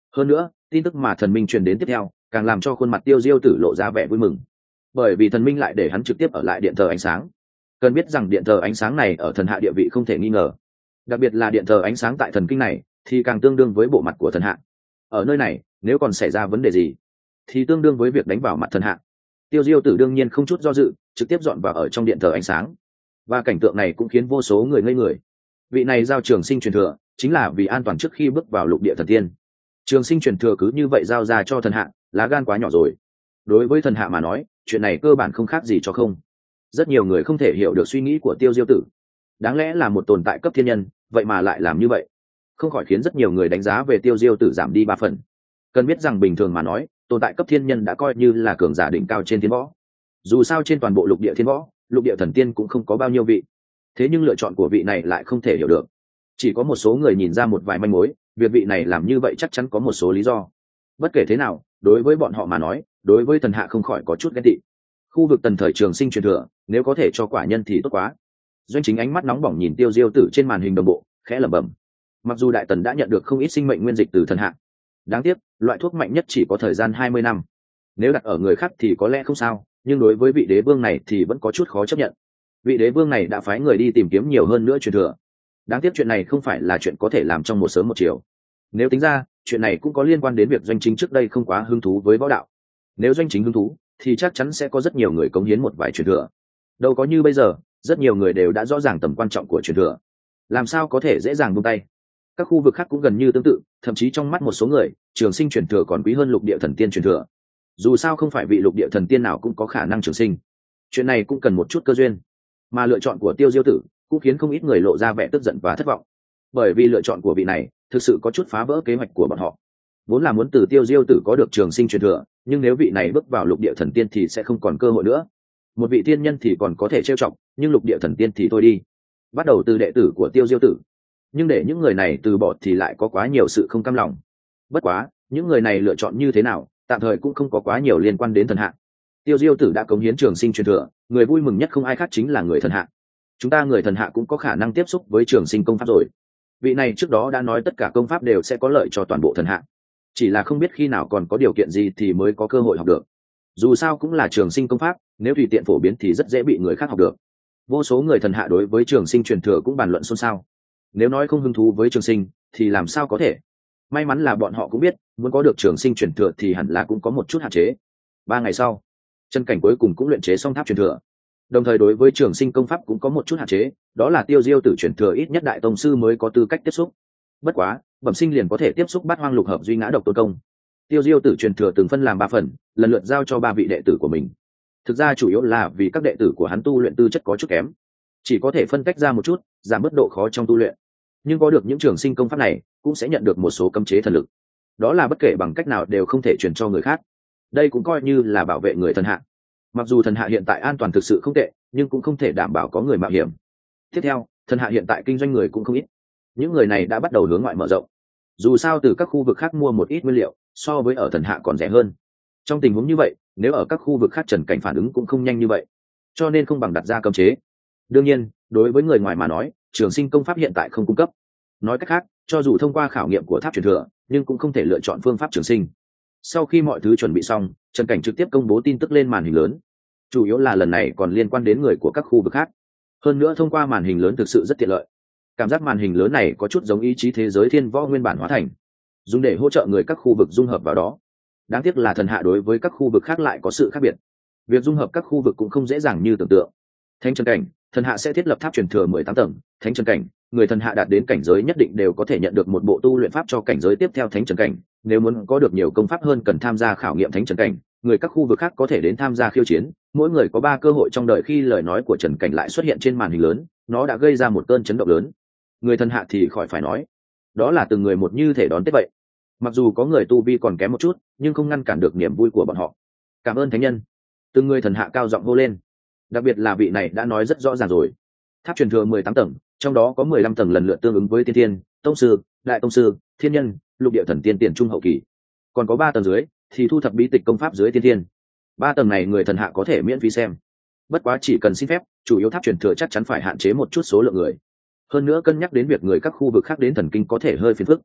Hơn nữa tin tức mà thần minh truyền đến tiếp theo càng làm cho khuôn mặt Tiêu Diêu Tử lộ ra vẻ vui mừng, bởi vì thần minh lại để hắn trực tiếp ở lại điện thờ ánh sáng. Cần biết rằng điện thờ ánh sáng này ở thần hạ địa vị không thể nghi ngờ, đặc biệt là điện thờ ánh sáng tại thần kinh này thì càng tương đương với bộ mặt của thần hạ. Ở nơi này nếu còn xảy ra vấn đề gì thì tương đương với việc đánh vào mặt thần hạ. Tiêu Diêu Tử đương nhiên không chút do dự trực tiếp dọn vào ở trong điện thờ ánh sáng, và cảnh tượng này cũng khiến vô số người ngây người. Vị này giao trường sinh truyền thừa chính là vì an toàn trước khi bước vào lục địa thần tiên. Trường sinh truyền thừa cứ như vậy giao ra cho thần hạ, lá gan quá nhỏ rồi. Đối với thần hạ mà nói chuyện này cơ bản không khác gì cho không. Rất nhiều người không thể hiểu được suy nghĩ của Tiêu Diêu Tử. Đáng lẽ là một tồn tại cấp thiên nhân, vậy mà lại làm như vậy, không khỏi khiến rất nhiều người đánh giá về Tiêu Diêu Tử giảm đi ba phần. Cần biết rằng bình thường mà nói tồn tại cấp thiên nhân đã coi như là cường giả đỉnh cao trên thiên võ. Dù sao trên toàn bộ lục địa thiên võ, lục địa thần tiên cũng không có bao nhiêu vị, thế nhưng lựa chọn của vị này lại không thể hiểu được. Chỉ có một số người nhìn ra một vài manh mối, việc vị này làm như vậy chắc chắn có một số lý do. Bất kể thế nào đối với bọn họ mà nói, đối với thần hạ không khỏi có chút ghen tị. Khu vực tần thời trường sinh truyền thừa nếu có thể cho quả nhân thì tốt quá. Doanh Chính ánh mắt nóng bỏng nhìn Tiêu Diêu Tử trên màn hình đồng bộ, khẽ lẩm bẩm. Mặc dù đại tần đã nhận được không ít sinh mệnh nguyên dịch từ thần hạ, đáng tiếc loại thuốc mạnh nhất chỉ có thời gian hai mươi năm. Nếu đặt ở người khác thì có lẽ không sao, nhưng đối với vị đế vương này thì vẫn có chút khó chấp nhận. Vị đế vương này đã phái người đi tìm kiếm nhiều hơn nữa truyền thừa. Đáng tiếc chuyện này không phải là chuyện có thể làm trong một sớm một chiều. Nếu tính ra chuyện này cũng có liên quan đến việc Doanh Chính trước đây không quá hứng thú với võ đạo. Nếu Doanh Chính hứng thú thì chắc chắn sẽ có rất nhiều người cống hiến một vài truyền thừa. Đâu có như bây giờ rất nhiều người đều đã rõ ràng tầm quan trọng của truyền thừa, làm sao có thể dễ dàng buông tay. Các khu vực khác cũng gần như tương tự, thậm chí trong mắt một số người trường sinh truyền thừa còn quý hơn lục địa thần tiên truyền thừa. Dù sao không phải vị lục địa thần tiên nào cũng có khả năng trường sinh, chuyện này cũng cần một chút cơ duyên. Mà lựa chọn của Tiêu Diêu Tử cũng khiến không ít người lộ ra vẻ tức giận và thất vọng, bởi vì lựa chọn của vị này thực sự có chút phá vỡ kế hoạch của bọn họ. Vốn là muốn từ Tiêu Diêu Tử có được trường sinh truyền thừa, nhưng nếu vị này bước vào lục địa thần tiên thì sẽ không còn cơ hội nữa. Một vị tiên nhân thì còn có thể trêu chọc, nhưng lục địa thần tiên thì thôi đi. Bắt đầu từ đệ tử của Tiêu Diêu Tử, nhưng để những người này từ bỏ thì lại có quá nhiều sự không cam lòng. Bất quá những người này lựa chọn như thế nào tạm thời cũng không có quá nhiều liên quan đến thần hạ. Tiêu Diêu Tử đã cống hiến trường sinh truyền thừa, người vui mừng nhất không ai khác chính là người thần hạ. Chúng ta người thần hạ cũng có khả năng tiếp xúc với trường sinh công pháp rồi. Vị này trước đó đã nói tất cả công pháp đều sẽ có lợi cho toàn bộ thần hạ, chỉ là không biết khi nào còn có điều kiện gì thì mới có cơ hội học được. Dù sao cũng là trường sinh công pháp, nếu tùy tiện phổ biến thì rất dễ bị người khác học được. Vô số người thần hạ đối với trường sinh truyền thừa cũng bàn luận xôn xao. Nếu nói không hứng thú với trường sinh thì làm sao có thể. May mắn là bọn họ cũng biết muốn có được trường sinh truyền thừa thì hẳn là cũng có một chút hạn chế. Ba ngày sau, Chân Cảnh cuối cùng cũng luyện chế xong tháp truyền thừa. Đồng thời đối với trường sinh công pháp cũng có một chút hạn chế, đó là Tiêu Diêu Tử truyền thừa ít nhất đại tông sư mới có tư cách tiếp xúc. Bất quá bẩm sinh liền có thể tiếp xúc bát hoang lục hợp duy ngã độc tôn công. Tiêu Diêu Tử truyền thừa từng phân làm ba phần, lần lượt giao cho ba vị đệ tử của mình. Thực ra chủ yếu là vì các đệ tử của hắn tu luyện tư chất có chút kém, chỉ có thể phân cách ra một chút, giảm bớt độ khó trong tu luyện. Nhưng có được những trường sinh công pháp này cũng sẽ nhận được một số cấm chế thần lực, đó là bất kể bằng cách nào đều không thể truyền cho người khác. Đây cũng coi như là bảo vệ người thần hạ. Mặc dù thần hạ hiện tại an toàn thực sự không tệ, nhưng cũng không thể đảm bảo có người mạo hiểm. Tiếp theo, thần hạ hiện tại kinh doanh người cũng không ít, những người này đã bắt đầu hướng ngoại mở rộng. Dù sao từ các khu vực khác mua một ít nguyên liệu so với ở thần hạ còn rẻ hơn. Trong tình huống như vậy, nếu ở các khu vực khác Trần Cảnh phản ứng cũng không nhanh như vậy, cho nên không bằng đặt ra cấm chế. Đương nhiên đối với người ngoài mà nói, trường sinh công pháp hiện tại không cung cấp. Nói cách khác, cho dù thông qua khảo nghiệm của tháp truyền thừa nhưng cũng không thể lựa chọn phương pháp trường sinh. Sau khi mọi thứ chuẩn bị xong, Trần Cảnh trực tiếp công bố tin tức lên màn hình lớn. Chủ yếu là lần này còn liên quan đến người của các khu vực khác. Hơn nữa thông qua màn hình lớn thực sự rất tiện lợi. Cảm giác màn hình lớn này có chút giống ý chí thế giới thiên võ nguyên bản hóa thành, dùng để hỗ trợ người các khu vực dung hợp vào đó. Đáng tiếc là thần hạ đối với các khu vực khác lại có sự khác biệt. Việc dung hợp các khu vực cũng không dễ dàng như tưởng tượng. Thánh Trần Cảnh, thần hạ sẽ thiết lập tháp truyền thừa mười tám tầng. Thánh Trần Cảnh, người thần hạ đạt đến cảnh giới nhất định đều có thể nhận được một bộ tu luyện pháp cho cảnh giới tiếp theo Thánh Trần Cảnh. Nếu muốn có được nhiều công pháp hơn cần tham gia khảo nghiệm Thánh Trần Cảnh, người các khu vực khác có thể đến tham gia khiêu chiến. Mỗi người có ba cơ hội trong đời. Khi lời nói của Trần Cảnh lại xuất hiện trên màn hình lớn, nó đã gây ra một cơn chấn động lớn. Người thần hạ thì khỏi phải nói, đó là từng người một như thể đón Tết vậy. Mặc dù có người tu vi còn kém một chút, nhưng không ngăn cản được niềm vui của bọn họ. Cảm ơn thánh nhân. Từng người thần hạ cao giọng hô lên. Đặc biệt là vị này đã nói rất rõ ràng rồi. Tháp truyền thừa mười tám tầng, trong đó có mười lăm tầng lần lượt tương ứng với tiên thiên, tông sư, đại tông sư, thiên nhân, lục địa thần tiên tiền trung hậu kỳ. Còn có ba tầng dưới thì thu thập bí tịch công pháp dưới tiên thiên. Ba tầng này người thần hạ có thể miễn phí xem. Bất quá chỉ cần xin phép, chủ yếu tháp truyền thừa chắc chắn phải hạn chế một chút số lượng người. Hơn nữa cân nhắc đến việc người các khu vực khác đến thần kinh có thể hơi phiền phức.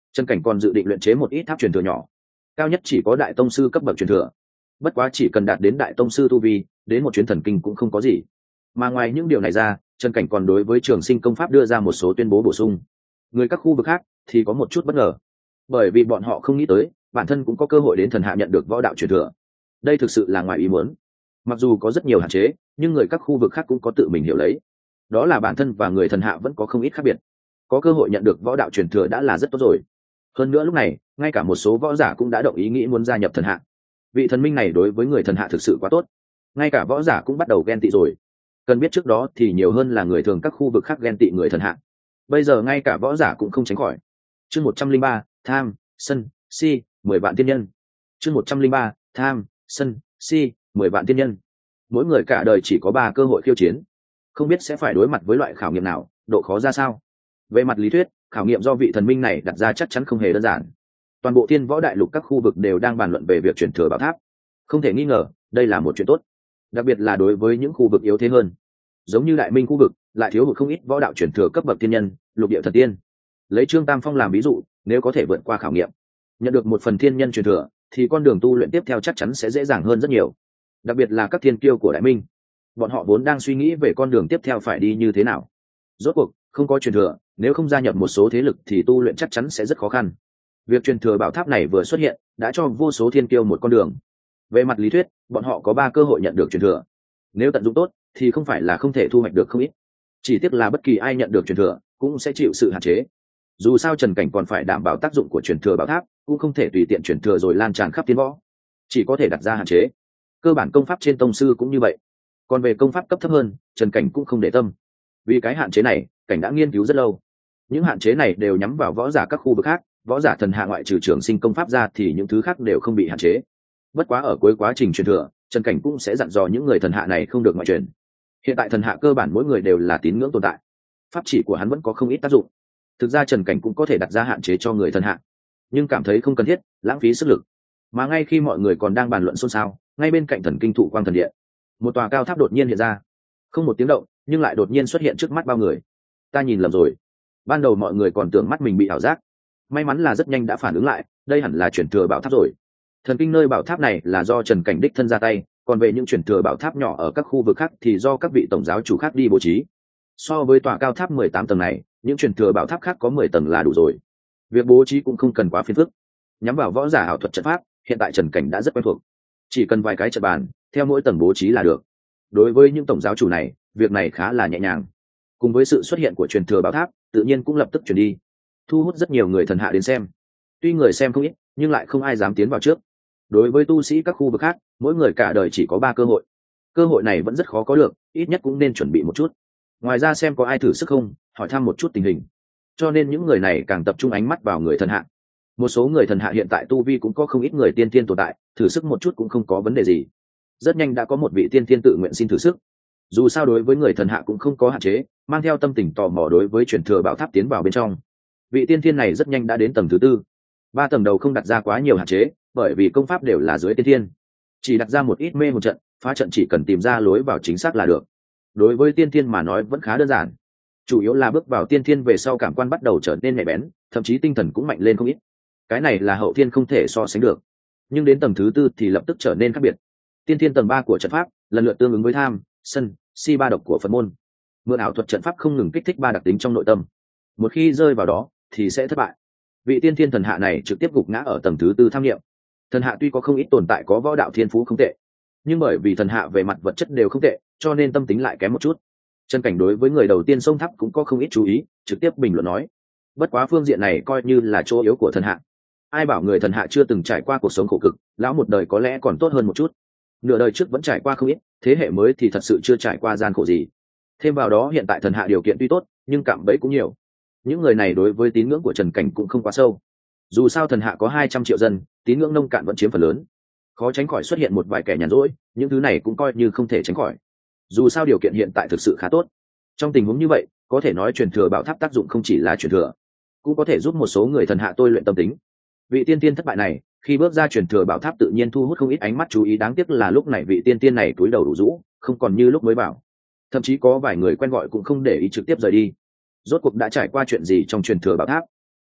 Trần Cảnh còn dự định luyện chế một ít tháp truyền thừa nhỏ, cao nhất chỉ có đại tông sư cấp bậc truyền thừa, bất quá chỉ cần đạt đến đại tông sư tu vi, đến một chuyến thần kinh cũng không có gì. Mà ngoài những điều này ra, Trần Cảnh còn đối với Trường Sinh công pháp đưa ra một số tuyên bố bổ sung. Người các khu vực khác thì có một chút bất ngờ, bởi vì bọn họ không nghĩ tới bản thân cũng có cơ hội đến thần hạ nhận được võ đạo truyền thừa. Đây thực sự là ngoài ý muốn. Mặc dù có rất nhiều hạn chế, nhưng người các khu vực khác cũng có tự mình hiểu lấy, đó là bản thân và người thần hạ vẫn có không ít khác biệt. Có cơ hội nhận được võ đạo truyền thừa đã là rất tốt rồi. Hơn nữa lúc này, ngay cả một số võ giả cũng đã đồng ý nghĩ muốn gia nhập thần hạ. Vị thần minh này đối với người thần hạ thực sự quá tốt, ngay cả võ giả cũng bắt đầu ghen tị rồi. Cần biết trước đó thì nhiều hơn là người thường các khu vực khác ghen tị người thần hạ, bây giờ ngay cả võ giả cũng không tránh khỏi. Chương một trăm linh ba, tham, sân, si, mười vạn tiên nhân. Chương một trăm linh ba, tham, sân, si, mười vạn tiên nhân. Mỗi người cả đời chỉ có ba cơ hội khiêu chiến, không biết sẽ phải đối mặt với loại khảo nghiệm nào, độ khó ra sao. Về mặt lý thuyết, khảo nghiệm do vị thần minh này đặt ra chắc chắn không hề đơn giản. Toàn bộ thiên võ đại lục các khu vực đều đang bàn luận về việc chuyển thừa bảo tháp, không thể nghi ngờ đây là một chuyện tốt, đặc biệt là đối với những khu vực yếu thế hơn, giống như đại minh khu vực lại thiếu hụt không ít võ đạo chuyển thừa cấp bậc tiên nhân, lục địa thần tiên. Lấy Trương Tam Phong làm ví dụ, nếu có thể vượt qua khảo nghiệm, nhận được một phần thiên nhân truyền thừa, thì con đường tu luyện tiếp theo chắc chắn sẽ dễ dàng hơn rất nhiều. Đặc biệt là các thiên kiêu của đại minh, bọn họ vốn đang suy nghĩ về con đường tiếp theo phải đi như thế nào. Rốt cuộc không có truyền thừa, nếu không gia nhập một số thế lực thì tu luyện chắc chắn sẽ rất khó khăn. Việc truyền thừa bảo tháp này vừa xuất hiện đã cho vô số thiên kiêu một con đường. Về mặt lý thuyết, bọn họ có ba cơ hội nhận được truyền thừa, nếu tận dụng tốt thì không phải là không thể thu hoạch được không ít. Chỉ tiếc là bất kỳ ai nhận được truyền thừa cũng sẽ chịu sự hạn chế. Dù sao Trần Cảnh còn phải đảm bảo tác dụng của truyền thừa bảo tháp, cũng không thể tùy tiện truyền thừa rồi lan tràn khắp thiên võ, chỉ có thể đặt ra hạn chế. Cơ bản công pháp trên tông sư cũng như vậy, còn về công pháp cấp thấp hơn, Trần Cảnh cũng không để tâm. Vì cái hạn chế này, Cảnh đã nghiên cứu rất lâu. Những hạn chế này đều nhắm vào võ giả các khu vực khác, võ giả thần hạ ngoại trừ Trường Sinh công pháp ra thì những thứ khác đều không bị hạn chế. Bất quá ở cuối quá trình truyền thừa, Trần Cảnh cũng sẽ dặn dò những người thần hạ này không được ngoại truyền. Hiện tại thần hạ cơ bản mỗi người đều là tín ngưỡng tồn tại, pháp chỉ của hắn vẫn có không ít tác dụng. Thực ra Trần Cảnh cũng có thể đặt ra hạn chế cho người thần hạ, nhưng cảm thấy không cần thiết, lãng phí sức lực. Mà ngay khi mọi người còn đang bàn luận xôn xao, ngay bên cạnh thần kinh thụ quang thần điện, một tòa cao tháp đột nhiên hiện ra, không một tiếng động, nhưng lại đột nhiên xuất hiện trước mắt bao người. Ta nhìn lầm rồi. Ban đầu mọi người còn tưởng mắt mình bị ảo giác, may mắn là rất nhanh đã phản ứng lại, đây hẳn là chuyển thừa bảo tháp rồi. Thần kinh nơi bảo tháp này là do Trần Cảnh đích thân ra tay, còn về những chuyển thừa bảo tháp nhỏ ở các khu vực khác thì do các vị tổng giáo chủ khác đi bố trí. So với tòa cao tháp mười tám tầng này, những chuyển thừa bảo tháp khác có mười tầng là đủ rồi. Việc bố trí cũng không cần quá phiền phức. Nhắm vào võ giả ảo thuật trận pháp, hiện tại Trần Cảnh đã rất quen thuộc, chỉ cần vài cái trận bàn, theo mỗi tầng bố trí là được. Đối với những tổng giáo chủ này, việc này khá là nhẹ nhàng. Cùng với sự xuất hiện của truyền thừa bảo tháp, tự nhiên cũng lập tức chuyển đi, thu hút rất nhiều người thần hạ đến xem. Tuy người xem không ít, nhưng lại không ai dám tiến vào trước. Đối với tu sĩ các khu vực khác, mỗi người cả đời chỉ có ba cơ hội. Cơ hội này vẫn rất khó có được, ít nhất cũng nên chuẩn bị một chút. Ngoài ra xem có ai thử sức không, hỏi thăm một chút tình hình. Cho nên những người này càng tập trung ánh mắt vào người thần hạ. Một số người thần hạ hiện tại tu vi cũng có không ít người tiên tiên tồn tại, thử sức một chút cũng không có vấn đề gì. Rất nhanh đã có một vị tiên tiên tự nguyện xin thử sức. Dù sao đối với người thần hạ cũng không có hạn chế, mang theo tâm tình tò mò đối với truyền thừa bảo tháp tiến vào bên trong. Vị tiên tiên này rất nhanh đã đến tầng thứ tư. Ba tầng đầu không đặt ra quá nhiều hạn chế, bởi vì công pháp đều là dưới tiên tiên, chỉ đặt ra một ít mê một trận, phá trận chỉ cần tìm ra lối vào chính xác là được. Đối với tiên tiên mà nói vẫn khá đơn giản, chủ yếu là bước vào tiên tiên về sau cảm quan bắt đầu trở nên nhạy bén, thậm chí tinh thần cũng mạnh lên không ít. Cái này là hậu tiên không thể so sánh được. Nhưng đến tầng thứ tư thì lập tức trở nên khác biệt. Tiên tiên tầng ba của trận pháp lần lượt tương ứng với tham, sân, si ba độc của Phật môn. Mượn ảo thuật trận pháp không ngừng kích thích ba đặc tính trong nội tâm, một khi rơi vào đó thì sẽ thất bại. Vị tiên thiên thần hạ này trực tiếp gục ngã ở tầng thứ tư tham nghiệm. Thần hạ tuy có không ít tồn tại có võ đạo thiên phú không tệ, nhưng bởi vì thần hạ về mặt vật chất đều không tệ, cho nên tâm tính lại kém một chút. Trần Cảnh đối với người đầu tiên xông tháp cũng có không ít chú ý, trực tiếp bình luận nói: bất quá phương diện này coi như là chỗ yếu của thần hạ. Ai bảo người thần hạ chưa từng trải qua cuộc sống khổ cực, lão một đời có lẽ còn tốt hơn một chút. Nửa đời trước vẫn trải qua không ít, thế hệ mới thì thật sự chưa trải qua gian khổ gì. Thêm vào đó hiện tại thần hạ điều kiện tuy tốt, nhưng cạm bẫy cũng nhiều. Những người này đối với tín ngưỡng của Trần Cảnh cũng không quá sâu. Dù sao thần hạ có hai trăm triệu dân, tín ngưỡng nông cạn vẫn chiếm phần lớn, khó tránh khỏi xuất hiện một vài kẻ nhàn rỗi, những thứ này cũng coi như không thể tránh khỏi. Dù sao điều kiện hiện tại thực sự khá tốt. Trong tình huống như vậy, có thể nói truyền thừa bảo tháp tác dụng không chỉ là truyền thừa, cũng có thể giúp một số người thần hạ tôi luyện tâm tính. Vị tiên tiên thất bại này, khi bước ra truyền thừa bảo tháp tự nhiên thu hút không ít ánh mắt chú ý, đáng tiếc là lúc này vị tiên tiên này cúi đầu đủ rũ, không còn như lúc mới vào. Thậm chí có vài người quen gọi cũng không để ý trực tiếp rời đi. Rốt cuộc đã trải qua chuyện gì trong truyền thừa bảo tháp?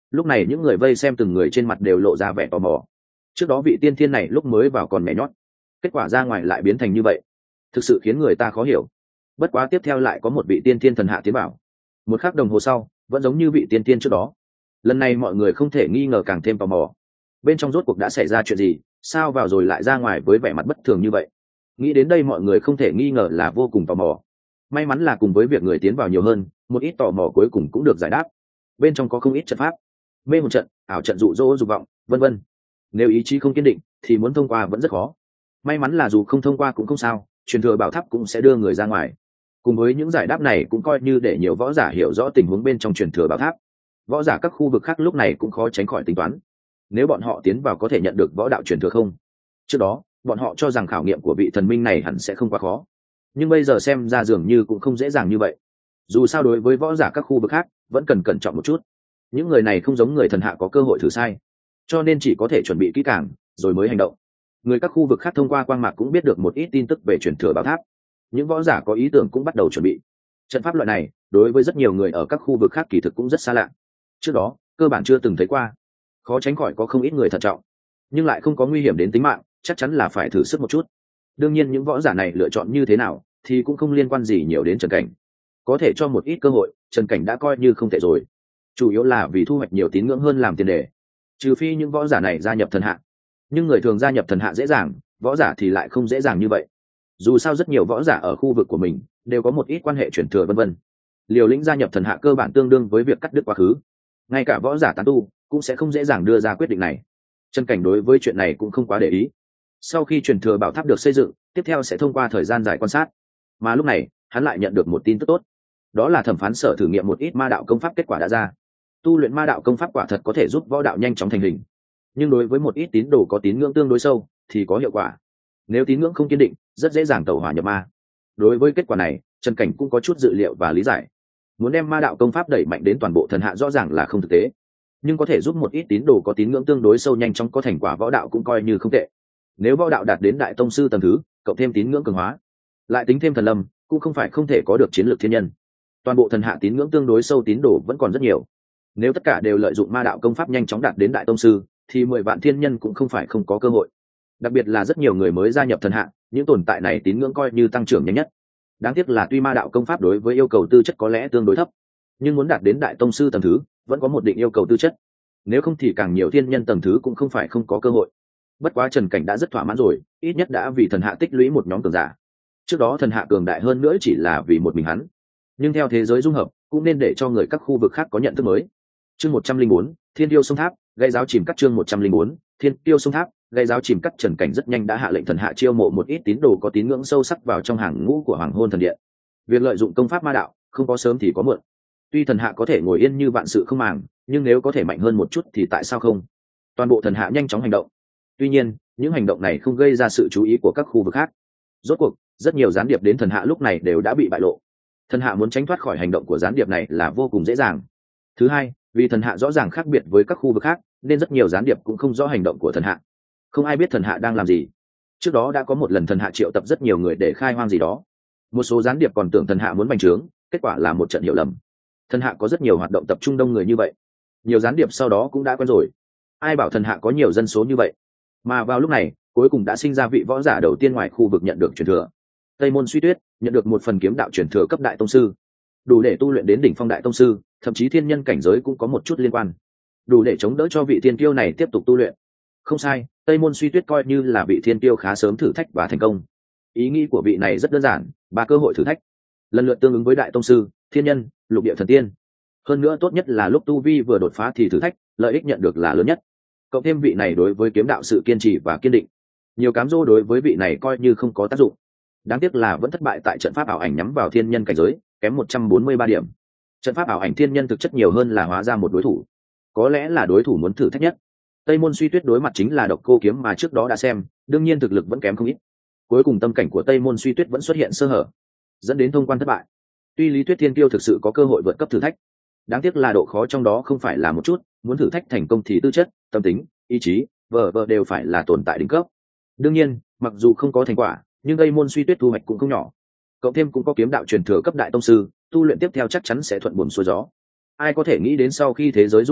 Lúc này những người vây xem từng người trên mặt đều lộ ra vẻ tò mò. Trước đó vị tiên thiên này lúc mới vào còn nhảy nhót, kết quả ra ngoài lại biến thành như vậy, thực sự khiến người ta khó hiểu. Bất quá tiếp theo lại có một vị tiên thiên thần hạ tiến vào. Một khắc đồng hồ sau, vẫn giống như vị tiên thiên trước đó. Lần này mọi người không thể nghi ngờ càng thêm tò mò. Bên trong rốt cuộc đã xảy ra chuyện gì, sao vào rồi lại ra ngoài với vẻ mặt bất thường như vậy? Nghĩ đến đây mọi người không thể nghi ngờ là vô cùng tò mò. May mắn là cùng với việc người tiến vào nhiều hơn, một ít tò mò cuối cùng cũng được giải đáp. Bên trong có không ít trận pháp, mê một trận, ảo trận dụ dỗ dục vọng, vân vân. Nếu ý chí không kiên định thì muốn thông qua vẫn rất khó. May mắn là dù không thông qua cũng không sao, truyền thừa bảo tháp cũng sẽ đưa người ra ngoài. Cùng với những giải đáp này cũng coi như để nhiều võ giả hiểu rõ tình huống bên trong truyền thừa bảo tháp. Võ giả các khu vực khác lúc này cũng khó tránh khỏi tính toán, nếu bọn họ tiến vào có thể nhận được võ đạo truyền thừa không. Trước đó bọn họ cho rằng khảo nghiệm của vị thần minh này hẳn sẽ không quá khó, nhưng bây giờ xem ra dường như cũng không dễ dàng như vậy. Dù sao đối với võ giả các khu vực khác vẫn cần cẩn trọng một chút, những người này không giống người thần hạ có cơ hội thử sai, cho nên chỉ có thể chuẩn bị kỹ càng rồi mới hành động. Người các khu vực khác thông qua quang mạc cũng biết được một ít tin tức về truyền thừa bảo tháp, những võ giả có ý tưởng cũng bắt đầu chuẩn bị. Trận pháp loại này đối với rất nhiều người ở các khu vực khác kỳ thực cũng rất xa lạ, trước đó cơ bản chưa từng thấy qua, khó tránh khỏi có không ít người thận trọng, nhưng lại không có nguy hiểm đến tính mạng, chắc chắn là phải thử sức một chút. Đương nhiên những võ giả này lựa chọn như thế nào thì cũng không liên quan gì nhiều đến Trần Cảnh, có thể cho một ít cơ hội Trần Cảnh đã coi như không tệ rồi, chủ yếu là vì thu hoạch nhiều tín ngưỡng hơn làm tiền đề. Trừ phi những võ giả này gia nhập thần hạ, nhưng người thường gia nhập thần hạ dễ dàng, võ giả thì lại không dễ dàng như vậy. Dù sao rất nhiều võ giả ở khu vực của mình đều có một ít quan hệ truyền thừa vân vân, liều lĩnh gia nhập thần hạ cơ bản tương đương với việc cắt đứt quá khứ, ngay cả võ giả tán tu cũng sẽ không dễ dàng đưa ra quyết định này. Trần Cảnh đối với chuyện này cũng không quá để ý. Sau khi truyền thừa bảo tháp được xây dựng, tiếp theo sẽ thông qua thời gian dài quan sát, mà lúc này hắn lại nhận được một tin tức tốt, đó là thẩm phán sở thử nghiệm một ít ma đạo công pháp kết quả đã ra. Tu luyện ma đạo công pháp quả thật có thể giúp võ đạo nhanh chóng thành hình, nhưng đối với một ít tín đồ có tín ngưỡng tương đối sâu thì có hiệu quả, nếu tín ngưỡng không kiên định rất dễ dàng tẩu hỏa nhập ma. Đối với kết quả này Trần Cảnh cũng có chút dự liệu và lý giải. Muốn đem ma đạo công pháp đẩy mạnh đến toàn bộ thần hạ rõ ràng là không thực tế, nhưng có thể giúp một ít tín đồ có tín ngưỡng tương đối sâu nhanh chóng có thành quả võ đạo cũng coi như không tệ. Nếu võ đạo đạt đến đại tông sư tầng thứ, cộng thêm tín ngưỡng cường hóa, lại tính thêm thần lâm, cũng không phải không thể có được chiến lược thiên nhân. Toàn bộ thần hạ tín ngưỡng tương đối sâu tín đồ vẫn còn rất nhiều, nếu tất cả đều lợi dụng ma đạo công pháp nhanh chóng đạt đến đại tông sư thì mười vạn thiên nhân cũng không phải không có cơ hội. Đặc biệt là rất nhiều người mới gia nhập thần hạ, những tồn tại này tín ngưỡng coi như tăng trưởng nhanh nhất. Đáng tiếc là tuy ma đạo công pháp đối với yêu cầu tư chất có lẽ tương đối thấp, nhưng muốn đạt đến đại tông sư tầng thứ vẫn có một định yêu cầu tư chất, nếu không thì càng nhiều thiên nhân tầng thứ cũng không phải không có cơ hội. Bất quá Trần Cảnh đã rất thỏa mãn rồi, ít nhất đã vì thần hạ tích lũy một nhóm cường giả. Trước đó thần hạ cường đại hơn nữa chỉ là vì một mình hắn, nhưng theo thế giới dung hợp cũng nên để cho người các khu vực khác có nhận thức mới. Chương một trăm linh bốn, Thiên Tiêu sông tháp, gây giáo chìm cắt. Chương một trăm linh bốn, Thiên Tiêu sông tháp, gây giáo chìm cắt. Trần Cảnh rất nhanh đã hạ lệnh thần hạ chiêu mộ một ít tín đồ có tín ngưỡng sâu sắc vào trong hàng ngũ của Hoàng Hôn Thần Điện. Việc lợi dụng công pháp ma đạo không có sớm thì có muộn. Tuy thần hạ có thể ngồi yên như vạn sự không màng, nhưng nếu có thể mạnh hơn một chút thì tại sao không? Toàn bộ thần hạ nhanh chóng hành động. Tuy nhiên, những hành động này không gây ra sự chú ý của các khu vực khác. Rốt cuộc, rất nhiều gián điệp đến thần hạ lúc này đều đã bị bại lộ. Thần hạ muốn tránh thoát khỏi hành động của gián điệp này là vô cùng dễ dàng. Thứ hai, vì thần hạ rõ ràng khác biệt với các khu vực khác, nên rất nhiều gián điệp cũng không rõ hành động của thần hạ. Không ai biết thần hạ đang làm gì. Trước đó đã có một lần thần hạ triệu tập rất nhiều người để khai hoang gì đó. Một số gián điệp còn tưởng thần hạ muốn bành trướng, kết quả là một trận hiểu lầm. Thần hạ có rất nhiều hoạt động tập trung đông người như vậy, nhiều gián điệp sau đó cũng đã quen rồi. Ai bảo thần hạ có nhiều dân số như vậy. Mà vào lúc này cuối cùng đã sinh ra vị võ giả đầu tiên ngoài khu vực nhận được truyền thừa. Tây Môn Suy Tuyết nhận được một phần kiếm đạo truyền thừa cấp đại tông sư, đủ để tu luyện đến đỉnh phong đại tông sư, thậm chí thiên nhân cảnh giới cũng có một chút liên quan, đủ để chống đỡ cho vị thiên kiêu này tiếp tục tu luyện. Không sai, Tây Môn Suy Tuyết coi như là vị thiên kiêu khá sớm thử thách và thành công. Ý nghĩ của vị này rất đơn giản, ba cơ hội thử thách, lần lượt tương ứng với đại tông sư, thiên nhân, lục địa thần tiên. Hơn nữa tốt nhất là lúc tu vi vừa đột phá thì thử thách, lợi ích nhận được là lớn nhất. Cộng thêm vị này đối với kiếm đạo sự kiên trì và kiên định, nhiều cám dỗ đối với vị này coi như không có tác dụng. Đáng tiếc là vẫn thất bại tại trận pháp ảo ảnh nhắm vào thiên nhân cảnh giới, kém một trăm bốn mươi ba điểm. Trận pháp ảo ảnh thiên nhân thực chất nhiều hơn là hóa ra một đối thủ, có lẽ là đối thủ muốn thử thách nhất. Tây Môn Suy Tuyết đối mặt chính là độc cô kiếm mà trước đó đã xem, đương nhiên thực lực vẫn kém không ít. Cuối cùng tâm cảnh của Tây Môn Suy Tuyết vẫn xuất hiện sơ hở, dẫn đến thông quan thất bại. Tuy Lý Tuyết Thiên Kiêu thực sự có cơ hội vượt cấp thử thách, đáng tiếc là độ khó trong đó không phải là một chút, muốn thử thách thành công thì tư chất, tâm tính, ý chí, vờ vờ đều phải là tồn tại đỉnh cấp. Đương nhiên, mặc dù không có thành quả, nhưng Tây Môn Suy Tuyết thu hoạch cũng không nhỏ. Cộng thêm cũng có kiếm đạo truyền thừa cấp đại tông sư, tu luyện tiếp theo chắc chắn sẽ thuận buồm xuôi gió. Ai có thể nghĩ đến sau khi thế giới dung hợp,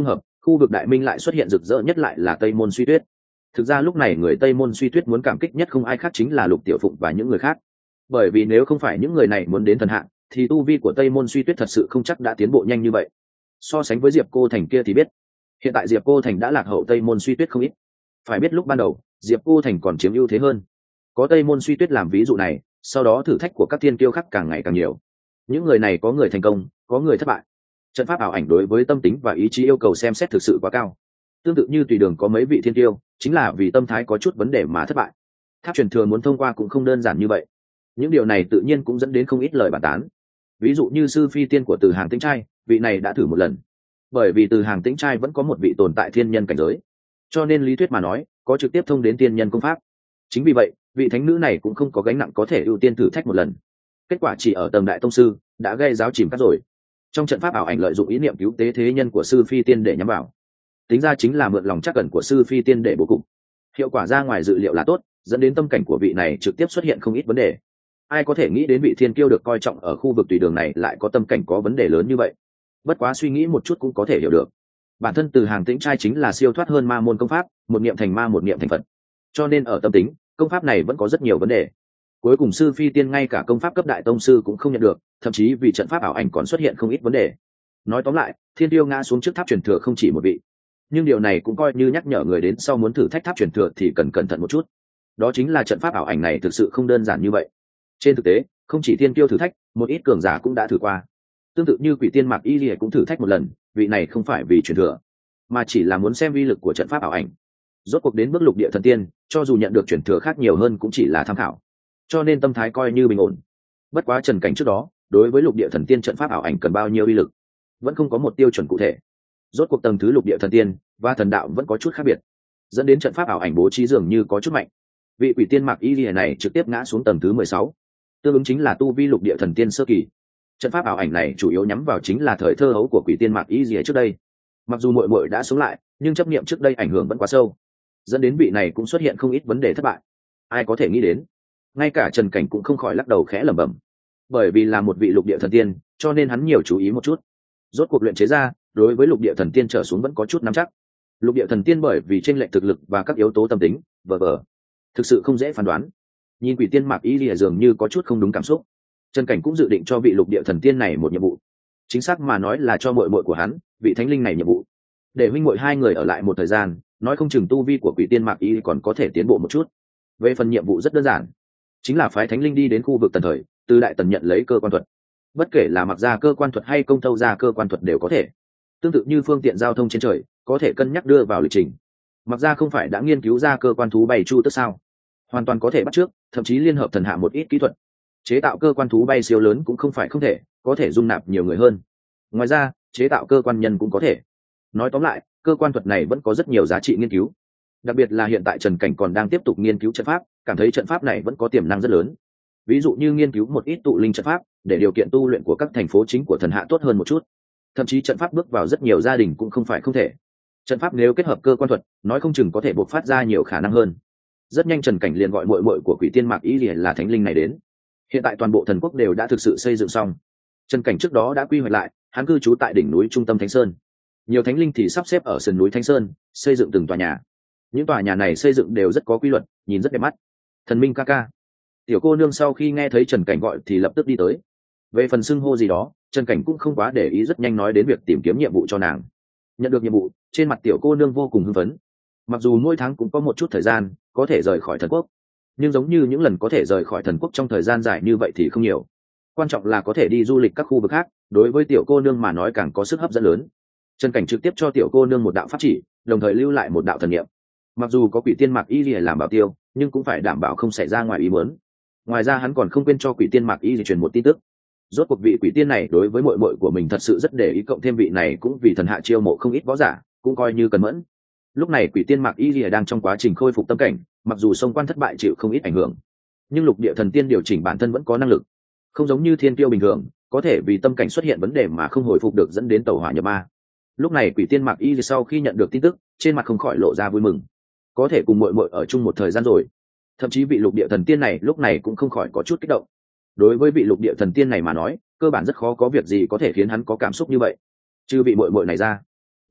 khu vực đại minh lại xuất hiện rực rỡ nhất lại là tây môn suy tuyết. Thực ra lúc này người tây môn suy tuyết muốn cảm kích nhất không ai khác chính là Lục Tiểu Phụng và những người khác, bởi vì nếu không phải những người này muốn đến thần hạng thì tu vi của tây môn suy tuyết thật sự không chắc đã tiến bộ nhanh như vậy. So sánh với Diệp Cô Thành kia thì biết hiện tại Diệp Cô Thành đã lạc hậu tây môn suy tuyết không ít. Phải biết lúc ban đầu Diệp Cô Thành còn chiếm ưu thế hơn, có tây môn suy tuyết làm ví dụ này, sau đó thử thách của các thiên kiêu khác càng ngày càng nhiều. Những người này có người thành công, có người thất bại. Trận pháp ảo ảnh đối với tâm tính và ý chí yêu cầu xem xét thực sự quá cao. Tương tự như tùy đường có mấy vị thiên kiêu chính là vì tâm thái có chút vấn đề mà thất bại. Tháp truyền thừa muốn thông qua cũng không đơn giản như vậy. Những điều này tự nhiên cũng dẫn đến không ít lời bàn tán. Ví dụ như sư phi tiên của Từ Hàng Tĩnh Trai, vị này đã thử một lần, bởi vì Từ Hàng Tĩnh Trai vẫn có một vị tồn tại thiên nhân cảnh giới, cho nên lý thuyết mà nói có trực tiếp thông đến tiên nhân công pháp. Chính vì vậy vị thánh nữ này cũng không có gánh nặng có thể ưu tiên thử thách một lần. Kết quả chỉ ở tầng đại tông sư đã gây giáo chìm cắt rồi. Trong trận pháp ảo ảnh lợi dụng ý niệm cứu tế thế nhân của sư phi tiên để nhắm vào, tính ra chính là mượn lòng trắc ẩn của sư phi tiên để bố cục. Hiệu quả ra ngoài dự liệu là tốt, dẫn đến tâm cảnh của vị này trực tiếp xuất hiện không ít vấn đề. Ai có thể nghĩ đến vị thiên kiêu được coi trọng ở khu vực tùy đường này lại có tâm cảnh có vấn đề lớn như vậy. Bất quá suy nghĩ một chút cũng có thể hiểu được, bản thân Từ Hàng Tĩnh Trai chính là siêu thoát hơn ma môn công pháp, một niệm thành ma một niệm thành Phật, cho nên ở tâm tính công pháp này vẫn có rất nhiều vấn đề. Cuối cùng sư phi tiên ngay cả công pháp cấp đại tông sư cũng không nhận được, thậm chí vì trận pháp ảo ảnh còn xuất hiện không ít vấn đề. Nói tóm lại thiên tiêu ngã xuống trước tháp truyền thừa không chỉ một vị, nhưng điều này cũng coi như nhắc nhở người đến sau muốn thử thách tháp truyền thừa thì cần cẩn thận một chút. Đó chính là trận pháp ảo ảnh này thực sự không đơn giản như vậy. Trên thực tế không chỉ thiên tiêu thử thách, một ít cường giả cũng đã thử qua. Tương tự như Quỷ Tiên Mạc Y Lìa cũng thử thách một lần, vị này không phải vì truyền thừa mà chỉ là muốn xem vi lực của trận pháp ảo ảnh. Rốt cuộc đến bước lục địa thần tiên, cho dù nhận được truyền thừa khác nhiều hơn cũng chỉ là tham khảo, cho nên tâm thái coi như bình ổn. Bất quá Trần Cảnh trước đó đối với lục địa thần tiên trận pháp ảo ảnh cần bao nhiêu uy lực vẫn không có một tiêu chuẩn cụ thể. Rốt cuộc tầng thứ lục địa thần tiên và thần đạo vẫn có chút khác biệt, dẫn đến trận pháp ảo ảnh bố trí dường như có chút mạnh. Vị Quỷ Tiên Mạc Y Lìa này trực tiếp ngã xuống tầng thứ mười sáu, tương ứng chính là tu vi lục địa thần tiên sơ kỳ. Trận pháp ảo ảnh này chủ yếu nhắm vào chính là thời thơ hấu của Quỷ Tiên Mạc Y Lìa trước đây. Mặc dù muội muội đã sống lại, nhưng chấp niệm trước đây ảnh hưởng vẫn quá sâu, dẫn đến vị này cũng xuất hiện không ít vấn đề thất bại. Ai có thể nghĩ đến, ngay cả Trần Cảnh cũng không khỏi lắc đầu khẽ lẩm bẩm. Bởi vì là một vị lục địa thần tiên, cho nên hắn nhiều chú ý một chút. Rốt cuộc luyện chế ra, đối với lục địa thần tiên trở xuống vẫn có chút nắm chắc. Lục địa thần tiên bởi vì chênh lệch thực lực và các yếu tố tâm tính, vờ vờ, thực sự không dễ phán đoán. Nhìn Quỷ Tiên Mạc Y Lìa dường như có chút không đúng cảm xúc, Trần Cảnh cũng dự định cho vị lục địa thần tiên này một nhiệm vụ. Chính xác mà nói là cho muội muội của hắn, vị thánh linh này nhiệm vụ, để huynh muội hai người ở lại một thời gian, nói không chừng tu vi của Quỷ Tiên Mạc Y còn có thể tiến bộ một chút. Về phần nhiệm vụ rất đơn giản, chính là phái thánh linh đi đến khu vực Tần Thời, từ Đại Tần nhận lấy cơ quan thuật. Bất kể là mặc ra cơ quan thuật hay công thâu ra cơ quan thuật đều có thể. Tương tự như phương tiện giao thông trên trời, có thể cân nhắc đưa vào lịch trình. Mặc ra không phải đã nghiên cứu ra cơ quan thú bay chu tức sao, hoàn toàn có thể bắt trước, thậm chí liên hợp thần hạ một ít kỹ thuật, chế tạo cơ quan thú bay siêu lớn cũng không phải không thể, có thể dung nạp nhiều người hơn. Ngoài ra chế tạo cơ quan nhân cũng có thể. Nói tóm lại cơ quan thuật này vẫn có rất nhiều giá trị nghiên cứu, đặc biệt là hiện tại Trần Cảnh còn đang tiếp tục nghiên cứu trận pháp, cảm thấy trận pháp này vẫn có tiềm năng rất lớn. Ví dụ như nghiên cứu một ít tụ linh trận pháp để điều kiện tu luyện của các thành phố chính của thần hạ tốt hơn một chút, thậm chí trận pháp bước vào rất nhiều gia đình cũng không phải không thể. Trận pháp nếu kết hợp cơ quan thuật, nói không chừng có thể bộc phát ra nhiều khả năng hơn. Rất nhanh Trần Cảnh liền gọi muội muội của Quỷ Tiên Mạc Y Lìa là thánh linh này đến. Hiện tại toàn bộ thần quốc đều đã thực sự xây dựng xong. Trần Cảnh trước đó đã quy hoạch lại, hắn cư trú tại đỉnh núi trung tâm Thánh Sơn, nhiều thánh linh thì sắp xếp ở sườn núi Thánh Sơn, xây dựng từng tòa nhà. Những tòa nhà này xây dựng đều rất có quy luật, nhìn rất đẹp mắt. Thần minh ca ca. Tiểu cô nương sau khi nghe thấy Trần Cảnh gọi thì lập tức đi tới. Về phần xưng hô gì đó, Trần Cảnh cũng không quá để ý, rất nhanh nói đến việc tìm kiếm nhiệm vụ cho nàng. Nhận được nhiệm vụ, trên mặt tiểu cô nương vô cùng hưng phấn. Mặc dù mỗi tháng cũng có một chút thời gian có thể rời khỏi thần quốc, nhưng giống như những lần có thể rời khỏi thần quốc trong thời gian dài như vậy thì không nhiều. Quan trọng là có thể đi du lịch các khu vực khác, đối với tiểu cô nương mà nói càng có sức hấp dẫn lớn. Trần Cảnh trực tiếp cho tiểu cô nương một đạo pháp chỉ, đồng thời lưu lại một đạo thần niệm. Mặc dù có Quỷ Tiên Mạc Y Lìa làm bảo tiêu, nhưng cũng phải đảm bảo không xảy ra ngoài ý muốn. Ngoài ra hắn còn không quên cho Quỷ Tiên Mạc Y Lìa truyền một tin tức. Rốt cuộc vị quỷ tiên này đối với muội muội của mình thật sự rất để ý, cộng thêm vị này cũng vì thần hạ chiêu mộ không ít võ giả, cũng coi như cần mẫn. Lúc này Quỷ Tiên Mạc Y Lìa đang trong quá trình khôi phục tâm cảnh, mặc dù xông quan thất bại chịu không ít ảnh hưởng, nhưng lục địa thần tiên điều chỉnh bản thân vẫn có năng lực, không giống như thiên tiêu bình thường có thể vì tâm cảnh xuất hiện vấn đề mà không hồi phục được, dẫn đến tẩu hỏa nhập ma. Lúc này Quỷ Tiên Mạc Y sau khi nhận được tin tức, trên mặt không khỏi lộ ra vui mừng, có thể cùng muội muội ở chung một thời gian rồi. Thậm chí vị lục địa thần tiên này lúc này cũng không khỏi có chút kích động. Đối với vị lục địa thần tiên này mà nói, cơ bản rất khó có việc gì có thể khiến hắn có cảm xúc như vậy, trừ vị muội muội này ra.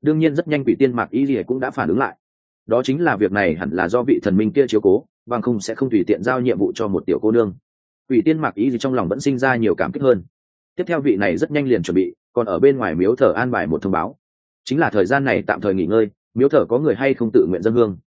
đương nhiên rất nhanh quỷ tiên mạc y gì cũng đã phản ứng lại, đó chính là việc này hẳn là do vị thần minh kia chiếu cố, bằng không sẽ không tùy tiện giao nhiệm vụ cho một tiểu cô nương. Quỷ tiên mạc y gì trong lòng vẫn sinh ra nhiều cảm kích hơn. Tiếp theo vị này rất nhanh liền chuẩn bị, còn ở bên ngoài miếu thờ an bài một thông báo, chính là thời gian này tạm thời nghỉ ngơi, miếu thờ có người hay không tự nguyện dâng hương,